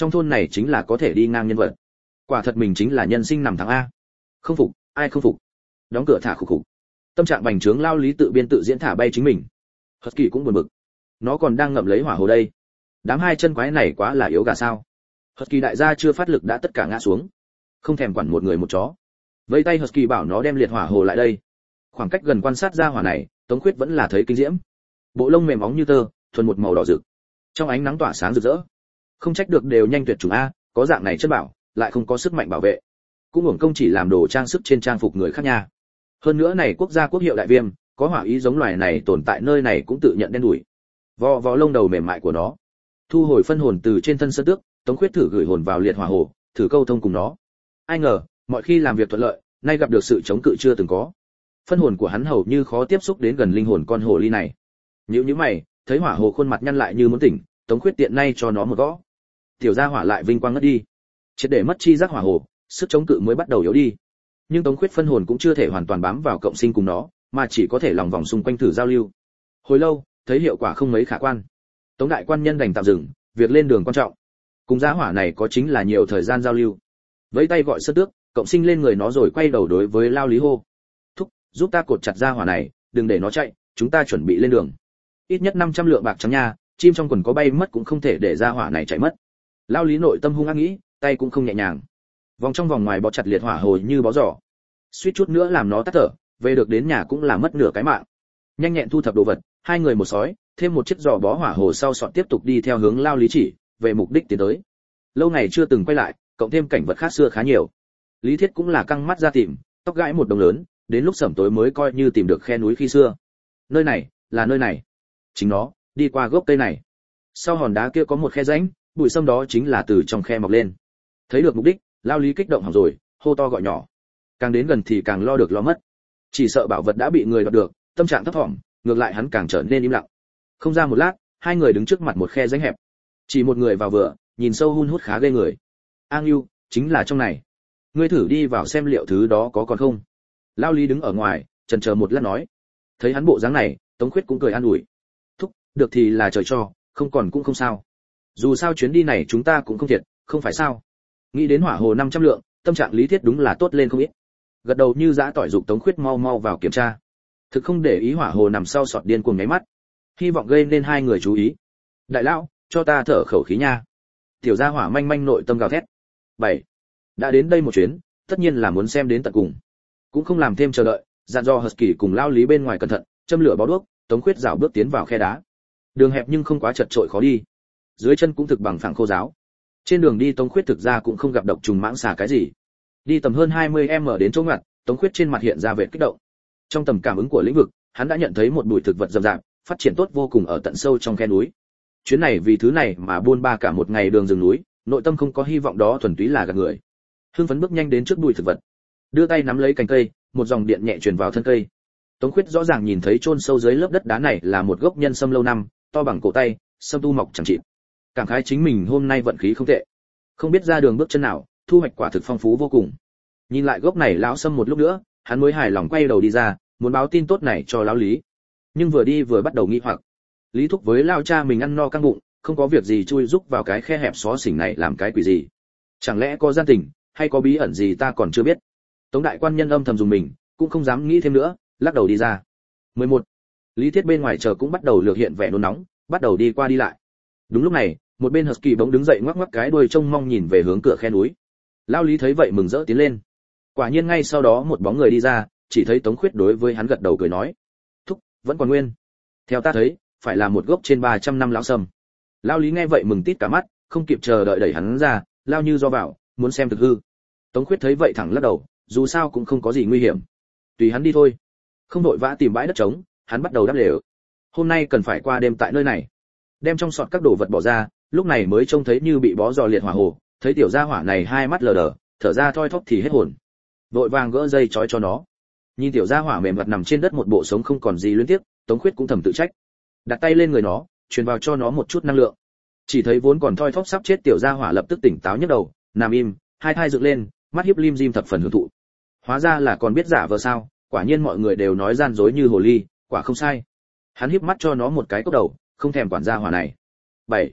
trong thôn này chính là có thể đi ngang nhân vật. Quả thật mình chính là nhân sinh nằm thắng a. Không phục, ai không phục. Đóng cửa thả khục khục. Tâm trạng bành trướng lao lý tự biên tự diễn thả bay chính mình. Husky cũng buồn bực. Nó còn đang ngậm lấy hỏa hồ đây. Đám hai chân quái này quá là yếu gà sao? Husky đại gia chưa phát lực đã tất cả ngã xuống. Không thèm quản một người một chó. Vẫy tay Husky bảo nó đem liệt hỏa hồ lại đây. Khoảng cách gần quan sát ra hỏa này, Tống Khuyết vẫn là thấy kinh diễm. Bộ lông mềm óng như tơ, thuần một màu đỏ rực. Trong ánh nắng tỏa sáng rực rỡ. Không trách được đều nhanh tuyệt chủng a, có dạng này chất bảo, lại không có sức mạnh bảo vệ. Cũng hưởng công chỉ làm đồ trang sức trên trang phục người khác nha. Hơn nữa này quốc gia quốc hiệu đại viêm, có hỏa ý giống loài này tồn tại nơi này cũng tự nhận đen đủi. Vò vò lông đầu mềm mại của nó, thu hồi phân hồn từ trên thân sơn tước, Tống Khuyết thử gửi hồn vào liệt hỏa hồ, thử câu thông cùng nó. Ai ngờ, mọi khi làm việc thuận lợi, nay gặp được sự chống cự chưa từng có. Phân hồn của hắn hầu như khó tiếp xúc đến gần linh hồn con hồ ly này. Nhíu mày, thấy hỏa hồ khuôn mặt nhăn lại như muốn tỉnh, Tống Khuyết tiện nay cho nó một gõ. Tiểu gia hỏa lại vinh quang ngất đi. Triệt để mất chi giác hỏa hồ, sức chống cự mới bắt đầu yếu đi. Nhưng Tống Khuyết phân hồn cũng chưa thể hoàn toàn bám vào cộng sinh cùng nó, mà chỉ có thể lòng vòng xung quanh thử giao lưu. Hồi lâu, thấy hiệu quả không mấy khả quan. Tống đại quan nhân đành tạm dừng, việc lên đường quan trọng. Cùng gia hỏa này có chính là nhiều thời gian giao lưu. Vẫy tay gọi sơn tước, cộng sinh lên người nó rồi quay đầu đối với lao lý hô. Thúc, giúp ta cột chặt gia hỏa này, đừng để nó chạy, chúng ta chuẩn bị lên đường. Ít nhất 500 lượng bạc trắng nha, chim trong quần có bay mất cũng không thể để gia hỏa này chạy mất. Lao lý nội tâm hung ác nghĩ, tay cũng không nhẹ nhàng. Vòng trong vòng ngoài bó chặt liệt hỏa hồ như bó giỏ. Suýt chút nữa làm nó tắt thở, về được đến nhà cũng là mất nửa cái mạng. Nhanh nhẹn thu thập đồ vật, hai người một sói, thêm một chiếc giỏ bó hỏa hồ sau sọt tiếp tục đi theo hướng lao lý chỉ, về mục đích tiến tới. Lâu ngày chưa từng quay lại, cộng thêm cảnh vật khác xưa khá nhiều. Lý Thiết cũng là căng mắt ra tìm, tóc gãi một đồng lớn, đến lúc sẩm tối mới coi như tìm được khe núi khi xưa. Nơi này, là nơi này. Chính nó, đi qua gốc cây này. Sau hòn đá kia có một khe rãnh, bụi sâm đó chính là từ trong khe mọc lên. Thấy được mục đích, lao lý kích động hỏng rồi, hô to gọi nhỏ. Càng đến gần thì càng lo được lo mất. Chỉ sợ bảo vật đã bị người đoạt được, tâm trạng thấp thỏm, ngược lại hắn càng trở nên im lặng. Không ra một lát, hai người đứng trước mặt một khe rãnh hẹp. Chỉ một người vào vừa, nhìn sâu hun hút khá ghê người. A Ngưu, chính là trong này. Ngươi thử đi vào xem liệu thứ đó có còn không. Lao lý đứng ở ngoài, chần chờ một lát nói. Thấy hắn bộ dáng này, Tống Khuyết cũng cười an ủi. Thúc, được thì là trời cho, không còn cũng không sao. Dù sao chuyến đi này chúng ta cũng không thiệt, không phải sao? Nghĩ đến hỏa hồ 500 lượng, tâm trạng Lý Thiết đúng là tốt lên không ít. Gật đầu như dã tỏi dục Tống Khuyết mau mau vào kiểm tra. Thực không để ý hỏa hồ nằm sau sọt điên cuồng nháy mắt, hy vọng gây nên hai người chú ý. Đại lão, cho ta thở khẩu khí nha. Tiểu gia hỏa manh manh nội tâm gào thét. 7. Đã đến đây một chuyến, tất nhiên là muốn xem đến tận cùng. Cũng không làm thêm chờ đợi, dặn dò Husky cùng lao lý bên ngoài cẩn thận, châm lửa bó đuốc, Tống Khuyết dạo bước tiến vào khe đá. Đường hẹp nhưng không quá chật trội khó đi. Dưới chân cũng thực bằng phẳng khô ráo. Trên đường đi Tống Khuyết thực ra cũng không gặp độc trùng mãng xà cái gì. Đi tầm hơn 20m đến chỗ ngoặt, Tống Khuyết trên mặt hiện ra vẻ kích động. Trong tầm cảm ứng của lĩnh vực, hắn đã nhận thấy một bụi thực vật rậm rạp, phát triển tốt vô cùng ở tận sâu trong khe núi. Chuyến này vì thứ này mà buôn ba cả một ngày đường rừng núi, nội tâm không có hy vọng đó thuần túy là gạt người. Hưng phấn bước nhanh đến trước bụi thực vật, đưa tay nắm lấy cành cây, một dòng điện nhẹ truyền vào thân cây. Tống Khuyết rõ ràng nhìn thấy chôn sâu dưới lớp đất đá này là một gốc nhân sâm lâu năm, to bằng cổ tay, sâm tu mọc chẳng chịt. Cảm khái chính mình hôm nay vận khí không tệ, không biết ra đường bước chân nào, thu hoạch quả thực phong phú vô cùng. Nhìn lại gốc này lão sâm một lúc nữa, hắn mới hài lòng quay đầu đi ra, muốn báo tin tốt này cho lão lý. Nhưng vừa đi vừa bắt đầu nghi hoặc. Lý Thúc với lao cha mình ăn no căng bụng, không có việc gì chui rúc vào cái khe hẹp xó xỉnh này làm cái quỷ gì? Chẳng lẽ có gian tình, hay có bí ẩn gì ta còn chưa biết? Tống đại quan nhân âm thầm dùng mình, cũng không dám nghĩ thêm nữa, lắc đầu đi ra. 11. Lý Thiết bên ngoài chờ cũng bắt đầu lược hiện vẻ nôn nóng, bắt đầu đi qua đi lại. Đúng lúc này, một bên Husky bỗng đứng dậy ngoắc ngoắc cái đuôi trông mong nhìn về hướng cửa khe núi. Lao Lý thấy vậy mừng rỡ tiến lên. Quả nhiên ngay sau đó một bóng người đi ra, chỉ thấy Tống Khuyết đối với hắn gật đầu cười nói: "Thúc, vẫn còn nguyên. Theo ta thấy, phải là một gốc trên 300 năm lão sâm." Lao Lý nghe vậy mừng tít cả mắt, không kịp chờ đợi đẩy hắn ra, lao như do vào, muốn xem thực hư. Tống Khuyết thấy vậy thẳng lắc đầu, dù sao cũng không có gì nguy hiểm, tùy hắn đi thôi. Không đội vã tìm bãi đất trống, hắn bắt đầu đắp lều. Hôm nay cần phải qua đêm tại nơi này. Đem trong sọt các đồ vật bỏ ra, lúc này mới trông thấy như bị bó giò liệt hỏa hồ, thấy tiểu gia hỏa này hai mắt lờ đờ, thở ra thoi thóp thì hết hồn. Vội vàng gỡ dây trói cho nó. Nhìn tiểu gia hỏa mềm mặt nằm trên đất một bộ sống không còn gì luyến tiếc, Tống Khuyết cũng thầm tự trách. Đặt tay lên người nó, truyền vào cho nó một chút năng lượng. Chỉ thấy vốn còn thoi thóp sắp chết tiểu gia hỏa lập tức tỉnh táo nhấc đầu, nằm im, hai thai dựng lên, mắt hiếp lim dim thập phần hưởng thụ. Hóa ra là còn biết giả vờ sao, quả nhiên mọi người đều nói gian dối như hồ ly, quả không sai. Hắn hiếp mắt cho nó một cái cốc đầu, không thèm quản gia hỏa này. 7.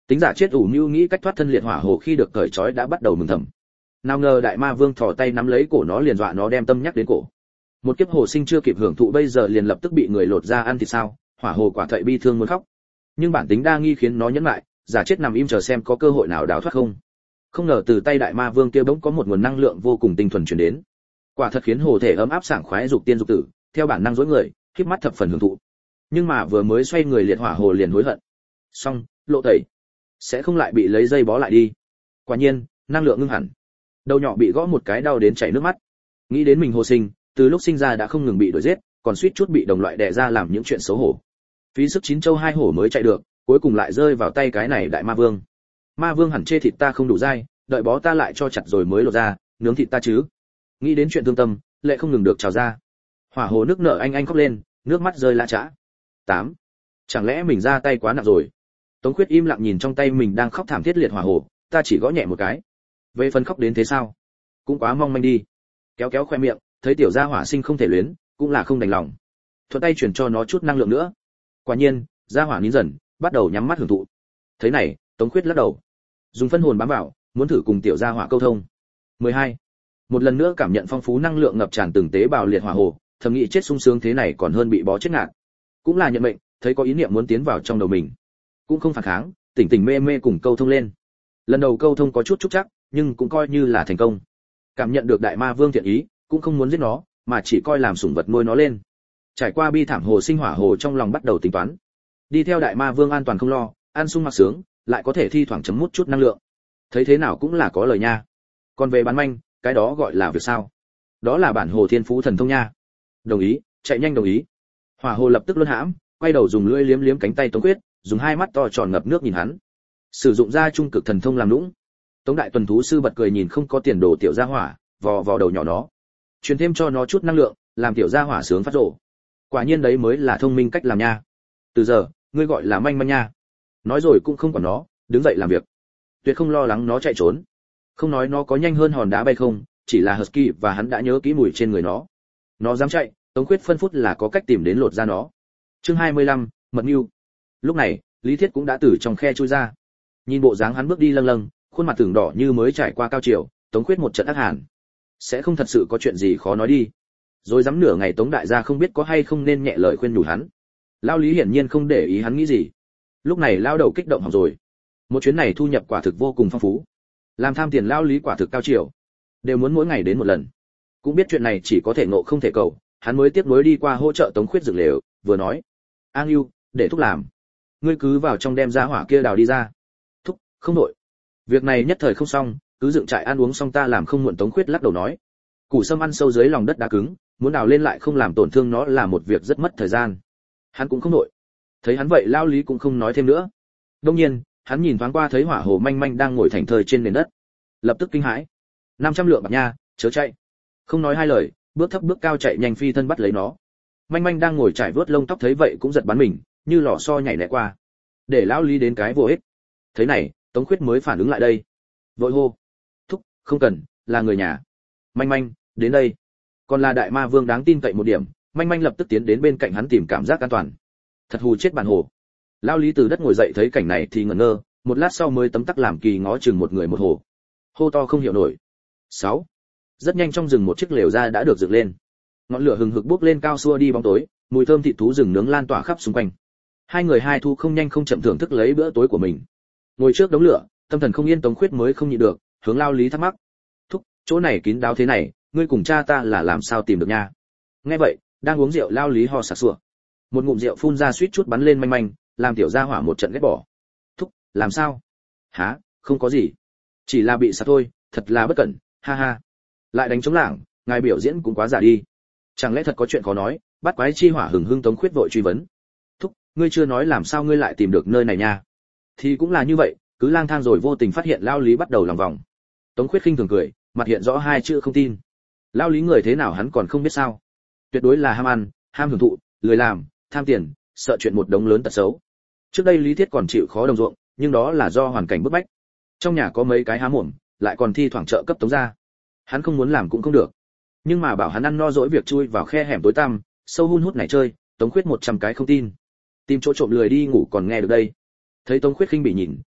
Tính giả chết ủ mưu nghĩ cách thoát thân liệt hỏa hồ khi được cởi trói đã bắt đầu mừng thầm. Nào ngờ đại ma vương thò tay nắm lấy cổ nó liền dọa nó đem tâm nhắc đến cổ. Một kiếp hồ sinh chưa kịp hưởng thụ bây giờ liền lập tức bị người lột ra ăn thì sao? Hỏa hồ quả thậy bi thương muốn khóc. Nhưng bản tính đa nghi khiến nó nhẫn lại, giả chết nằm im chờ xem có cơ hội nào đào thoát không. Không ngờ từ tay đại ma vương kia bỗng có một nguồn năng lượng vô cùng tinh thuần truyền đến. Quả thật khiến hồ thể ấm áp sảng khoái dục tiên dục tử, theo bản năng dối người, khép mắt thập phần hưởng thụ. Nhưng mà vừa mới xoay người liệt hỏa hồ liền hối hận. Xong, lộ tẩy, sẽ không lại bị lấy dây bó lại đi. Quả nhiên, năng lượng ngưng hẳn. Đầu nhỏ bị gõ một cái đau đến chảy nước mắt. Nghĩ đến mình hồ sinh, từ lúc sinh ra đã không ngừng bị đuổi giết, còn suýt chút bị đồng loại đè ra làm những chuyện xấu hổ. Phí sức chín châu hai hổ mới chạy được, cuối cùng lại rơi vào tay cái này đại ma vương. Ma vương hẳn chê thịt ta không đủ dai, đợi bó ta lại cho chặt rồi mới lột ra, nướng thịt ta chứ. Nghĩ đến chuyện thương tâm, lệ không ngừng được trào ra. Hỏa hồ nước nở anh khóc lên, nước mắt rơi lã chã. 8. Chẳng lẽ mình ra tay quá nặng rồi? Tống Khuyết im lặng nhìn trong tay mình đang khóc thảm thiết liệt hỏa hồ, ta chỉ gõ nhẹ một cái. Về phần khóc đến thế sao? Cũng quá mong manh đi. Kéo kéo khoe miệng, thấy tiểu gia hỏa sinh không thể luyến, cũng là không đành lòng. Thuận tay chuyển cho nó chút năng lượng nữa. Quả nhiên, gia hỏa nín dần, bắt đầu nhắm mắt hưởng thụ. Thế này, Tống Khuyết lắc đầu, dùng phân hồn bám vào, muốn thử cùng tiểu gia hỏa câu thông. 12. Một lần nữa cảm nhận phong phú năng lượng ngập tràn từng tế bào liệt hỏa hồ, thầm nghĩ chết sung sướng thế này còn hơn bị bó chết ngạt. Cũng là nhận mệnh, thấy có ý niệm muốn tiến vào trong đầu mình, cũng không phản kháng, tỉnh tỉnh mê mê cùng câu thông lên. Lần đầu câu thông có chút trúc chắc, nhưng cũng coi như là thành công. Cảm nhận được đại ma vương thiện ý, cũng không muốn giết nó, mà chỉ coi làm sủng vật nuôi nó lên. Trải qua bi thảm hồ sinh hỏa hồ trong lòng bắt đầu tính toán. Đi theo đại ma vương an toàn không lo, ăn sung mặc sướng, lại có thể thi thoảng chấm mút chút năng lượng. Thấy thế nào cũng là có lời nha. Còn về bán manh, cái đó gọi là việc sao? Đó là bản hồ thiên phú thần thông nha. Đồng ý, chạy nhanh đồng ý. Hỏa hồ lập tức luân hãm, quay đầu dùng lưỡi liếm liếm cánh tay Tống Quyết, dùng hai mắt to tròn ngập nước nhìn hắn. Sử dụng ra trung cực thần thông làm nũng. Tống đại tuần thú sư bật cười nhìn không có tiền đồ tiểu gia hỏa, vò vò đầu nhỏ nó, truyền thêm cho nó chút năng lượng, làm tiểu gia hỏa sướng phát rộ. Quả nhiên đấy mới là thông minh cách làm nha. Từ giờ, ngươi gọi là manh manh nha. Nói rồi cũng không còn nó, đứng dậy làm việc. Tuyệt không lo lắng nó chạy trốn. Không nói nó có nhanh hơn hòn đá bay không, chỉ là Husky và hắn đã nhớ kỹ mùi trên người nó. Nó dám chạy, Tống Quyết phân phút là có cách tìm đến lột ra nó. Chương 25, mật mưu. Lúc này, Lý Thiết cũng đã từ trong khe chui ra. Nhìn bộ dáng hắn bước đi lâng lâng, khuôn mặt tưởng đỏ như mới trải qua cao triều, Tống Quyết một trận ác hàn. Sẽ không thật sự có chuyện gì khó nói đi. Rồi dám nửa ngày Tống đại gia không biết có hay không nên nhẹ lời khuyên nhủ hắn. Lao Lý hiển nhiên không để ý hắn nghĩ gì. Lúc này lao đầu kích động hỏng rồi. Một chuyến này thu nhập quả thực vô cùng phong phú. Làm tham tiền lao Lý quả thực cao triều, đều muốn mỗi ngày đến một lần. Cũng biết chuyện này chỉ có thể ngộ không thể cầu, hắn mới tiếp nối đi qua hỗ trợ Tống Khuyết dựng lều, vừa nói: "An Ưu, để thúc làm. Ngươi cứ vào trong đem ra hỏa kia đào đi ra." "Thúc, không đội. Việc này nhất thời không xong, cứ dựng trại ăn uống xong ta làm không muộn." Tống Khuyết lắc đầu nói: "Củ sâm ăn sâu dưới lòng đất đá cứng, muốn đào lên lại không làm tổn thương nó là một việc rất mất thời gian." Hắn cũng không đội. Thấy hắn vậy lao Lý cũng không nói thêm nữa. Đương nhiên, hắn nhìn thoáng qua thấy hỏa hồ manh manh đang ngồi thành thơi trên nền đất, lập tức kinh hãi. 500 lượng bạc nha, chớ chạy. Không nói hai lời, bước thấp bước cao chạy nhanh phi thân bắt lấy nó. Manh manh đang ngồi trải vớt lông tóc thấy vậy cũng giật bắn mình, như lò xo nhảy lẹ qua, để lão Lý đến cái vô ích. Thế này, Tống Khuyết mới phản ứng lại đây, vội hô: "Thúc, không cần, là người nhà." "Manh manh, đến đây." Còn là đại ma vương đáng tin cậy một điểm, manh manh lập tức tiến đến bên cạnh hắn tìm cảm giác an toàn. Thật hù chết bản hồ. Lão Lý từ đất ngồi dậy thấy cảnh này thì ngẩn ngơ, một lát sau mới tấm tắc làm kỳ ngó chừng một người một hồ. Hô to không hiểu nổi. 6. Rất nhanh trong rừng một chiếc lều ra đã được dựng lên. Ngọn lửa hừng hực bốc lên cao xua đi bóng tối, mùi thơm thịt thú rừng nướng lan tỏa khắp xung quanh. Hai người hai thu không nhanh không chậm thưởng thức lấy bữa tối của mình. Ngồi trước đống lửa, tâm thần không yên Tống Khuyết mới không nhịn được, hướng Lao Lý thắc mắc: "Thúc, chỗ này kín đáo thế này, ngươi cùng cha ta là làm sao tìm được nha?" Nghe vậy, đang uống rượu Lao Lý ho sặc sụa. Một ngụm rượu phun ra suýt chút bắn lên manh manh, làm tiểu gia hỏa một trận ghét bỏ. "Thúc, làm sao?" "Hả, không có gì. Chỉ là bị sặc thôi, thật là bất cẩn, ha ha." Lại đánh trống lảng, ngài biểu diễn cũng quá giả đi. Chẳng lẽ thật có chuyện khó nói? Bắt quái chi hỏa hừng hưng Tống Khuyết vội truy vấn. "Thúc, ngươi chưa nói làm sao ngươi lại tìm được nơi này nha?" "Thì cũng là như vậy, cứ lang thang rồi vô tình phát hiện." Lao Lý bắt đầu lòng vòng. Tống Khuyết khinh thường cười, mặt hiện rõ hai chữ không tin. Lao Lý người thế nào hắn còn không biết sao? Tuyệt đối là ham ăn, ham hưởng thụ, lười làm, tham tiền, sợ chuyện một đống lớn tật xấu. Trước đây Lý Thiết còn chịu khó đồng ruộng, nhưng đó là do hoàn cảnh bức bách. Trong nhà có mấy cái há mồm, lại còn thi thoảng trợ cấp Tống gia. Hắn không muốn làm cũng không được. Nhưng mà bảo hắn ăn no dỗi việc chui vào khe hẻm tối tăm, sâu hun hút này chơi, Tống Khuyết 100 cái không tin. Tìm chỗ trộm lười đi ngủ còn nghe được đây. Thấy Tống Khuyết khinh bị nhìn,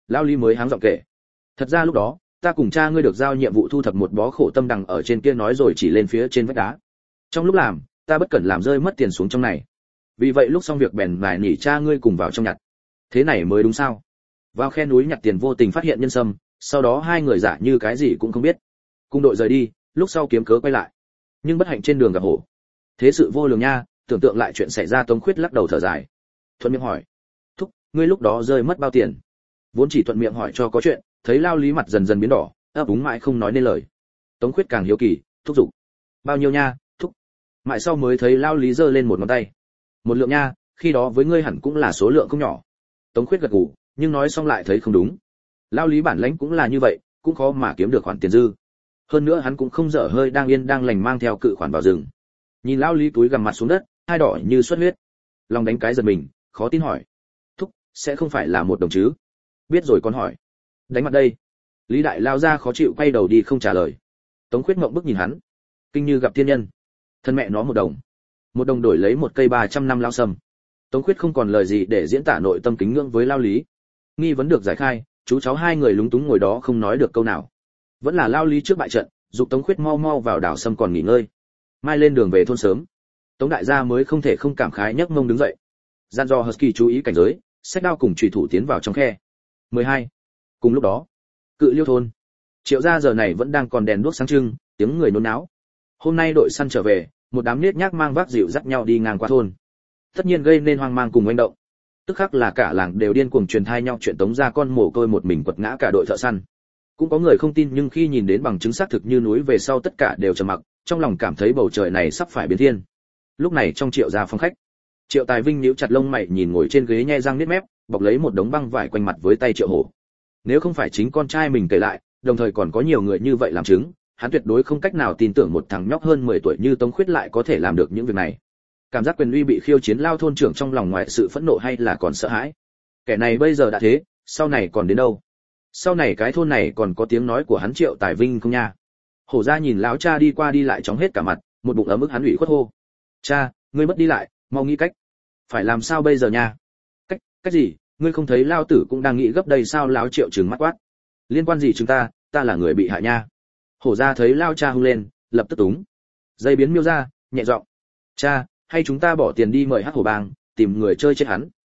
Lao Lý mới háng giọng kể. Thật ra lúc đó, ta cùng cha ngươi được giao nhiệm vụ thu thập một bó khổ tâm đằng ở trên kia nói rồi chỉ lên phía trên vách đá. Trong lúc làm, ta bất cẩn làm rơi mất tiền xuống trong này. Vì vậy lúc xong việc bèn vài nỉ cha ngươi cùng vào trong nhặt. Thế này mới đúng sao? Vào khe núi nhặt tiền vô tình phát hiện nhân sâm, sau đó hai người giả như cái gì cũng không biết. Cùng đội rời đi, lúc sau kiếm cớ quay lại. Nhưng bất hạnh trên đường gặp hổ. Thế sự vô lường nha, tưởng tượng lại chuyện xảy ra Tống Khuyết lắc đầu thở dài. Thuận miệng hỏi, thúc, ngươi lúc đó rơi mất bao tiền? Vốn chỉ thuận miệng hỏi cho có chuyện, thấy Lao Lý mặt dần dần biến đỏ, ấp úng mãi không nói nên lời. Tống Khuyết càng hiếu kỳ, thúc giục, bao nhiêu nha, thúc? Mãi sau mới thấy Lao Lý giơ lên một ngón tay. Một lượng nha, khi đó với ngươi hẳn cũng là số lượng không nhỏ. Tống Khuyết gật gù, nhưng nói xong lại thấy không đúng. Lao Lý bản lãnh cũng là như vậy, cũng khó mà kiếm được khoản tiền dư. Hơn nữa hắn cũng không dở hơi đang yên đang lành mang theo cự khoản vào rừng. Nhìn Lao Lý túi gằm mặt xuống đất, hai đỏ như xuất huyết. Lòng đánh cái giật mình, khó tin hỏi, thúc, sẽ không phải là một đồng chứ? Biết rồi con hỏi. Đánh mặt đây. Lý đại lao ra khó chịu quay đầu đi không trả lời. Tống Khuyết ngậm bức nhìn hắn, kinh như gặp thiên nhân. Thân mẹ nó một đồng đổi lấy một cây 300 năm lao sâm. Tống Khuyết không còn lời gì để diễn tả nội tâm kính ngưỡng với Lao Lý. Nghi vấn được giải khai, chú cháu hai người lúng túng ngồi đó không nói được câu nào. Vẫn là Lao Lý trước bại trận, dục Tống Khuyết mau mau vào đảo sâm còn nghỉ ngơi. Mai lên đường về thôn sớm. Tống đại gia mới không thể không cảm khái nhấc mông đứng dậy. Gian do Husky chú ý cảnh giới, xách đao cùng chủy thủ tiến vào trong khe. 12. Cùng lúc đó, Cự Liêu thôn. Triệu gia giờ này vẫn đang còn đèn đuốc sáng trưng, tiếng người nôn náo. Hôm nay đội săn trở về, một đám niết nhác mang vác dịu dắt nhau đi ngang qua thôn. Tất nhiên gây nên hoang mang cùng manh động. Tức khắc là cả làng đều điên cuồng truyền thai nhau chuyện Tống gia con mồ côi một mình quật ngã cả đội thợ săn. Cũng có người không tin nhưng khi nhìn đến bằng chứng xác thực như núi về sau tất cả đều trầm mặc, trong lòng cảm thấy bầu trời này sắp phải biến thiên. Lúc này trong Triệu gia phòng khách, Triệu Tài Vinh nhíu chặt lông mày nhìn ngồi trên ghế nhe răng niết mép, bọc lấy một đống băng vải quanh mặt với tay Triệu Hổ. Nếu không phải chính con trai mình kể lại, đồng thời còn có nhiều người như vậy làm chứng, hắn tuyệt đối không cách nào tin tưởng một thằng nhóc hơn 10 tuổi như Tống Khuyết lại có thể làm được những việc này. Cảm giác quyền uy bị khiêu chiến lao thôn trưởng trong lòng ngoại sự phẫn nộ hay là còn sợ hãi. Kẻ này bây giờ đã thế, sau này còn đến đâu? Sau này cái thôn này còn có tiếng nói của hắn Triệu Tài Vinh không nha? Hổ gia nhìn lão cha đi qua đi lại chóng hết cả mặt, một bụng ấm ức hắn ủy khuất hô: "Cha, ngươi mất đi lại, mau nghĩ cách. Phải làm sao bây giờ nha?" Cách gì? Ngươi không thấy lao tử cũng đang nghĩ gấp đây sao? Lão Triệu trừng mắt quát. Liên quan gì chúng ta là người bị hại nha. Hổ gia thấy lao cha hung lên, lập tức túng. Dây biến miêu ra, nhẹ giọng: "Cha, hay chúng ta bỏ tiền đi mời Hắc Hổ bang, tìm người chơi chết hắn."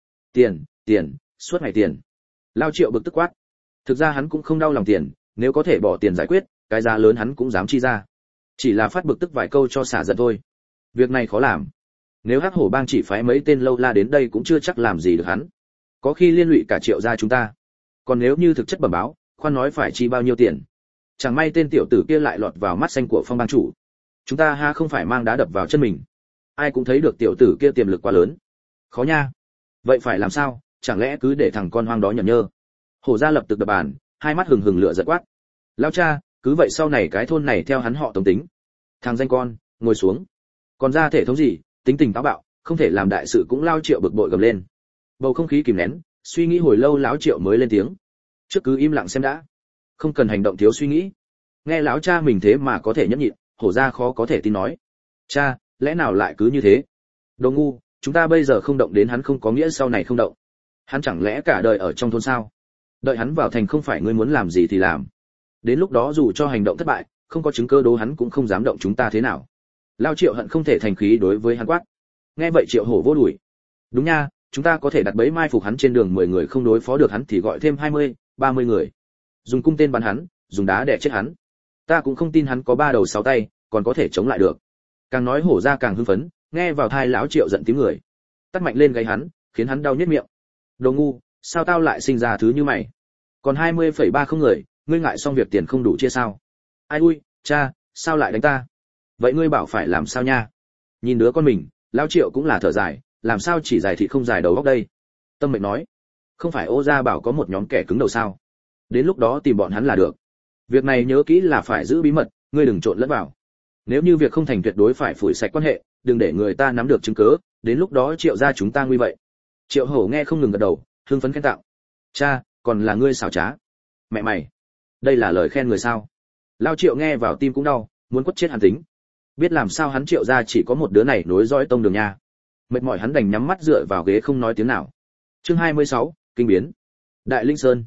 Tiền, suốt ngày tiền. Lao Triệu bực tức quát. Thực ra hắn cũng không đau lòng tiền, nếu có thể bỏ tiền giải quyết, cái giá lớn hắn cũng dám chi ra. Chỉ là phát bực tức vài câu cho xả giận thôi. Việc này khó làm. Nếu Hắc Hổ bang chỉ phái mấy tên lâu la đến đây cũng chưa chắc làm gì được hắn. Có khi liên lụy cả Triệu gia chúng ta. Còn nếu như thực chất bẩm báo, khoan nói phải chi bao nhiêu tiền. Chẳng may tên tiểu tử kia lại lọt vào mắt xanh của Phong bang chủ. Chúng ta ha không phải mang đá đập vào chân mình. Ai cũng thấy được tiểu tử kia tiềm lực quá lớn. Khó nha. Vậy phải làm sao? Chẳng lẽ cứ để thằng con hoang đó nhẫn nhơ? Hổ gia lập tức đập bàn, hai mắt hừng hừng lửa giật quát. Lão cha, cứ vậy sau này cái thôn này theo hắn họ Tống tính. Thằng danh con, ngồi xuống. Còn ra thể thống gì, tính tình táo bạo, không thể làm đại sự cũng. Lao Triệu bực bội gầm lên. Bầu không khí kìm nén, suy nghĩ hồi lâu lão Triệu mới lên tiếng. Trước cứ im lặng xem đã, không cần hành động thiếu suy nghĩ. Nghe lão cha mình thế mà có thể nhẫn nhịn, Hổ gia khó có thể tin nói. Cha, lẽ nào lại cứ như thế? Đồ ngu, chúng ta bây giờ không động đến hắn không có nghĩa sau này không động. Hắn chẳng lẽ cả đời ở trong thôn sao? Đợi hắn vào thành không phải ngươi muốn làm gì thì làm. Đến lúc đó dù cho hành động thất bại, không có chứng cơ đố hắn cũng không dám động chúng ta thế nào. Lao Triệu hận không thể thành khí đối với hắn quát. Nghe vậy Triệu Hổ vô đuổi. Đúng nha, chúng ta có thể đặt bẫy mai phục hắn trên đường 10 người không đối phó được hắn thì gọi thêm 20, 30 người. Dùng cung tên bắn hắn, dùng đá đè chết hắn. Ta cũng không tin hắn có 3 đầu 6 tay, còn có thể chống lại được. Càng nói Hổ ra càng hưng phấn, nghe vào tai lão Triệu giận tím người. Tát mạnh lên gáy hắn, khiến hắn đau nhếch miệng. Đồ ngu, sao tao lại sinh ra thứ như mày? Còn 20,30 người, ngươi ngại xong việc tiền không đủ chia sao? Ai ui, cha, sao lại đánh ta? Vậy ngươi bảo phải làm sao nha? Nhìn đứa con mình, lão Triệu cũng là thở dài, làm sao chỉ dài thì không dài đầu óc đây? Tâm Mệnh nói, không phải Ô gia bảo có một nhóm kẻ cứng đầu sao? Đến lúc đó tìm bọn hắn là được. Việc này nhớ kỹ là phải giữ bí mật, ngươi đừng trộn lẫn vào. Nếu như việc không thành tuyệt đối phải phủi sạch quan hệ, đừng để người ta nắm được chứng cứ, đến lúc đó Triệu gia chúng ta nguy vậy. Triệu Hổ nghe không ngừng gật đầu, hưng phấn khen tặng. Cha, còn là ngươi xảo trá. Mẹ mày, đây là lời khen người sao? Lao Triệu nghe vào tim cũng đau, muốn quất chết hắn tính. Biết làm sao hắn Triệu gia chỉ có một đứa này nối dõi tông đường nha. Mệt mỏi hắn đành nhắm mắt dựa vào ghế không nói tiếng nào. Chương 26, kinh biến. Đại Linh Sơn.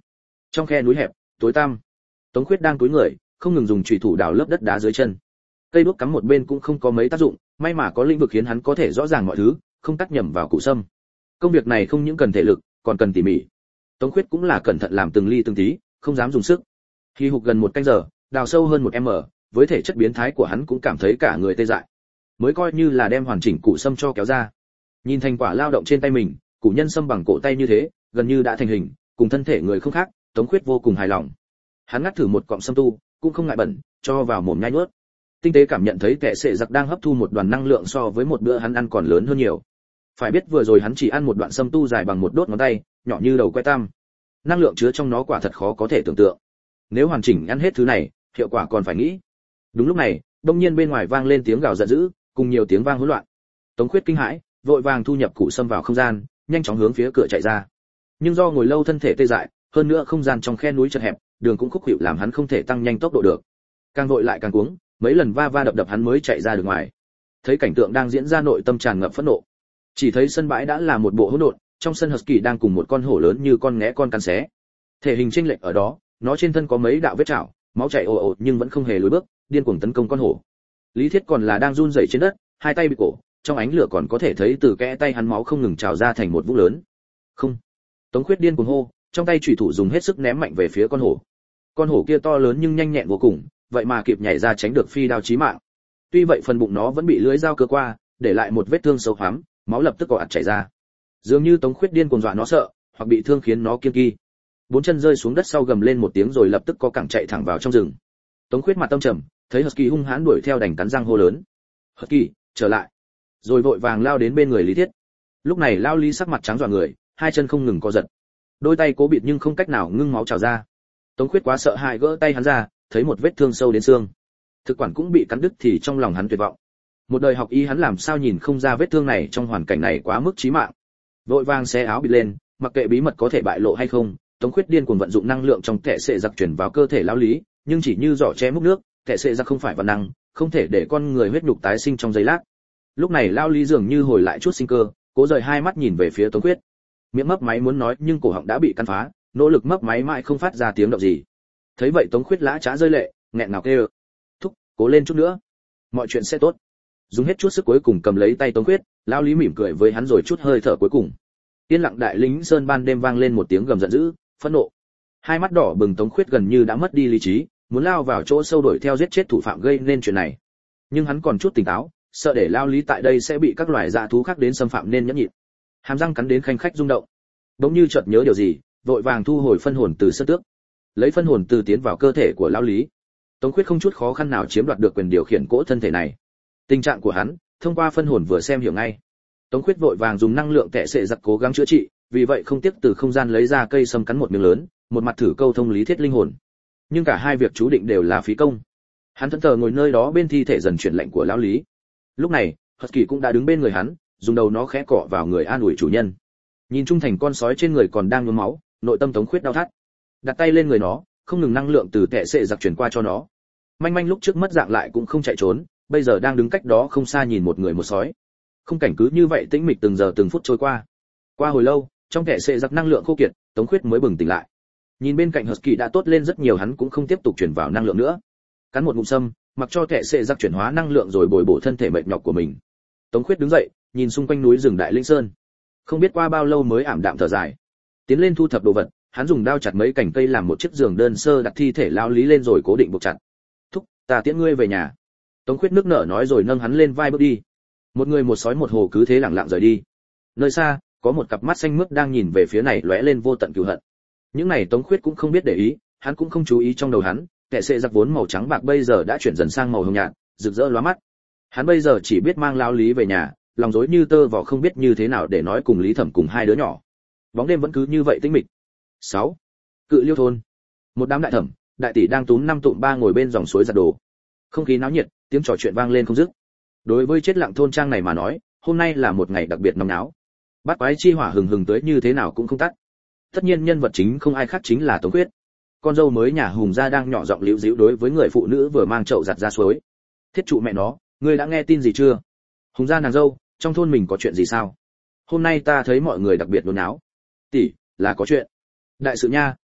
Trong khe núi hẹp, tối tăm, Tống Khuyết đang cúi người, không ngừng dùng chùy thủ đào lớp đất đá dưới chân. Cây đuốc cắm một bên cũng không có mấy tác dụng, may mà có lĩnh vực khiến hắn có thể rõ ràng mọi thứ, không tác nhầm vào cụ sâm. Công việc này không những cần thể lực, còn cần tỉ mỉ. Tống Khuyết cũng là cẩn thận làm từng ly từng tí, không dám dùng sức. Khi hụt gần 1 canh giờ, đào sâu hơn 1 m, với thể chất biến thái của hắn cũng cảm thấy cả người tê dại. Mới coi như là đem hoàn chỉnh cụ sâm cho kéo ra. Nhìn thành quả lao động trên tay mình, củ nhân sâm bằng cổ tay như thế, gần như đã thành hình, cùng thân thể người không khác, Tống Khuyết vô cùng hài lòng. Hắn ngắt thử một cọng sâm tu, cũng không ngại bẩn, cho vào mồm nhai nuốt. Tinh tế cảm nhận thấy kẻ sệ giặc đang hấp thu một đoàn năng lượng so với một bữa hắn ăn còn lớn hơn nhiều. Phải biết vừa rồi hắn chỉ ăn một đoạn sâm tu dài bằng một đốt ngón tay, nhỏ như đầu que tam. Năng lượng chứa trong nó quả thật khó có thể tưởng tượng. Nếu hoàn chỉnh ăn hết thứ này, hiệu quả còn phải nghĩ. Đúng lúc này, đột nhiên bên ngoài vang lên tiếng gào giận dữ, cùng nhiều tiếng vang hỗn loạn. Tống Khuyết kinh hãi, vội vàng thu nhập cụ sâm vào không gian, nhanh chóng hướng phía cửa chạy ra. Nhưng do ngồi lâu thân thể tê dại, hơn nữa không gian trong khe núi chật hẹp, đường cũng khúc khuỷu làm hắn không thể tăng nhanh tốc độ được. Càng vội lại càng cuống, mấy lần va va đập đập hắn mới chạy ra được ngoài. Thấy cảnh tượng đang diễn ra, nội tâm tràn ngập phẫn nộ. Chỉ thấy sân bãi đã là một bộ hỗn độn, trong sân husky đang cùng một con hổ lớn như con nghé con cắn xé. Thể hình chênh lệch ở đó, nó trên thân có mấy đạo vết chảo, máu chảy ồ ồ nhưng vẫn không hề lùi bước, điên cuồng tấn công con hổ. Lý Thiết còn là đang run rẩy trên đất, hai tay bị cổ, trong ánh lửa còn có thể thấy từ kẽ tay hắn máu không ngừng trào ra thành một vũng lớn. Không! Tống Khuyết điên cuồng hô, trong tay chủy thủ dùng hết sức ném mạnh về phía con hổ. Con hổ kia to lớn nhưng nhanh nhẹn vô cùng, vậy mà kịp nhảy ra tránh được phi đao chí mạng. Tuy vậy phần bụng nó vẫn bị lưỡi dao cưa qua, để lại một vết thương sâu hoắm, máu lập tức ồ ạt chảy ra. Dường như Tống Khuyết điên cuồng dọa nó sợ, hoặc bị thương khiến nó kiêng kỵ. Bốn chân rơi xuống đất sau gầm lên một tiếng rồi lập tức có cẳng chạy thẳng vào trong rừng. Tống Khuyết mặt tâm trầm, thấy husky hung hãn đuổi theo đành cắn răng hô lớn: "Husky, trở lại!" Rồi vội vàng lao đến bên người Lý Thiết. Lúc này lao Lý sắc mặt trắng dọa người, hai chân không ngừng co giật, đôi tay cố bịt nhưng không cách nào ngưng máu trào ra. Tống Khuyết quá sợ hãi gỡ tay hắn ra, thấy một vết thương sâu đến xương. Thực quản cũng bị cắn đứt thì trong lòng hắn tuyệt vọng. Một đời học y hắn làm sao nhìn không ra vết thương này trong hoàn cảnh này quá mức chí mạng. Vội vàng xé áo bịt lên, mặc kệ bí mật có thể bại lộ hay không, Tống Khuyết điên cuồng vận dụng năng lượng trong kẻ sệ giặc truyền vào cơ thể lão Lý, nhưng chỉ như giỏ che múc nước, kẻ sệ giặc không phải văn năng, không thể để con người huyết nhục tái sinh trong giây lát. Lúc này lão Lý dường như hồi lại chút sinh cơ, cố rời hai mắt nhìn về phía Tống Khuyết. Miệng mấp máy muốn nói nhưng cổ họng đã bị cắn phá, nỗ lực mấp máy mãi không phát ra tiếng động gì. Thấy vậy Tống Khuyết lã chã rơi lệ, nghẹn ngào kêu: "Thúc, cố lên chút nữa, mọi chuyện sẽ tốt." Dùng hết chút sức cuối cùng cầm lấy tay Tống Khuyết, lão Lý mỉm cười với hắn rồi chút hơi thở cuối cùng. Yên lặng đại lính sơn ban đêm vang lên một tiếng gầm giận dữ, phẫn nộ. Hai mắt đỏ bừng Tống Khuyết gần như đã mất đi lý trí, muốn lao vào chỗ sâu đuổi theo giết chết thủ phạm gây nên chuyện này. Nhưng hắn còn chút tỉnh táo, sợ để lao Lý tại đây sẽ bị các loài dã thú khác đến xâm phạm nên nhẫn nhịn. Hàm răng cắn đến khanh khách rung động. Bỗng như chợt nhớ điều gì, vội vàng thu hồi phân hồn từ sơn tước, lấy phân hồn từ tiến vào cơ thể của lao Lý. Tống Khuyết không chút khó khăn nào chiếm đoạt được quyền điều khiển cỗ thân thể này. Tình trạng của hắn, thông qua phân hồn vừa xem hiểu ngay. Tống Khuyết vội vàng dùng năng lượng kẻ sệ giặc cố gắng chữa trị, vì vậy không tiếc từ không gian lấy ra cây sâm cắn một miếng lớn, một mặt thử câu thông Lý Thiết linh hồn. Nhưng cả hai việc chú định đều là phí công. Hắn thẫn thờ ngồi nơi đó bên thi thể dần chuyển lạnh của lão Lý. Lúc này, husky cũng đã đứng bên người hắn, dùng đầu nó khẽ cọ vào người an ủi chủ nhân. Nhìn trung thành con sói trên người còn đang nhuốm máu, nội tâm Tống Khuyết đau thắt. Đặt tay lên người nó, không ngừng năng lượng từ kẻ sệ giặc chuyển qua cho nó. Manh manh lúc trước mất dạng lại cũng không chạy trốn, bây giờ đang đứng cách đó không xa nhìn một người một sói. Khung cảnh cứ như vậy tĩnh mịch từng giờ từng phút trôi qua. Qua hồi lâu, trong kẻ sệ giặc năng lượng khô kiệt, Tống Khuyết mới bừng tỉnh lại. Nhìn bên cạnh husky đã tốt lên rất nhiều, hắn cũng không tiếp tục chuyển vào năng lượng nữa. Cắn một ngụm sâm, mặc cho kẻ sệ giặc chuyển hóa năng lượng rồi bồi bổ thân thể mệt nhọc của mình. Tống Khuyết đứng dậy, nhìn xung quanh núi rừng Đại Linh Sơn. Không biết qua bao lâu mới ảm đạm thở dài. Tiến lên thu thập đồ vật, hắn dùng đao chặt mấy cành cây làm một chiếc giường đơn sơ đặt thi thể lao Lý lên rồi cố định buộc chặt. "Thúc, ta tiễn ngươi về nhà." Tống Khuyết nước nở nói rồi nâng hắn lên vai bước đi. Một người một sói một hồ cứ thế lặng lặng rời đi. Nơi xa, có một cặp mắt xanh mướt đang nhìn về phía này lóe lên vô tận cừu hận. Những này Tống Khuyết cũng không biết để ý, hắn cũng không chú ý trong đầu hắn, kẻ sệ giặc vốn màu trắng bạc bây giờ đã chuyển dần sang màu hồng nhạt, rực rỡ lóa mắt. Hắn bây giờ chỉ biết mang lao Lý về nhà, lòng rối như tơ vò không biết như thế nào để nói cùng Lý Thẩm cùng hai đứa nhỏ. Bóng đêm vẫn cứ như vậy tĩnh mịch. 6. Cự Liêu thôn. Một đám đại thẩm, đại tỷ đang túm năm tụm ba ngồi bên dòng suối giặt đồ. Không khí náo nhiệt, tiếng trò chuyện vang lên không dứt. Đối với chết lặng thôn trang này mà nói, hôm nay là một ngày đặc biệt nóng náo. Bát quái chi hỏa hừng hừng tới như thế nào cũng không tắt. Tất nhiên nhân vật chính không ai khác chính là Tống Khuyết. Con dâu mới nhà Hùng gia đang nhỏ giọng liễu díu đối với người phụ nữ vừa mang chậu giặt ra suối. "Thiết trụ mẹ nó, ngươi đã nghe tin gì chưa? Hùng gia nàng dâu, trong thôn mình có chuyện gì sao? Hôm nay ta thấy mọi người đặc biệt nôn náo." "Tỷ, là có chuyện." "Đại sự nha,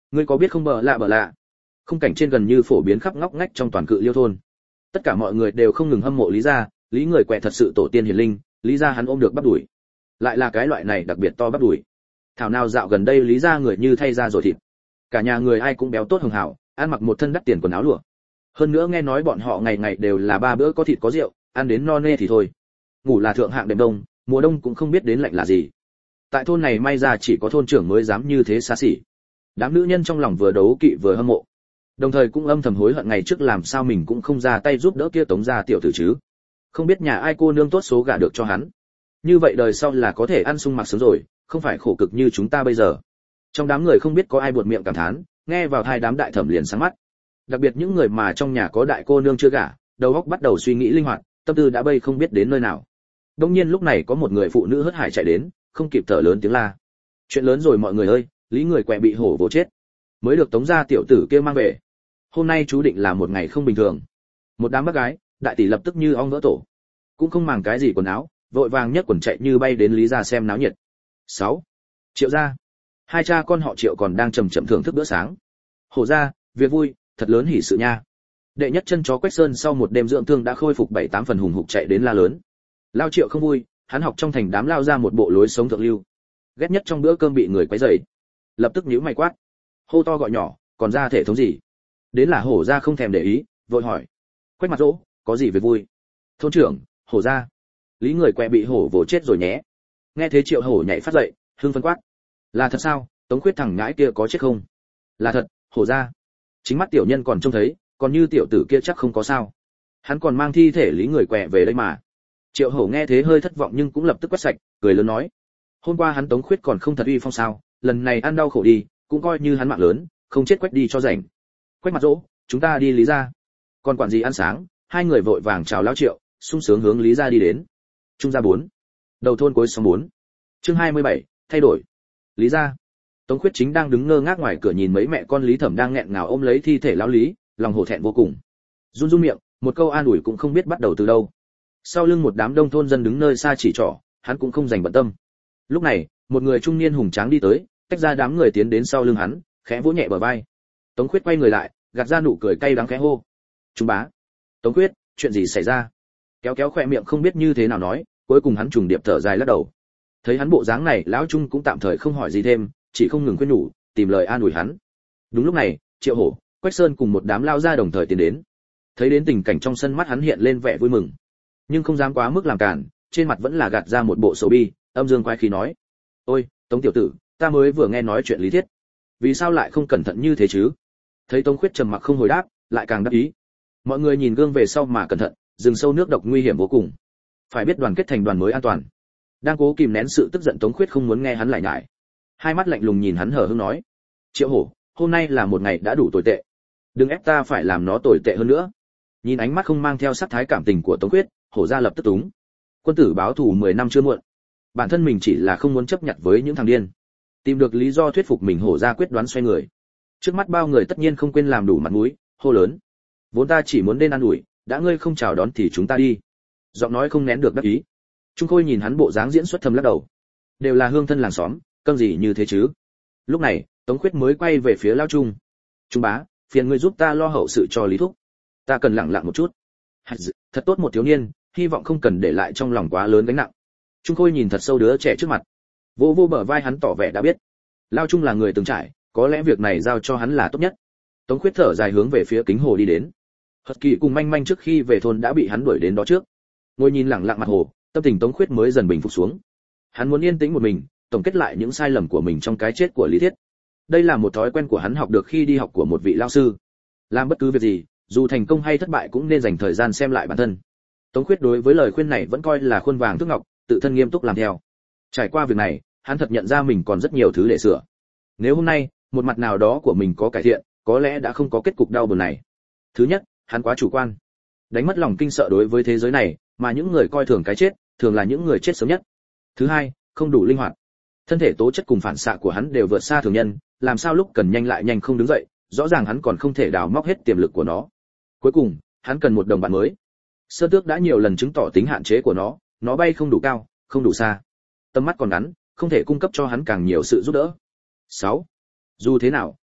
Ngươi có biết không, bợ lạ khung cảnh trên gần như phổ biến khắp ngóc ngách trong toàn cự Liêu thôn. Tất cả mọi người đều không ngừng hâm mộ Lý gia, Lý người quẹ thật sự tổ tiên hiền linh, Lý gia hắn ôm được bắp đùi, lại là cái loại này đặc biệt to bắp đùi. Thảo nào dạo gần đây Lý gia người như thay ra rồi thịt, cả nhà người ai cũng béo tốt hồng hào, ăn mặc một thân đắt tiền quần áo lụa. Hơn nữa nghe nói bọn họ ngày ngày đều là 3 bữa có thịt có rượu, ăn đến no nê thì thôi. Ngủ là thượng hạng đêm đông, mùa đông cũng không biết đến lạnh là gì. Tại thôn này may ra chỉ có thôn trưởng mới dám như thế xa xỉ. Đám nữ nhân trong lòng vừa đấu kỵ vừa hâm mộ, đồng thời cũng âm thầm hối hận ngày trước làm sao mình cũng không ra tay giúp đỡ kia Tống gia tiểu tử chứ. Không biết nhà ai cô nương tốt số gả được cho hắn. Như vậy đời sau là có thể ăn sung mặc sướng rồi, không phải khổ cực như chúng ta bây giờ. Trong đám người không biết có ai buột miệng cảm thán, nghe vào tai đám đại thẩm liền sáng mắt. Đặc biệt những người mà trong nhà có đại cô nương chưa gả, đầu óc bắt đầu suy nghĩ linh hoạt, tâm tư đã bay không biết đến nơi nào. Đương nhiên lúc này có một người phụ nữ hớt hải chạy đến, không kịp thở lớn tiếng la. Chuyện lớn rồi mọi người ơi, Lý người quẹ bị hổ vồ chết, mới được Tống gia tiểu tử kia mang về. Hôm nay chú định là một ngày không bình thường. Một đám bác gái, đại tỷ lập tức như ong vỡ tổ, cũng không màng cái gì quần áo, vội vàng nhấc quần chạy như bay đến Lý gia xem náo nhiệt. 6. Triệu gia, hai cha con họ Triệu còn đang chậm chậm thưởng thức bữa sáng. Hổ gia, việc vui, thật lớn hỉ sự nha. Đệ nhất chân chó Quách Sơn sau một đêm dưỡng thương đã khôi phục 7-8 phần hùng hục chạy đến la lớn. Lao Triệu không vui, hắn học trong thành đám lao ra một bộ lối sống thượng lưu, ghét nhất trong bữa cơm bị người quấy rầy, lập tức nhíu mày quát, hô to gọi nhỏ, còn ra thể thống gì? Đến là Hổ gia không thèm để ý, vội hỏi, Quách mặt dỗ, có gì về vui? Thôn trưởng, Hổ gia, Lý người quẹ bị hổ vồ chết rồi nhé. Nghe thế Triệu Hổ nhảy phát dậy, hưng phấn quát, là thật sao? Tống Khuyết thằng nhãi kia có chết không? Là thật, Hổ gia. Chính mắt tiểu nhân còn trông thấy, còn như tiểu tử kia chắc không có sao. Hắn còn mang thi thể Lý người quẹ về đây mà. Triệu Hổ nghe thế hơi thất vọng nhưng cũng lập tức quét sạch, cười lớn nói, hôm qua hắn Tống Khuyết còn không thật uy phong sao, lần này ăn đau khổ đi, cũng coi như hắn mạng lớn, không chết Quách đi cho rảnh. Quách mặt dỗ, chúng ta đi Lý gia. Còn quản gì ăn sáng? Hai người vội vàng chào lão Triệu, sung sướng hướng Lý gia đi đến. Trung gia 4. Đầu thôn cuối xóm 4. Chương 27, thay đổi. Lý gia. Tống Khuyết chính đang đứng ngơ ngác ngoài cửa nhìn mấy mẹ con Lý Thẩm đang nghẹn ngào ôm lấy thi thể lão Lý, lòng hổ thẹn vô cùng. Run run miệng, một câu an ủi cũng không biết bắt đầu từ đâu. Sau lưng một đám đông thôn dân đứng nơi xa chỉ trỏ, hắn cũng không dành bận tâm. Lúc này, một người trung niên hùng tráng đi tới, tách ra đám người tiến đến sau lưng hắn, khẽ vỗ nhẹ bờ vai. Tống Khuyết quay người lại, gạt ra nụ cười cay đắng khẽ hô, "Trung bá." "Tống Khuyết, chuyện gì xảy ra?" Kéo kéo khóe miệng không biết như thế nào nói, cuối cùng hắn trùng điệp thở dài lắc đầu. Thấy hắn bộ dáng này, lão Trung cũng tạm thời không hỏi gì thêm, chỉ không ngừng khuyên nhủ, tìm lời an ủi hắn. Đúng lúc này, Triệu Hổ, Quách Sơn cùng một đám lao ra đồng thời tiến đến. Thấy đến tình cảnh trong sân mắt hắn hiện lên vẻ vui mừng, nhưng không dám quá mức làm cản, trên mặt vẫn là gạt ra một bộ sầu bi, âm dương quái khí nói, "Ôi, Tống tiểu tử, ta mới vừa nghe nói chuyện Lý Thiết, vì sao lại không cẩn thận như thế chứ?" Thấy Tống Khuyết trầm mặc không hồi đáp, lại càng đắc ý. Mọi người nhìn gương về sau mà cẩn thận, rừng sâu nước độc nguy hiểm vô cùng, phải biết đoàn kết thành đoàn mới an toàn. Đang cố kìm nén sự tức giận, Tống Khuyết không muốn nghe hắn lại nhải, hai mắt lạnh lùng nhìn hắn hờ hững nói, "Triệu Hổ, hôm nay là một ngày đã đủ tồi tệ, đừng ép ta phải làm nó tồi tệ hơn nữa." Nhìn ánh mắt không mang theo sắc thái cảm tình của Tống Khuyết, Hổ gia lập tức túng. Quân tử báo thù 10 năm chưa muộn. Bản thân mình chỉ là không muốn chấp nhận với những thằng điên. Tìm được lý do thuyết phục mình, Hổ gia quyết đoán xoay người. Trước mắt bao người tất nhiên không quên làm đủ mặt mũi, hô lớn, "Vốn ta chỉ muốn đến ăn ủi, đã ngươi không chào đón thì chúng ta đi." Giọng nói không nén được đắc ý. Trung Khôi nhìn hắn bộ dáng diễn xuất thầm lắc đầu. Đều là hương thân làng xóm, câm gì như thế chứ. Lúc này, Tống Khuyết mới quay về phía Lão Trung. "Trung bá, phiền ngươi giúp ta lo hậu sự cho Lý thúc. Ta cần lặng lặng một chút." Thật tốt một thiếu niên, hy vọng không cần để lại trong lòng quá lớn gánh nặng. Trung Khôi nhìn thật sâu đứa trẻ trước mặt, vô vô bờ vai hắn tỏ vẻ đã biết. Lao Trung là người từng trải, có lẽ việc này giao cho hắn là tốt nhất. Tống Khuyết thở dài hướng về phía kính hồ đi đến. Hật Kỳ cùng Manh Manh trước khi về thôn đã bị hắn đuổi đến đó trước. Ngồi nhìn lặng lặng mặt hồ, tâm tình Tống Khuyết mới dần bình phục xuống. Hắn muốn yên tĩnh một mình, tổng kết lại những sai lầm của mình trong cái chết của Lý Thiết. Đây là một thói quen của hắn học được khi đi học của một vị lao sư. Làm bất cứ việc gì, dù thành công hay thất bại cũng nên dành thời gian xem lại bản thân. Tống Khuyết đối với lời khuyên này vẫn coi là khuôn vàng thước ngọc, tự thân nghiêm túc làm theo. Trải qua việc này, hắn thật nhận ra mình còn rất nhiều thứ để sửa. Nếu hôm nay, một mặt nào đó của mình có cải thiện, có lẽ đã không có kết cục đau buồn này. Thứ nhất, hắn quá chủ quan, đánh mất lòng kinh sợ đối với thế giới này, mà những người coi thường cái chết, thường là những người chết sớm nhất. Thứ hai, không đủ linh hoạt. Thân thể tố chất cùng phản xạ của hắn đều vượt xa thường nhân, làm sao lúc cần nhanh lại nhanh không đứng dậy, rõ ràng hắn còn không thể đào móc hết tiềm lực của nó. Cuối cùng, hắn cần một đồng bạn mới. Sơn Tước đã nhiều lần chứng tỏ tính hạn chế của nó bay không đủ cao, không đủ xa. Tầm mắt còn ngắn, không thể cung cấp cho hắn càng nhiều sự giúp đỡ. 6. Dù thế nào,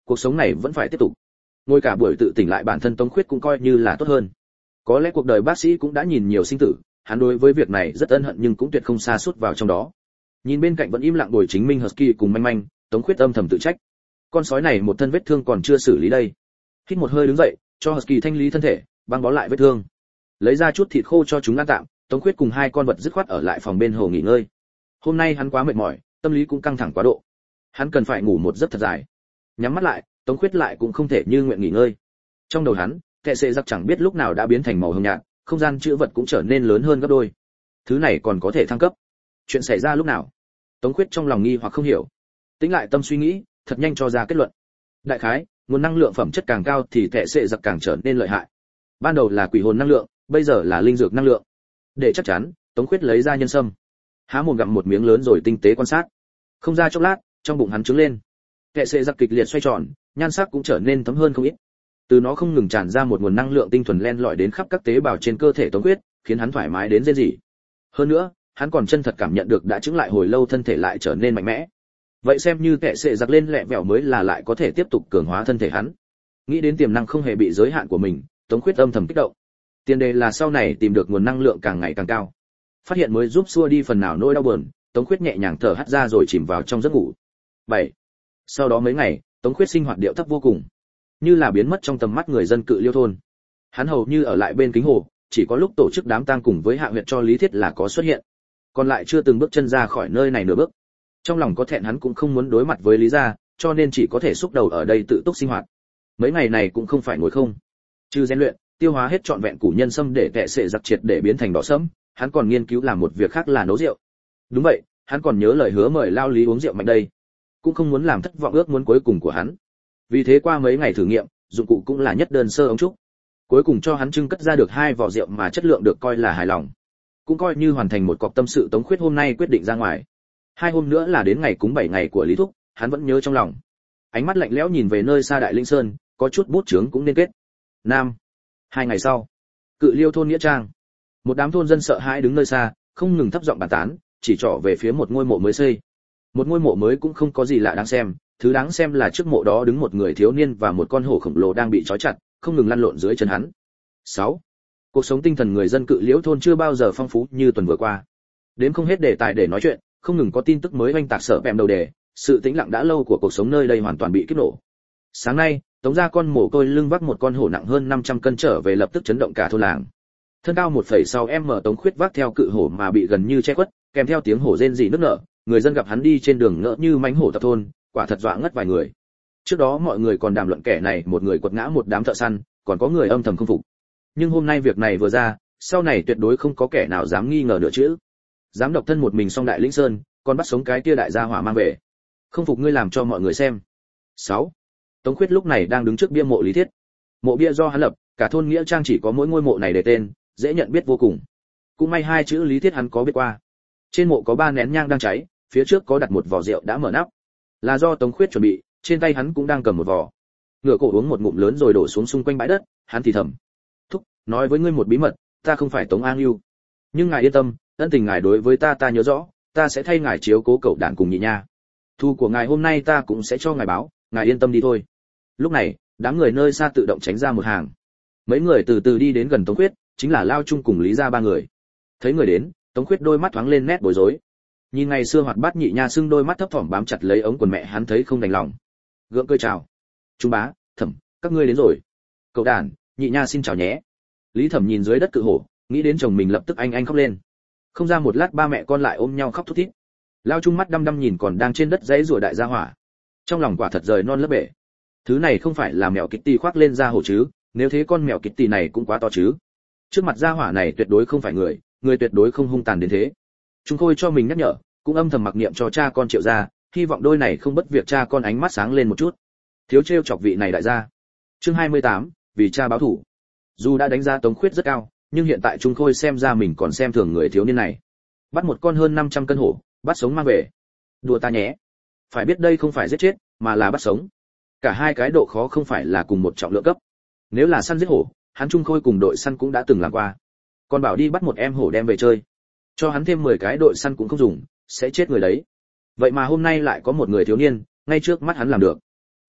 cuộc sống này vẫn phải tiếp tục. Ngồi cả buổi tự tỉnh lại bản thân Tống Khuyết cũng coi như là tốt hơn. Có lẽ cuộc đời bác sĩ cũng đã nhìn nhiều sinh tử, hắn đối với việc này rất ân hận nhưng cũng tuyệt không sa sút vào trong đó. Nhìn bên cạnh vẫn im lặng bồi chính minh Husky cùng manh manh, Tống Khuyết âm thầm tự trách. Con sói này một thân vết thương còn chưa xử lý đây. Hít một hơi đứng dậy, cho Husky thanh lý thân thể, băng bó lại vết thương. Lấy ra chút thịt khô cho chúng ăn tạm, Tống Khuyết cùng hai con vật dứt khoát ở lại phòng bên hồ nghỉ ngơi. Hôm nay hắn quá mệt mỏi, tâm lý cũng căng thẳng quá độ. Hắn cần phải ngủ một giấc thật dài. Nhắm mắt lại, Tống Khuyết lại cũng không thể như nguyện nghỉ ngơi. Trong đầu hắn, kệ sệ giặc chẳng biết lúc nào đã biến thành màu hồng nhạt, không gian chữ vật cũng trở nên lớn hơn gấp đôi. Thứ này còn có thể thăng cấp. Chuyện xảy ra lúc nào? Tống Khuyết trong lòng nghi hoặc không hiểu. Tính lại tâm suy nghĩ, thật nhanh cho ra kết luận. Đại khái, nguồn năng lượng phẩm chất càng cao thì kệ sệ giặc càng trở nên lợi hại. Ban đầu là quỷ hồn năng lượng, bây giờ là linh dược năng lượng. Để chắc chắn, Tống Khuyết lấy ra nhân sâm, há mồm gặm một miếng lớn rồi tinh tế quan sát. Không ra chốc lát, trong bụng hắn trướng lên. Kệ sệ giặc kịch liệt xoay tròn, nhan sắc cũng trở nên thấm hơn không ít. Từ nó không ngừng tràn ra một nguồn năng lượng tinh thuần len lỏi đến khắp các tế bào trên cơ thể Tống Khuyết, khiến hắn thoải mái đến rên rỉ. Hơn nữa, hắn còn chân thật cảm nhận được đã chứng lại hồi lâu thân thể lại trở nên mạnh mẽ. Vậy xem như kệ sệ giặc lên lẹ vẹo mới là lại có thể tiếp tục cường hóa thân thể hắn. Nghĩ đến tiềm năng không hề bị giới hạn của mình, Tống Khuyết âm thầm kích động. Tiền đề là sau này tìm được nguồn năng lượng càng ngày càng cao. Phát hiện mới giúp xua đi phần nào nỗi đau buồn, Tống Khuyết nhẹ nhàng thở hắt ra rồi chìm vào trong giấc ngủ. 7. Sau đó mấy ngày, Tống Khuyết sinh hoạt điệu thấp vô cùng, như là biến mất trong tầm mắt người dân Cự Liêu thôn. Hắn hầu như ở lại bên kính hồ, chỉ có lúc tổ chức đám tang cùng với hạ huyện cho Lý Thiết là có xuất hiện, còn lại chưa từng bước chân ra khỏi nơi này nửa bước. Trong lòng có thẹn hắn cũng không muốn đối mặt với Lý gia, cho nên chỉ có thể xúc đầu ở đây tự túc sinh hoạt. Mấy ngày này cũng không phải ngồi không, trừ rèn luyện, tiêu hóa hết trọn vẹn củ nhân sâm để kệ sệ giặc triệt để biến thành đỏ sẫm, hắn còn nghiên cứu làm một việc khác là nấu rượu. Đúng vậy, hắn còn nhớ lời hứa mời Lao Lý uống rượu mạnh đây, cũng không muốn làm thất vọng ước muốn cuối cùng của hắn. Vì thế qua mấy ngày thử nghiệm, dụng cụ cũng là nhất đơn sơ ống trúc. Cuối cùng cho hắn trưng cất ra được 2 vỏ rượu mà chất lượng được coi là hài lòng. Cũng coi như hoàn thành một cọc tâm sự. Tống Khuyết hôm nay quyết định ra ngoài. 2 hôm nữa là đến ngày cúng 7 ngày của Lý Thúc, hắn vẫn nhớ trong lòng. Ánh mắt lạnh lẽo nhìn về nơi xa Đại Linh Sơn, có chút bút chướng cũng nên kết. Nam. 2 ngày sau, Cự Liêu thôn nghĩa trang. Một đám thôn dân sợ hãi đứng nơi xa, không ngừng thấp giọng bàn tán, chỉ trỏ về phía một ngôi mộ mới xây. Một ngôi mộ mới cũng không có gì lạ đáng xem, thứ đáng xem là trước mộ đó đứng một người thiếu niên và một con hổ khổng lồ đang bị trói chặt, không ngừng lăn lộn dưới chân hắn. 6. Cuộc sống tinh thần người dân Cự Liễu thôn chưa bao giờ phong phú như tuần vừa qua. Đến không hết đề tài để nói chuyện, không ngừng có tin tức mới oanh tạc sở bèm đầu đề, sự tĩnh lặng đã lâu của cuộc sống nơi đây hoàn toàn bị kích nổ. Sáng nay, Tống gia con mồ côi lưng vác một con hổ nặng hơn 500 cân trở về lập tức chấn động cả thôn làng. Thân cao 1,6m Tống Khuyết vác theo cự hổ mà bị gần như che khuất, kèm theo tiếng hổ rên rỉ nức nở, người dân gặp hắn đi trên đường ngỡ như mánh hổ tập thôn, quả thật dọa ngất vài người. Trước đó mọi người còn đàm luận kẻ này một người quật ngã một đám thợ săn, còn có người âm thầm không phục. Nhưng hôm nay việc này vừa ra, sau này tuyệt đối không có kẻ nào dám nghi ngờ nữa chứ. Dám độc thân một mình song Đại Lĩnh Sơn, còn bắt sống cái kia đại gia hỏa mang về. Không phục ngươi làm cho mọi người xem. 6. Tống Khuyết lúc này đang đứng trước bia mộ Lý Thiết. Mộ bia do hắn lập, cả thôn nghĩa trang chỉ có mỗi ngôi mộ này để tên, dễ nhận biết vô cùng. Cũng may 2 chữ Lý Thiết hắn có biết qua. Trên mộ có 3 nén nhang đang cháy, phía trước có đặt một vỏ rượu đã mở nắp, là do Tống Khuyết chuẩn bị, trên tay hắn cũng đang cầm một vỏ. Ngửa cổ uống một ngụm lớn rồi đổ xuống xung quanh bãi đất, hắn thì thầm: "Thúc, nói với ngươi một bí mật, ta không phải Tống An Lưu, nhưng ngài yên tâm, ân tình ngài đối với ta nhớ rõ, ta sẽ thay ngài chiếu cố cậu đàn cùng nhị nha. Thu của ngài hôm nay ta cũng sẽ cho ngài báo, ngài yên tâm đi thôi." Lúc này, đám người nơi xa tự động tránh ra một hàng. Mấy người từ từ đi đến gần Tống Khuyết, chính là Lao Trung cùng Lý gia 3 người. Thấy người đến, Tống Khuyết đôi mắt thoáng lên nét bối rối. Nhìn ngày xưa hoạt bát nhị nha sưng đôi mắt thấp thỏm bám chặt lấy ống quần mẹ hắn thấy không đành lòng. Gượng cười chào: "Trung bá, Thẩm, các ngươi đến rồi." "Cậu đàn, nhị nha xin chào nhé." Lý Thẩm nhìn dưới đất cự hổ, nghĩ đến chồng mình lập tức anh khóc lên. Không ra một lát ba mẹ con lại ôm nhau khóc thút thít. Lao Trung mắt đăm đăm nhìn còn đang trên đất giãy giụa đại gia hỏa. Trong lòng quả thật rời non lấp bể. Thứ này không phải là mèo Kitty khoác lên da hổ chứ, nếu thế con mèo Kitty này cũng quá to chứ. Trước mặt gia hỏa này tuyệt đối không phải người, người tuyệt đối không hung tàn đến thế. Trung Khôi cho mình nhắc nhở, cũng âm thầm mặc niệm cho cha con Triệu gia, hy vọng đôi này không bất việc cha con ánh mắt sáng lên một chút. Thiếu trêu chọc vị này đại gia. Chương 28, vì cha báo thủ. Dù đã đánh giá Tống Khuyết rất cao, nhưng hiện tại Trung Khôi xem ra mình còn xem thường người thiếu niên này. Bắt một con hơn 500 cân hổ, bắt sống mang về. Đùa ta nhé. Phải biết đây không phải giết chết, mà là bắt sống. Cả hai cái độ khó không phải là cùng một trọng lượng cấp. Nếu là săn giết hổ, hắn Trung Khôi cùng đội săn cũng đã từng làm qua. Còn bảo đi bắt một em hổ đem về chơi, cho hắn thêm 10 cái đội săn cũng không dùng, sẽ chết người đấy. Vậy mà hôm nay lại có một người thiếu niên, ngay trước mắt hắn làm được.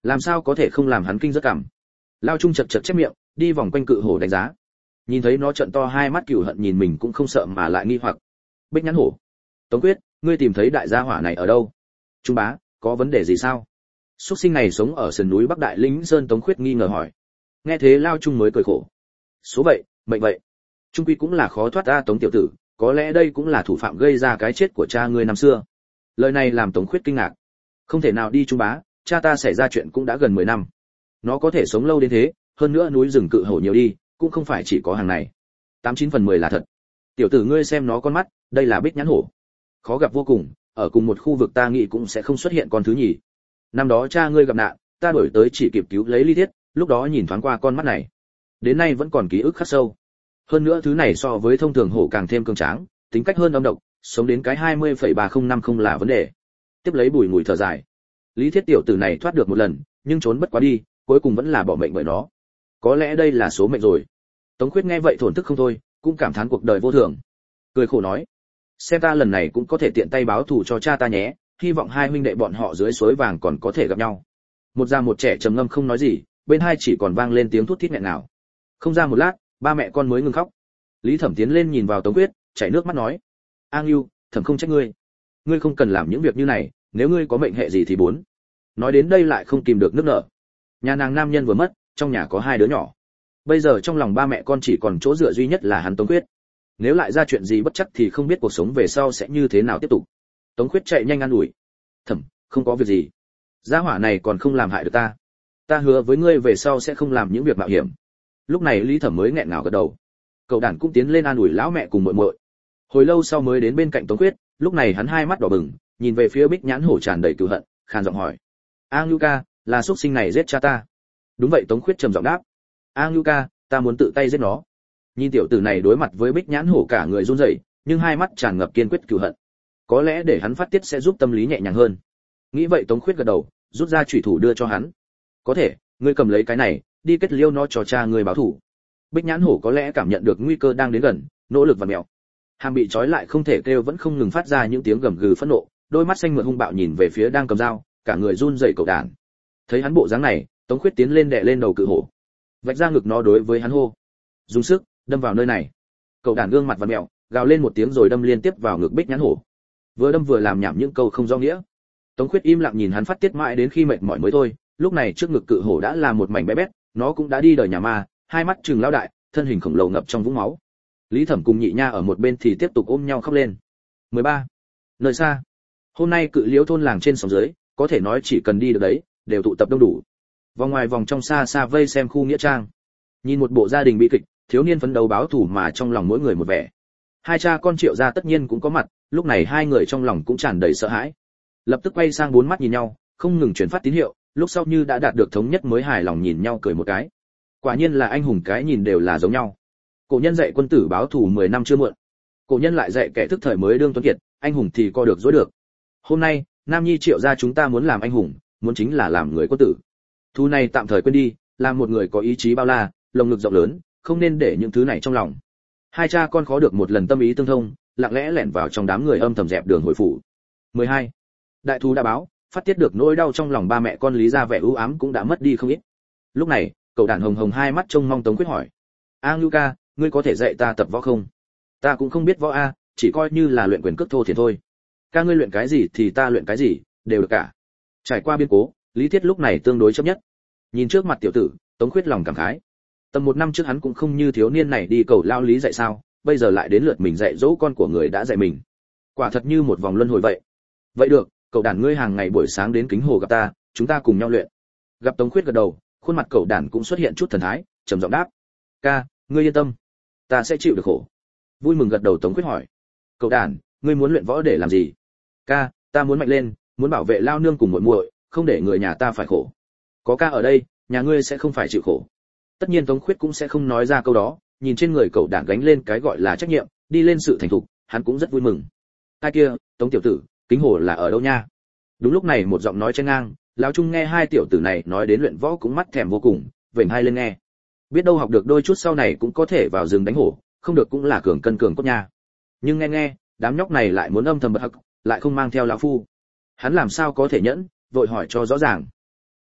làm sao có thể không làm hắn kinh rất cảm. Lao Trung chật chật chép miệng, đi vòng quanh cự hổ đánh giá. Nhìn thấy nó trợn to hai mắt cừu hận nhìn mình cũng không sợ mà lại nghi hoặc. Bích nhãn hổ. Tống Quyết, ngươi tìm thấy đại gia hỏa này ở đâu? Trung bá, có vấn đề gì sao? Súc sinh này sống ở sườn núi Bắc Đại Lĩnh Sơn. Tống Quyết nghi ngờ hỏi. Nghe thế Lao Trung mới cười khổ. Số vậy, mệnh vậy. Trung quy cũng là khó thoát ta Tống tiểu tử, có lẽ đây cũng là thủ phạm gây ra cái chết của cha ngươi năm xưa. Lời này làm Tống Khuyết kinh ngạc. Không thể nào đi Trung bá, cha ta xảy ra chuyện cũng đã gần 10 năm. Nó có thể sống lâu đến thế, hơn nữa núi rừng cự hổ nhiều đi, cũng không phải chỉ có hàng này. 89/10 là thật. Tiểu tử ngươi xem nó con mắt, đây là bích nhãn hổ. Khó gặp vô cùng, ở cùng một khu vực ta nghĩ cũng sẽ không xuất hiện con thứ nhì. Năm đó cha ngươi gặp nạn, ta đuổi tới chỉ kịp cứu lấy Ly Thiết, lúc đó nhìn thoáng qua con mắt này. Đến nay vẫn còn ký ức khắc sâu. Hơn nữa thứ này so với thông thường hổ càng thêm cường tráng, tính cách hơn âm độc, sống đến cái 20,3050 là vấn đề. Tiếp lấy bùi ngùi thở dài. Lý Thiết tiểu tử này thoát được một lần, nhưng trốn bất quá đi, cuối cùng vẫn là bỏ mệnh bởi nó. Có lẽ đây là số mệnh rồi. Tống Khuyết nghe vậy thổn thức không thôi, cũng cảm thán cuộc đời vô thường. Cười khổ nói, xem ta lần này cũng có thể tiện tay báo thù cho cha ta nhé, hy vọng hai huynh đệ bọn họ dưới suối vàng còn có thể gặp nhau. Một già một trẻ trầm ngâm không nói gì, bên hai chỉ còn vang lên tiếng thút thít nghẹn nào. Không ra một lát, ba mẹ con mới ngừng khóc. Lý Thẩm tiến lên nhìn vào Tống Quyết, chảy nước mắt nói, A Ngưu, Thẩm không trách ngươi. Ngươi không cần làm những việc như này, nếu ngươi có mệnh hệ gì thì bốn. Nói đến đây lại không kìm được nước nở. Nhà nàng nam nhân vừa mất, trong nhà có hai đứa nhỏ. Bây giờ trong lòng ba mẹ con chỉ còn chỗ dựa duy nhất là hắn Tống Quyết. Nếu lại ra chuyện gì bất chắc thì không biết cuộc sống về sau sẽ như thế nào tiếp tục. Tống Quyết chạy nhanh an ủi, Thẩm, không có việc gì. Gia hỏa này còn không làm hại được ta. Ta hứa với ngươi về sau sẽ không làm những việc mạo hiểm. Lúc này Lý Thẩm mới nghẹn ngào gật đầu. Cậu đàn cũng tiến lên an ủi lão mẹ cùng muội muội. Hồi lâu sau mới đến bên cạnh Tống Quyết, lúc này hắn hai mắt đỏ bừng, nhìn về phía Bích Nhãn hổ tràn đầy cừu hận, khàn giọng hỏi, A Ngưu ca, là xuất sinh này giết cha ta? Đúng vậy. Tống Khuyết trầm giọng đáp, A Ngưu ca, ta muốn tự tay giết nó. Nhìn tiểu tử này đối mặt với Bích Nhãn hổ cả người run rẩy, nhưng hai mắt tràn ngập kiên quyết cừu hận. Có lẽ để hắn phát tiết sẽ giúp tâm lý nhẹ nhàng hơn. Nghĩ vậy Tống Khuyết gật đầu, rút ra chủy thủ đưa cho hắn. Có thể, ngươi cầm lấy cái này, đi kết liêu nó cho cha ngươi báo thù. Bích Nhãn hổ có lẽ cảm nhận được nguy cơ đang đến gần, nỗ lực vặn mèo. Hàm bị trói lại không thể kêu vẫn không ngừng phát ra những tiếng gầm gừ phẫn nộ, đôi mắt xanh mượt hung bạo nhìn về phía đang cầm dao, cả người run rẩy cậu đàn. Thấy hắn bộ dáng này, Tống Khuyết tiến lên đè lên đầu cự hổ, vạch ra ngực nó đối với hắn hô, dùng sức đâm vào nơi này. Cậu đàn gương mặt vặn mèo, gào lên một tiếng rồi đâm liên tiếp vào ngực Bích Nhãn hổ. Vừa đâm vừa làm nhảm những câu không do nghĩa. Tống Khuyết im lặng nhìn hắn phát tiết mãi đến khi mệt mỏi mới thôi. Lúc này trước ngực cự hổ đã là một mảnh bé bét, nó cũng đã đi đời nhà ma, hai mắt trừng lao đại, thân hình khổng lồ ngập trong vũng máu. Lý Thẩm cùng Nhị Nha ở một bên thì tiếp tục ôm nhau khóc lên. 13. Nơi xa. Hôm nay cự liễu thôn làng trên sóng dưới, có thể nói chỉ cần đi được đấy, đều tụ tập đông đủ. Vòng ngoài vòng trong xa xa vây xem khu nghĩa trang. Nhìn một bộ gia đình bi kịch, thiếu niên phấn đấu báo thù mà trong lòng mỗi người một vẻ. Hai cha con Triệu gia tất nhiên cũng có mặt, lúc này hai người trong lòng cũng tràn đầy sợ hãi. Lập tức quay sang bốn mắt nhìn nhau, không ngừng truyền phát tín hiệu, lúc sau như đã đạt được thống nhất mới hài lòng nhìn nhau cười một cái. Quả nhiên là anh hùng cái nhìn đều là giống nhau. Cổ nhân dạy quân tử báo thù 10 năm chưa muộn. Cổ nhân lại dạy kẻ thức thời mới đương tuấn kiệt, anh hùng thì co được dối được. Hôm nay, Nam Nhi Triệu gia chúng ta muốn làm anh hùng, muốn chính là làm người quân tử. Thu này tạm thời quên đi, làm một người có ý chí bao la, lồng ngực rộng lớn, không nên để những thứ này trong lòng. Hai cha con khó được một lần tâm ý tương thông, lặng lẽ lẻn vào trong đám người âm thầm dẹp đường hồi phủ. 12. Đại thú đã báo, phát tiết được nỗi đau trong lòng ba mẹ con Lý gia vẻ u ám cũng đã mất đi không ít. Lúc này, cậu đàn hồng hồng hai mắt trông mong Tống Quyết hỏi, A Ngưu ca, ngươi có thể dạy ta tập võ không? Ta cũng không biết võ a, chỉ coi như là luyện quyền cước thô thiển thôi. Ca ngươi luyện cái gì thì ta luyện cái gì, đều được cả. Trải qua biến cố, Lý Thiết lúc này tương đối chấp nhất. Nhìn trước mặt tiểu tử, Tống Quyết lòng cảm khái. Tầm 1 năm trước hắn cũng không như thiếu niên này đi cầu lao lý dạy sao, bây giờ lại đến lượt mình dạy dỗ con của người đã dạy mình. Quả thật như một vòng luân hồi vậy. Vậy được, cậu đàn ngươi hàng ngày buổi sáng đến Kính Hồ gặp ta, chúng ta cùng nhau luyện. Gặp Tống Quyết gật đầu, khuôn mặt cậu đàn cũng xuất hiện chút thần thái, trầm giọng đáp, ca, ngươi yên tâm, ta sẽ chịu được khổ. Vui mừng gật đầu Tống Quyết hỏi, cậu đàn, ngươi muốn luyện võ để làm gì? Ca, ta muốn mạnh lên, muốn bảo vệ lao nương cùng muội muội, không để người nhà ta phải khổ. Có ca ở đây, nhà ngươi sẽ không phải chịu khổ. Tất nhiên Tống Quyết cũng sẽ không nói ra câu đó, nhìn trên người cậu đàn gánh lên cái gọi là trách nhiệm, đi lên sự thành thục, hắn cũng rất vui mừng. Hai kia, Tống tiểu tử, Kính Hồ là ở đâu nha? Đúng lúc này một giọng nói chen ngang, lão Trung nghe hai tiểu tử này nói đến luyện võ cũng mắt thèm vô cùng, vểnh hai lên nghe. Biết đâu học được đôi chút sau này cũng có thể vào rừng đánh hổ, không được cũng là cường cân cường cốt nha. Nhưng nghe, đám nhóc này lại muốn âm thầm bật hặc, lại không mang theo lão phu. Hắn làm sao có thể nhẫn, vội hỏi cho rõ ràng.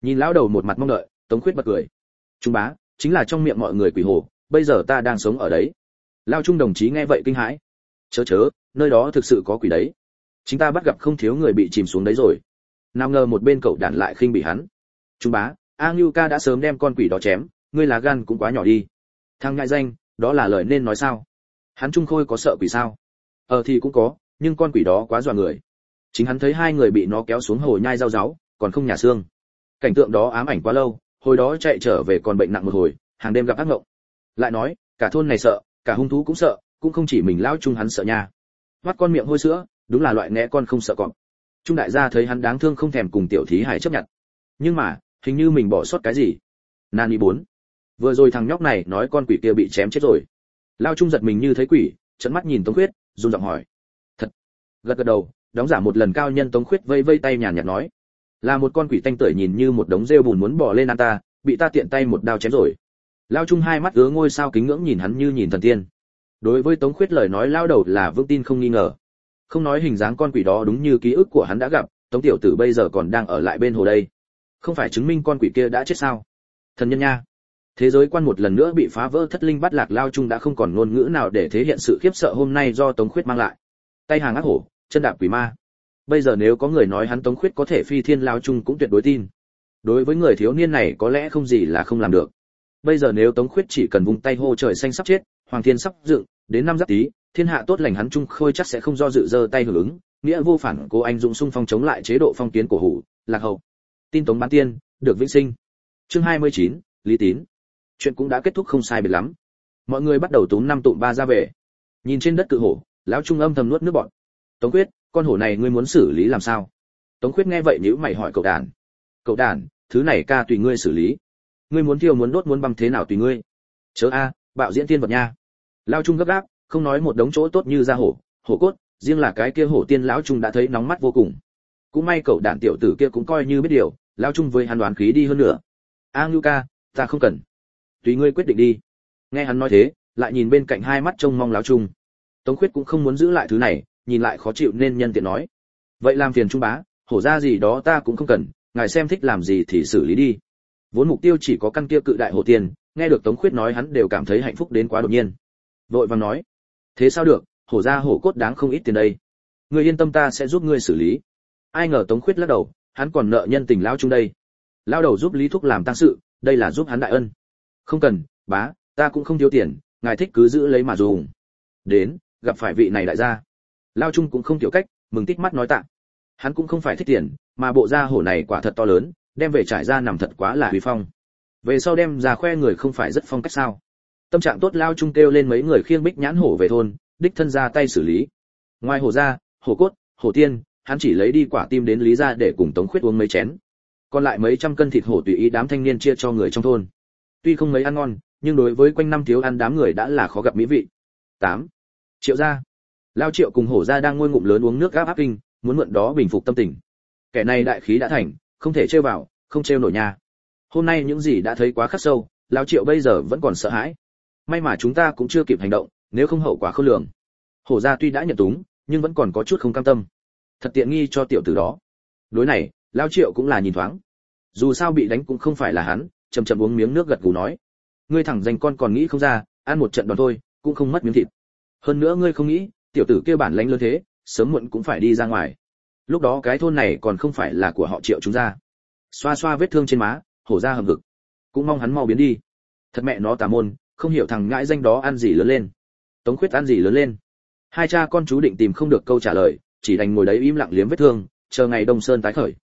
Nhìn lão đầu một mặt mong đợi, Tống Khuyết bật cười. Trung bá, chính là trong miệng mọi người quỷ hồ, bây giờ ta đang sống ở đấy. Lao Trung đồng chí nghe vậy kinh hãi. Chớ, nơi đó thực sự có quỷ đấy. Chúng ta bắt gặp không thiếu người bị chìm xuống đấy rồi. Nào ngờ một bên cậu đàn lại khinh bỉ hắn. Trung bá, A Ngưu ca đã sớm đem con quỷ đó chém, ngươi lá gan cũng quá nhỏ đi. Thằng ngại danh, đó là lời nên nói sao? Hắn Trung Khôi có sợ quỷ sao? Thì cũng có, nhưng con quỷ đó quá dọa người. Chính hắn thấy hai người bị nó kéo xuống hồ nhai rau ráu, còn không nhả xương. Cảnh tượng đó ám ảnh quá lâu, hồi đó chạy trở về còn bệnh nặng một hồi, hàng đêm gặp ác mộng. Lại nói, cả thôn này sợ, cả hung thú cũng sợ, cũng không chỉ mình lão Trung hắn sợ nha. Mắt con miệng hôi sữa, đúng là loại nghe con không sợ cọp. Trung đại gia thấy hắn đáng thương không thèm cùng tiểu thí hải chấp nhận. Nhưng mà, hình như mình bỏ sót cái gì. Nani 4. Vừa rồi thằng nhóc này nói con quỷ kia bị chém chết rồi. Lao Trung giật mình như thấy quỷ, trợn mắt nhìn Tống Khuyết, run giọng hỏi. Thật. Gật đầu, đóng giả một lần cao nhân Tống Khuyết vây vây tay nhàn nhạt nói. Là một con quỷ tanh tưởi nhìn như một đống rêu bùn muốn bò lên ăn ta, bị ta tiện tay một đao chém rồi. Lao Trung hai mắt ứa ngôi sao kính ngưỡng nhìn hắn như nhìn thần tiên. Đối với Tống Khuyết lời nói lao đầu là vững tin không nghi ngờ. Không nói hình dáng con quỷ đó đúng như ký ức của hắn đã gặp, Tống tiểu tử bây giờ còn đang ở lại bên hồ đây. Không phải chứng minh con quỷ kia đã chết sao? Thần nhân nha. Thế giới quan một lần nữa bị phá vỡ, thất linh bắt lạc. Lao Trung đã không còn ngôn ngữ nào để thể hiện sự khiếp sợ hôm nay do Tống Khuyết mang lại. Tay hàng ác hổ, chân đạp quỷ ma. Bây giờ nếu có người nói hắn Tống Khuyết có thể phi thiên, Lao Trung cũng tuyệt đối tin. Đối với người thiếu niên này có lẽ không gì là không làm được. Bây giờ nếu Tống Khuyết chỉ cần vung tay hô trời xanh sắp chết, hoàng thiên sắp dựng, đến năm Giáp Tý, thiên hạ tốt lành, hắn Trung Khôi chắc sẽ không do dự giơ tay hưởng ứng, nghĩa vô phản cố anh dũng xung phong chống lại chế độ phong kiến của Hủ, Lạc Hậu. Tin Tống bán tiên, được vĩnh sinh. Chương 29, Lý Tín. Chuyện cũng đã kết thúc không sai biệt lắm. Mọi người bắt đầu túm năm tụm ba ra về. Nhìn trên đất cự hổ, lão Trung âm thầm nuốt nước bọt. Tống Khuyết, con hổ này ngươi muốn xử lý làm sao? Tống Khuyết nghe vậy nhíu mày hỏi cậu đàn. Cậu đàn, thứ này ca tùy ngươi xử lý. Ngươi muốn thiêu muốn đốt muốn băm thế nào tùy ngươi. Chớ a, bạo diễn tiên vật nha. Lão Trung gấp gáp, không nói một đống chỗ tốt như da hổ, hổ cốt, riêng là cái kia hổ tiên lão Trung đã thấy nóng mắt vô cùng. Cũng may cậu đàn tiểu tử kia cũng coi như biết điều, lão Trung với hắn đoán khí đi hơn nữa. A Ngưu ca, ta không cần. Tùy ngươi quyết định đi. Nghe hắn nói thế, lại nhìn bên cạnh hai mắt trông mong lão Trung. Tống Khuyết cũng không muốn giữ lại thứ này, nhìn lại khó chịu nên nhân tiện nói. Vậy làm phiền Trung bá, hổ ra gì đó ta cũng không cần, ngài xem thích làm gì thì xử lý đi. Vốn mục tiêu chỉ có căn kia cự đại hổ tiên, nghe được Tống Khuyết nói hắn đều cảm thấy hạnh phúc đến quá đột nhiên. Vội vàng nói, thế sao được, hổ ra hổ cốt đáng không ít tiền đây. Ngươi yên tâm, ta sẽ giúp ngươi xử lý. Ai ngờ Tống Khuyết lắc đầu, hắn còn nợ nhân tình lão Trung đây. Lão đầu giúp Lý Thúc làm tang sự, đây là giúp hắn đại ân. Không cần, bá, ta cũng không thiếu tiền, ngài thích cứ giữ lấy mà dùng. Đến, gặp phải vị này đại gia. Lao Trung cũng không tiểu cách, mừng tít mắt nói tạ. Hắn cũng không phải thích tiền, mà bộ da hổ này quả thật to lớn, đem về trải ra nằm thật quá là uy phong. Về sau đem ra khoe người không phải rất phong cách sao? Tâm trạng tốt, Lao Trung kêu lên mấy người khiêng bích nhãn hổ về thôn, đích thân ra tay xử lý. Ngoài hổ da, hổ cốt, hổ tiên, hắn chỉ lấy đi quả tim đến Lý gia để cùng Tống Khuyết uống mấy chén. Còn lại mấy trăm cân thịt hổ tùy ý đám thanh niên chia cho người trong thôn. Tuy không mấy ăn ngon, nhưng đối với quanh năm thiếu ăn đám người đã là khó gặp mỹ vị. 8. Triệu gia. Lao Triệu cùng hổ gia đang ngồi ngụm lớn uống nước gáp áp kinh, muốn mượn đó bình phục tâm tình. Kẻ này đại khí đã thành, không thể trêu vào, không trêu nổi nha. Hôm nay những gì đã thấy quá khắc sâu, Lao Triệu bây giờ vẫn còn sợ hãi. May mà chúng ta cũng chưa kịp hành động, nếu không hậu quả khó lường. Hổ gia tuy đã nhận túng, nhưng vẫn còn có chút không cam tâm. Thật tiện nghi cho tiểu tử đó. Đối này, Lao Triệu cũng là nhìn thoáng. Dù sao bị đánh cũng không phải là hắn, chậm chậm uống miếng nước gật gù nói. Ngươi thẳng danh con còn nghĩ không ra, ăn một trận đòn thôi, cũng không mất miếng thịt. Hơn nữa ngươi không nghĩ, tiểu tử kia bản lãnh lớn thế, sớm muộn cũng phải đi ra ngoài. Lúc đó cái thôn này còn không phải là của họ Triệu chúng ta. Xoa xoa vết thương trên má, hổ ra hầm hực. Cũng mong hắn mau biến đi. Thật mẹ nó tà môn, không hiểu thằng ngãi danh đó ăn gì lớn lên. Tống Khuyết ăn gì lớn lên. Hai cha con chú định tìm không được câu trả lời, chỉ đành ngồi đấy im lặng liếm vết thương, chờ ngày Đông Sơn tái khởi.